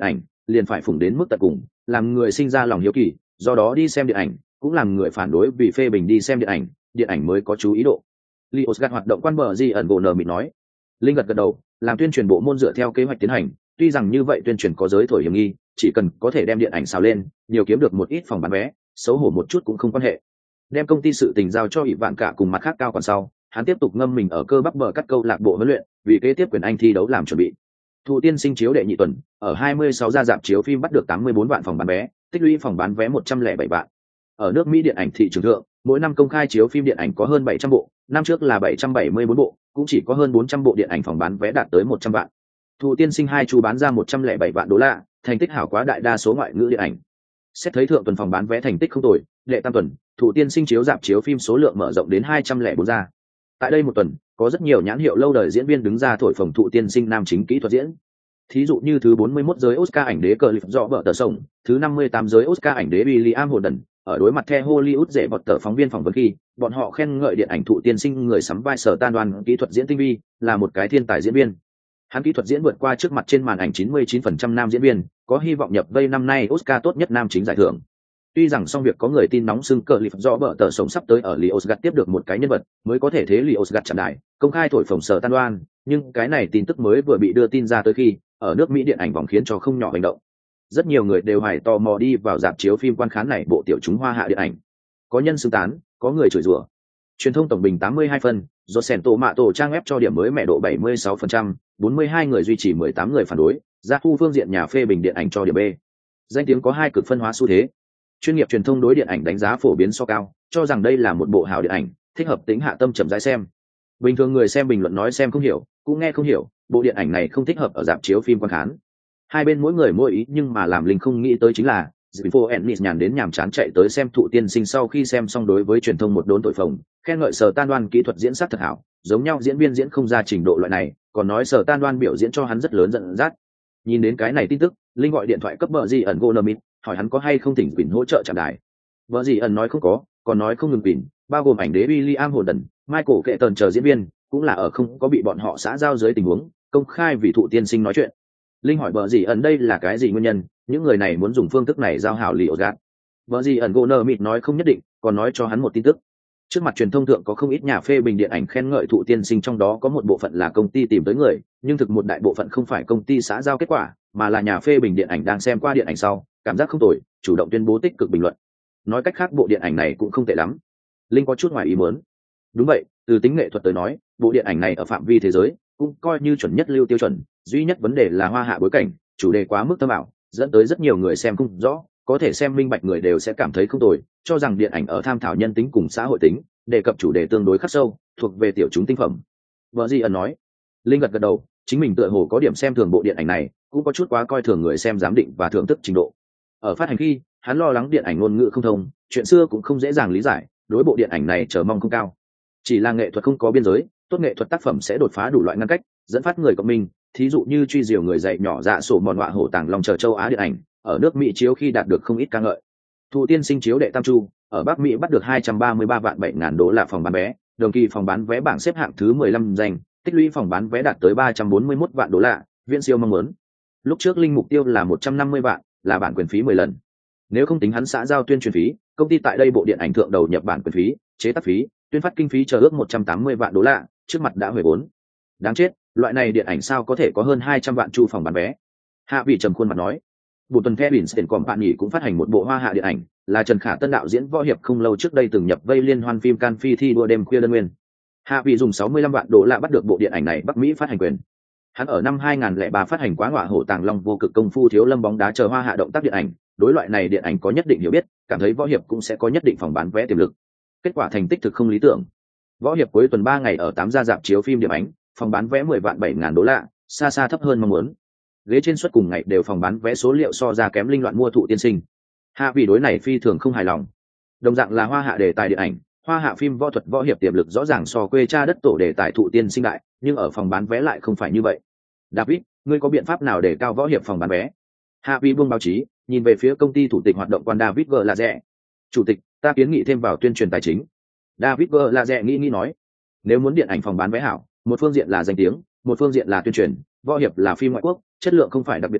liền phải phủng đến mức tận cùng, làm người sinh ra lòng hiếu kỳ, do đó đi xem điện ảnh, cũng làm người phản đối vì phê bình đi xem điện ảnh mới có chú ý độ. Lios gạt hoạt động quan bờ gì ẩn gỗ nở mịt nói. Linh gật gật đầu, làm tuyên truyền bộ môn dựa theo kế hoạch tiến hành, tuy rằng như vậy tuyên truyền có giới thổi hiểm nghi, chỉ cần có thể đem điện ảnh xào lên, nhiều kiếm được một ít phòng bán vé, xấu hổ một chút cũng không quan hệ. Đem công ty sự tình giao cho ủy vạn cả cùng mặt khác cao còn sau, hắn tiếp tục ngâm mình ở cơ bắp bờ cắt câu lạc bộ huấn luyện, vì kế tiếp quyền Anh thi đấu làm chuẩn bị. Thụ Tiên Sinh chiếu đệ nhị tuần, ở 26 gia rạp chiếu phim bắt được 84 vạn phòng bán vé, tích lũy phòng bán vé 107 vạn. Ở nước Mỹ điện ảnh thị trường thượng, mỗi năm công khai chiếu phim điện ảnh có hơn 700 bộ, năm trước là 774 bộ, cũng chỉ có hơn 400 bộ điện ảnh phòng bán vé đạt tới 100 vạn. Thụ Tiên Sinh 2 chu bán ra 107 vạn đô la, thành tích hảo quá đại đa số ngoại ngữ điện ảnh. Xét thấy thượng tuần phòng bán vé thành tích không tồi, đệ tam tuần, Thụ Tiên Sinh chiếu rạp chiếu phim số lượng mở rộng đến 204 gia. Tại đây một tuần, có rất nhiều nhãn hiệu lâu đời diễn viên đứng ra thổi phồng Thụ Tiên Sinh nam chính kỹ thuật diễn. Thí dụ như thứ 41 giới Oscar ảnh đế Cliff rõ vợ tờ sông, thứ 58 giới Oscar ảnh đế William Holden, ở đối mặt The Hollywood dễ bọt tờ phóng viên phỏng vấn khi, bọn họ khen ngợi điện ảnh Thụ Tiên Sinh người sắm vai Sở Tan Đoan kỹ thuật diễn tinh vi, là một cái thiên tài diễn viên. Hắn kỹ thuật diễn vượt qua trước mặt trên màn ảnh 99% nam diễn viên, có hy vọng nhập vây năm nay Oscar tốt nhất nam chính giải thưởng. Tuy rằng song việc có người tin nóng xưng Cliff rõ vợ tờ sống sắp tới ở Liosgard tiếp được một cái nhân vật mới có thể thế Liosgard chạm đài, công khai thổi phồng Sở Tan Đoan, nhưng cái này tin tức mới vừa bị đưa tin ra tới khi, ở nước Mỹ điện ảnh vòng khiến cho không nhỏ hành động. Rất nhiều người đều hài tò mò đi vào rạp chiếu phim quan khán này bộ tiểu chúng hoa hạ điện ảnh. Có nhân xưng tán, có người chửi rủa. Truyền thông tổng bình 82 phân, do sèn tổ mạ tổ trang web cho điểm mới mẹ độ 76%, 42 người duy trì 18 người phản đối, gia thu phương diện nhà phê bình điện ảnh cho điểm B. Danh tiếng có hai cực phân hóa xu thế. Chuyên nghiệp truyền thông đối điện ảnh đánh giá phổ biến so cao, cho rằng đây là một bộ hảo điện ảnh, thích hợp tính hạ tâm chậm rãi xem. Bình thường người xem bình luận nói xem không hiểu, cũng nghe không hiểu, bộ điện ảnh này không thích hợp ở rạp chiếu phim quan khán. Hai bên mỗi người mỗi ý, nhưng mà làm Linh không nghĩ tới chính là Info Ennis nhàn đến nhàm chán chạy tới xem Thụ Tiên Sinh sau khi xem xong đối với truyền thông một đốn tội phồng, khen ngợi Sở Tan Đoan kỹ thuật diễn sát thật hảo, giống nhau diễn viên diễn không ra trình độ loại này, còn nói Sở Tan Đoan biểu diễn cho hắn rất lớn giận dắt. Nhìn đến cái này tin tức, Linh gọi điện thoại cấp vợ gì ẩn Gonomit, hỏi hắn có hay không thỉnh Quỳnh hỗ trợ chạm đài. Vợ gì ẩn nói không có, còn nói không ngừng Quỳnh, bao gồm ảnh đế William Holden, Michael Keaton chờ diễn viên, cũng là ở không có bị bọn họ xã giao dưới tình huống công khai vì Thụ Tiên Sinh nói chuyện. Linh hỏi vợ gì ẩn đây là cái gì nguyên nhân, những người này muốn dùng phương thức này giao hảo Liosgard. Vợ gì ẩn Gonomit nói không nhất định, còn nói cho hắn một tin tức. Trước mặt truyền thông thượng có không ít nhà phê bình điện ảnh khen ngợi Thụ Tiên Sinh, trong đó có một bộ phận là công ty tìm tới người, nhưng thực một đại bộ phận không phải công ty xã giao kết quả, mà là nhà phê bình điện ảnh đang xem qua điện ảnh sau, cảm giác không tồi, chủ động tuyên bố tích cực bình luận. Nói cách khác bộ điện ảnh này cũng không tệ lắm. Linh có chút ngoài ý muốn. Đúng vậy, từ tính nghệ thuật tới nói, bộ điện ảnh này ở phạm vi thế giới cũng coi như chuẩn nhất lưu tiêu chuẩn, duy nhất vấn đề là hoa hạ bối cảnh, chủ đề quá mức thâm ảo, dẫn tới rất nhiều người xem không rõ, có thể xem minh bạch người đều sẽ cảm thấy không tồi, cho rằng điện ảnh ở tham thảo nhân tính cùng xã hội tính, đề cập chủ đề tương đối khắc sâu, thuộc về tiểu chúng tinh phẩm. Vợ Di ẩn nói. Linh gật gật đầu, chính mình tựa hồ có điểm xem thường bộ điện ảnh này, cũng có chút quá coi thường người xem giám định và thưởng thức trình độ. Ở phát hành khi, hắn lo lắng điện ảnh ngôn ngữ không thông, chuyện xưa cũng không dễ dàng lý giải, đối bộ điện ảnh này chờ mong không cao. Chỉ là nghệ thuật không có biên giới, tốt nghệ thuật tác phẩm sẽ đột phá đủ loại ngăn cách, dẫn phát người cộng minh, thí dụ như truy diều người dạy nhỏ dạ sổ mòn họa hổ tàng lòng chờ châu Á điện ảnh, ở nước Mỹ chiếu khi đạt được không ít ca ngợi. Thụ Tiên Sinh chiếu đệ tam chu, ở Bắc Mỹ bắt được 233 vạn 7.000 đô la phòng bán vé, đồng kỳ phòng bán vé bảng xếp hạng thứ 15 danh, tích lũy phòng bán vé đạt tới 341 vạn đô la, viễn siêu mong muốn. Lúc trước Linh mục tiêu là 150 vạn, là bản quyền phí 10 lần. Nếu không tính hắn xã giao tuyên truyền phí, công ty tại đây bộ điện ảnh thượng đầu nhập bản quyền phí, chế tác phí, tuyên phát kinh phí chờ ước 180 vạn đô la, trước mặt đã huề vốn. Đáng chết, loại này điện ảnh sao có thể có hơn 200 vạn chu phòng bán vé. Hạ vị trầm khuôn mặt nói. Bộ tuần The Winston Company cũng phát hành một bộ hoa hạ điện ảnh, là Trần Khả Tân đạo diễn võ hiệp không lâu trước đây từng nhập vây liên hoan phim Cannes Phi thi đua đêm khuya đơn nguyên. Hạ vị dùng 65 vạn đô la bắt được bộ điện ảnh này Bắc Mỹ phát hành quyền. Hắn ở năm 2003 phát hành Quá Ngọa Hổ Tàng Long vô cực công phu thiếu lâm bóng đá chờ hoa hạ động tác điện ảnh, đối loại này điện ảnh có nhất định hiểu biết, cảm thấy võ hiệp cũng sẽ có nhất định phòng bán vé tiềm lực. Kết quả thành tích thực không lý tưởng. Võ hiệp cuối tuần 3 ngày ở 8 gia rạp chiếu phim điểm ánh, phòng bán vé 10 vạn 7.000 đô la, xa xa thấp hơn mong muốn. Ghế trên suất cùng ngày đều phòng bán vé số liệu so ra kém Linh loạn mua Thụ Tiên Sinh. Hạ vì đối này phi thường không hài lòng. Đồng dạng là hoa hạ đề tài điện ảnh, hoa hạ phim võ thuật võ hiệp tiềm lực rõ ràng so quê cha đất tổ đề tài Thụ Tiên Sinh đại, nhưng ở phòng bán vé lại không phải như vậy. David, ngươi có biện pháp nào để cao võ hiệp phòng bán vé? Hạ vì buông báo chí, nhìn về phía công ty thủ tịch hoạt động quan David G. là rẻ. Chủ tịch, ta kiến nghị thêm vào tuyên truyền tài chính. David G. là rẻ nghĩ nói, nếu muốn điện ảnh phòng bán vé hảo, một phương diện là danh tiếng, một phương diện là tuyên truyền, võ hiệp là phim ngoại quốc, chất lượng không phải đặc biệt cao,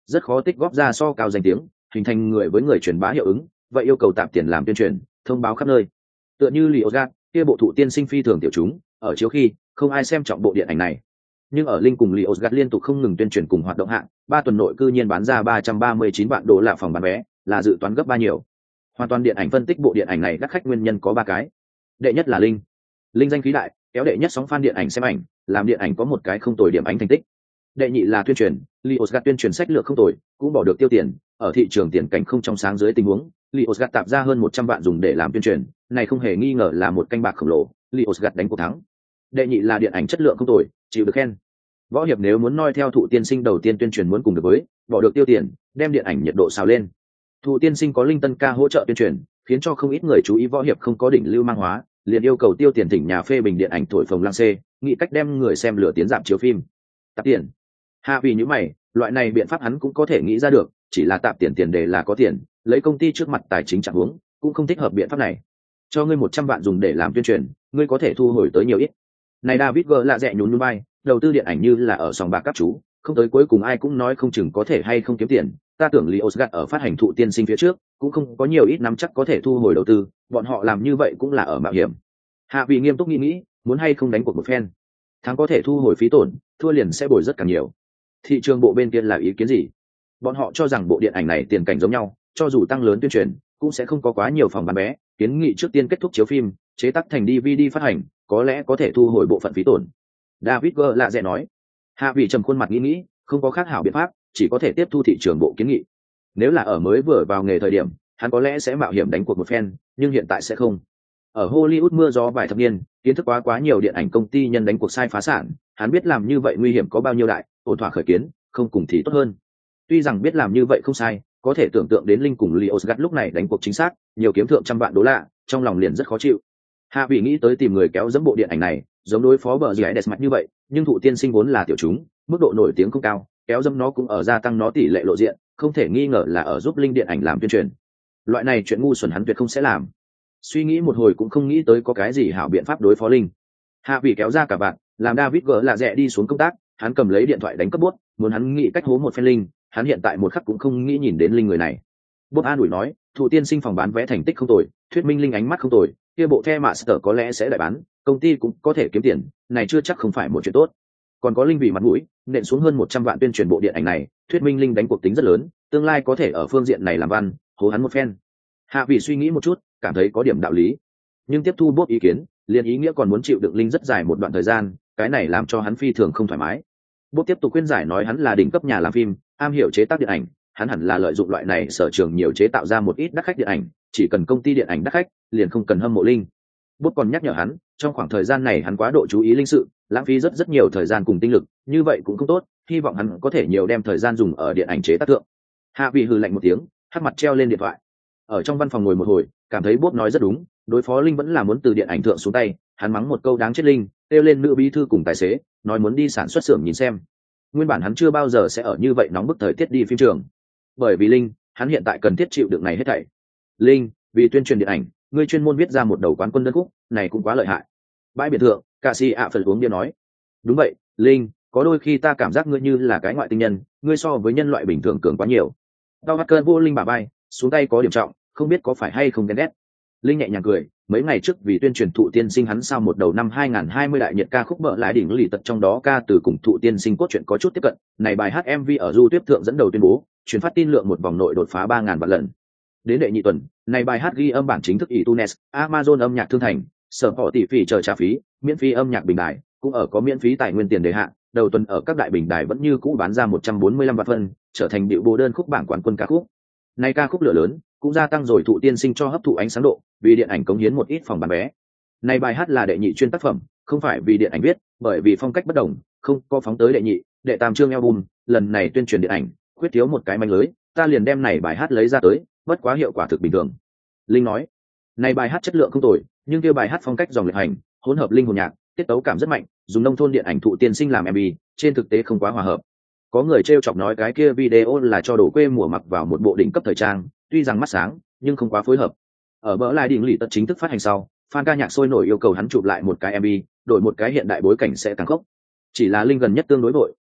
rất khó tích góp ra so cao danh tiếng, hình thành người với người truyền bá hiệu ứng, vậy yêu cầu tạp tiền làm tuyên truyền, thông báo khắp nơi. Tựa như Lý Osgard, kia bộ thụ tiên sinh phi thường tiểu chúng, ở chiếu khi không ai xem trọng bộ điện ảnh này. Nhưng ở Linh cùng Lý Osgard liên tục không ngừng tuyên truyền cùng hoạt động hạng, 3 tuần nội cư nhiên bán ra 339 vạn đô la phòng bán vé, là dự toán gấp 3 nhiều. Hoàn toàn điện ảnh phân tích bộ điện ảnh này đắt khách nguyên nhân có 3 cái. Đệ nhất là Linh danh khí đại, kéo đệ nhất sóng fan điện ảnh xem ảnh, làm điện ảnh có một cái không tồi điểm ánh thành tích. Đệ nhị là tuyên truyền, Lý Osgard tuyên truyền sách lược không tồi, cũng bỏ được tiêu tiền, ở thị trường tiền cảnh không trong sáng dưới tình huống, Lý Osgard tạp ra hơn 100 vạn dùng để làm tuyên truyền, này không hề nghi ngờ là một canh bạc khổng lồ, Lý Osgard đánh cuộc thắng. Đệ nhị là điện ảnh chất lượng không tồi, chịu được khen. Võ hiệp nếu muốn noi theo thụ tiên sinh đầu tiên tuyên truyền muốn cùng được với, bỏ được tiêu tiền, đem điện ảnh nhiệt độ xào lên. Thụ tiên sinh có Linh Tân ca hỗ trợ tuyên truyền, khiến cho không ít người chú ý võ hiệp không có đỉnh lưu mang hóa, liền yêu cầu tiêu tiền thỉnh nhà phê bình điện ảnh thổi phồng lăng xê, nghĩ cách đem người xem lửa tiến giảm chiếu phim. Tạp tiền. Hạ vì như mày, loại này biện pháp hắn cũng có thể nghĩ ra được, chỉ là tạp tiền đề là có tiền, lấy công ty trước mặt tài chính chẳng huống, cũng không thích hợp biện pháp này. Cho ngươi 100 vạn dùng để làm tuyên truyền, ngươi có thể thu hồi tới nhiều ít. Này David G lạ rẻ nhún nhún vai, đầu tư điện ảnh như là ở sòng bạc các chú, không tới cuối cùng ai cũng nói không chừng có thể hay không kiếm tiền. Ta tưởng Lý Osgard ở phát hành thụ tiên sinh phía trước, cũng không có nhiều ít nắm chắc có thể thu hồi đầu tư, bọn họ làm như vậy cũng là ở mạo hiểm. Hạ vị nghiêm túc nghĩ, muốn hay không đánh cuộc một phen. Thắng có thể thu hồi phí tổn, thua liền sẽ bồi rất càng nhiều. Thị trường bộ bên kia là ý kiến gì? Bọn họ cho rằng bộ điện ảnh này tiền cảnh giống nhau, cho dù tăng lớn tuyên truyền, cũng sẽ không có quá nhiều phòng bán vé, kiến nghị trước tiên kết thúc chiếu phim, chế tác thành DVD phát hành, có lẽ có thể thu hồi bộ phận phí tổn. David G lạ rẻ nói. Hạ vị trầm khuôn mặt nghĩ, không có khác hảo biện pháp, chỉ có thể tiếp thu thị trường bộ kiến nghị. Nếu là ở mới vừa vào nghề thời điểm, hắn có lẽ sẽ mạo hiểm đánh cuộc một phen, nhưng hiện tại sẽ không. Ở Hollywood mưa gió vài thập niên, kiến thức quá nhiều điện ảnh công ty nhân đánh cuộc sai phá sản, hắn biết làm như vậy nguy hiểm có bao nhiêu đại, ổn thỏa khởi kiến, không cùng thì tốt hơn. Tuy rằng biết làm như vậy không sai, có thể tưởng tượng đến Linh cùng Lý Osgard lúc này đánh cuộc chính xác, nhiều kiếm thượng trăm vạn đô la, trong lòng liền rất khó chịu. Hạ vị nghĩ tới tìm người kéo dẫm bộ điện ảnh này, giống đối phó bờ gì đẹp mặt như vậy, nhưng thụ tiên sinh vốn là tiểu chúng, mức độ nổi tiếng không cao, kéo dẫm nó cũng ở gia tăng nó tỷ lệ lộ diện, không thể nghi ngờ là ở giúp Linh điện ảnh làm tuyên truyền. Loại này chuyện ngu xuẩn hắn tuyệt không sẽ làm. Suy nghĩ một hồi cũng không nghĩ tới có cái gì hảo biện pháp đối phó Linh. Hạ vị kéo ra cả bạn, làm David gỡ là rẻ đi xuống công tác, hắn cầm lấy điện thoại đánh cấp bút, muốn hắn nghĩ cách hố một phen Linh, hắn hiện tại một khắc cũng không nghĩ nhìn đến Linh người này. Bút an ủi nói, thụ tiên sinh phòng bán vé thành tích không tồi, thuyết minh Linh ánh mắt không tồi, kia bộ The Master có lẽ sẽ đại bán, công ty cũng có thể kiếm tiền, này chưa chắc không phải một chuyện tốt. Còn có Linh vì mặt mũi, nện xuống hơn 100 vạn tuyên truyền bộ điện ảnh này, thuyết minh Linh đánh cuộc tính rất lớn, tương lai có thể ở phương diện này làm văn, hố hắn một phen. Hạ vị suy nghĩ một chút, cảm thấy có điểm đạo lý, nhưng tiếp thu bốt ý kiến, liền ý nghĩa còn muốn chịu đựng Linh rất dài một đoạn thời gian, cái này làm cho hắn phi thường không thoải mái. Bốt tiếp tục khuyên giải nói hắn là đỉnh cấp nhà làm phim, am hiểu chế tác điện ảnh, hắn hẳn là lợi dụng loại này sở trường nhiều chế tạo ra một ít đắt khách điện ảnh, chỉ cần công ty điện ảnh đắt khách, liền không cần hâm mộ Linh. Bốt còn nhắc nhở hắn, trong khoảng thời gian này hắn quá độ chú ý Linh sự, lãng phí rất nhiều thời gian cùng tinh lực, như vậy cũng không tốt, hy vọng hắn có thể nhiều đem thời gian dùng ở điện ảnh chế tác thượng. Hạ vị hừ lạnh một tiếng, hắc mặt treo lên điện thoại. Ở trong văn phòng ngồi một hồi, cảm thấy Bốt nói rất đúng, đối phó Linh vẫn là muốn từ điện ảnh thượng xuống tay, hắn mắng một câu đáng chết Linh, kêu lên nữ bí thư cùng tài xế, nói muốn đi sản xuất xưởng nhìn xem. Nguyên bản hắn chưa bao giờ sẽ ở như vậy nóng bức thời tiết đi phim trường, bởi vì Linh, hắn hiện tại cần thiết chịu đựng này hết thảy. Linh, vì tuyên truyền điện ảnh, ngươi chuyên môn viết ra một đầu quán quân đơn khúc, này cũng quá lợi hại. Bãi biệt thượng, ca sĩ ạ phần uống bia nói, đúng vậy, Linh, có đôi khi ta cảm giác ngươi như là cái ngoại tinh nhân, ngươi so với nhân loại bình thường cường quá nhiều. Đau mắt cơn vô Linh bả vai, xuống tay có điểm trọng, không biết có phải hay không ghen ghét. Linh nhẹ nhàng cười, mấy ngày trước vì tuyên truyền thụ tiên sinh hắn sao một đầu năm 2020 đại nhiệt ca khúc bợ lại đỉnh lì tật trong đó ca từ cùng thụ tiên sinh cốt truyện có chút tiếp cận, này bài hát MV ở YouTube thượng dẫn đầu tuyên bố, truyền phát tin lượng một vòng nội đột phá 3.000 vạn lần. Đến đệ nhị tuần, này bài hát ghi âm bản chính thức iTunes, Amazon âm nhạc thương thành, sở họ tỷ phí chờ trả phí, miễn phí âm nhạc bình đài, cũng ở có miễn phí tài nguyên tiền đề hạn, đầu tuần ở các đại bình đài vẫn như cũ bán ra 145 vạn phân, trở thành điệu bộ đơn khúc bảng quán quân ca khúc. Này ca khúc lửa lớn, cũng gia tăng rồi thụ tiên sinh cho hấp thụ ánh sáng độ, vì điện ảnh cống hiến một ít phòng bán vé. Này bài hát là đệ nhị chuyên tác phẩm, không phải vì điện ảnh viết, bởi vì phong cách bất đồng, không có phóng tới đệ nhị, đệ tam chương album, lần này tuyên truyền điện ảnh, khuyết thiếu một cái manh lưới, ta liền đem này bài hát lấy ra tới, bất quá hiệu quả thực bình thường. Linh nói, này bài hát chất lượng không tồi, nhưng kia bài hát phong cách dòng lệ hành, hỗn hợp linh hồn nhạc, tiết tấu cảm rất mạnh, dùng nông thôn điện ảnh thụ tiên sinh làm MV, trên thực tế không quá hòa hợp. Có người trêu chọc nói cái kia video là cho đồ quê mùa mặc vào một bộ đỉnh cấp thời trang, tuy rằng mắt sáng, nhưng không quá phối hợp. Ở bỡ lại đỉnh lì tật chính thức phát hành sau, fan ca nhạc sôi nổi yêu cầu hắn chụp lại một cái MV, đổi một cái hiện đại bối cảnh sẽ càng khốc. Chỉ là Linh gần nhất tương đối vội,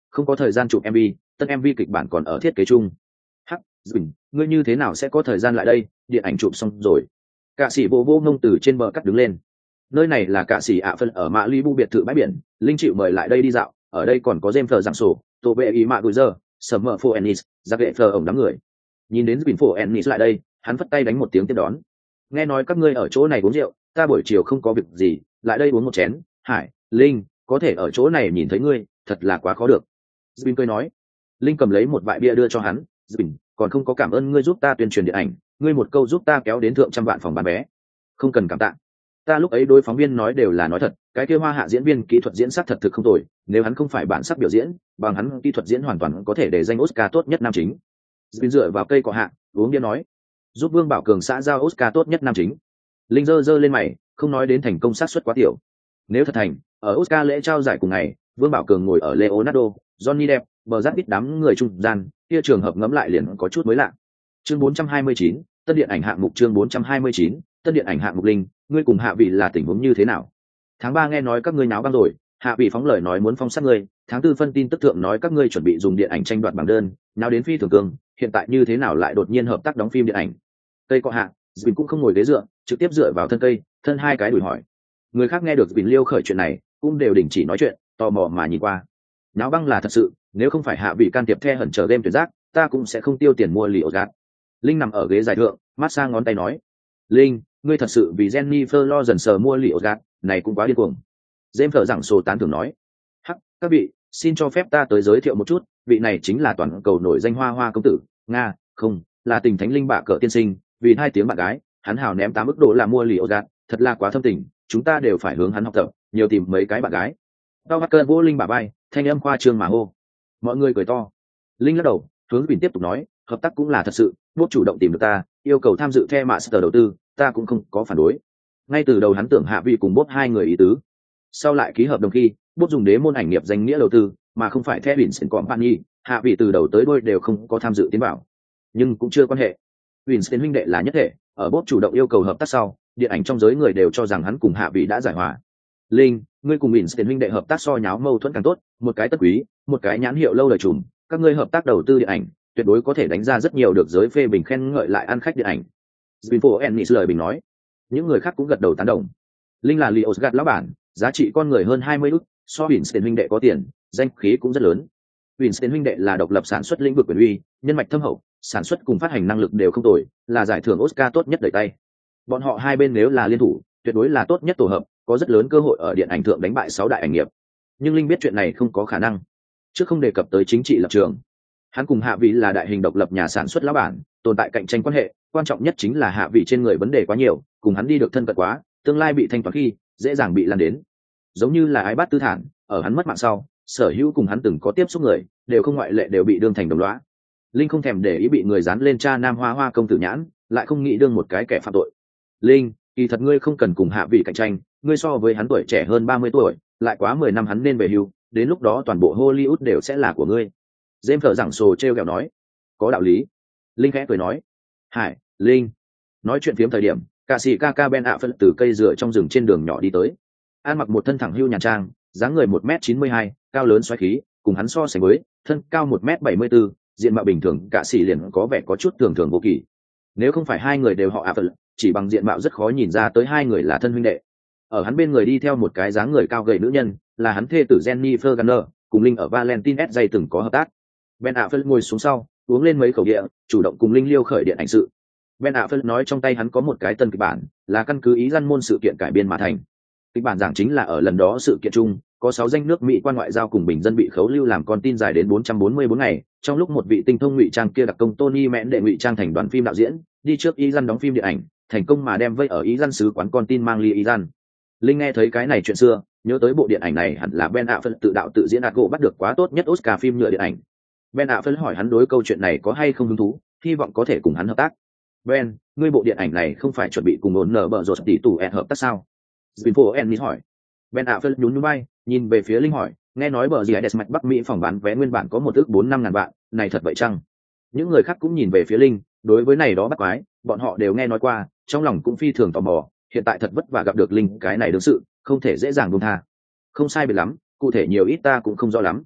không có thời gian chụp MV, tân MV kịch bản còn ở thiết kế chung. Hắc, Dĩnh, ngươi như thế nào sẽ có thời gian lại đây, điện ảnh chụp xong rồi. Cả sĩ vô vô ngông từ trên bờ cắt đứng lên. Nơi này là cả sĩ ạ phân ở Malibu biệt thự bãi biển, Linh chịu mời lại đây đi dạo, ở đây còn có James Giảng sổ, tổ vệ ý mạ gửi giờ, Summer for Ennis, giặc lệ phờ ổng đám người. Nhìn đến Dĩnh for Ennis lại đây, hắn phất tay đánh một tiếng tiếp đón. Nghe nói các ngươi ở chỗ này uống rượu, ta buổi chiều không có việc gì, lại đây uống một chén. Hải, Linh, có thể ở chỗ này nhìn thấy ngươi, thật là quá khó được. Dĩnh cười nói. Linh cầm lấy một vại bia đưa cho hắn. Dĩnh, còn không có cảm ơn ngươi giúp ta tuyên truyền điện ảnh, ngươi một câu giúp ta kéo đến thượng trăm vạn phòng bán vé. Không cần cảm tạ. Ta lúc ấy đối phóng viên nói đều là nói thật, cái kia Hoa Hạ diễn viên kỹ thuật diễn sắc thật thực không tồi, nếu hắn không phải bản sắc biểu diễn, bằng hắn kỹ thuật diễn hoàn toàn có thể để danh Oscar tốt nhất nam chính. Dĩnh dựa vào cây cọ hạ, uống bia nói, giúp Vương Bảo Cường xã giao Oscar tốt nhất nam chính. Linh giơ lên mày, không nói đến thành công xác suất quá tiểu. Nếu thật thành, ở Oscar lễ trao giải cùng ngày, Vương Bảo Cường ngồi ở Leonardo, Johnny Depp, bờ rát ít đám người trung gian, kia trường hợp ngẫm lại liền có chút mới lạ. Chương 429, tân điện ảnh hạng mục. Chương 429, tân điện ảnh hạng mục. Linh, ngươi cùng Hạ Vị là tình huống như thế nào? Tháng 3 nghe nói các ngươi náo băng rồi, Hạ Vị phóng lời nói muốn phong sát ngươi, tháng 4 phân tin tức thượng nói các ngươi chuẩn bị dùng điện ảnh tranh đoạt bảng đơn, nào đến phi thường cường, hiện tại như thế nào lại đột nhiên hợp tác đóng phim điện ảnh? Cây cọ hạ, Dĩnh cũng không ngồi ghế dựa, trực tiếp dựa vào thân cây, thân hai cái đùi hỏi. Người khác nghe được Dĩnh liêu khởi chuyện này, cũng đều đình chỉ nói chuyện, tò mò mà nhìn qua. Náo băng là thật sự, nếu không phải Hạ Vị can thiệp the hẩn chờ game tuyệt giác, ta cũng sẽ không tiêu tiền mua lì ổ gạt. Linh nằm ở ghế dài thượng, mát xa ngón tay nói. Linh, ngươi thật sự vì Jennifer lo dần sờ mua lì ổ gạt, này cũng quá điên cuồng. James giảng sổ tán thưởng nói. Hắc, các vị, xin cho phép ta tới giới thiệu một chút, vị này chính là toàn cầu nổi danh hoa công tử, Nga, không, là tình thánh Linh bạ cỡ tiên sinh, vì 2 tiếng bạn gái, hắn hào ném 8 ức độ là mua lì ổ gạt, thật là quá thâm tình, chúng ta đều phải hướng hắn học tập, nhiều tìm mấy cái bạn gái. Tao bắt cơn vô Linh bả vai, thanh âm khoa trương mà hô. Mọi người cười to. Linh lắc đầu, hướng Bình tiếp tục nói, hợp tác cũng là thật sự, Bob chủ động tìm được ta, yêu cầu tham dự The Master đầu tư, ta cũng không có phản đối. Ngay từ đầu hắn tưởng Hạ Vị cùng Bob 2 người ý tứ. Sau lại ký hợp đồng khi, Bob dùng đế môn ảnh nghiệp danh nghĩa đầu tư, mà không phải The Vincent Company, Hạ Vị từ đầu tới đuôi đều không có tham dự tiến vào. Nhưng cũng chưa quan hệ. Vincent huynh đệ là nhất thể, ở Bob chủ động yêu cầu hợp tác sau, điện ảnh trong giới người đều cho rằng hắn cùng Hạ Vị đã giải hòa. Linh, ngươi cùng Vincent huynh đệ hợp tác so nháo mâu thuẫn càng tốt, một cái tất quý, một cái nhãn hiệu lâu đời trùm, các ngươi hợp tác đầu tư điện ảnh, tuyệt đối có thể đánh ra rất nhiều được giới phê bình khen ngợi lại ăn khách điện ảnh. Spinfo Ennis lời bình nói. Những người khác cũng gật đầu tán đồng. Linh là Lios gạt lão bản, giá trị con người hơn 20 ức, so Vincent huynh đệ có tiền, danh khí cũng rất lớn. Vincent huynh đệ là độc lập sản xuất lĩnh vực quyền uy, nhân mạch thâm hậu, sản xuất cùng phát hành năng lực đều không tồi, là giải thưởng Oscar tốt nhất đẩy tay. Bọn họ hai bên nếu là liên thủ, tuyệt đối là tốt nhất tổ hợp, có rất lớn cơ hội ở điện ảnh thượng đánh bại 6 đại ảnh nghiệp. Nhưng Linh biết chuyện này không có khả năng. Trước không đề cập tới chính trị lập trường, hắn cùng Hạ Vị là đại hình độc lập nhà sản xuất lão bản, tồn tại cạnh tranh quan hệ, quan trọng nhất chính là Hạ Vị trên người vấn đề quá nhiều, cùng hắn đi được thân cận quá, tương lai bị thanh toán khi dễ dàng bị lan đến. Giống như là Ái Bát Tư Thản, ở hắn mất mạng sau, sở hữu cùng hắn từng có tiếp xúc người, đều không ngoại lệ đều bị đương thành đồng lõa. Linh không thèm để ý bị người dán lên cha nam hoa công tử nhãn, lại không nghĩ đương một cái kẻ phạm tội. Linh, kỳ thật ngươi không cần cùng Hạ Vị cạnh tranh, ngươi so với hắn tuổi trẻ hơn 30 tuổi, lại quá 10 năm hắn nên về hưu, đến lúc đó toàn bộ Hollywood đều sẽ là của ngươi. James thở giảng sồ treo kẹo nói. Có đạo lý. Linh khẽ cười nói. Hải, Linh. Nói chuyện phiếm thời điểm, ca sĩ Kaka Ben ạ phân từ cây dừa trong rừng trên đường nhỏ đi tới. An mặc một thân thẳng hưu nhàn trang, dáng người 1m92, cao lớn xoáy khí, cùng hắn so sánh với, thân cao 1m74, diện mạo bình thường ca sĩ liền có vẻ có chút thường thường vô kỳ. Nếu không phải hai người đều họ ạ phân, chỉ bằng diện mạo rất khó nhìn ra tới hai người là thân huynh đệ. Ở hắn bên người đi theo một cái dáng người cao gầy nữ nhân, là hắn thê tử Jennifer Garner, cùng Linh ở Valentine S từng có hợp tác. Ben Affleck ngồi xuống sau, uống lên mấy khẩu địa, chủ động cùng Linh liêu khởi điện ảnh sự. Ben Affleck nói trong tay hắn có một cái tân kịch bản, là căn cứ ý dân môn sự kiện cải biên mà thành. Kịch bản giảng chính là ở lần đó sự kiện chung, có 6 danh nước Mỹ quan ngoại giao cùng bình dân bị khấu lưu làm con tin dài đến 444 ngày, trong lúc một vị tinh thông ngụy trang kia đặc công Tony Mẽn đệ ngụy trang thành đoàn phim đạo diễn, đi trước ý dân đóng phim điện ảnh, thành công mà đem vây ở ý dân sứ quán con tin mang ly ý dân. Linh nghe thấy cái này chuyện xưa, nhớ tới bộ điện ảnh này hẳn là Ben Affleck tự đạo tự diễn đạt gỗ bắt được quá tốt nhất Oscar phim nhựa điện ảnh. Ben Affleck hỏi hắn đối câu chuyện này có hay không hứng thú, hy vọng có thể cùng hắn hợp tác. Ben, ngươi bộ điện ảnh này không phải chuẩn bị cùng ổn nở bờ rột tỷ tủ hợp tác sao? Spinfo Ennis hỏi. Ben Affleck nhún nhún vai, nhìn về phía Linh hỏi, nghe nói bờ gì mạch Bắc Mỹ phòng bán vé nguyên bản có 1,45 ức vạn, này thật vậy chăng? Những người khác cũng nhìn về phía Linh, đối với này đó bắt quái, bọn họ đều nghe nói qua, trong lòng cũng phi thường tò mò, hiện tại thật vất vả gặp được Linh cái này đương sự, không thể dễ dàng buông tha. Không sai biệt lắm, cụ thể nhiều ít ta cũng không rõ lắm.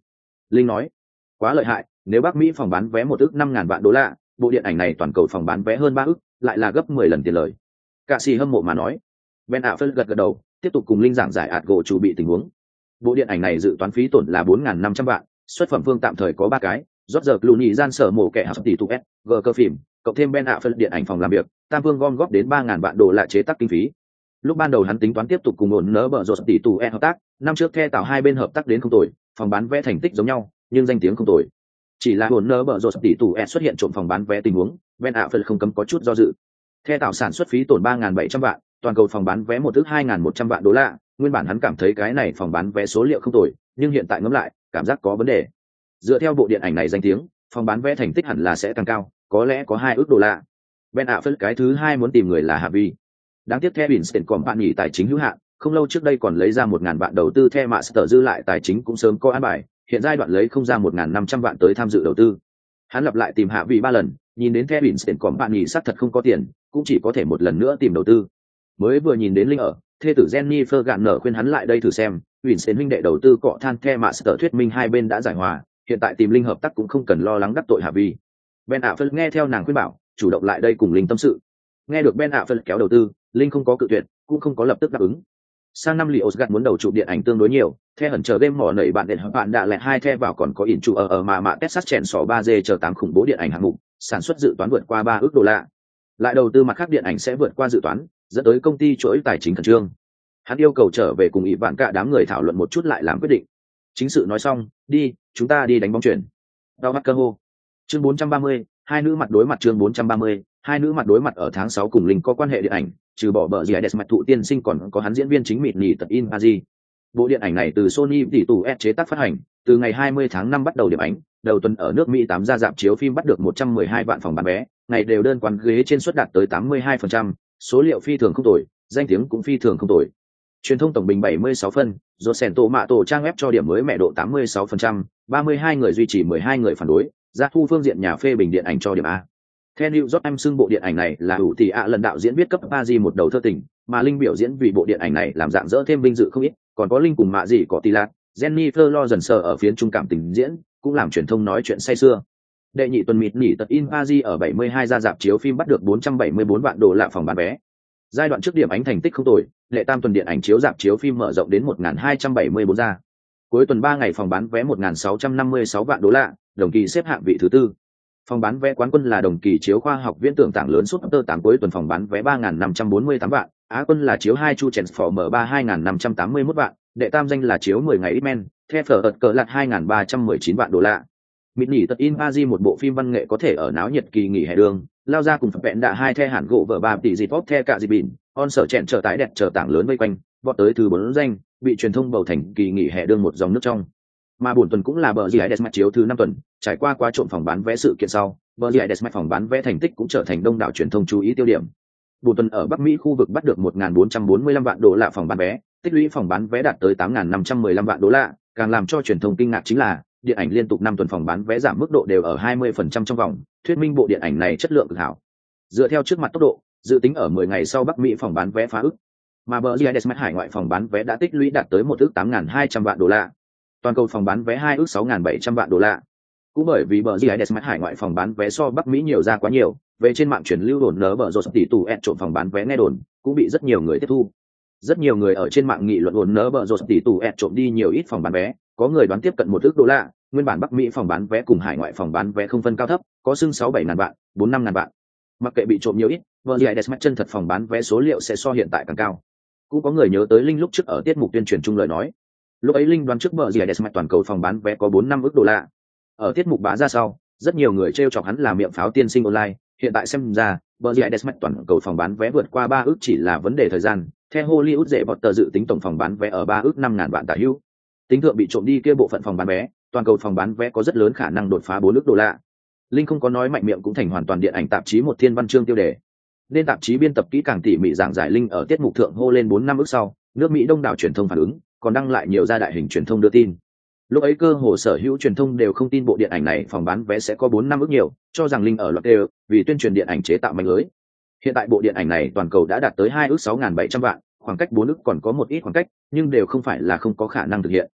Linh nói. Quá lợi hại, nếu Bắc Mỹ phòng bán vé 1,5 ức vạn đô la, bộ điện ảnh này toàn cầu phòng bán vé hơn 3 ức, lại là gấp 10 lần tiền lời. Cả sĩ hâm mộ mà nói. Ben Affleck gật đầu, tiếp tục cùng Linh giảng giải ạt gỗ chủ bị tình huống. Bộ điện ảnh này dự toán phí tổn là 4.500 vạn, xuất phẩm phương tạm thời có 3 cái, George Clooney gian sở mổ kẻ học tỷ tụ S, G cơ phim, cộng thêm Ben Affleck điện ảnh phòng làm việc, tam vương gom góp đến 3.000 vạn đô la chế tác kinh phí. Lúc ban đầu hắn tính toán tiếp tục cùng ổn nỡ bờ rột tỷ tụ S hợp tác, năm trước The tạo hai bên hợp tác đến không tồi, phòng bán vé thành tích giống nhau, nhưng danh tiếng không tồi. Chỉ là ổn nỡ bờ rột tỷ tụ S xuất hiện trộm phòng bán vé tình huống, Ben Affleck không cấm có chút do dự. The tạo sản xuất phí tổn 3.700 vạn, toàn cầu phòng bán vé 1.200.100 vạn đô la, nguyên bản hắn cảm thấy cái này phòng bán vé số liệu không tồi, nhưng hiện tại ngẫm lại, cảm giác có vấn đề. Dựa theo bộ điện ảnh này danh tiếng, phòng bán vé thành tích hẳn là sẽ tăng cao, có lẽ có 2 ức đô la. Ben Affleck cái thứ hai muốn tìm người là Harvey. Đáng tiếc The Winston còn bạn nghỉ tài chính hữu hạn, không lâu trước đây còn lấy ra 1.000 vạn đầu tư The Master dư lại tài chính cũng sớm có an bài, hiện giai đoạn lấy không ra 1.500 vạn tới tham dự đầu tư. Hắn lặp lại tìm Harvey 3 lần, nhìn đến The Winston còn bạn nghỉ xác thật không có tiền, cũng chỉ có thể một lần nữa tìm đầu tư. Mới vừa nhìn đến Linh ở, thê tử Jennifer gạn nở khuyên hắn lại đây thử xem, Winston huynh đệ đầu tư cọ than The Master thuyết minh hai bên đã giải hòa, hiện tại tìm Linh hợp tác cũng không cần lo lắng đắc tội Harvey. Ben Affleck nghe theo nàng khuyên bảo, chủ động lại đây cùng Linh tâm sự. Nghe được Ben Affleck kéo đầu tư, Linh không có cự tuyệt, cũng không có lập tức đáp ứng. Sang năm Lios gạt muốn đầu chụp điện ảnh tương đối nhiều, The hẩn chờ game mỏ nảy bạn điện hợp bạn đã lẹ hai The vào còn có ỉn chủ ở mà Texas chèn sỏ 3D chờ 8 khủng bố điện ảnh hạng mục, sản xuất dự toán vượt qua 3 ức đô la. Lại đầu tư mặt khác điện ảnh sẽ vượt qua dự toán, dẫn tới công ty chuỗi tài chính khẩn trương. Hắn yêu cầu trở về cùng ý bạn cả đám người thảo luận một chút lại làm quyết định. Chính sự nói xong, đi, chúng ta đi đánh bóng chuyền. Đau mắt cơ hô. Chương 430, hai nữ mặt đối mặt chương 430, hai nữ mặt đối mặt ở tháng 6 cùng Linh có quan hệ điện ảnh, trừ bỏ bờ gì đẹp mặt thụ tiên sinh còn có hắn diễn viên chính mịt nhì tật in Aji. Bộ điện ảnh này từ Sony tỷ tù S chế tác phát hành, từ ngày 20 tháng 5 bắt đầu điểm ánh, đầu tuần ở nước Mỹ 8 ra rạp chiếu phim bắt được 112 vạn phòng bán vé, ngày đều đơn quán ghế trên suất đạt tới 82%, số liệu phi thường không tồi, danh tiếng cũng phi thường không tồi. Truyền thông tổng bình 76 phân, Rotten mạ tổ trang web cho điểm mới mẹ độ 86%, 32 người duy trì 12 người phản đối, ra thu phương diện nhà phê bình điện ảnh cho điểm A. Theo New York Times xưng bộ điện ảnh này là ủ tỷ ạ lần đạo diễn viết cấp Paris một đầu thơ tình, mà Linh biểu diễn vì bộ điện ảnh này làm dạng dỡ thêm vinh dự không ít, còn có Linh cùng mạ gì có tỷ lạc, Jennifer Lawrence ở phiến trung cảm tình diễn, cũng làm truyền thông nói chuyện say sưa. Đệ nhị tuần mịt nỉ tật in Paris ở 72 ra rạp chiếu phim bắt được 474 vạn đô la phòng bán vé. Giai đoạn trước điểm ánh thành tích không tồi, lệ tam tuần điện ảnh chiếu rạp chiếu phim mở rộng đến 1.274 ra. Cuối tuần 3 ngày phòng bán vé 1.656 vạn đô la, đồng kỳ xếp hạng vị thứ tư. Phòng bán vé quán quân là đồng kỳ chiếu khoa học viễn tưởng tảng lớn suốt tơ 8 cuối tuần phòng bán vé 3.548 vạn, Á quân là chiếu 2 chu Transformer 3 2.581 vạn, đệ tam danh là chiếu 10 ngày X-Men, The Phở cờ lạt 2.319 vạn đô la. Mịt nhỉ tật in Paris một bộ phim văn nghệ có thể ở náo nhiệt kỳ nghỉ hè đường, lao ra cùng vẹn đạ hai The hẳn gỗ vở 3 tỷ dịp pop The cả dịp bỉn, on sở chẹn chờ tái đẹp chờ tảng lớn vây quanh, vọt tới thứ 4 danh, bị truyền thông bầu thành kỳ nghỉ hè đường một dòng nước trong. Mà buổi tuần cũng là bờ gì Desmat chiếu thứ 5 tuần, trải qua quá trộm phòng bán vé sự kiện sau, bờ gì Desmat phòng bán vé thành tích cũng trở thành đông đảo truyền thông chú ý tiêu điểm. Buổi tuần ở Bắc Mỹ khu vực bắt được 1.445 vạn đô la phòng bán vé, tích lũy phòng bán vé đạt tới 8.515 vạn đô la, càng làm cho truyền thông kinh ngạc chính là điện ảnh liên tục 5 tuần phòng bán vé giảm mức độ đều ở 20% trong vòng, thuyết minh bộ điện ảnh này chất lượng cực hảo. Dựa theo trước mặt tốc độ, dự tính ở 10 ngày sau Bắc Mỹ phòng bán vé phá ức, mà bờ GIDS hải ngoại phòng bán vé đã tích lũy đạt tới 1 ức 8.200 vạn đô la. Toàn cầu phòng bán vé 2 ức 6.700 vạn đô la. Cũng bởi vì bờ GIDS hải ngoại phòng bán vé so Bắc Mỹ nhiều ra quá nhiều, về trên mạng truyền lưu đồn nớ bờ rột tỷ tù trộm phòng bán vé nghe đồn, cũng bị rất nhiều người tiếp thu. Rất nhiều người ở trên mạng nghị luận đồn nớ bờ rột tỷ tù trộm đi nhiều ít phòng bán vé, có người đoán tiếp cận 1 ức đô la, nguyên bản Bắc Mỹ phòng bán vé cùng hải ngoại phòng bán vé không phân cao thấp, có xưng 6-7 ngàn vạn, 4-5 ngàn vạn. Mặc kệ bị trộm nhiều ít, VGIS chân thật phòng bán vé số liệu sẽ so hiện tại càng cao. Cũng có người nhớ tới Linh lúc trước ở tiết mục tuyên truyền chung lời nói. Lúc ấy Linh đoán trước VGIS toàn cầu phòng bán vé có 4-5 ức đô la. Ở tiết mục bá ra sau, rất nhiều người trêu chọc hắn là miệng pháo tiên sinh online, hiện tại xem ra, VGIS toàn cầu phòng bán vé vượt qua 3 ức chỉ là vấn đề thời gian. Theo Hollywood dễ bọt tờ dự tính tổng phòng bán vé ở 3 ức 5 ngàn vạn tả hữu. Tính thượng bị trộm đi kia bộ phận phòng bán vé, toàn cầu phòng bán vé có rất lớn khả năng đột phá 4 ức đô la. Linh không có nói mạnh miệng cũng thành hoàn toàn điện ảnh tạp chí một thiên văn chương tiêu đề. Nên tạp chí biên tập kỹ càng tỉ mỉ giảng giải Linh ở tiết mục thượng hô lên 4-5 ức sau, nước Mỹ đông đảo truyền thông phản ứng, còn đăng lại nhiều gia đại hình truyền thông đưa tin. Lúc ấy cơ hồ sở hữu truyền thông đều không tin bộ điện ảnh này phòng bán vé sẽ có 4-5 ức nhiều, cho rằng Linh ở loạt đều vì tuyên truyền điện ảnh chế tạo manh lưới. Hiện tại bộ điện ảnh này toàn cầu đã đạt tới 2 ức 6.700 vạn, khoảng cách 4 ức còn có một ít khoảng cách, nhưng đều không phải là không có khả năng thực hiện.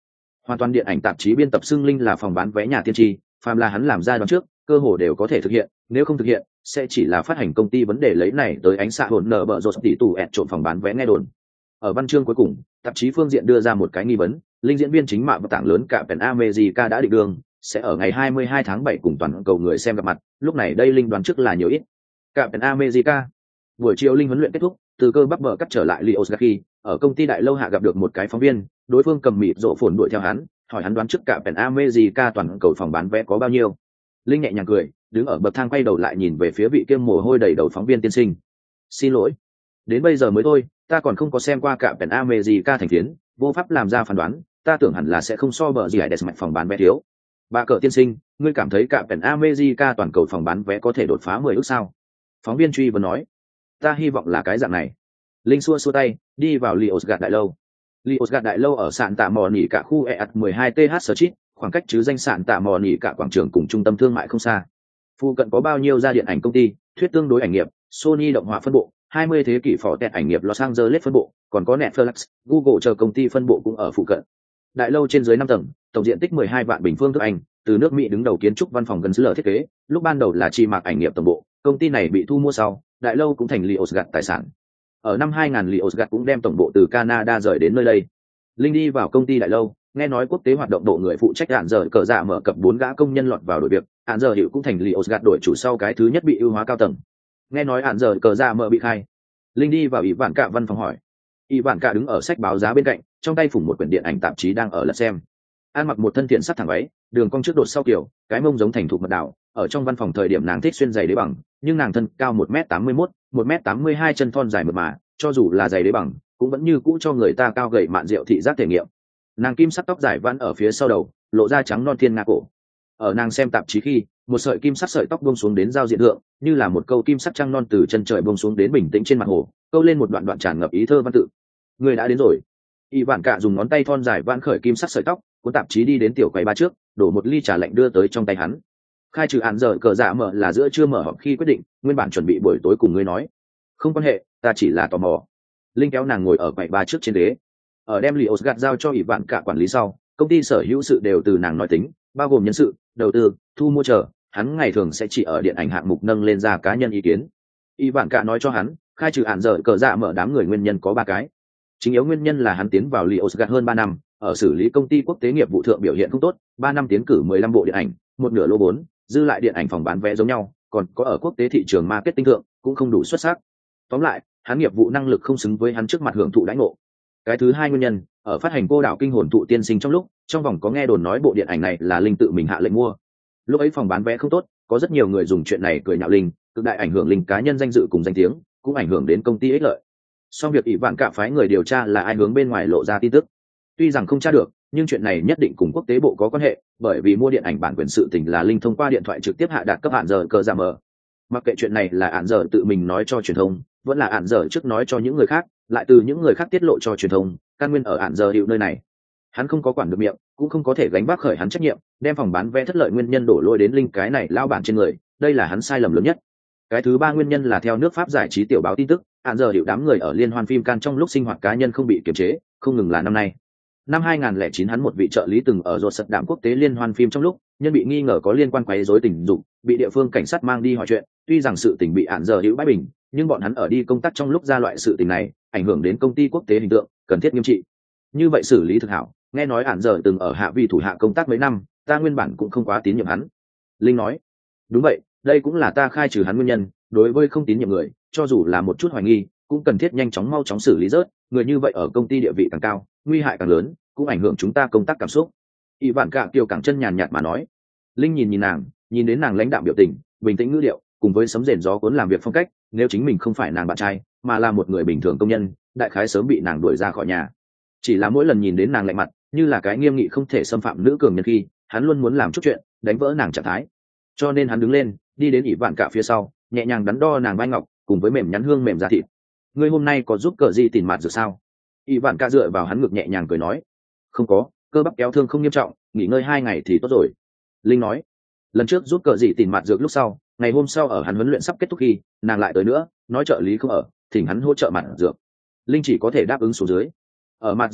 Hoàn toàn điện ảnh tạp chí biên tập xưng Linh là phòng bán vé nhà tiên tri, phàm là hắn làm ra đoán trước, cơ hồ đều có thể thực hiện, nếu không thực hiện, sẽ chỉ là phát hành công ty vấn đề lấy này tới ánh xạ hồn nở bợ rột tỷ tù ẹt trộn phòng bán vé nghe đồn. Ở văn chương cuối cùng, tạp chí phương diện đưa ra một cái nghi vấn, Linh diễn viên chính mạng và tảng lớn cả Pen America đã định đường, sẽ ở ngày 22 tháng 7 cùng toàn cầu người xem gặp mặt, lúc này đây Linh đoán trước là nhiều ít. Cả Pen America. Buổi chiều Linh huấn luyện kết thúc, từ cơ bắp bờ cắt trở lại Liosgaki, ở công ty đại lâu hạ gặp được một cái phóng viên, đối phương cầm mịt rộ phồn đuổi theo hắn, hỏi hắn đoán trước cả Pen America toàn cầu phòng bán vé có bao nhiêu. Linh nhẹ nhàng cười, đứng ở bậc thang quay đầu lại nhìn về phía vị kia mồ hôi đầy đầu phóng viên tiên sinh. Xin lỗi, đến bây giờ mới thôi, ta còn không có xem qua cả Pen America thành phiến, vô pháp làm ra phán đoán, ta tưởng hẳn là sẽ không so bờ gì hải đẹp mạnh phòng bán vé thiếu. Bà cờ tiên sinh, ngươi cảm thấy cả Pen America toàn cầu phòng bán vé có thể đột phá 10 ức sao? Phóng viên truy vấn nói. Ta hy vọng là cái dạng này. Linh xua xua tay, đi vào Liosgate đại lâu. Liosgate đại lâu ở sạn tạ mò nỉ cả khu EAT 12 TH Street, khoảng cách chứ danh sạn tạ mò nỉ cả quảng trường cùng trung tâm thương mại không xa. Phụ cận có bao nhiêu gia điện ảnh công ty, thuyết tương đối ảnh nghiệp, Sony động họa phân bộ, 20 thế kỷ phỏ tẹt ảnh nghiệp Los Angeles phân bộ, còn có Netflix, Google chờ công ty phân bộ cũng ở phụ cận. Đại lâu trên dưới 5 tầng, tổng diện tích 12 vạn bình phương thước Anh, từ nước Mỹ đứng đầu kiến trúc văn phòng gần lờ thiết kế, lúc ban đầu là chi mạc ảnh nghiệp tổng bộ, công ty này bị thu mua sau, đại lâu cũng thành Liosgate tài sản. Ở năm 2000 Liosgate cũng đem tổng bộ từ Canada rời đến nơi đây. Linh đi vào công ty đại lâu, nghe nói quốc tế hoạt động bộ người phụ trách hạn giờ cờ dạ mở cập 4 gã công nhân lọt vào đội việc, hạn giờ hiệu cũng thành Liosgate đội chủ sau cái thứ nhất bị ưu hóa cao tầng. Nghe nói hạn giờ cờ dạ mở bị khai. Linh đi vào ỷ vạn cạ văn phòng hỏi. ỷ vạn cạ đứng ở sách báo giá bên cạnh, trong tay phủng một quyển điện ảnh tạp chí đang ở lật xem. An mặc một thân thiện sắc thẳng váy, đường cong trước đột sau kiểu, cái mông giống thành thục mật đảo. Ở trong văn phòng thời điểm nàng thích xuyên giày đế bằng, nhưng nàng thân cao 1m81, 1m82 chân thon dài mượt mà, cho dù là giày đế bằng, cũng vẫn như cũ cho người ta cao gầy mạn rượu thị giác thể nghiệm. Nàng kim sắc tóc dài vãn ở phía sau đầu, lộ ra trắng non thiên nga cổ. Ở nàng xem tạp chí khi, một sợi kim sắc sợi tóc buông xuống đến giao diện thượng, như là một câu kim sắc trăng non từ chân trời buông xuống đến bình tĩnh trên mặt hồ, câu lên một đoạn đoạn tràn ngập ý thơ văn tự. Người đã đến rồi. Y Vạn Cạ dùng ngón tay thon dài vãn khởi kim sắc sợi tóc, cuốn tạp chí đi đến tiểu quầy ba trước, đổ một ly trà lạnh đưa tới trong tay hắn. Khai trừ án giờ cờ dạ mở là giữa trưa mở họp khi quyết định, nguyên bản chuẩn bị buổi tối cùng ngươi nói. Không quan hệ, ta chỉ là tò mò. Linh kéo nàng ngồi ở quầy ba trước trên ghế. Ở đem Liosgate giao cho Y Vạn Cạ quản lý sau, công ty sở hữu sự đều từ nàng nói tính, bao gồm nhân sự, đầu tư, thu mua chờ, hắn ngày thường sẽ chỉ ở điện ảnh hạng mục nâng lên ra cá nhân ý kiến. Y Vạn Cạ nói cho hắn, khai trừ án giờ cờ dạ mở đám người nguyên nhân có 3 cái. Chính yếu nguyên nhân là hắn tiến vào Liosgate hơn 3 năm, ở xử lý công ty quốc tế nghiệp vụ thượng biểu hiện không tốt, 3 năm tiến cử 15 bộ điện ảnh, một nửa lỗ vốn, dư lại điện ảnh phòng bán vé giống nhau, còn có ở quốc tế thị trường marketing thượng cũng không đủ xuất sắc. Tóm lại, hắn nghiệp vụ năng lực không xứng với hắn trước mặt hưởng thụ đãi ngộ. Cái thứ hai nguyên nhân, ở phát hành Cô đảo kinh hồn thụ tiên sinh trong lúc, trong vòng có nghe đồn nói bộ điện ảnh này là Linh tự mình hạ lệnh mua. Lúc ấy phòng bán vé không tốt, có rất nhiều người dùng chuyện này cười nhạo Linh, cực đại ảnh hưởng Linh cá nhân danh dự cùng danh tiếng, cũng ảnh hưởng đến công ty ích lợi. Song việc ỷ vạn cạ phái người điều tra là ai hướng bên ngoài lộ ra tin tức. Tuy rằng không tra được, nhưng chuyện này nhất định cùng quốc tế bộ có quan hệ, bởi vì mua điện ảnh bản quyền sự tình là Linh thông qua điện thoại trực tiếp hạ đạt cấp hạn giờ cờ giảm mở. Mặc kệ chuyện này là hạn giờ tự mình nói cho truyền thông, vẫn là hạn giờ trước nói cho những người khác, lại từ những người khác tiết lộ cho truyền thông, căn nguyên ở hạn giờ hiệu nơi này. Hắn không có quản được miệng, cũng không có thể gánh vác khởi hắn trách nhiệm, đem phòng bán vé thất lợi nguyên nhân đổ lỗi đến Linh cái này lao bản trên người, đây là hắn sai lầm lớn nhất. Cái thứ ba nguyên nhân là theo nước Pháp giải trí tiểu báo tin tức, hạn giờ hiệu đám người ở liên hoan phim Cannes trong lúc sinh hoạt cá nhân không bị kiềm chế, không ngừng là năm nay. Năm 2009 hắn một vị trợ lý từng ở Rột Đạm quốc tế liên hoan phim trong lúc, nhân bị nghi ngờ có liên quan quấy rối tình dục, bị địa phương cảnh sát mang đi hỏi chuyện, tuy rằng sự tình bị hạn giờ hiệu bãi bình, nhưng bọn hắn ở đi công tác trong lúc ra loại sự tình này, ảnh hưởng đến công ty quốc tế hình tượng, cần thiết nghiêm trị. Như vậy xử lý thực hảo, nghe nói hạn giờ từng ở hạ vị thủ hạ công tác mấy năm, ta nguyên bản cũng không quá tín nhiệm hắn. Linh nói, đúng vậy, đây cũng là ta khai trừ hắn nguyên nhân, đối với không tín nhiệm người, cho dù là một chút hoài nghi, cũng cần thiết nhanh chóng mau chóng xử lý rớt, người như vậy ở công ty địa vị càng cao, nguy hại càng lớn, cũng ảnh hưởng chúng ta công tác cảm xúc. Y Vạn Cạ kiều cẳng chân nhàn nhạt mà nói. Linh nhìn nàng, nhìn đến nàng lãnh đạm biểu tình, bình tĩnh ngữ điệu, cùng với sấm rền gió cuốn làm việc phong cách, nếu chính mình không phải nàng bạn trai, mà là một người bình thường công nhân, đại khái sớm bị nàng đuổi ra khỏi nhà. Chỉ là mỗi lần nhìn đến nàng lạnh mặt, như là cái nghiêm nghị không thể xâm phạm nữ cường nhân khi, hắn luôn muốn làm chút chuyện, đánh vỡ nàng trạng thái. Cho nên hắn đứng lên, đi đến Y Vạn Cạ phía sau, nhẹ nhàng đắn đo nàng vai ngọc, cùng với mềm nhắn hương mềm da thịt. Ngươi hôm nay có giúp cờ gì tìm mặt rồi sao? Y Vạn Cạ dựa vào hắn ngực nhẹ nhàng cười nói. Không có, cơ bắp kéo thương không nghiêm trọng, nghỉ ngơi 2 ngày thì tốt rồi. Linh nói. Lần trước giúp cờ gì tìm mặt dược lúc sau, ngày hôm sau ở hắn huấn luyện sắp kết thúc khi, nàng lại tới nữa, nói trợ lý không ở, thỉnh hắn hỗ trợ mặt dược. Linh chỉ có thể đáp ứng xuống dưới. Ở mặt dược trước,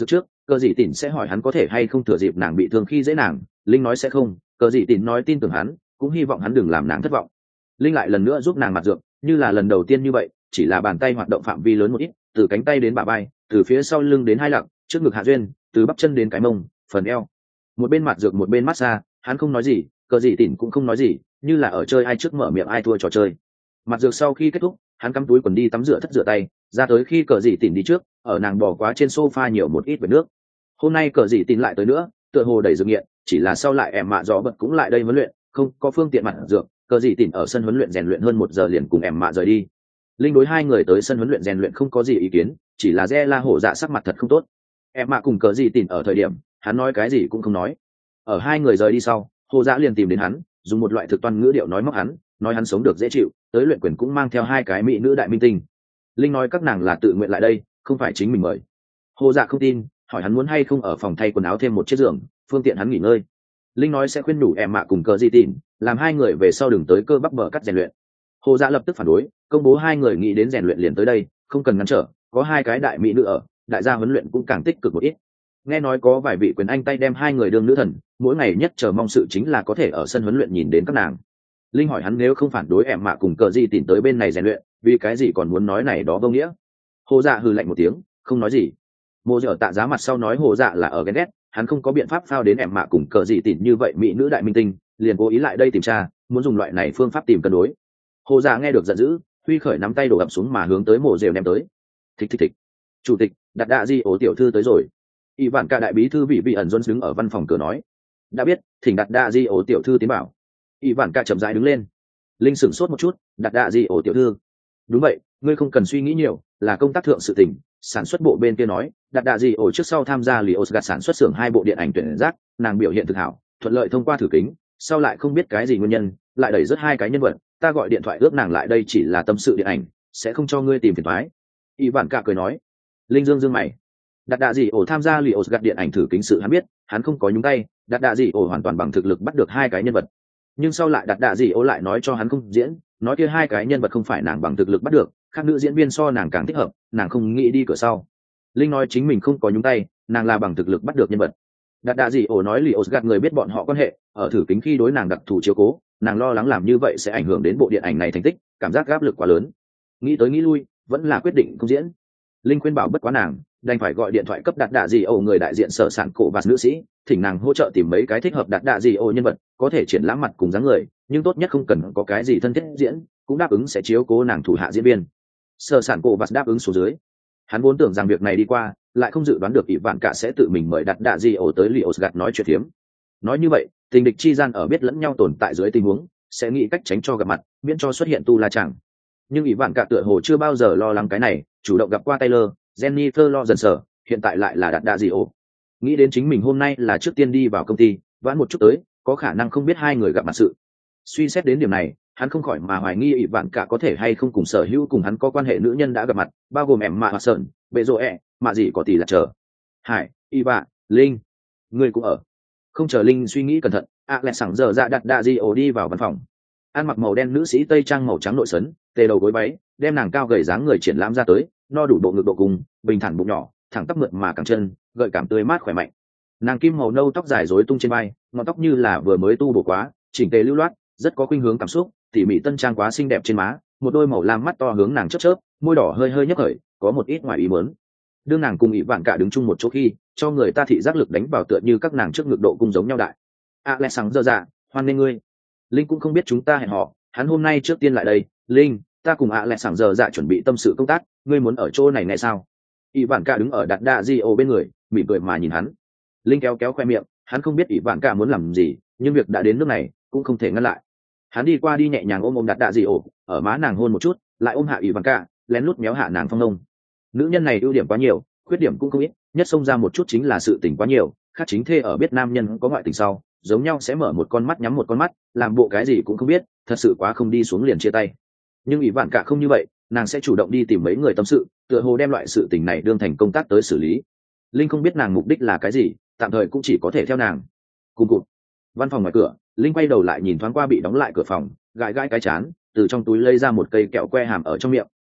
cờ dị tỉn sẽ hỏi hắn có thể hay không thừa dịp nàng bị thương khi dễ nàng. Linh nói sẽ không, cờ dị tỉn nói tin tưởng hắn, cũng hy vọng hắn đừng làm nàng thất vọng. Linh lại lần nữa giúp nàng mặt dược, như là lần đầu tiên như vậy, chỉ là bàn tay hoạt động phạm vi lớn một ít, từ cánh tay đến bả vai, từ phía sau lưng đến hai lặng, trước ngực hạ duyên, từ bắp chân đến cái mông, phần eo. Một bên mặt dược một bên massage, hắn không nói gì, cờ dị tỉn cũng không nói gì, như là ở chơi ai trước mở miệng ai thua trò chơi. Mặt dược sau khi kết thúc, hắn cắm túi quần đi tắm rửa thất rửa tay, ra tới khi cờ dị tỉn đi trước, ở nàng bò quá trên sofa nhiều một ít vệt nước. Hôm nay cờ dị tỉn lại tới nữa, tựa hồ đầy dược nghiện, chỉ là sau lại em mạ dọ bật cũng lại đây huấn luyện, không có phương tiện mặt dược, cờ dị tỉn ở sân huấn luyện rèn luyện hơn 1 giờ liền cùng em mạ rời đi. Linh đối hai người tới sân huấn luyện rèn luyện không có gì ý kiến, chỉ là La hổ dạ sắc mặt thật không tốt. Em mạ cùng cờ dị tỉn ở thời điểm, hắn nói cái gì cũng không nói. Ở hai người rời đi sau, hồ dạ liền tìm đến hắn, dùng một loại thực toan ngữ điệu nói móc hắn, nói hắn sống được dễ chịu, tới luyện quyền cũng mang theo 2 cái mỹ nữ đại minh tinh. Linh nói các nàng là tự nguyện lại đây, không phải chính mình mời. Hồ dạ không tin, hỏi hắn muốn hay không ở phòng thay quần áo thêm một chiếc giường, phương tiện hắn nghỉ ngơi. Linh nói sẽ khuyên nhủ em mạ cùng cờ di tìn, làm hai người về sau đừng tới cơ bắp bờ cắt rèn luyện. Hồ dạ lập tức phản đối, công bố hai người nghĩ đến rèn luyện liền tới đây, không cần ngăn trở, có 2 cái đại mỹ nữ ở, đại gia huấn luyện cũng càng tích cực một ít. Nghe nói có vài vị quyền anh tay đem 2 người đương nữ thần, mỗi ngày nhất chờ mong sự chính là có thể ở sân huấn luyện nhìn đến các nàng. Linh hỏi hắn nếu không phản đối em mạ cùng cờ di tìn tới bên này rèn luyện, vì cái gì còn muốn nói này đó vô nghĩa. Hồ dạ hừ lạnh một tiếng, không nói gì. Mộ dở tạ giá mặt sau nói hồ dạ là ở ghen ghét, hắn không có biện pháp phao đến em mạ cùng cờ dị tỉn như vậy mỹ nữ đại minh tinh, liền cố ý lại đây tìm tra, muốn dùng loại này phương pháp tìm cân đối. Hồ dạ nghe được giận dữ, huy khởi nắm tay đổ ập xuống mà hướng tới mộ rều ném tới. Thích thích thích. Chủ tịch, đặt đạ di ố tiểu thư tới rồi. Y vạn cả đại bí thư vị ẩn Jones đứng ở văn phòng cửa nói. Đã biết, thỉnh đặt đạ di ố tiểu thư tiến bảo. Y vạn cả chậm rãi đứng lên. Linh sửng sốt một chút, đặt đạ di ố tiểu thư. Đúng vậy, ngươi không cần suy nghĩ nhiều, là công tác thượng sự tình. Sản xuất bộ bên kia nói, đặt đạ gì ổ trước sau tham gia lì Oscar sản xuất xưởng 2 bộ điện ảnh tuyển giác, nàng biểu hiện thực hảo, thuận lợi thông qua thử kính, sau lại không biết cái gì nguyên nhân, lại đẩy rất 2 cái nhân vật, ta gọi điện thoại ước nàng lại đây chỉ là tâm sự điện ảnh, sẽ không cho ngươi tìm phiền toái. Y Vạn Cả cười nói. Linh dương dương mày. Đặt đạ gì ổ tham gia lì Oscar điện ảnh thử kính sự hắn biết, hắn không có nhúng tay, đặt đạ gì ổ hoàn toàn bằng thực lực bắt được 2 cái nhân vật. Nhưng sau lại đặt đạ gì ổ lại nói cho hắn không diễn, nói kia 2 cái nhân vật không phải nàng bằng thực lực bắt được, khác nữ diễn viên so nàng càng thích hợp, nàng không nghĩ đi cửa sau. Linh nói chính mình không có nhúng tay, nàng là bằng thực lực bắt được nhân vật. Đặt đạ gì ổ nói lì ổ gạt người biết bọn họ quan hệ, ở thử kính khi đối nàng đặc thù chiếu cố, nàng lo lắng làm như vậy sẽ ảnh hưởng đến bộ điện ảnh này thành tích, cảm giác áp lực quá lớn. Nghĩ tới nghĩ lui, vẫn là quyết định không diễn. Linh khuyên bảo bất quá nàng, đành phải gọi điện thoại cấp đặt đạ gì ổ người đại diện sở sản cổ và nữ sĩ, thỉnh nàng hỗ trợ tìm mấy cái thích hợp đặt đạ gì ổ nhân vật, có thể triển lãm mặt cùng dáng người, nhưng tốt nhất không cần có cái gì thân thiết diễn, cũng đáp ứng sẽ chiếu cố nàng thủ hạ diễn viên. Sở sản cổ và đáp ứng xuống dưới. Hắn vốn tưởng rằng việc này đi qua, lại không dự đoán được ỷ vạn cả sẽ tự mình mời đặt đạ gì ổ tới li Osgard nói chuyện phiếm. Nói như vậy, tình địch chi gian ở biết lẫn nhau tồn tại dưới tình huống, sẽ nghĩ cách tránh cho gặp mặt, miễn cho xuất hiện tu la chẳng. Nhưng ỷ vạn cả tựa hồ chưa bao giờ lo lắng cái này, chủ động gặp qua Taylor, Jennifer lo dần sở, hiện tại lại là đặt đạ gì ổ. Nghĩ đến chính mình hôm nay là trước tiên đi vào công ty, vãn một chút tới, có khả năng không biết 2 người gặp mặt sự. Suy xét đến điểm này, hắn không khỏi mà hoài nghi ỷ vạn cả có thể hay không cùng sở hữu cùng hắn có quan hệ nữ nhân đã gặp mặt, bao gồm em mạ hoặc sơn, bệ rộ mạ gì có tỷ là chờ. Hải, y vạ, Linh, người cũng ở. Không chờ Linh suy nghĩ cẩn thận, lại sẵn giờ dạ đặt đạ di ổ đi vào văn phòng. Ăn mặc màu đen nữ sĩ tây trang màu trắng nội sấn, tề đầu gối váy, đem nàng cao gầy dáng người triển lãm ra tới, no đủ bộ ngực độ cùng, bình thản bụng nhỏ, thẳng tắp mượt mà cẳng chân, gợi cảm tươi mát khỏe mạnh. Nàng kim màu nâu tóc dài rối tung trên vai, ngọn tóc như là vừa mới tu bổ quá, chỉnh tề lưu loát, rất có khuynh hướng cảm xúc, tỉ mỉ tân trang quá xinh đẹp trên má, một đôi màu lam mắt to hướng nàng chớp chớp, môi đỏ hơi hơi nhếch khởi, có một ít ngoài ý muốn. Đương nàng cùng ỷ vạn cả đứng chung một chỗ khi, cho người ta thị giác lực đánh vào tựa như các nàng trước ngực độ cung giống nhau đại. Lẽ sáng giờ dạ, hoan nghênh ngươi. Linh cũng không biết chúng ta hẹn hò, hắn hôm nay trước tiên lại đây. Linh, ta cùng lẽ sáng giờ dạ chuẩn bị tâm sự công tác, ngươi muốn ở chỗ này nghe sao? ỷ vạn cả đứng ở đặt đạ di ô bên người, mỉm cười mà nhìn hắn. Linh kéo kéo khoe miệng, hắn không biết ỷ vạn cả muốn làm gì, nhưng việc đã đến nước này, cũng không thể ngăn lại. Hắn đi qua đi nhẹ nhàng ôm đặt đạ dị ổ, ở má nàng hôn một chút, lại ôm hạ ỷ vạn cả, lén lút méo hạ nàng phong nông. Nữ nhân này ưu điểm quá nhiều, khuyết điểm cũng không ít, nhất xông ra một chút chính là sự tình quá nhiều. Khác chính thê ở biết nam nhân có ngoại tình sau, giống nhau sẽ mở một con mắt nhắm một con mắt, làm bộ cái gì cũng không biết, thật sự quá không đi xuống liền chia tay. Nhưng ỷ vạn cả không như vậy, nàng sẽ chủ động đi tìm mấy người tâm sự, tựa hồ đem loại sự tình này đương thành công tác tới xử lý. Linh không biết nàng mục đích là cái gì, tạm thời cũng chỉ có thể theo nàng. Cùng cụt. Văn phòng ngoài cửa, Linh quay đầu lại nhìn thoáng qua bị đóng lại cửa phòng, gãi gãi cái chán, từ trong túi lấy ra một cây kẹo que hàm ở trong miệng,